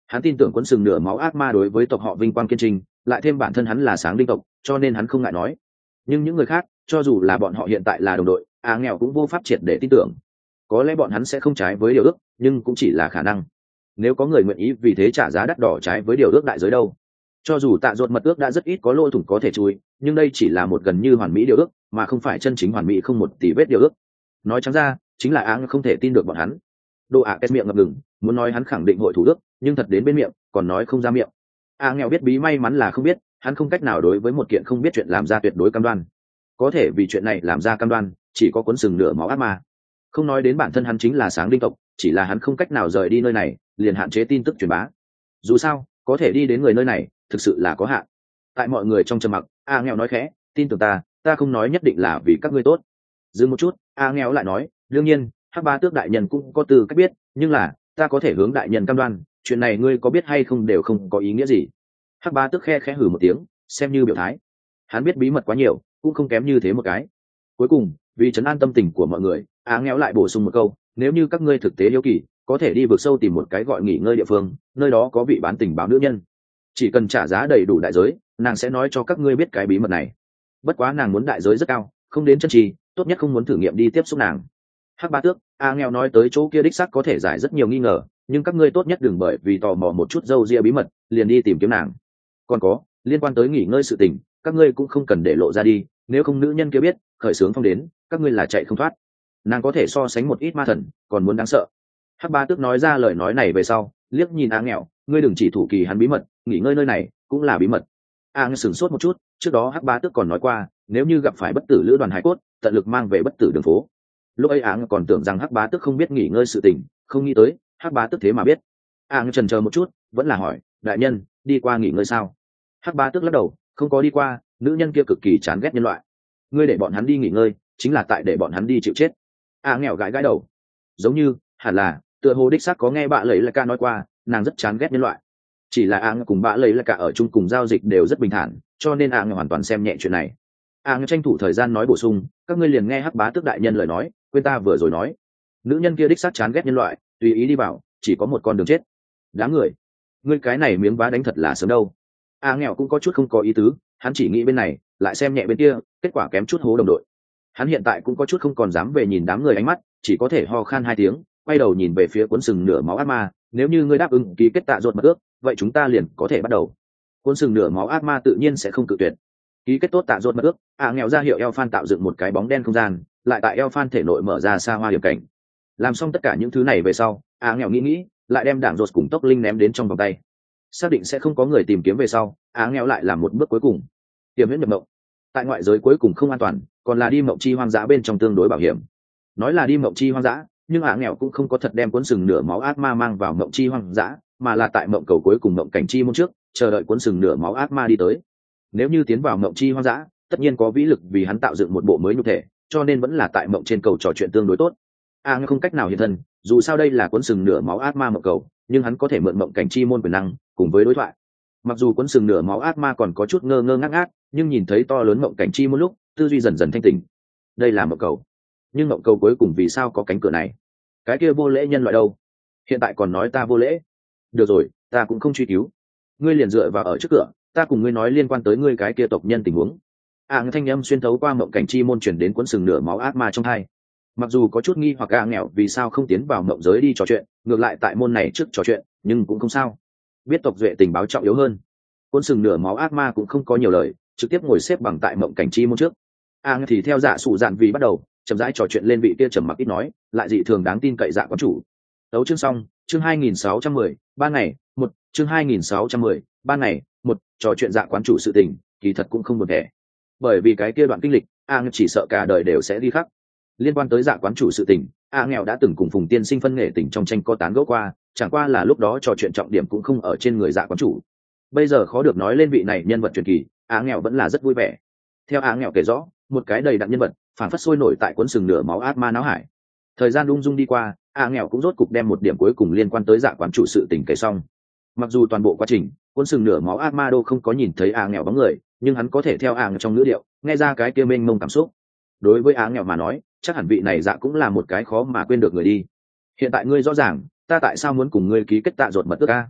Hắn tin tưởng Quấn Sừng nửa máu ác ma đối với tộc họ vinh quang kiên trinh, lại thêm bản thân hắn là sáng đinh tộc, cho nên hắn không ngại nói. Nhưng những người khác, cho dù là bọn họ hiện tại là đồng đội, á nghèo cũng vô pháp triệt để tin tưởng. Có lẽ bọn hắn sẽ không trái với điều ước, nhưng cũng chỉ là khả năng. Nếu có người nguyện ý vì thế trả giá đắt đỏ trái với điều ước đại giới đâu. Cho dù tạ ruột mật ước đã rất ít có lỗ thủng có thể chui, nhưng đây chỉ là một gần như hoàn mỹ điều ước, mà không phải chân chính hoàn mỹ không một tỷ vết điều ước. Nói trắng ra, chính là áng không thể tin được bọn hắn. Đồ ạ kết miệng ngập ngừng, muốn nói hắn khẳng định hội thủ ước, nhưng thật đến bên miệng, còn nói không ra miệng. A nghèo biết bí may mắn là không biết, hắn không cách nào đối với một kiện không biết chuyện làm ra tuyệt đối cam đoan. Có thể vì chuyện này làm ra cam đoan, chỉ có Cuốn Sừng nửa máu ác ma. Không nói đến bản thân hắn chính là sáng đinh tộc, chỉ là hắn không cách nào rời đi nơi này, liền hạn chế tin tức truyền bá. Dù sao, có thể đi đến người nơi này, thực sự là có hạn. Tại mọi người trong trầm mặc, A nghèo nói khẽ, tin tưởng ta, ta không nói nhất định là vì các ngươi tốt. Dừng một chút, A nghèo lại nói, đương nhiên, Hắc Ba Tước đại nhân cũng có tư cách biết, nhưng là, ta có thể hướng đại nhân cam đoan, chuyện này ngươi có biết hay không đều không có ý nghĩa gì. Hắc Ba Tước khe khẽ hừ một tiếng, xem như biểu thái. Hắn biết bí mật quá nhiều, cũng không kém như thế một cái. Cuối cùng, vì trấn an tâm tình của mọi người, A nghèo lại bổ sung một câu, nếu như các ngươi thực tế hiếu kỳ, có thể đi vực sâu tìm một cái gọi nghỉ ngơi địa phương, nơi đó có vị bán tình báo nữ nhân. Chỉ cần trả giá đầy đủ đại giới, nàng sẽ nói cho các ngươi biết cái bí mật này. Bất quá nàng muốn đại giới rất cao, không đến chân trì, tốt nhất không muốn thử nghiệm đi tiếp xúc nàng. Hắc Ba Tước, A nghèo nói tới chỗ kia đích xác có thể giải rất nhiều nghi ngờ, nhưng các ngươi tốt nhất đừng bởi vì tò mò một chút dâu ria bí mật liền đi tìm kiếm nàng. Còn có, liên quan tới nghỉ ngơi sự tình, các ngươi cũng không cần để lộ ra đi, nếu không nữ nhân kia biết, khởi sướng phong đến, các ngươi là chạy không thoát. Nàng có thể so sánh một ít ma thần, còn muốn đáng sợ. Hắc Ba Tước nói ra lời nói này về sau, liếc nhìn A nghèo, ngươi đừng chỉ thủ kỳ hắn bí mật, nghỉ ngơi nơi này cũng là bí mật. A nghèo sửng sốt một chút, trước đó Hắc Ba Tước còn nói qua, nếu như gặp phải bất tử lữ đoàn hải cốt, tận lực mang về bất tử đường phố. Lúc ấy áng còn tưởng rằng Hắc Bá Tước không biết nghỉ ngơi sự tình, không nghĩ tới Hắc Bá Tước thế mà biết. Áng chần chờ một chút, vẫn là hỏi, đại nhân đi qua nghỉ ngơi sao? Hắc Bá Tước lắc đầu, không có đi qua, nữ nhân kia cực kỳ chán ghét nhân loại. Ngươi để bọn hắn đi nghỉ ngơi, chính là tại để bọn hắn đi chịu chết. Áng nghèo gãi gãi đầu, giống như hẳn là tựa hồ đích xác có nghe bạ lấy là ca nói qua, nàng rất chán ghét nhân loại. Chỉ là Áng cùng bạ lấy là cả ở chung cùng giao dịch đều rất bình thản, cho nên Áng hoàn toàn xem nhẹ chuyện này. Áng tranh thủ thời gian nói bổ sung, các ngươi liền nghe Hắc Bá Tước đại nhân lời nói, quên ta vừa rồi nói, nữ nhân kia đích xác chán ghét nhân loại, tùy ý đi vào, chỉ có một con đường chết. Đáng người, ngươi cái này miếng vá đánh thật là sớm đâu. A nghèo cũng có chút không có ý tứ, hắn chỉ nghĩ bên này, lại xem nhẹ bên kia, kết quả kém chút hố đồng đội. Hắn hiện tại cũng có chút không còn dám về nhìn đám người ánh mắt, chỉ có thể ho khan hai tiếng, quay đầu nhìn về phía Cuốn Sừng nửa máu ác ma, nếu như ngươi đáp ứng ký kết tạ ruột mật ước, vậy chúng ta liền có thể bắt đầu. Cuốn Sừng nửa máu ác ma tự nhiên sẽ không cự tuyệt. Ký kết tốt tạ ruột mật ước, A nghèo ra hiệu eo phan tạo dựng một cái bóng đen không gian, lại tại eo phan thể nội mở ra xa hoa hiểm cảnh. Làm xong tất cả những thứ này về sau, A nghèo nghĩ nghĩ, lại đem đảng ruột cùng tốc linh ném đến trong vòng tay. Xác định sẽ không có người tìm kiếm về sau, A nghèo lại làm một bước cuối cùng, tiềm huyễn nhập mộng. Tại ngoại giới cuối cùng không an toàn, còn là đi mộng chi hoang dã bên trong tương đối bảo hiểm. Nói là đi mộng chi hoang dã, nhưng A nghèo cũng không có thật đem Cuốn Sừng nửa máu ác ma mang vào mộng chi hoang dã, mà là tại mộng cầu cuối cùng mộng cảnh chi môn trước, chờ đợi Cuốn Sừng nửa máu ác ma đi tới. Nếu như tiến vào mộng chi hoang dã, tất nhiên có vĩ lực vì hắn tạo dựng một bộ mới nhục thể, cho nên vẫn là tại mộng trên cầu trò chuyện tương đối tốt. A không cách nào hiện thân, dù sao đây là Cuốn Sừng nửa máu ác ma mộng cầu, nhưng hắn có thể mượn mộng cảnh chi môn quyền năng cùng với đối thoại. Mặc dù Cuốn Sừng nửa máu ác ma còn có chút ngơ ngơ ngác ngác, nhưng nhìn thấy to lớn mộng cảnh chi môn lúc, tư duy dần dần thanh tỉnh. Đây là mộng cầu, nhưng mộng cầu cuối cùng vì sao có cánh cửa này? Cái kia vô lễ nhân loại đâu? Hiện tại còn nói ta vô lễ? Được rồi, ta cũng không truy cứu. Ngươi liền dựa vào ở trước cửa, ta cùng ngươi nói liên quan tới ngươi cái kia tộc nhân tình huống. A à, thanh âm xuyên thấu qua mộng cảnh chi môn chuyển đến Cuốn Sừng nửa máu ác ma trong hai. Mặc dù có chút nghi hoặc A nghèo vì sao không tiến vào mộng giới đi trò chuyện, ngược lại tại môn này trước trò chuyện, nhưng cũng không sao. Biết tộc duệ tình báo trọng yếu hơn. Cuốn Sừng nửa máu ác ma cũng không có nhiều lời, trực tiếp ngồi xếp bằng tại mộng cảnh chi môn trước. A à, thì theo dạ sụ dạn vì bắt đầu, chậm rãi trò chuyện lên vị kia trầm mặc ít nói, lại dị thường đáng tin cậy dạ quán chủ. Đấu chương xong, chương hai nghìn sáu trăm mười, ba ngày, một, chương hai nghìn sáu trăm mười, ba ngày, một, trò chuyện dạ quán chủ sự tình, kỳ thật cũng không buồn thẻ. Bởi vì cái kia đoạn kinh lịch, A nghèo chỉ sợ cả đời đều sẽ đi khắc. Liên quan tới dạ quán chủ sự tình, A nghèo đã từng cùng Phùng Tiên Sinh phân nghệ tình trong tranh có tán gẫu qua, chẳng qua là lúc đó trò chuyện trọng điểm cũng không ở trên người dạ quán chủ. Bây giờ khó được nói lên vị này nhân vật truyền kỳ, A nghèo vẫn là rất vui vẻ. Theo A nghèo kể rõ, một cái đầy đặn nhân vật, phản phất sôi nổi tại Cuốn Sừng nửa máu ác ma náo hải. Thời gian ung dung đi qua, A nghèo cũng rốt cục đem một điểm cuối cùng liên quan tới dạ quán chủ sự tình kể xong. Mặc dù toàn bộ quá trình, Cuốn Sừng nửa máu ác ma đô không có nhìn thấy A nghèo bóng người, nhưng hắn có thể theo A nghèo trong ngữ điệu, nghe ra cái kia mênh mông cảm xúc. Đối với A nghèo mà nói, chắc hẳn vị này dạ cũng là một cái khó mà quên được người đi. Hiện tại ngươi rõ ràng, ta tại sao muốn cùng ngươi ký kết tạ ruột mật ước a?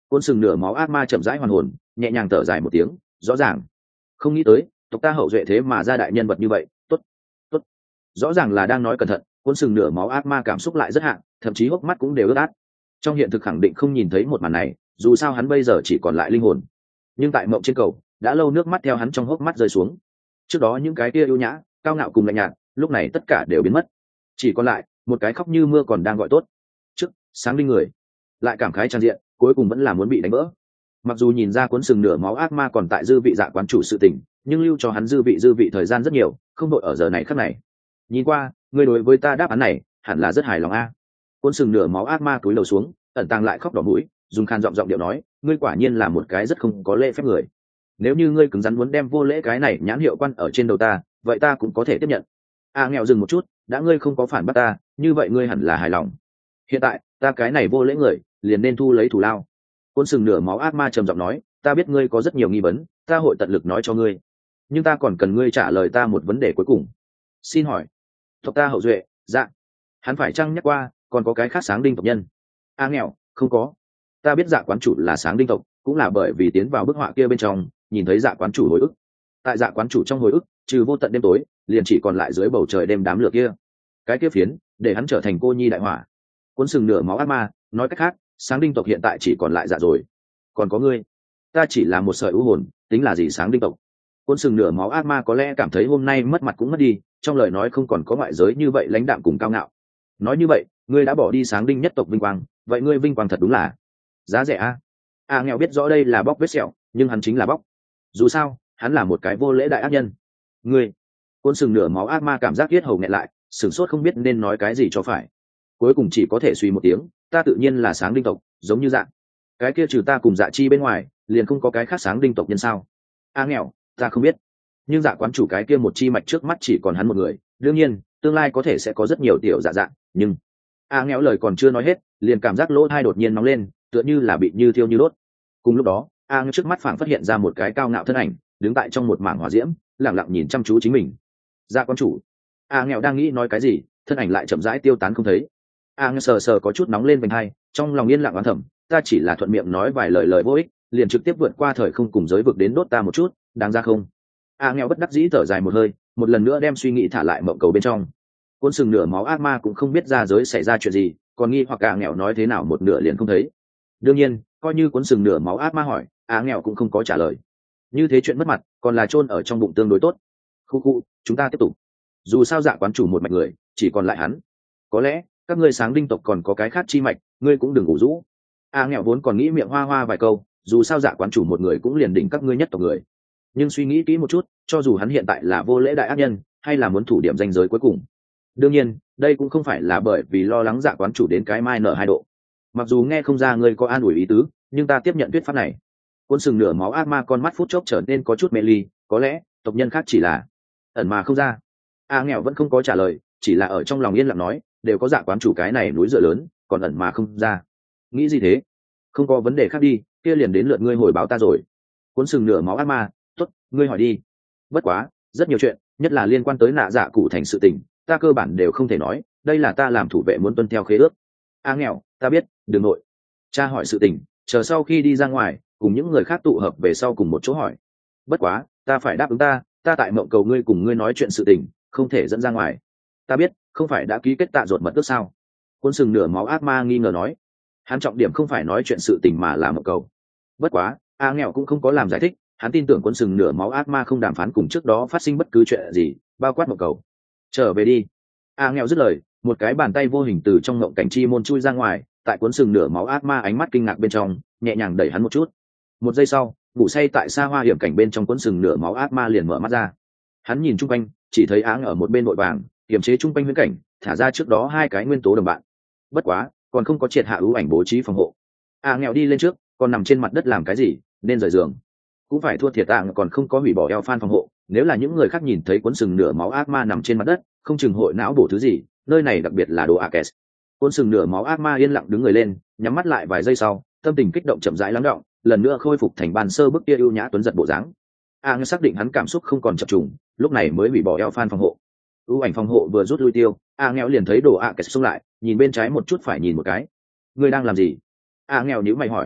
Côn sừng nửa máu ác ma chậm rãi hoàn hồn, nhẹ nhàng thở dài một tiếng, rõ ràng không nghĩ tới tộc ta hậu duệ thế mà ra đại nhân vật như vậy. Tốt, tốt, rõ ràng là đang nói cẩn thận. Côn sừng nửa máu ác ma cảm xúc lại rất hạn, thậm chí hốc mắt cũng đều ướt át. Trong hiện thực khẳng định không nhìn thấy một màn này, dù sao hắn bây giờ chỉ còn lại linh hồn, nhưng tại mộng trên cầu đã lâu nước mắt theo hắn trong hốc mắt rơi xuống. Trước đó những cái kia ưu nhã cao ngạo cùng lạnh nhạt lúc này tất cả đều biến mất, chỉ còn lại một cái khóc như mưa còn đang gọi tốt trước sáng linh người. Lại cảm khái trang diện cuối cùng vẫn là muốn bị đánh vỡ. Mặc dù nhìn ra cuốn sừng nửa máu ác ma còn tại dư vị dạ quán chủ sự tình, nhưng lưu cho hắn dư vị dư vị thời gian rất nhiều, không đội ở giờ này khắc này. Nhìn qua ngươi đối với ta đáp án này hẳn là rất hài lòng a. Cuốn sừng nửa máu ác ma cúi đầu xuống, ẩn tàng lại khóc đỏ mũi, dùng khan giọng giọng điệu nói, ngươi quả nhiên là một cái rất không có lễ phép người. Nếu như ngươi cứng rắn muốn đem vô lễ cái này nhãn hiệu quan ở trên đầu ta, vậy ta cũng có thể tiếp nhận. A nghèo dừng một chút, đã ngươi không có phản bác ta, như vậy ngươi hẳn là hài lòng. Hiện tại ta cái này vô lễ người liền nên thu lấy thù lao. Côn sừng nửa máu ác ma trầm giọng nói, ta biết ngươi có rất nhiều nghi vấn, ta hội tận lực nói cho ngươi, nhưng ta còn cần ngươi trả lời ta một vấn đề cuối cùng. Xin hỏi tộc ta hậu duệ dạ hắn phải chăng nhắc qua còn có cái khác sáng đinh tộc nhân? A nghèo, không có. Ta biết dạ quán chủ là sáng đinh tộc, cũng là bởi vì tiến vào bức họa kia bên trong nhìn thấy dạ quán chủ hồi ức. Tại dạ quán chủ trong hồi ức, trừ vô tận đêm tối liền chỉ còn lại dưới bầu trời đêm đám lửa kia, cái kia phiến để hắn trở thành cô nhi đại hỏa. Cuốn sừng nửa máu ác ma nói cách khác, sáng đinh tộc hiện tại chỉ còn lại dạ rồi. Còn có ngươi, ta chỉ là một sợi ưu hồn, tính là gì sáng đinh tộc? Cuốn sừng nửa máu ác ma có lẽ cảm thấy hôm nay mất mặt cũng mất đi, trong lời nói không còn có ngoại giới như vậy lãnh đạm cùng cao ngạo. Nói như vậy ngươi đã bỏ đi sáng đinh nhất tộc vinh quang, vậy ngươi vinh quang thật đúng là giá rẻ a. A nghèo biết rõ đây là bóc vết sẹo, nhưng hắn chính là bóc. Dù sao hắn là một cái vô lễ đại ác nhân. Ngươi, côn sừng nửa máu ác ma cảm giác yết hầu nghẹn lại, sửng sốt không biết nên nói cái gì cho phải, cuối cùng chỉ có thể suy một tiếng, ta tự nhiên là sáng đinh tộc, giống như dạ cái kia trừ ta cùng dạ chi bên ngoài liền không có cái khác sáng đinh tộc nhân sao? A nghèo, ta không biết, nhưng dạ quán chủ cái kia một chi mạch trước mắt chỉ còn hắn một người, đương nhiên tương lai có thể sẽ có rất nhiều tiểu dạ dạ, nhưng A nghèo lời còn chưa nói hết liền cảm giác lỗ tai đột nhiên nóng lên, tựa như là bị như thiêu như đốt. Cùng lúc đó A nghèo trước mắt phảng phát hiện ra một cái cao ngạo thân ảnh đứng tại trong một mảng hỏa diễm, lẳng lặng nhìn chăm chú chính mình. Dạ quán chủ. A nghèo đang nghĩ nói cái gì, thân ảnh lại chậm rãi tiêu tán không thấy. A nghèo sờ sờ có chút nóng lên vành hai, trong lòng yên lặng oán thầm, ta chỉ là thuận miệng nói vài lời lời vô ích, liền trực tiếp vượt qua thời không cùng giới vực đến đốt ta một chút, đáng ra không? A nghèo bất đắc dĩ thở dài một hơi, một lần nữa đem suy nghĩ thả lại mộng cầu bên trong. Côn sừng nửa máu ác ma cũng không biết ra giới xảy ra chuyện gì, còn nghi hoặc A nghèo nói thế nào một nửa liền không thấy. Đương nhiên coi như cuốn sừng nửa máu ác ma hỏi, A nghèo cũng không có trả lời. Như thế chuyện mất mặt còn là chôn ở trong bụng tương đối tốt. Khu khu, chúng ta tiếp tục. Dù sao dạ quán chủ một mạch người chỉ còn lại hắn, có lẽ các ngươi sáng đinh tộc còn có cái khác chi mạch, ngươi cũng đừng ngủ rũ. A nghèo vốn còn nghĩ miệng hoa hoa vài câu, dù sao dạ quán chủ một người cũng liền đỉnh các ngươi nhất tộc người, nhưng suy nghĩ kỹ một chút, cho dù hắn hiện tại là vô lễ đại ác nhân hay là muốn thủ điểm danh giới cuối cùng, đương nhiên đây cũng không phải là bởi vì lo lắng dạ quán chủ đến cái mai nở hai độ. Mặc dù nghe không ra ngươi có an ủi ý tứ, nhưng ta tiếp nhận thuyết pháp này. Cuốn sừng nửa máu ác ma con mắt phút chốc trở nên có chút mê ly, có lẽ tộc nhân khác chỉ là ẩn mà không ra. A nghèo vẫn không có trả lời, chỉ là ở trong lòng yên lặng nói, đều có dạ quán chủ cái này núi dựa lớn, còn ẩn mà không ra. Nghĩ gì thế? Không có vấn đề khác đi, kia liền đến lượt ngươi hồi báo ta rồi. Cuốn sừng nửa máu ác ma, tốt, ngươi hỏi đi. Bất quá rất nhiều chuyện, nhất là liên quan tới nạ dạ cụ thành sự tình, ta cơ bản đều không thể nói, đây là ta làm thủ vệ muốn tuân theo khế ước. A nghèo, ta biết, đừng nội. Cha hỏi sự tình, chờ sau khi đi ra ngoài cùng những người khác tụ hợp về sau cùng một chỗ hỏi. Bất quá ta phải đáp ứng ta, ta tại mộng cầu ngươi cùng ngươi nói chuyện sự tình không thể dẫn ra ngoài. Ta biết, không phải đã ký kết tạ ruột mật ước sao? Côn sừng nửa máu ác ma nghi ngờ nói. Hắn trọng điểm không phải nói chuyện sự tình mà là mộng cầu. Bất quá A nghèo cũng không có làm giải thích, hắn tin tưởng côn sừng nửa máu ác ma không đàm phán cùng trước đó phát sinh bất cứ chuyện gì, bao quát mộng cầu. Trở về đi. A nghèo dứt lời, một cái bàn tay vô hình từ trong mộng cảnh chi môn chui ra ngoài, tại cuốn sừng nửa máu ác ma ánh mắt kinh ngạc bên trong nhẹ nhàng đẩy hắn một chút. Một giây sau, ngủ say tại xa hoa hiểm cảnh bên trong cuốn sừng nửa máu ác ma liền mở mắt ra. Hắn nhìn chung quanh, chỉ thấy áng ở một bên vội vàng kiềm chế chung quanh huyễn cảnh, thả ra trước đó hai cái nguyên tố đồng bạn. Bất quá còn không có triệt hạ ưu ảnh bố trí phòng hộ. A nghèo đi lên trước, còn nằm trên mặt đất làm cái gì, nên rời giường. Cũng phải thua thiệt tạng còn không có hủy bỏ eo phan phòng hộ, nếu là những người khác nhìn thấy cuốn sừng nửa máu ác ma nằm trên mặt đất, không chừng hội não bổ thứ gì, nơi này đặc biệt là đồ Akes. Cuốn sừng nửa máu ác ma yên lặng đứng người lên, nhắm mắt lại vài giây sau, tâm tình kích động chậm rãi lắng đọng, lần nữa khôi phục thành ban sơ bức kia ưu nhã tuấn giật bộ dáng. A xác định hắn cảm xúc không còn chập trùng, lúc này mới hủy bỏ eo phan phòng hộ. Ưu ảnh phòng hộ vừa rút lui tiêu, A nghèo liền thấy đồ Akes xông lại, nhìn bên trái một chút phải nhìn một cái. Ngươi đang làm gì? A nghèo nhíu mày hỏi.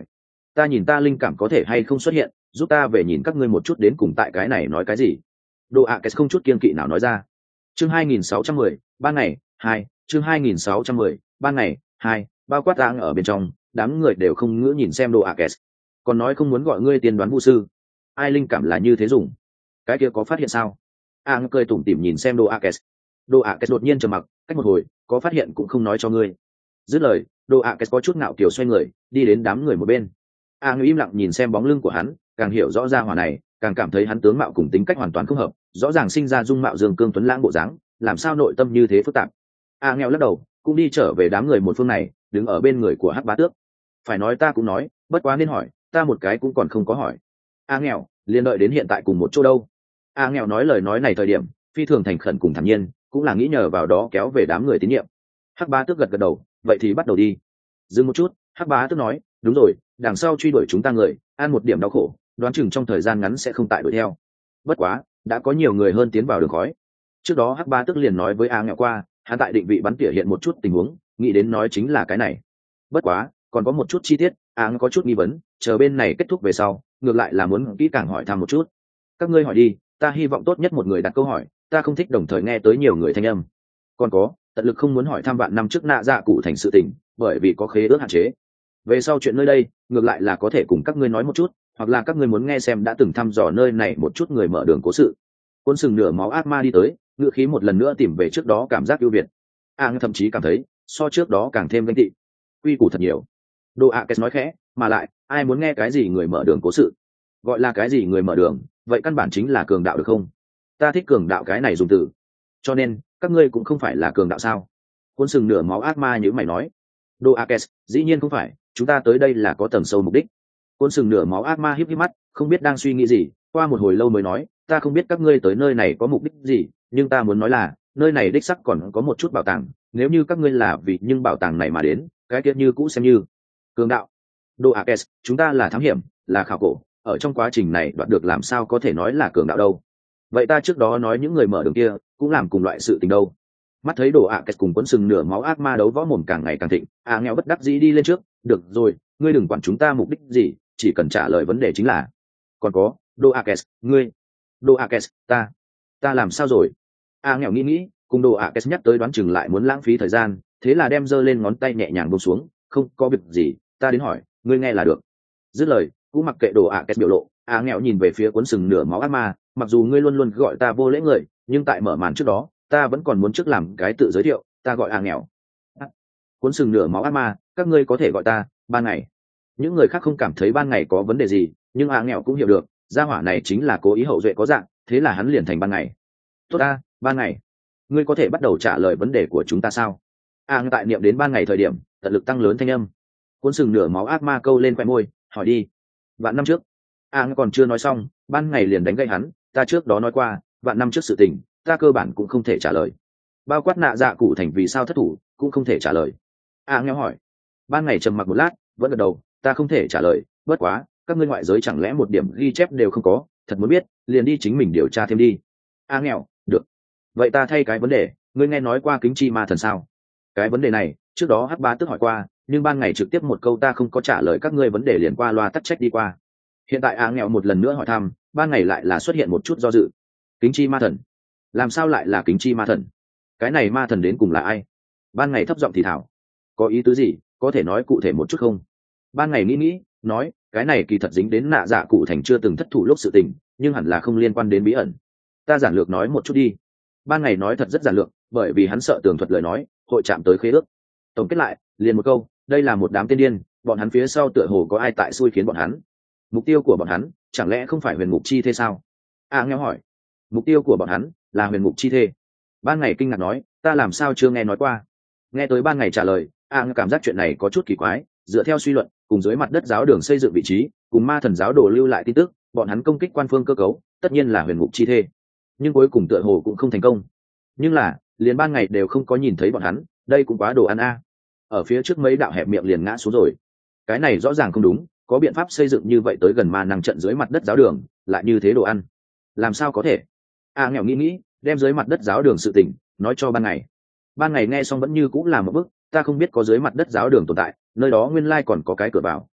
ta nhìn ta linh cảm có thể hay không xuất hiện, giúp ta về nhìn các ngươi một chút đến cùng tại cái này nói cái gì. Đồ ạ Kết không chút kiên kỵ nào nói ra. Chương hai nghìn sáu trăm mười, ban ngày, hai, chương hai nghìn sáu trăm mười, ban ngày, hai, bao quát tang ở bên trong, đám người đều không ngữ nhìn xem Đồ ạ Kết. Còn nói không muốn gọi ngươi tiên đoán vu sư. Ai linh cảm là như thế dùng? Cái kia có phát hiện sao? A cười tủm tỉm nhìn xem Đồ ạ Kết. Đồ ạ Kết đột nhiên trầm mặc, cách một hồi, có phát hiện cũng không nói cho ngươi. Dứt lời, Đồ ạ Kết có chút ngạo kiều xoay người, đi đến đám người một bên. A im lặng nhìn xem bóng lưng của hắn, càng hiểu rõ ra hỏa này, càng cảm thấy hắn tướng mạo cùng tính cách hoàn toàn không hợp, rõ ràng sinh ra dung mạo dương cương tuấn lãng bộ dáng, làm sao nội tâm như thế phức tạp. A nghèo lắc đầu, cũng đi trở về đám người một phương này, đứng ở bên người của Hắc Bá Tước. Phải nói ta cũng nói, bất quá nên hỏi, ta một cái cũng còn không có hỏi. A nghèo, liền đợi đến hiện tại cùng một chỗ đâu. A nghèo nói lời nói này thời điểm, phi thường thành khẩn cùng thản nhiên, cũng là nghĩ nhờ vào đó kéo về đám người tín nhiệm. Hắc Bá Tước gật gật đầu, vậy thì bắt đầu đi. Dừng một chút, Hắc Bá Tước nói, đúng rồi, đằng sau truy đuổi chúng ta người, ăn một điểm đau khổ, đoán chừng trong thời gian ngắn sẽ không tại đuổi theo. Bất quá, đã có nhiều người hơn tiến vào đường khói. Trước đó Hắc Bá Tước liền nói với A nghèo qua, hắn tại định vị bắn tỉa hiện một chút tình huống, nghĩ đến nói chính là cái này. Bất quá, còn có một chút chi tiết, A có chút nghi vấn, chờ bên này kết thúc về sau, ngược lại là muốn kỹ càng hỏi thăm một chút. Các ngươi hỏi đi, ta hy vọng tốt nhất một người đặt câu hỏi, ta không thích đồng thời nghe tới nhiều người thanh âm. Còn có, tận lực không muốn hỏi thăm vạn năm trước nạ dạ cụ thành sự tình, bởi vì có khế ước hạn chế. Về sau chuyện nơi đây, ngược lại là có thể cùng các ngươi nói một chút, hoặc là các ngươi muốn nghe xem đã từng thăm dò nơi này một chút người mở đường cố sự. Côn sừng nửa máu ác ma đi tới, ngựa khí một lần nữa tìm về trước đó cảm giác ưu việt. A thậm chí cảm thấy so trước đó càng thêm ganh tị. Quy củ thật nhiều. Đồ ạ Kết nói khẽ, mà lại ai muốn nghe cái gì người mở đường cố sự? Gọi là cái gì người mở đường, vậy căn bản chính là cường đạo được không? Ta thích cường đạo cái này dùng từ. Cho nên các ngươi cũng không phải là cường đạo sao? Côn sừng nửa máu ác ma như mày nói. Đồ ạ Kết, dĩ nhiên không phải, chúng ta tới đây là có tầng sâu mục đích. Côn sừng nửa máu ác ma híp híp mắt, không biết đang suy nghĩ gì, qua một hồi lâu mới nói, ta không biết các ngươi tới nơi này có mục đích gì, nhưng ta muốn nói là nơi này đích sắc còn có một chút bảo tàng, nếu như các ngươi là vì nhưng bảo tàng này mà đến, cái kia như cũ xem như cường đạo. Đồ Akes, chúng ta là thám hiểm, là khảo cổ, ở trong quá trình này đoạt được làm sao có thể nói là cường đạo đâu. Vậy ta trước đó nói những người mở đường kia cũng làm cùng loại sự tình đâu. Mắt thấy Đồ Akes cùng cuốn sừng nửa máu ác ma đấu võ mồm càng ngày càng thịnh, a nghèo bất đắc dĩ đi lên trước, được rồi, ngươi đừng quản chúng ta mục đích gì, chỉ cần trả lời vấn đề chính là. Còn có, Đồ Akes, ngươi, Đồ Akes, ta, ta làm sao rồi? A nghèo nghĩ nghĩ, cùng Đồ Akes nhắc tới đoán chừng lại muốn lãng phí thời gian, thế là đem giơ lên ngón tay nhẹ nhàng buông xuống, không có việc gì, ta đến hỏi, ngươi nghe là được. Dứt lời, cũng mặc kệ Đồ Akes biểu lộ, A nghèo nhìn về phía cuốn sừng nửa máu ác ma, mặc dù ngươi luôn luôn gọi ta vô lễ người, nhưng tại mở màn trước đó, ta vẫn còn muốn trước làm cái tự giới thiệu, ta gọi A nghèo. À, cuốn sừng nửa máu ác ma, các ngươi có thể gọi ta ban ngày. Những người khác không cảm thấy ban ngày có vấn đề gì, nhưng A nghèo cũng hiểu được, gia hỏa này chính là cố ý hậu duệ có dạng, thế là hắn liền thành ban ngày. Tốt a, ban ngày, ngươi có thể bắt đầu trả lời vấn đề của chúng ta sao? A tại niệm đến ban ngày thời điểm, tận lực tăng lớn thanh âm. Cuốn sừng nửa máu ác ma câu lên khoe môi, hỏi đi. Vạn năm trước, A còn chưa nói xong, ban ngày liền đánh gây hắn, ta trước đó nói qua, vạn năm trước sự tình, ta cơ bản cũng không thể trả lời. Bao quát nạ dạ cụ thành vì sao thất thủ, cũng không thể trả lời. A nghe hỏi. Ban ngày trầm mặc một lát, vẫn gật đầu, ta không thể trả lời, bất quá, các ngươi ngoại giới chẳng lẽ một điểm ghi chép đều không có, thật muốn biết, liền đi chính mình điều tra thêm đi. A nghèo, được. Vậy ta thay cái vấn đề, ngươi nghe nói qua kính chi ma thần sao? Cái vấn đề này, trước đó Hắc Bá Tước hỏi qua, nhưng ban ngày trực tiếp một câu ta không có trả lời các ngươi vấn đề liền qua loa tắc trách đi qua. Hiện tại A nghèo một lần nữa hỏi thăm, ban ngày lại là xuất hiện một chút do dự. Kính chi ma thần? Làm sao lại là kính chi ma thần? Cái này ma thần đến cùng là ai? Ban ngày thấp giọng thì thảo. Có ý tứ gì, có thể nói cụ thể một chút không? Ban ngày nghĩ nghĩ, nói, cái này kỳ thật dính đến nạ dạ cụ thành chưa từng thất thủ lúc sự tình, nhưng hẳn là không liên quan đến bí ẩn. Ta giản lược nói một chút đi. Ban ngày nói thật rất giản lược, bởi vì hắn sợ tường thuật lời nói hội chạm tới khế ước. Tổng kết lại, liền một câu, đây là một đám tiên điên, bọn hắn phía sau tựa hồ có ai tại xui khiến bọn hắn. Mục tiêu của bọn hắn chẳng lẽ không phải huyền ngục chi thê sao? A nghe hỏi. Mục tiêu của bọn hắn là huyền ngục chi thê. Ban ngày kinh ngạc nói, ta làm sao chưa nghe nói qua. Nghe tới ban ngày trả lời, A cảm giác chuyện này có chút kỳ quái, dựa theo suy luận, cùng dưới mặt đất giáo đường xây dựng vị trí, cùng ma thần giáo đồ lưu lại tin tức, bọn hắn công kích quan phương cơ cấu, tất nhiên là huyền ngục chi thê. Nhưng cuối cùng tựa hồ cũng không thành công. Nhưng là, liền ban ngày đều không có nhìn thấy bọn hắn, đây cũng quá đồ ăn a. Ở phía trước mấy đạo hẹp miệng liền ngã xuống rồi. Cái này rõ ràng không đúng, có biện pháp xây dựng như vậy tới gần ma năng trận dưới mặt đất giáo đường, lại như thế đồ ăn. Làm sao có thể? A nghèo nghĩ nghĩ, đem dưới mặt đất giáo đường sự tình nói cho ban ngày. Ban ngày nghe xong vẫn như cũng là một bức, ta không biết có dưới mặt đất giáo đường tồn tại, nơi đó nguyên lai còn có cái cửa vào.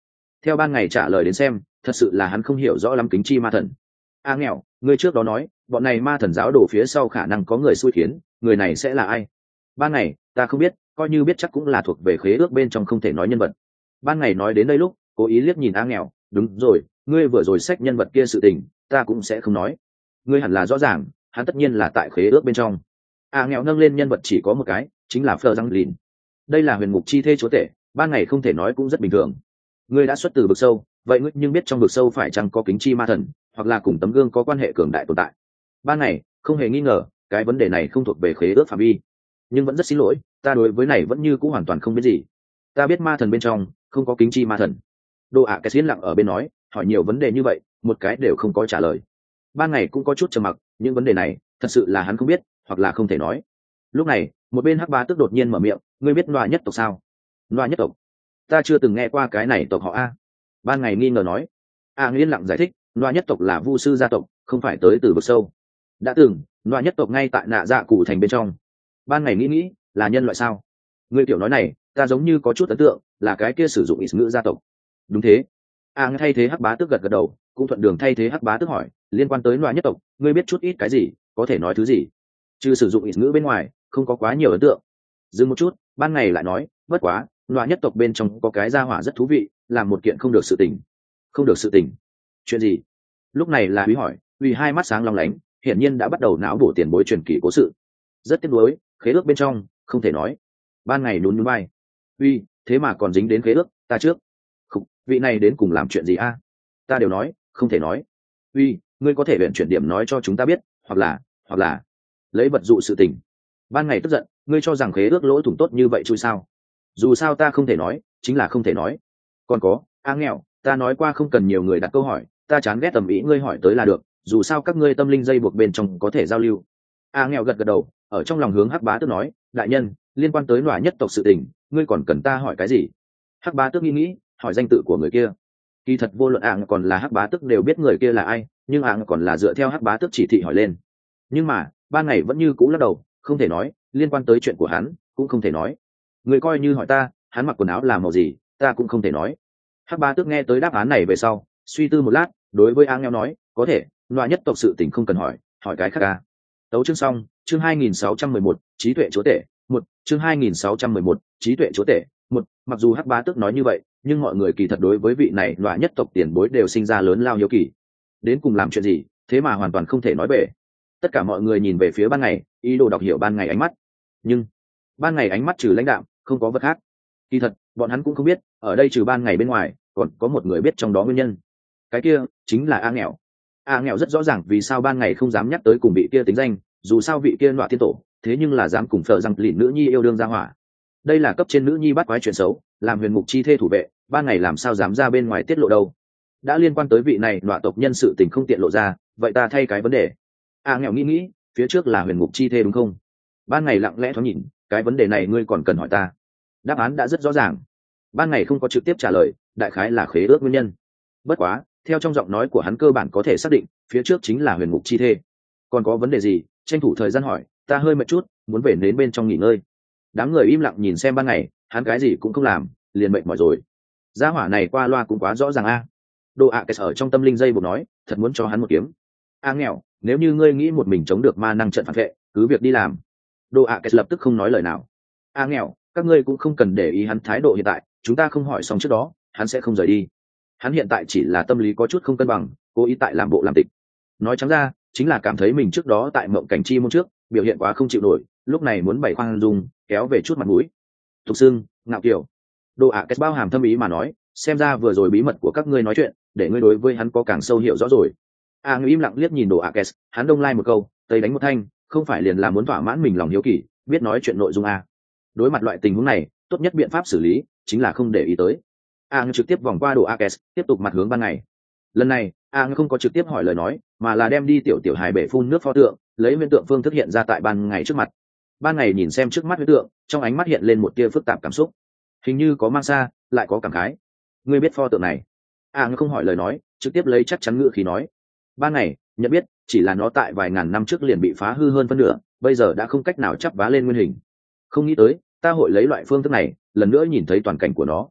theo ban ngày trả lời đến xem, thật sự là hắn không hiểu rõ lắm kính chi ma thần. A nghèo, ngươi trước đó nói bọn này ma thần giáo đồ phía sau khả năng có người xui khiến, người này sẽ là ai? Ban ngày ta không biết, coi như biết chắc cũng là thuộc về khế ước bên trong không thể nói nhân vật. Ban ngày nói đến đây lúc cố ý liếc nhìn A nghèo, đúng rồi, ngươi vừa rồi xách nhân vật kia sự tình ta cũng sẽ không nói, ngươi hẳn là rõ ràng hắn tất nhiên là tại khế ước bên trong. A nghèo nâng lên nhân vật chỉ có một cái, chính là Fleur Răng Lìn. Đây là huyền ngục chi thê chúa tể, ban ngày không thể nói cũng rất bình thường. Ngươi đã xuất từ vực sâu, vậy ngươi nhưng biết trong vực sâu phải chăng có kính chi ma thần, hoặc là cùng tấm gương có quan hệ cường đại tồn tại? Ban ngày không hề nghi ngờ cái vấn đề này không thuộc về khế ước phạm vi, nhưng vẫn rất xin lỗi, ta đối với này vẫn như cũng hoàn toàn không biết gì. Ta biết ma thần bên trong không có kính chi ma thần. Đồ ạ cái xiên lặng ở bên nói, hỏi nhiều vấn đề như vậy một cái đều không có trả lời. Ban ngày cũng có chút trầm mặc, những vấn đề này thật sự là hắn không biết hoặc là không thể nói. Lúc này một bên hắc bá tức đột nhiên mở miệng, ngươi biết loa nhất tộc sao? Loa nhất tộc? Ta chưa từng nghe qua cái này tộc họ a. Ban ngày nghi ngờ nói. A Nguyên lặng giải thích, loa nhất tộc là vu sư gia tộc, không phải tới từ vực sâu. Đã từng loa nhất tộc ngay tại nạ dạ cụ thành bên trong. Ban ngày nghĩ nghĩ, là nhân loại sao? Ngươi tiểu nói này ta giống như có chút ấn tượng, là cái kia sử dụng ít ngữ gia tộc. Đúng thế. A Nguyên thay thế hắc bá tức gật gật đầu, cũng thuận đường thay thế hắc bá tức hỏi, liên quan tới loa nhất tộc ngươi biết chút ít cái gì, có thể nói thứ gì? Chứ sử dụng ít ngữ bên ngoài không có quá nhiều ấn tượng. Dừng một chút, ban ngày lại nói, bất quá loa nhất tộc bên trong có cái gia hỏa rất thú vị, làm một kiện không được sự tình. Không được sự tình? Chuyện gì? Lúc này là Huy hỏi, Huy hai mắt sáng long lánh, hiển nhiên đã bắt đầu não bổ tiền bối truyền kỳ cố sự. Rất tiếc nuối, khế ước bên trong không thể nói. Ban ngày nhún nhún vai. Huy, thế mà còn dính đến khế ước, ta trước. Khúc, vị này đến cùng làm chuyện gì a? Ta đều nói không thể nói. Huy, ngươi có thể luyện chuyển điểm nói cho chúng ta biết, hoặc là hoặc là lấy vật dụ sự tình. Ban ngày tức giận, ngươi cho rằng khế ước lỗ thủng tốt như vậy chui sao? Dù sao ta không thể nói chính là không thể nói. Còn có A nghèo, ta nói qua không cần nhiều người đặt câu hỏi, ta chán ghét tầm ý ngươi hỏi tới là được, dù sao các ngươi tâm linh dây buộc bên trong có thể giao lưu. A nghèo gật gật đầu, ở trong lòng hướng hắc bá tước nói, đại nhân, liên quan tới nọa nhất tộc sự tình ngươi còn cần ta hỏi cái gì? Hắc bá tước nghĩ nghĩ, hỏi danh tự của người kia. Kỳ thật vô luận A còn là hắc bá tước đều biết người kia là ai, nhưng A còn là dựa theo hắc bá tước chỉ thị hỏi lên. Nhưng mà ban ngày vẫn như cũ lắc đầu, không thể nói, liên quan tới chuyện của hắn cũng không thể nói. Người coi như hỏi ta hắn mặc quần áo là màu gì, ta cũng không thể nói. Hắc bá tước nghe tới đáp án này về sau suy tư một lát, đối với A nghèo nói, có thể loại nhất tộc sự tình không cần hỏi, hỏi cái khác ca. Tấu chương xong, chương hai nghìn sáu trăm mười một, trí tuệ chúa tể một, chương hai nghìn sáu trăm mười một, trí tuệ chúa tể một. Mặc dù Hắc bá tước nói như vậy, nhưng mọi người kỳ thật đối với vị này loại nhất tộc tiền bối đều sinh ra lớn lao hiếu kỳ. Đến cùng làm chuyện gì, thế mà hoàn toàn không thể nói bể. Tất cả mọi người nhìn về phía ban ngày, ý đồ đọc hiểu ban ngày ánh mắt. Nhưng ban ngày ánh mắt trừ lãnh đạm, không có vật khác. Kỳ thật bọn hắn cũng không biết, ở đây trừ ban ngày bên ngoài còn có một người biết trong đó nguyên nhân. Cái kia chính là A nghèo. A nghèo rất rõ ràng vì sao ban ngày không dám nhắc tới cùng vị kia tính danh, dù sao vị kia nọa thiên tổ, thế nhưng là dám cùng Phở Răng Lìn nữ nhi yêu đương ra hỏa. Đây là cấp trên nữ nhi bắt quái chuyện xấu, làm huyền mục chi thê thủ vệ, ban ngày làm sao dám ra bên ngoài tiết lộ đâu. Đã liên quan tới vị này nọa tộc nhân sự tình không tiện lộ ra, vậy ta thay cái vấn đề. A nghèo nghĩ nghĩ, phía trước là huyền mục chi thê đúng không? Ban ngày lặng lẽ thoáng nhìn, cái vấn đề này ngươi còn cần hỏi ta? Đáp án đã rất rõ ràng. Ban ngày không có trực tiếp trả lời, đại khái là khế ước nguyên nhân. Bất quá theo trong giọng nói của hắn cơ bản có thể xác định phía trước chính là huyền mục chi thê. Còn có vấn đề gì, tranh thủ thời gian hỏi, ta hơi mệt chút, muốn về đến bên trong nghỉ ngơi. Đám người im lặng nhìn xem ban ngày, hắn cái gì cũng không làm, liền mệt mỏi rồi. Gia hỏa này qua loa cũng quá rõ ràng a. Đồ ạ cái ở trong tâm linh dây buộc nói, thật muốn cho hắn một kiếm. A nghèo, nếu như ngươi nghĩ một mình chống được ma năng trận phản vệ, cứ việc đi làm. Đồ ạ cái lập tức không nói lời nào. A nghèo, các ngươi cũng không cần để ý hắn thái độ hiện tại, chúng ta không hỏi xong trước đó hắn sẽ không rời đi. Hắn hiện tại chỉ là tâm lý có chút không cân bằng, cố ý tại làm bộ làm tịch. Nói trắng ra chính là cảm thấy mình trước đó tại mộng cảnh chi môn trước biểu hiện quá không chịu nổi, lúc này muốn bày khoan dung kéo về chút mặt mũi. Thục xưng ngạo kiểu. Đồ ạ kết bao hàm thâm ý mà nói, xem ra vừa rồi bí mật của các ngươi nói chuyện để ngươi đối với hắn có càng sâu hiểu rõ rồi. A ngươi im lặng liếc nhìn đồ ạ kết, hắn đông lai một câu tây đánh một thanh, không phải liền là muốn thỏa mãn mình lòng hiếu kỳ, biết nói chuyện nội dung a. Đối mặt loại tình huống này, tốt nhất biện pháp xử lý chính là không để ý tới. A trực tiếp vòng qua đồ Akes, tiếp tục mặt hướng ban ngày. Lần này A không có trực tiếp hỏi lời nói, mà là đem đi tiểu tiểu hài bể phun nước pho tượng, lấy nguyên tượng phương thức hiện ra tại ban ngày trước mặt. Ban ngày nhìn xem trước mắt nguyên tượng, trong ánh mắt hiện lên một tia phức tạp cảm xúc, hình như có mang xa, lại có cảm khái. Ngươi biết pho tượng này? A không hỏi lời nói, trực tiếp lấy chắc chắn ngữ khí nói. Ban ngày nhận biết, chỉ là nó tại vài ngàn năm trước liền bị phá hư hơn phân nửa, bây giờ đã không cách nào chắp vá lên nguyên hình. Không nghĩ tới ta hội lấy loại phương thức này lần nữa nhìn thấy toàn cảnh của nó.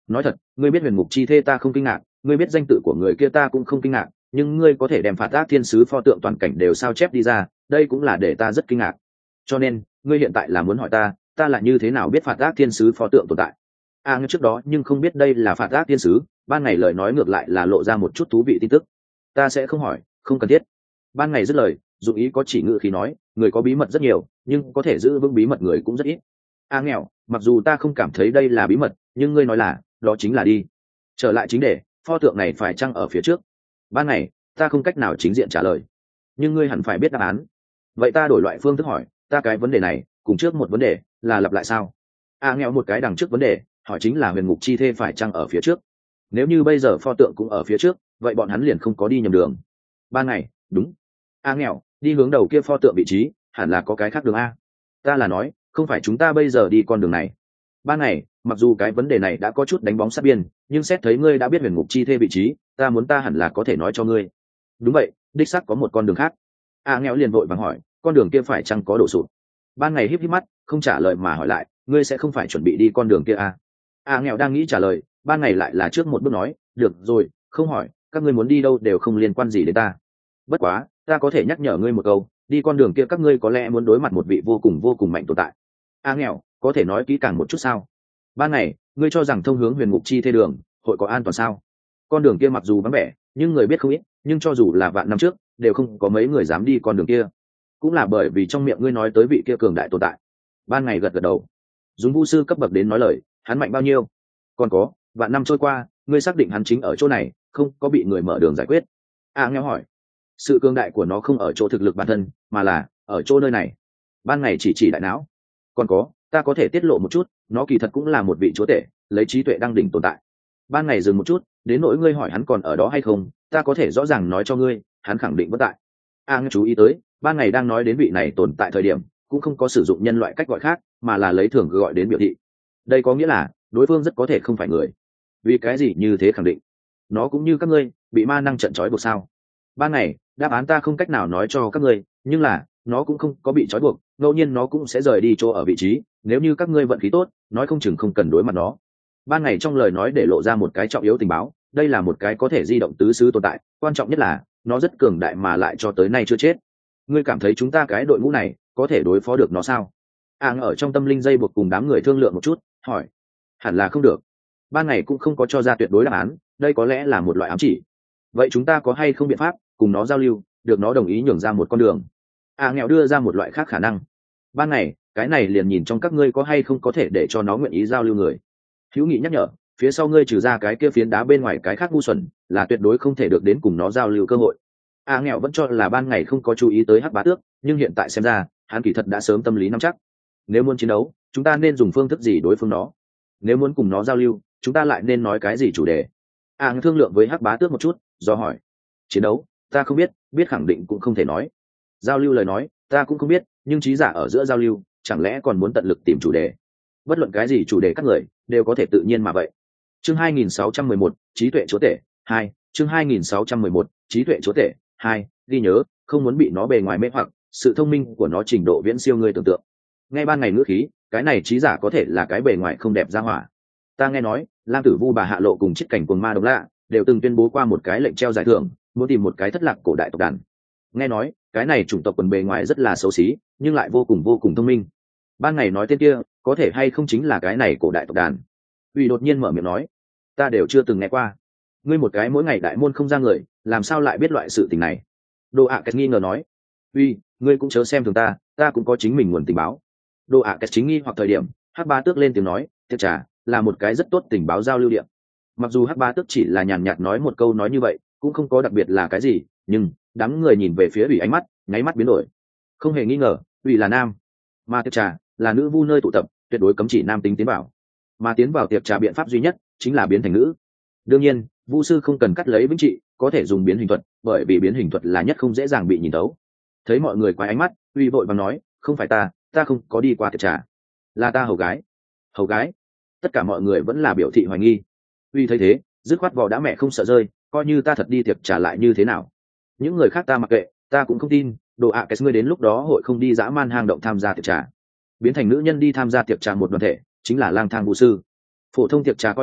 nói thật, ngươi biết huyền ngục chi thê ta không kinh ngạc, ngươi biết danh tự của người kia ta cũng không kinh ngạc, nhưng ngươi có thể đem phạt ác thiên sứ pho tượng toàn cảnh đều sao chép đi ra, đây cũng là để ta rất kinh ngạc. Cho nên ngươi hiện tại là muốn hỏi ta ta là như thế nào biết phạt ác thiên sứ pho tượng tồn tại? À, trước đó nhưng không biết đây là phạt ác thiên sứ, ban ngày lời nói ngược lại là lộ ra một chút thú vị tin tức. Ta sẽ không hỏi, không cần thiết. Ban ngày dứt lời, dụng ý có chỉ ngự khí nói, người có bí mật rất nhiều, nhưng có thể giữ vững bí mật người cũng rất ít. A nghèo, mặc dù ta không cảm thấy đây là bí mật, nhưng ngươi nói là, đó chính là đi. Trở lại chính đề, pho tượng này phải chăng ở phía trước? Ban ngày, ta không cách nào chính diện trả lời, nhưng ngươi hẳn phải biết đáp án. Vậy ta đổi loại phương thức hỏi, ta cái vấn đề này, cùng trước một vấn đề, là lặp lại sao? A nghèo một cái đằng trước vấn đề, hỏi chính là huyền ngục chi thê phải chăng ở phía trước? Nếu như bây giờ pho tượng cũng ở phía trước, vậy bọn hắn liền không có đi nhầm đường. Ban ngày, đúng. A nghèo, đi hướng đầu kia pho tượng vị trí, hẳn là có cái khác đường a. Ta là nói, không phải chúng ta bây giờ đi con đường này. Ban ngày, mặc dù cái vấn đề này đã có chút đánh bóng sát biên, nhưng xét thấy ngươi đã biết huyền ngục chi thê vị trí, ta muốn ta hẳn là có thể nói cho ngươi. Đúng vậy, đích xác có một con đường khác. A nghèo liền vội vàng hỏi, con đường kia phải chăng có đổ sụp? Ban ngày híp híp mắt, không trả lời mà hỏi lại, ngươi sẽ không phải chuẩn bị đi con đường kia à? A nghèo đang nghĩ trả lời, ban ngày lại là trước một bước nói, được rồi, không hỏi, các ngươi muốn đi đâu đều không liên quan gì đến ta. Bất quá, ta có thể nhắc nhở ngươi một câu, đi con đường kia các ngươi có lẽ muốn đối mặt một vị vô cùng vô cùng mạnh tồn tại. A nghèo, có thể nói kỹ càng một chút sao? Ban ngày, ngươi cho rằng thông hướng huyền ngục chi thê đường, hội có an toàn sao? Con đường kia mặc dù vắng vẻ, nhưng người biết không ít, nhưng cho dù là vạn năm trước, đều không có mấy người dám đi con đường kia. Cũng là bởi vì trong miệng ngươi nói tới vị kia cường đại tồn tại. Ban ngày gật gật đầu, dùng vũ sư cấp bậc đến nói lời, hắn mạnh bao nhiêu? Còn có, vạn năm trôi qua, ngươi xác định hắn chính ở chỗ này, không có bị người mở đường giải quyết. A nghèo hỏi, sự cường đại của nó không ở chỗ thực lực bản thân, mà là ở chỗ nơi này. Ban ngày chỉ chỉ đại não. Còn có, ta có thể tiết lộ một chút, nó kỳ thật cũng là một vị chúa tể, lấy trí tuệ đăng đỉnh tồn tại. Ban ngày dừng một chút, đến nỗi ngươi hỏi hắn còn ở đó hay không, ta có thể rõ ràng nói cho ngươi, hắn khẳng định vẫn tại. A nghe chú ý tới, ban ngày đang nói đến vị này tồn tại thời điểm, cũng không có sử dụng nhân loại cách gọi khác, mà là lấy thường gọi đến biểu thị. Đây có nghĩa là đối phương rất có thể không phải người. Vì cái gì như thế khẳng định? Nó cũng như các ngươi, bị ma năng trận trói buộc sao? Ban ngày, đáp án ta không cách nào nói cho các ngươi, nhưng là nó cũng không có bị trói buộc, ngẫu nhiên nó cũng sẽ rời đi chỗ ở vị trí, nếu như các ngươi vận khí tốt, nói không chừng không cần đối mặt nó. Ban ngày trong lời nói để lộ ra một cái trọng yếu tình báo, đây là một cái có thể di động tứ xứ tồn tại, quan trọng nhất là nó rất cường đại mà lại cho tới nay chưa chết. Ngươi cảm thấy chúng ta cái đội ngũ này có thể đối phó được nó sao? Áng ở trong tâm linh dây buộc cùng đám người thương lượng một chút, hỏi. Hẳn là không được. Ban ngày cũng không có cho ra tuyệt đối đáp án, đây có lẽ là một loại ám chỉ. Vậy chúng ta có hay không biện pháp cùng nó giao lưu, được nó đồng ý nhường ra một con đường? À nghèo đưa ra một loại khác khả năng. Ban ngày, cái này liền nhìn trong các ngươi có hay không có thể để cho nó nguyện ý giao lưu người. Hữu Nghị nhắc nhở, phía sau ngươi trừ ra cái kia phiến đá bên ngoài cái khác ngu xuẩn, là tuyệt đối không thể được đến cùng nó giao lưu cơ hội. À nghèo vẫn cho là ban ngày không có chú ý tới Hắc Bá Tước, nhưng hiện tại xem ra, hắn kỳ thật đã sớm tâm lý nắm chắc. Nếu muốn chiến đấu, chúng ta nên dùng phương thức gì đối phương nó? Nếu muốn cùng nó giao lưu, chúng ta lại nên nói cái gì chủ đề? À thương lượng với Hắc Bá Tước một chút, do hỏi. Chiến đấu, ta không biết, biết khẳng định cũng không thể nói. Giao lưu lời nói, ta cũng không biết, nhưng trí giả ở giữa giao lưu, chẳng lẽ còn muốn tận lực tìm chủ đề? Bất luận cái gì chủ đề các người đều có thể tự nhiên mà vậy. Chương hai nghìn sáu trăm mười một, trí tuệ chúa tể hai. Chương hai nghìn sáu trăm mười một, trí tuệ chúa tể hai. Ghi nhớ, không muốn bị nó bề ngoài mê hoặc, sự thông minh của nó trình độ viễn siêu người tưởng tượng. Ngay ban ngày ngữ khí, cái này trí giả có thể là cái bề ngoài không đẹp ra hỏa. Ta nghe nói, Lam Tử Vu bà Hạ Lộ cùng Chiết Cảnh Cuồng Ma Độc Lạ đều từng tuyên bố qua một cái lệnh treo giải thưởng, muốn tìm một cái thất lạc cổ đại tộc đàn. Nghe nói, cái này chủng tộc quần bề ngoài rất là xấu xí, nhưng lại vô cùng vô cùng thông minh. Ban ngày nói tên kia, có thể hay không chính là cái này cổ đại tộc đàn? Uy đột nhiên mở miệng nói, ta đều chưa từng nghe qua. Ngươi một cái mỗi ngày đại môn không ra người, làm sao lại biết loại sự tình này? Đồ ạ à nghi ngờ nói, uy, ngươi cũng chớ xem thường ta, ta cũng có chính mình nguồn tình báo. Đồ ạ à chính nghi hoặc thời điểm, Hắc Bá Tước lên tiếng nói, thiệt trà là một cái rất tốt tình báo giao lưu điện. Mặc dù Hắc Bá Tước chỉ là nhàn nhạt nói một câu nói như vậy, cũng không có đặc biệt là cái gì, nhưng đám người nhìn về phía ủy ánh mắt nháy mắt biến đổi. Không hề nghi ngờ, ủy là nam, mà tiệc trà là nữ vu nơi tụ tập, tuyệt đối cấm chỉ nam tính tiến vào. Mà tiến vào tiệc trà biện pháp duy nhất chính là biến thành nữ. Đương nhiên, vu sư không cần cắt lấy vĩnh trị, có thể dùng biến hình thuật, bởi vì biến hình thuật là nhất không dễ dàng bị nhìn tấu. Thấy mọi người quay ánh mắt, uy vội vàng nói, không phải ta, ta không có đi qua tiệc trà, là ta hầu gái. Hầu gái? Tất cả mọi người vẫn là biểu thị hoài nghi. Uy thấy thế, dứt khoát vỏ đã mẹ không sợ rơi, coi như ta thật đi tiệc trà lại như thế nào? Những người khác ta mặc kệ, ta cũng không tin. Đồ ạ cái ngươi đến lúc đó hội không đi dã man hang động tham gia tiệc trà, biến thành nữ nhân đi tham gia tiệc trà một đoàn thể, chính là lang thang vu sư. Phổ thông tiệc trà coi như,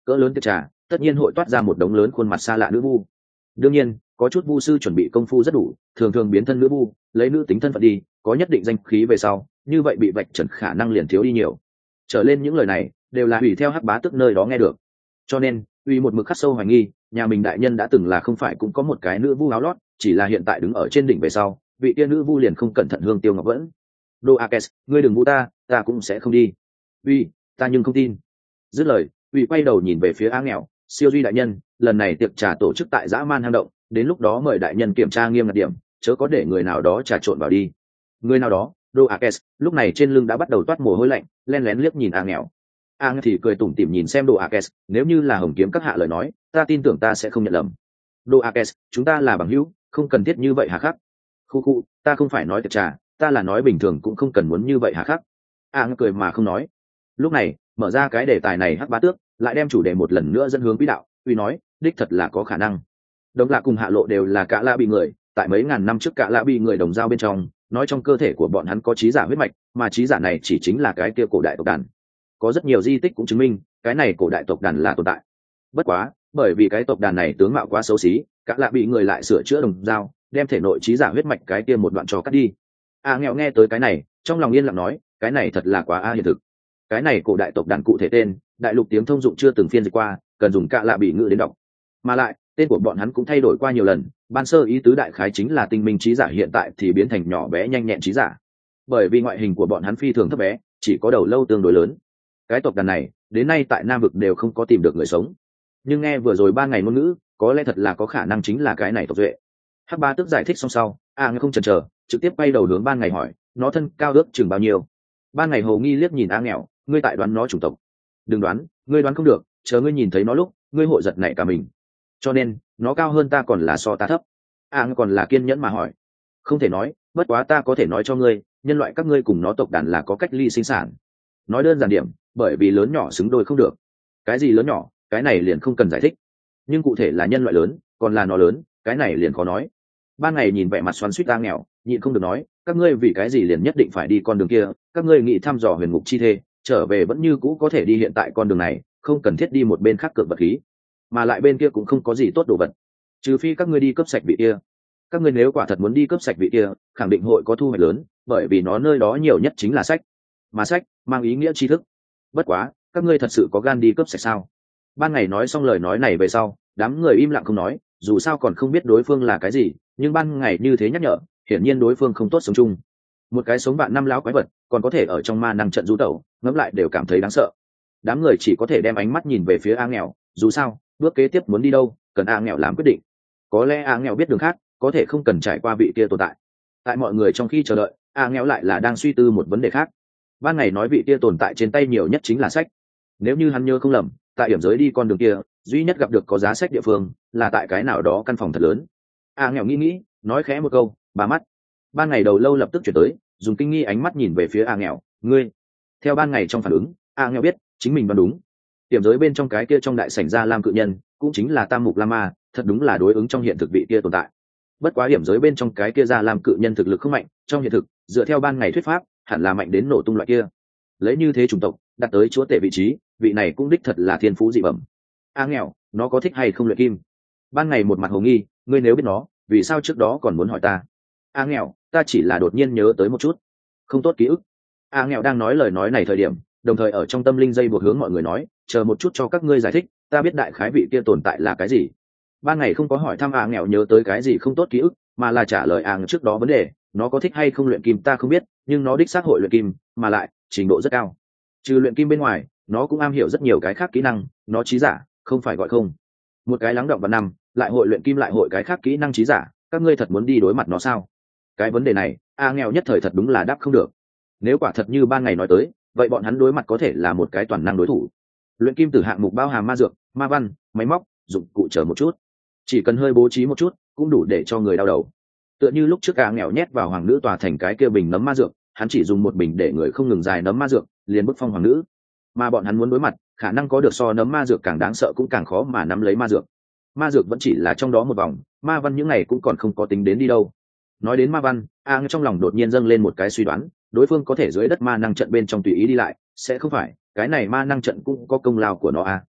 cỡ lớn tiệc trà tất nhiên hội toát ra một đống lớn khuôn mặt xa lạ nữ vu. Đương nhiên có chút vu sư chuẩn bị công phu rất đủ, thường thường biến thân nữ vu, lấy nữ tính thân phận đi, có nhất định danh khí về sau, như vậy bị vạch trần khả năng liền thiếu đi nhiều. Trở lên những lời này đều là hủy theo Hắc Bá Tước nơi đó nghe được, cho nên uy một mực khắc sâu hoài nghi nhà mình đại nhân đã từng là không phải cũng có một cái nữ vu áo lót, chỉ là hiện tại đứng ở trên đỉnh về sau, vị kia nữ vu liền không cẩn thận hương tiêu ngọc vẫn. Đô Akes, ngươi đừng vu ta, ta cũng sẽ không đi. Uy, ta nhưng không tin. Dứt lời, uy quay đầu nhìn về phía A Nghèo, siêu duy đại nhân, lần này tiệc trà tổ chức tại dã man hang động, đến lúc đó mời đại nhân kiểm tra nghiêm ngặt điểm, chớ có để người nào đó trà trộn vào đi. Người nào đó? Đô Akes lúc này trên lưng đã bắt đầu toát mồ hôi lạnh, len lén liếc nhìn A Nghèo. A Nghèo thì cười tủm tỉm nhìn xem Đô Akes, nếu như là Hồng Kiếm các hạ lời nói, ta tin tưởng ta sẽ không nhận lầm. Đô Akes, chúng ta là bằng hữu, không cần thiết như vậy hà khắc. Khu khu, ta không phải nói tiệc trà, ta là nói bình thường cũng không cần muốn như vậy hà khắc. A Nghèo cười mà không nói. Lúc này mở ra cái đề tài này, Hắc Bá Tước lại đem chủ đề một lần nữa dẫn hướng quỹ đạo, uy nói đích thật là có khả năng. Đồng Lạc cùng Hạ Lộ đều là Cả Lạ bị người, tại mấy ngàn năm trước Cả Lạ bị người đồng giao bên trong, nói trong cơ thể của bọn hắn có trí giả huyết mạch, mà trí giả này chỉ chính là cái kia cổ đại tộc đàn. Có rất nhiều di tích cũng chứng minh cái này cổ đại tộc đàn là tồn tại. Bất quá bởi vì cái tộc đàn này tướng mạo quá xấu xí, Cả Lạ bị người lại sửa chữa đồng giao, đem thể nội trí giả huyết mạch cái kia một đoạn cho cắt đi. A Nghèo nghe tới cái này, trong lòng yên lặng nói, cái này thật là quá a hiện thực. Cái này cổ đại tộc đàn cụ thể tên, đại lục tiếng thông dụng chưa từng phiên dịch qua, cần dùng Cả Lạ bị ngữ đến đọc. Mà lại tên của bọn hắn cũng thay đổi qua nhiều lần, ban sơ ý tứ đại khái chính là tinh minh trí giả, hiện tại thì biến thành nhỏ bé nhanh nhẹn trí giả. Bởi vì ngoại hình của bọn hắn phi thường thấp bé, chỉ có đầu lâu tương đối lớn. Cái tộc đàn này đến nay tại Nam vực đều không có tìm được người sống, nhưng nghe vừa rồi ba ngày ngôn ngữ, có lẽ thật là có khả năng chính là cái này tộc duệ. Hắc Bá Tước giải thích xong sau, A Nghèo không chần chờ, trực tiếp quay đầu hướng Ban Ngày hỏi, nó thân cao ước chừng bao nhiêu? Ban Ngày hồ nghi liếc nhìn A Nghèo, ngươi tại đoán nó chủng tộc? Đừng đoán, ngươi đoán không được, chờ ngươi nhìn thấy nó lúc, ngươi hội giật nảy cả mình. Cho nên nó cao hơn ta còn là so ta thấp? A Nghèo còn là kiên nhẫn mà hỏi. Không thể nói, bất quá ta có thể nói cho ngươi, nhân loại các ngươi cùng nó tộc đàn là có cách ly sinh sản. Nói đơn giản điểm, bởi vì lớn nhỏ xứng đôi không được. Cái gì lớn nhỏ, cái này liền không cần giải thích, nhưng cụ thể là nhân loại lớn còn là nó lớn, cái này liền khó nói. Ban Ngày nhìn vẻ mặt xoắn xuýt A Nghèo, nhịn không được nói, các ngươi vì cái gì liền nhất định phải đi con đường kia? Các ngươi nghĩ thăm dò huyền ngục chi thê, trở về vẫn như cũ có thể đi hiện tại con đường này, không cần thiết đi một bên khác cược vật khí, mà lại bên kia cũng không có gì tốt đồ vật, trừ phi các ngươi đi cướp sạch vị kia. Các ngươi nếu quả thật muốn đi cướp sạch vị kia, khẳng định hội có thu hoạch lớn, bởi vì nó nơi đó nhiều nhất chính là sách, mà sách mang ý nghĩa tri thức. Bất quá các ngươi thật sự có gan đi cướp sạch sao? Ban Ngày nói xong lời nói này về sau, đám người im lặng không nói, dù sao còn không biết đối phương là cái gì, nhưng Ban Ngày như thế nhắc nhở, hiển nhiên đối phương không tốt sống chung. Một cái sống vạn năm láo quái vật còn có thể ở trong ma năng trận du tẩu, ngẫm lại đều cảm thấy đáng sợ. Đám người chỉ có thể đem ánh mắt nhìn về phía A Nghèo, dù sao bước kế tiếp muốn đi đâu cần A Nghèo làm quyết định. Có lẽ A Nghèo biết đường khác, có thể không cần trải qua vị kia tồn tại. Tại mọi người trong khi chờ đợi, A Nghèo lại là đang suy tư một vấn đề khác. Ban Ngày nói vị kia tồn tại trên tay nhiều nhất chính là sách. Nếu như hắn nhớ không lầm, tại điểm giới đi con đường kia, duy nhất gặp được có giá sách địa phương là tại cái nào đó căn phòng thật lớn. A Nghèo nghĩ nghĩ, nói khẽ một câu, ba mắt. Ban Ngày đầu lâu lập tức chuyển tới, dùng kinh nghi ánh mắt nhìn về phía A Nghèo, ngươi. Theo Ban Ngày trong phản ứng, A Nghèo biết chính mình đoán đúng. Điểm giới bên trong cái kia trong đại sảnh Gia Lam cự nhân, cũng chính là Tam Mục Lama, thật đúng là đối ứng trong hiện thực vị kia tồn tại. Bất quá điểm giới bên trong cái kia Gia Lam cự nhân thực lực không mạnh, trong hiện thực dựa theo Ban Ngày thuyết pháp hẳn là mạnh đến nổ tung loại kia. Lấy như thế chủng tộc đặt tới chúa tể vị trí, vị này cũng đích thật là thiên phú dị bẩm. A Nghèo, nó có thích hay không luyện kim? Ban Ngày một mặt hồ nghi, ngươi nếu biết nó, vì sao trước đó còn muốn hỏi ta? A Nghèo, ta chỉ là đột nhiên nhớ tới một chút không tốt ký ức. A Nghèo đang nói lời nói này thời điểm, đồng thời ở trong tâm linh dây buộc hướng mọi người nói, chờ một chút cho các ngươi giải thích, ta biết đại khái vị kia tồn tại là cái gì. Ban Ngày không có hỏi thăm A Nghèo nhớ tới cái gì không tốt ký ức, mà là trả lời A Nghèo trước đó vấn đề, nó có thích hay không luyện kim ta không biết, nhưng nó đích xác hội luyện kim, mà lại trình độ rất cao. Trừ luyện kim bên ngoài, nó cũng am hiểu rất nhiều cái khác kỹ năng, nó trí giả, không phải gọi không. Một cái lắng động vào năm, lại hội luyện kim lại hội cái khác kỹ năng trí giả, các ngươi thật muốn đi đối mặt nó sao? Cái vấn đề này, A Nghèo nhất thời thật đúng là đáp không được. Nếu quả thật như Ban Ngày nói tới, vậy bọn hắn đối mặt có thể là một cái toàn năng đối thủ. Luyện kim từ hạng mục bao hàm ma dược, ma văn, máy móc, dụng cụ chờ một chút, chỉ cần hơi bố trí một chút, cũng đủ để cho người đau đầu. Tựa như lúc trước A Nghèo nhét vào hoàng nữ tòa thành cái kia bình nấm ma dược, hắn chỉ dùng một bình để người không ngừng dài nấm ma dược, liền bức phong hoàng nữ. Mà bọn hắn muốn đối mặt, khả năng có được so nấm ma dược càng đáng sợ cũng càng khó mà nắm lấy ma dược. Ma dược vẫn chỉ là trong đó một vòng, ma văn những ngày cũng còn không có tính đến đi đâu. Nói đến ma văn, A Nghèo trong lòng đột nhiên dâng lên một cái suy đoán, đối phương có thể dưới đất ma năng trận bên trong tùy ý đi lại, sẽ không phải cái này ma năng trận cũng có công lao của nó à?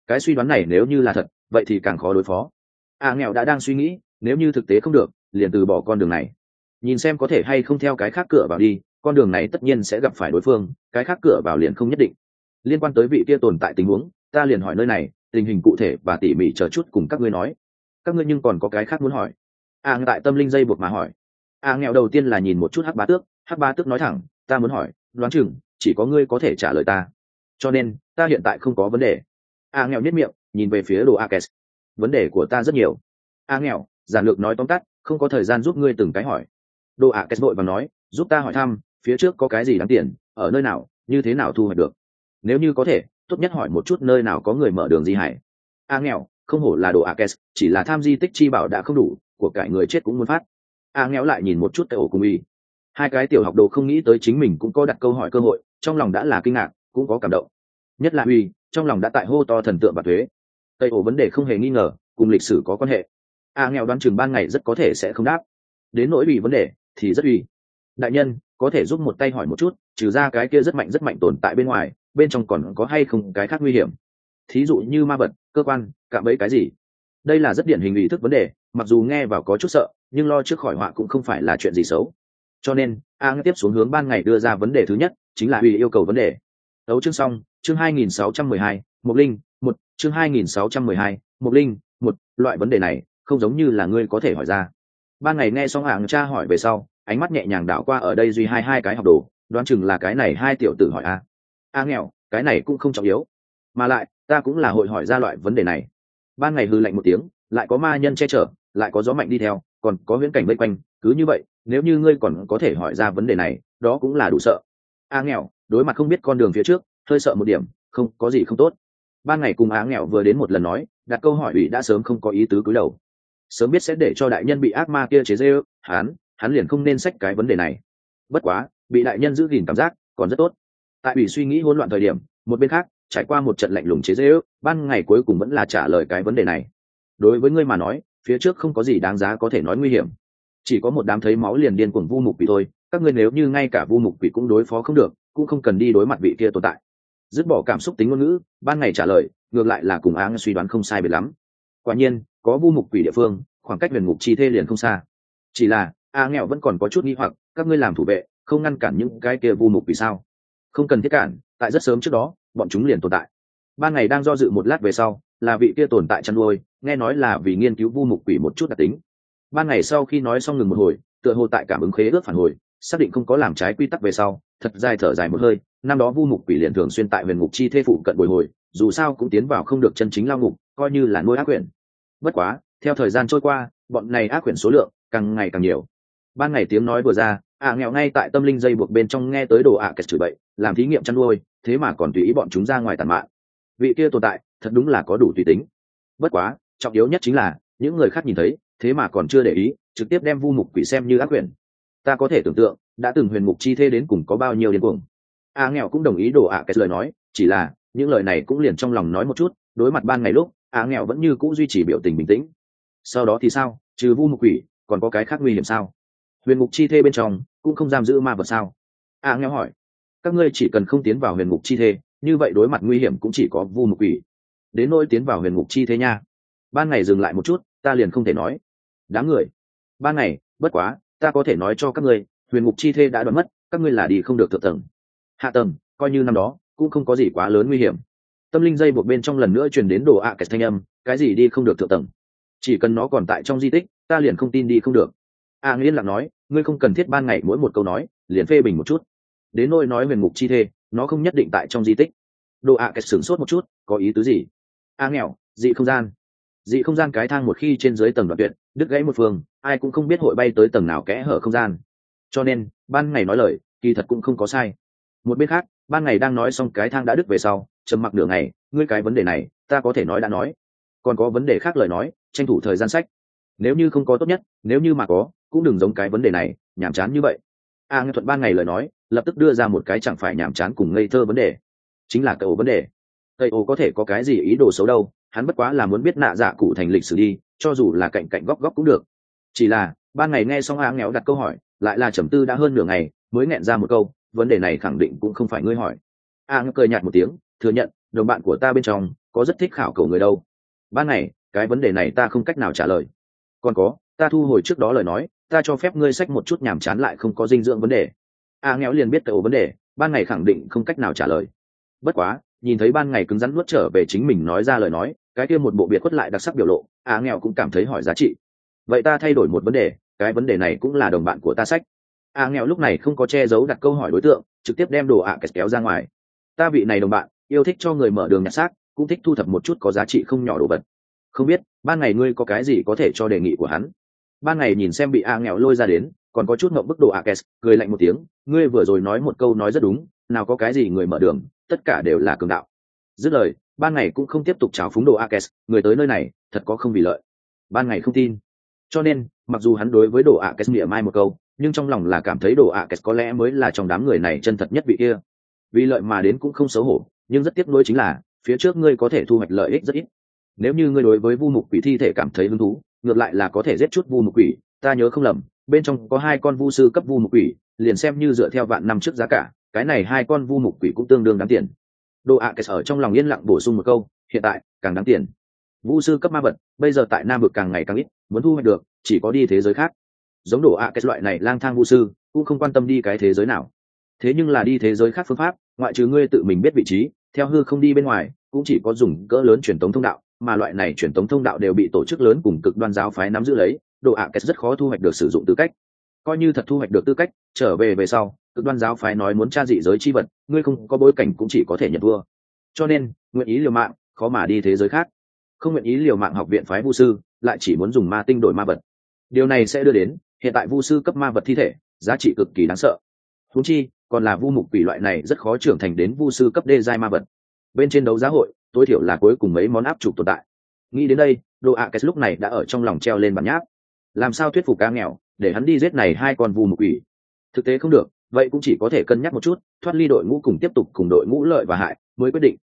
cái suy đoán này nếu như là thật vậy thì càng khó đối phó. A nghèo đã đang suy nghĩ, nếu như thực tế không được liền từ bỏ con đường này, nhìn xem có thể hay không theo cái khác cửa vào đi. Con đường này tất nhiên sẽ gặp phải đối phương, cái khác cửa vào liền không nhất định. Liên quan tới vị kia tồn tại tình huống, ta liền hỏi nơi này tình hình cụ thể và tỉ mỉ chờ chút cùng các ngươi nói. Các ngươi nhưng còn có cái khác muốn hỏi? A à, tại tâm linh dây buộc mà hỏi. A à, nghèo đầu tiên là nhìn một chút Hắc Bá Tước. Hắc Bá Tước nói thẳng, ta muốn hỏi, đoán chừng chỉ có ngươi có thể trả lời ta, cho nên ta hiện tại không có vấn đề. A à, nghèo nhếch miệng nhìn về phía Đồ Akes. Vấn đề của ta rất nhiều. A à, nghèo giản lược nói tóm tắt, không có thời gian giúp ngươi từng cái hỏi. Đồ Akes vội vàng nói, giúp ta hỏi thăm phía trước có cái gì đáng tiền, ở nơi nào, như thế nào thu hoạch được, nếu như có thể tốt nhất hỏi một chút nơi nào có người mở đường di hải. A à, nghèo không hổ là Đồ Akes, chỉ là tham di tích chi bảo đã không đủ, của cải người chết cũng muốn phát. A à, nghèo lại nhìn một chút cái ổ cùng y, hai cái tiểu học đồ không nghĩ tới chính mình cũng có đặt câu hỏi cơ hội, trong lòng đã là kinh ngạc cũng có cảm động, nhất là uy trong lòng đã tại hô to thần tượng và thuế. Tây ổ vấn đề không hề nghi ngờ cùng lịch sử có quan hệ. A à, nghèo đoán chừng ban ngày rất có thể sẽ không đáp, đến nỗi uy vấn đề thì rất uy. Đại nhân có thể giúp một tay hỏi một chút, trừ ra cái kia rất mạnh rất mạnh tồn tại bên ngoài, bên trong còn có hay không cái khác nguy hiểm, thí dụ như ma vật, cơ quan, cạm bẫy cái gì. Đây là rất điển hình ý thức vấn đề, mặc dù nghe vào có chút sợ nhưng lo trước khỏi họa cũng không phải là chuyện gì xấu. Cho nên a tiếp xuống hướng ban ngày đưa ra vấn đề thứ nhất chính là uy yêu cầu vấn đề. Đấu chương xong. Chương hai nghìn sáu trăm mười hai, Mộc Linh một. Chương hai nghìn sáu trăm mười hai, Mộc Linh một. Loại vấn đề này không giống như là ngươi có thể hỏi ra. Ban ngày nghe xong hạng cha hỏi về sau, ánh mắt nhẹ nhàng đảo qua ở đây duy hai hai cái học đồ, đoán chừng là cái này hai tiểu tử hỏi a. A nghèo cái này cũng không trọng yếu, mà lại ta cũng là hội hỏi ra loại vấn đề này. Ban ngày hư lạnh một tiếng, lại có ma nhân che chở, lại có gió mạnh đi theo, còn có huyễn cảnh vây quanh, cứ như vậy nếu như ngươi còn có thể hỏi ra vấn đề này đó cũng là đủ sợ. A nghèo đối mặt không biết con đường phía trước hơi sợ một điểm, không có gì không tốt. Ban ngày cùng Á nghèo vừa đến một lần nói đặt câu hỏi ủy đã sớm không có ý tứ cúi đầu, sớm biết sẽ để cho đại nhân bị ác ma kia chế dê ư, hắn hắn liền không nên xách cái vấn đề này. Bất quá bị đại nhân giữ gìn cảm giác còn rất tốt. Tại ủy suy nghĩ hỗn loạn thời điểm, một bên khác trải qua một trận lạnh lùng chế dê ư, ban ngày cuối cùng vẫn là trả lời cái vấn đề này. Đối với ngươi mà nói phía trước không có gì đáng giá có thể nói nguy hiểm, chỉ có một đám thấy máu liền điên cuồng vu mục quỷ thôi. Các ngươi nếu như ngay cả vu mục quỷ cũng đối phó không được, cũng không cần đi đối mặt vị kia tồn tại. Dứt bỏ cảm xúc tính ngôn ngữ, ban ngày trả lời ngược lại là cùng áng suy đoán không sai biệt lắm. Quả nhiên có vu mục quỷ địa phương, khoảng cách huyền ngục chi thê liền không xa. Chỉ là a nghèo vẫn còn có chút nghi hoặc, các ngươi làm thủ vệ không ngăn cản những cái kia vu mục quỷ sao? Không cần thiết cản, tại rất sớm trước đó bọn chúng liền tồn tại. Ban ngày đang do dự một lát về sau, là vị kia tồn tại chăn nuôi, nghe nói là vì nghiên cứu vu mục quỷ một chút đặc tính. Ban ngày sau khi nói xong ngừng một hồi, tựa hồ tại cảm ứng khế ước phản hồi, xác định không có làm trái quy tắc về sau, thật dài thở dài một hơi. Năm đó vu mục quỷ liền thường xuyên tại huyền ngục chi thê phụ cận bồi hồi, dù sao cũng tiến vào không được chân chính lao ngục, coi như là nuôi ác quyển. Bất quá theo thời gian trôi qua, bọn này ác quyển số lượng càng ngày càng nhiều. Ban ngày tiếng nói vừa ra, ạ nghèo ngay tại tâm linh dây buộc bên trong nghe tới Đồ ạ kẹt chửi bậy, làm thí nghiệm chăn nuôi, thế mà còn tùy ý bọn chúng ra ngoài tàn mạn. Vị kia tồn tại thật đúng là có đủ tùy tính. Bất quá trọng yếu nhất chính là những người khác nhìn thấy thế mà còn chưa để ý, trực tiếp đem vu mục quỷ xem như ác quyển. Ta có thể tưởng tượng đã từng huyền mục chi thê đến cùng có bao nhiêu điên cuồng. A nghèo cũng đồng ý Đồ ạ kẹt lời nói, chỉ là những lời này cũng liền trong lòng nói một chút, đối mặt ban ngày lúc A nghèo vẫn như cũ duy trì biểu tình bình tĩnh. Sau đó thì sao, trừ vu mục quỷ còn có cái khác nguy hiểm sao? Huyền ngục chi thê bên trong cũng không giam giữ ma vật sao? A nghèo hỏi. Các ngươi chỉ cần không tiến vào huyền ngục chi thê, như vậy đối mặt nguy hiểm cũng chỉ có vu mục quỷ. Đến nỗi tiến vào huyền ngục chi thê nha, ban ngày dừng lại một chút, ta liền không thể nói. Đám người. Ban ngày, bất quá ta có thể nói cho các ngươi, huyền ngục chi thê đã đoán mất, các ngươi là đi không được thượng tầng. Hạ tầng coi như năm đó cũng không có gì quá lớn nguy hiểm. Tâm linh dây buộc bên trong lần nữa truyền đến Đồ ạ kẹt thanh âm, cái gì đi không được thượng tầng? Chỉ cần nó còn tại trong di tích, ta liền không tin đi không được. A Nghiên lặng nói, ngươi không cần thiết ban ngày mỗi một câu nói liền phê bình một chút. Đến nỗi nói huyền ngục chi thê, nó không nhất định tại trong di tích. Đồ ạ kẹt sửng sốt một chút, có ý tứ gì? A nghèo, dị không gian. Dị không gian cái thang một khi trên dưới tầng đoạn tuyệt, đứt gãy một phương, ai cũng không biết hội bay tới tầng nào kẽ hở không gian. Cho nên ban ngày nói lời kỳ thật cũng không có sai. Một bên khác, ban ngày đang nói xong cái thang đã đứt về sau, trầm mặc nửa ngày, ngươi cái vấn đề này ta có thể nói đã nói, còn có vấn đề khác lời nói tranh thủ thời gian sách. Nếu như không có tốt nhất, nếu như mà có cũng đừng giống cái vấn đề này nhàm chán như vậy. A nghe thuận ban ngày lời nói, lập tức đưa ra một cái chẳng phải nhàm chán cùng ngây thơ vấn đề, chính là cậu vấn đề. Tây ô có thể có cái gì ý đồ xấu đâu, hắn bất quá là muốn biết nạ dạ cụ thành lịch sử đi, cho dù là cạnh cạnh góc góc cũng được. Chỉ là ban ngày nghe xong A nghèo đặt câu hỏi, lại là trầm tư đã hơn nửa ngày mới nghẹn ra một câu, vấn đề này khẳng định cũng không phải ngươi hỏi. A nghèo cười nhạt một tiếng, thừa nhận đồng bạn của ta bên trong có rất thích khảo cổ người đâu. Ban ngày cái vấn đề này ta không cách nào trả lời. Còn có, ta thu hồi trước đó lời nói, ta cho phép ngươi xách một chút nhàm chán lại không có dinh dưỡng vấn đề. A nghèo liền biết cái ổ vấn đề, ban ngày khẳng định không cách nào trả lời. Bất quá nhìn thấy ban ngày cứng rắn nuốt trở về chính mình nói ra lời nói, cái kia một bộ biệt khuất lại đặc sắc biểu lộ, A nghèo cũng cảm thấy hỏi giá trị. Vậy ta thay đổi một vấn đề, cái vấn đề này cũng là đồng bạn của ta sách. A nghèo lúc này không có che giấu đặt câu hỏi đối tượng, trực tiếp đem đồ ạ à kéo ra ngoài. Ta vị này đồng bạn yêu thích cho người mở đường nhặt xác, cũng thích thu thập một chút có giá trị không nhỏ đồ vật. Không biết ban ngày ngươi có cái gì có thể cho đề nghị của hắn. Ban ngày nhìn xem bị A nghèo lôi ra đến, còn có chút ngậm bức đồ ạ à cười lạnh một tiếng, ngươi vừa rồi nói một câu nói rất đúng, nào có cái gì người mở đường, tất cả đều là cường đạo. Dứt lời, ban ngày cũng không tiếp tục trào phúng đồ ạ à người tới nơi này thật có không vì lợi. Ban ngày không tin, cho nên mặc dù hắn đối với đồ ạ à mỉa mai một câu, nhưng trong lòng là cảm thấy đồ ạ à có lẽ mới là trong đám người này chân thật nhất vị kia. Vì lợi mà đến cũng không xấu hổ, nhưng rất tiếc nuối chính là phía trước ngươi có thể thu hoạch lợi ích rất ít. Nếu như ngươi đối với vu mục quỷ thi thể cảm thấy hứng thú, ngược lại là có thể giết chút vu mục quỷ. Ta nhớ không lầm, bên trong có hai con vu sư cấp vu mục quỷ, liền xem như dựa theo vạn năm trước giá cả, cái này hai con vu mục quỷ cũng tương đương đáng tiền. Đồ ạ à ở trong lòng yên lặng bổ sung một câu, hiện tại càng đáng tiền. Vu sư cấp ma vật bây giờ tại nam vực càng ngày càng ít, muốn thu hoạch được chỉ có đi thế giới khác. Giống đồ ạ à loại này lang thang vu sư cũng không quan tâm đi cái thế giới nào. Thế nhưng là đi thế giới khác phương pháp, ngoại trừ ngươi tự mình biết vị trí, theo hư không đi bên ngoài, cũng chỉ có dùng cỡ lớn truyền tống thông đạo, mà loại này truyền tống thông đạo đều bị tổ chức lớn cùng cực đoan giáo phái nắm giữ lấy, đồ ạ à rất khó thu hoạch được sử dụng tư cách. Coi như thật thu hoạch được tư cách, trở về về sau, cực đoan giáo phái nói muốn tra dị giới chi vật, ngươi không có bối cảnh cũng chỉ có thể nhận thua. Cho nên nguyện ý liều mạng khó mà đi thế giới khác, không nguyện ý liều mạng học viện phái vu sư lại chỉ muốn dùng ma tinh đổi ma vật. Điều này sẽ đưa đến hiện tại vu sư cấp ma vật thi thể giá trị cực kỳ đáng sợ. Huống chi còn là vu mục quỷ loại này rất khó trưởng thành đến vu sư cấp đê giai ma vật, bên trên đấu giá hội tối thiểu là cuối cùng mấy món áp trục tồn tại. Nghĩ đến đây, đồ ạ à lúc này đã ở trong lòng treo lên bản nháp. Làm sao thuyết phục cá nghèo để hắn đi giết này hai con vu mục quỷ? Thực tế không được, vậy cũng chỉ có thể cân nhắc một chút, thoát ly đội ngũ cùng tiếp tục cùng đội ngũ lợi và hại mới quyết định.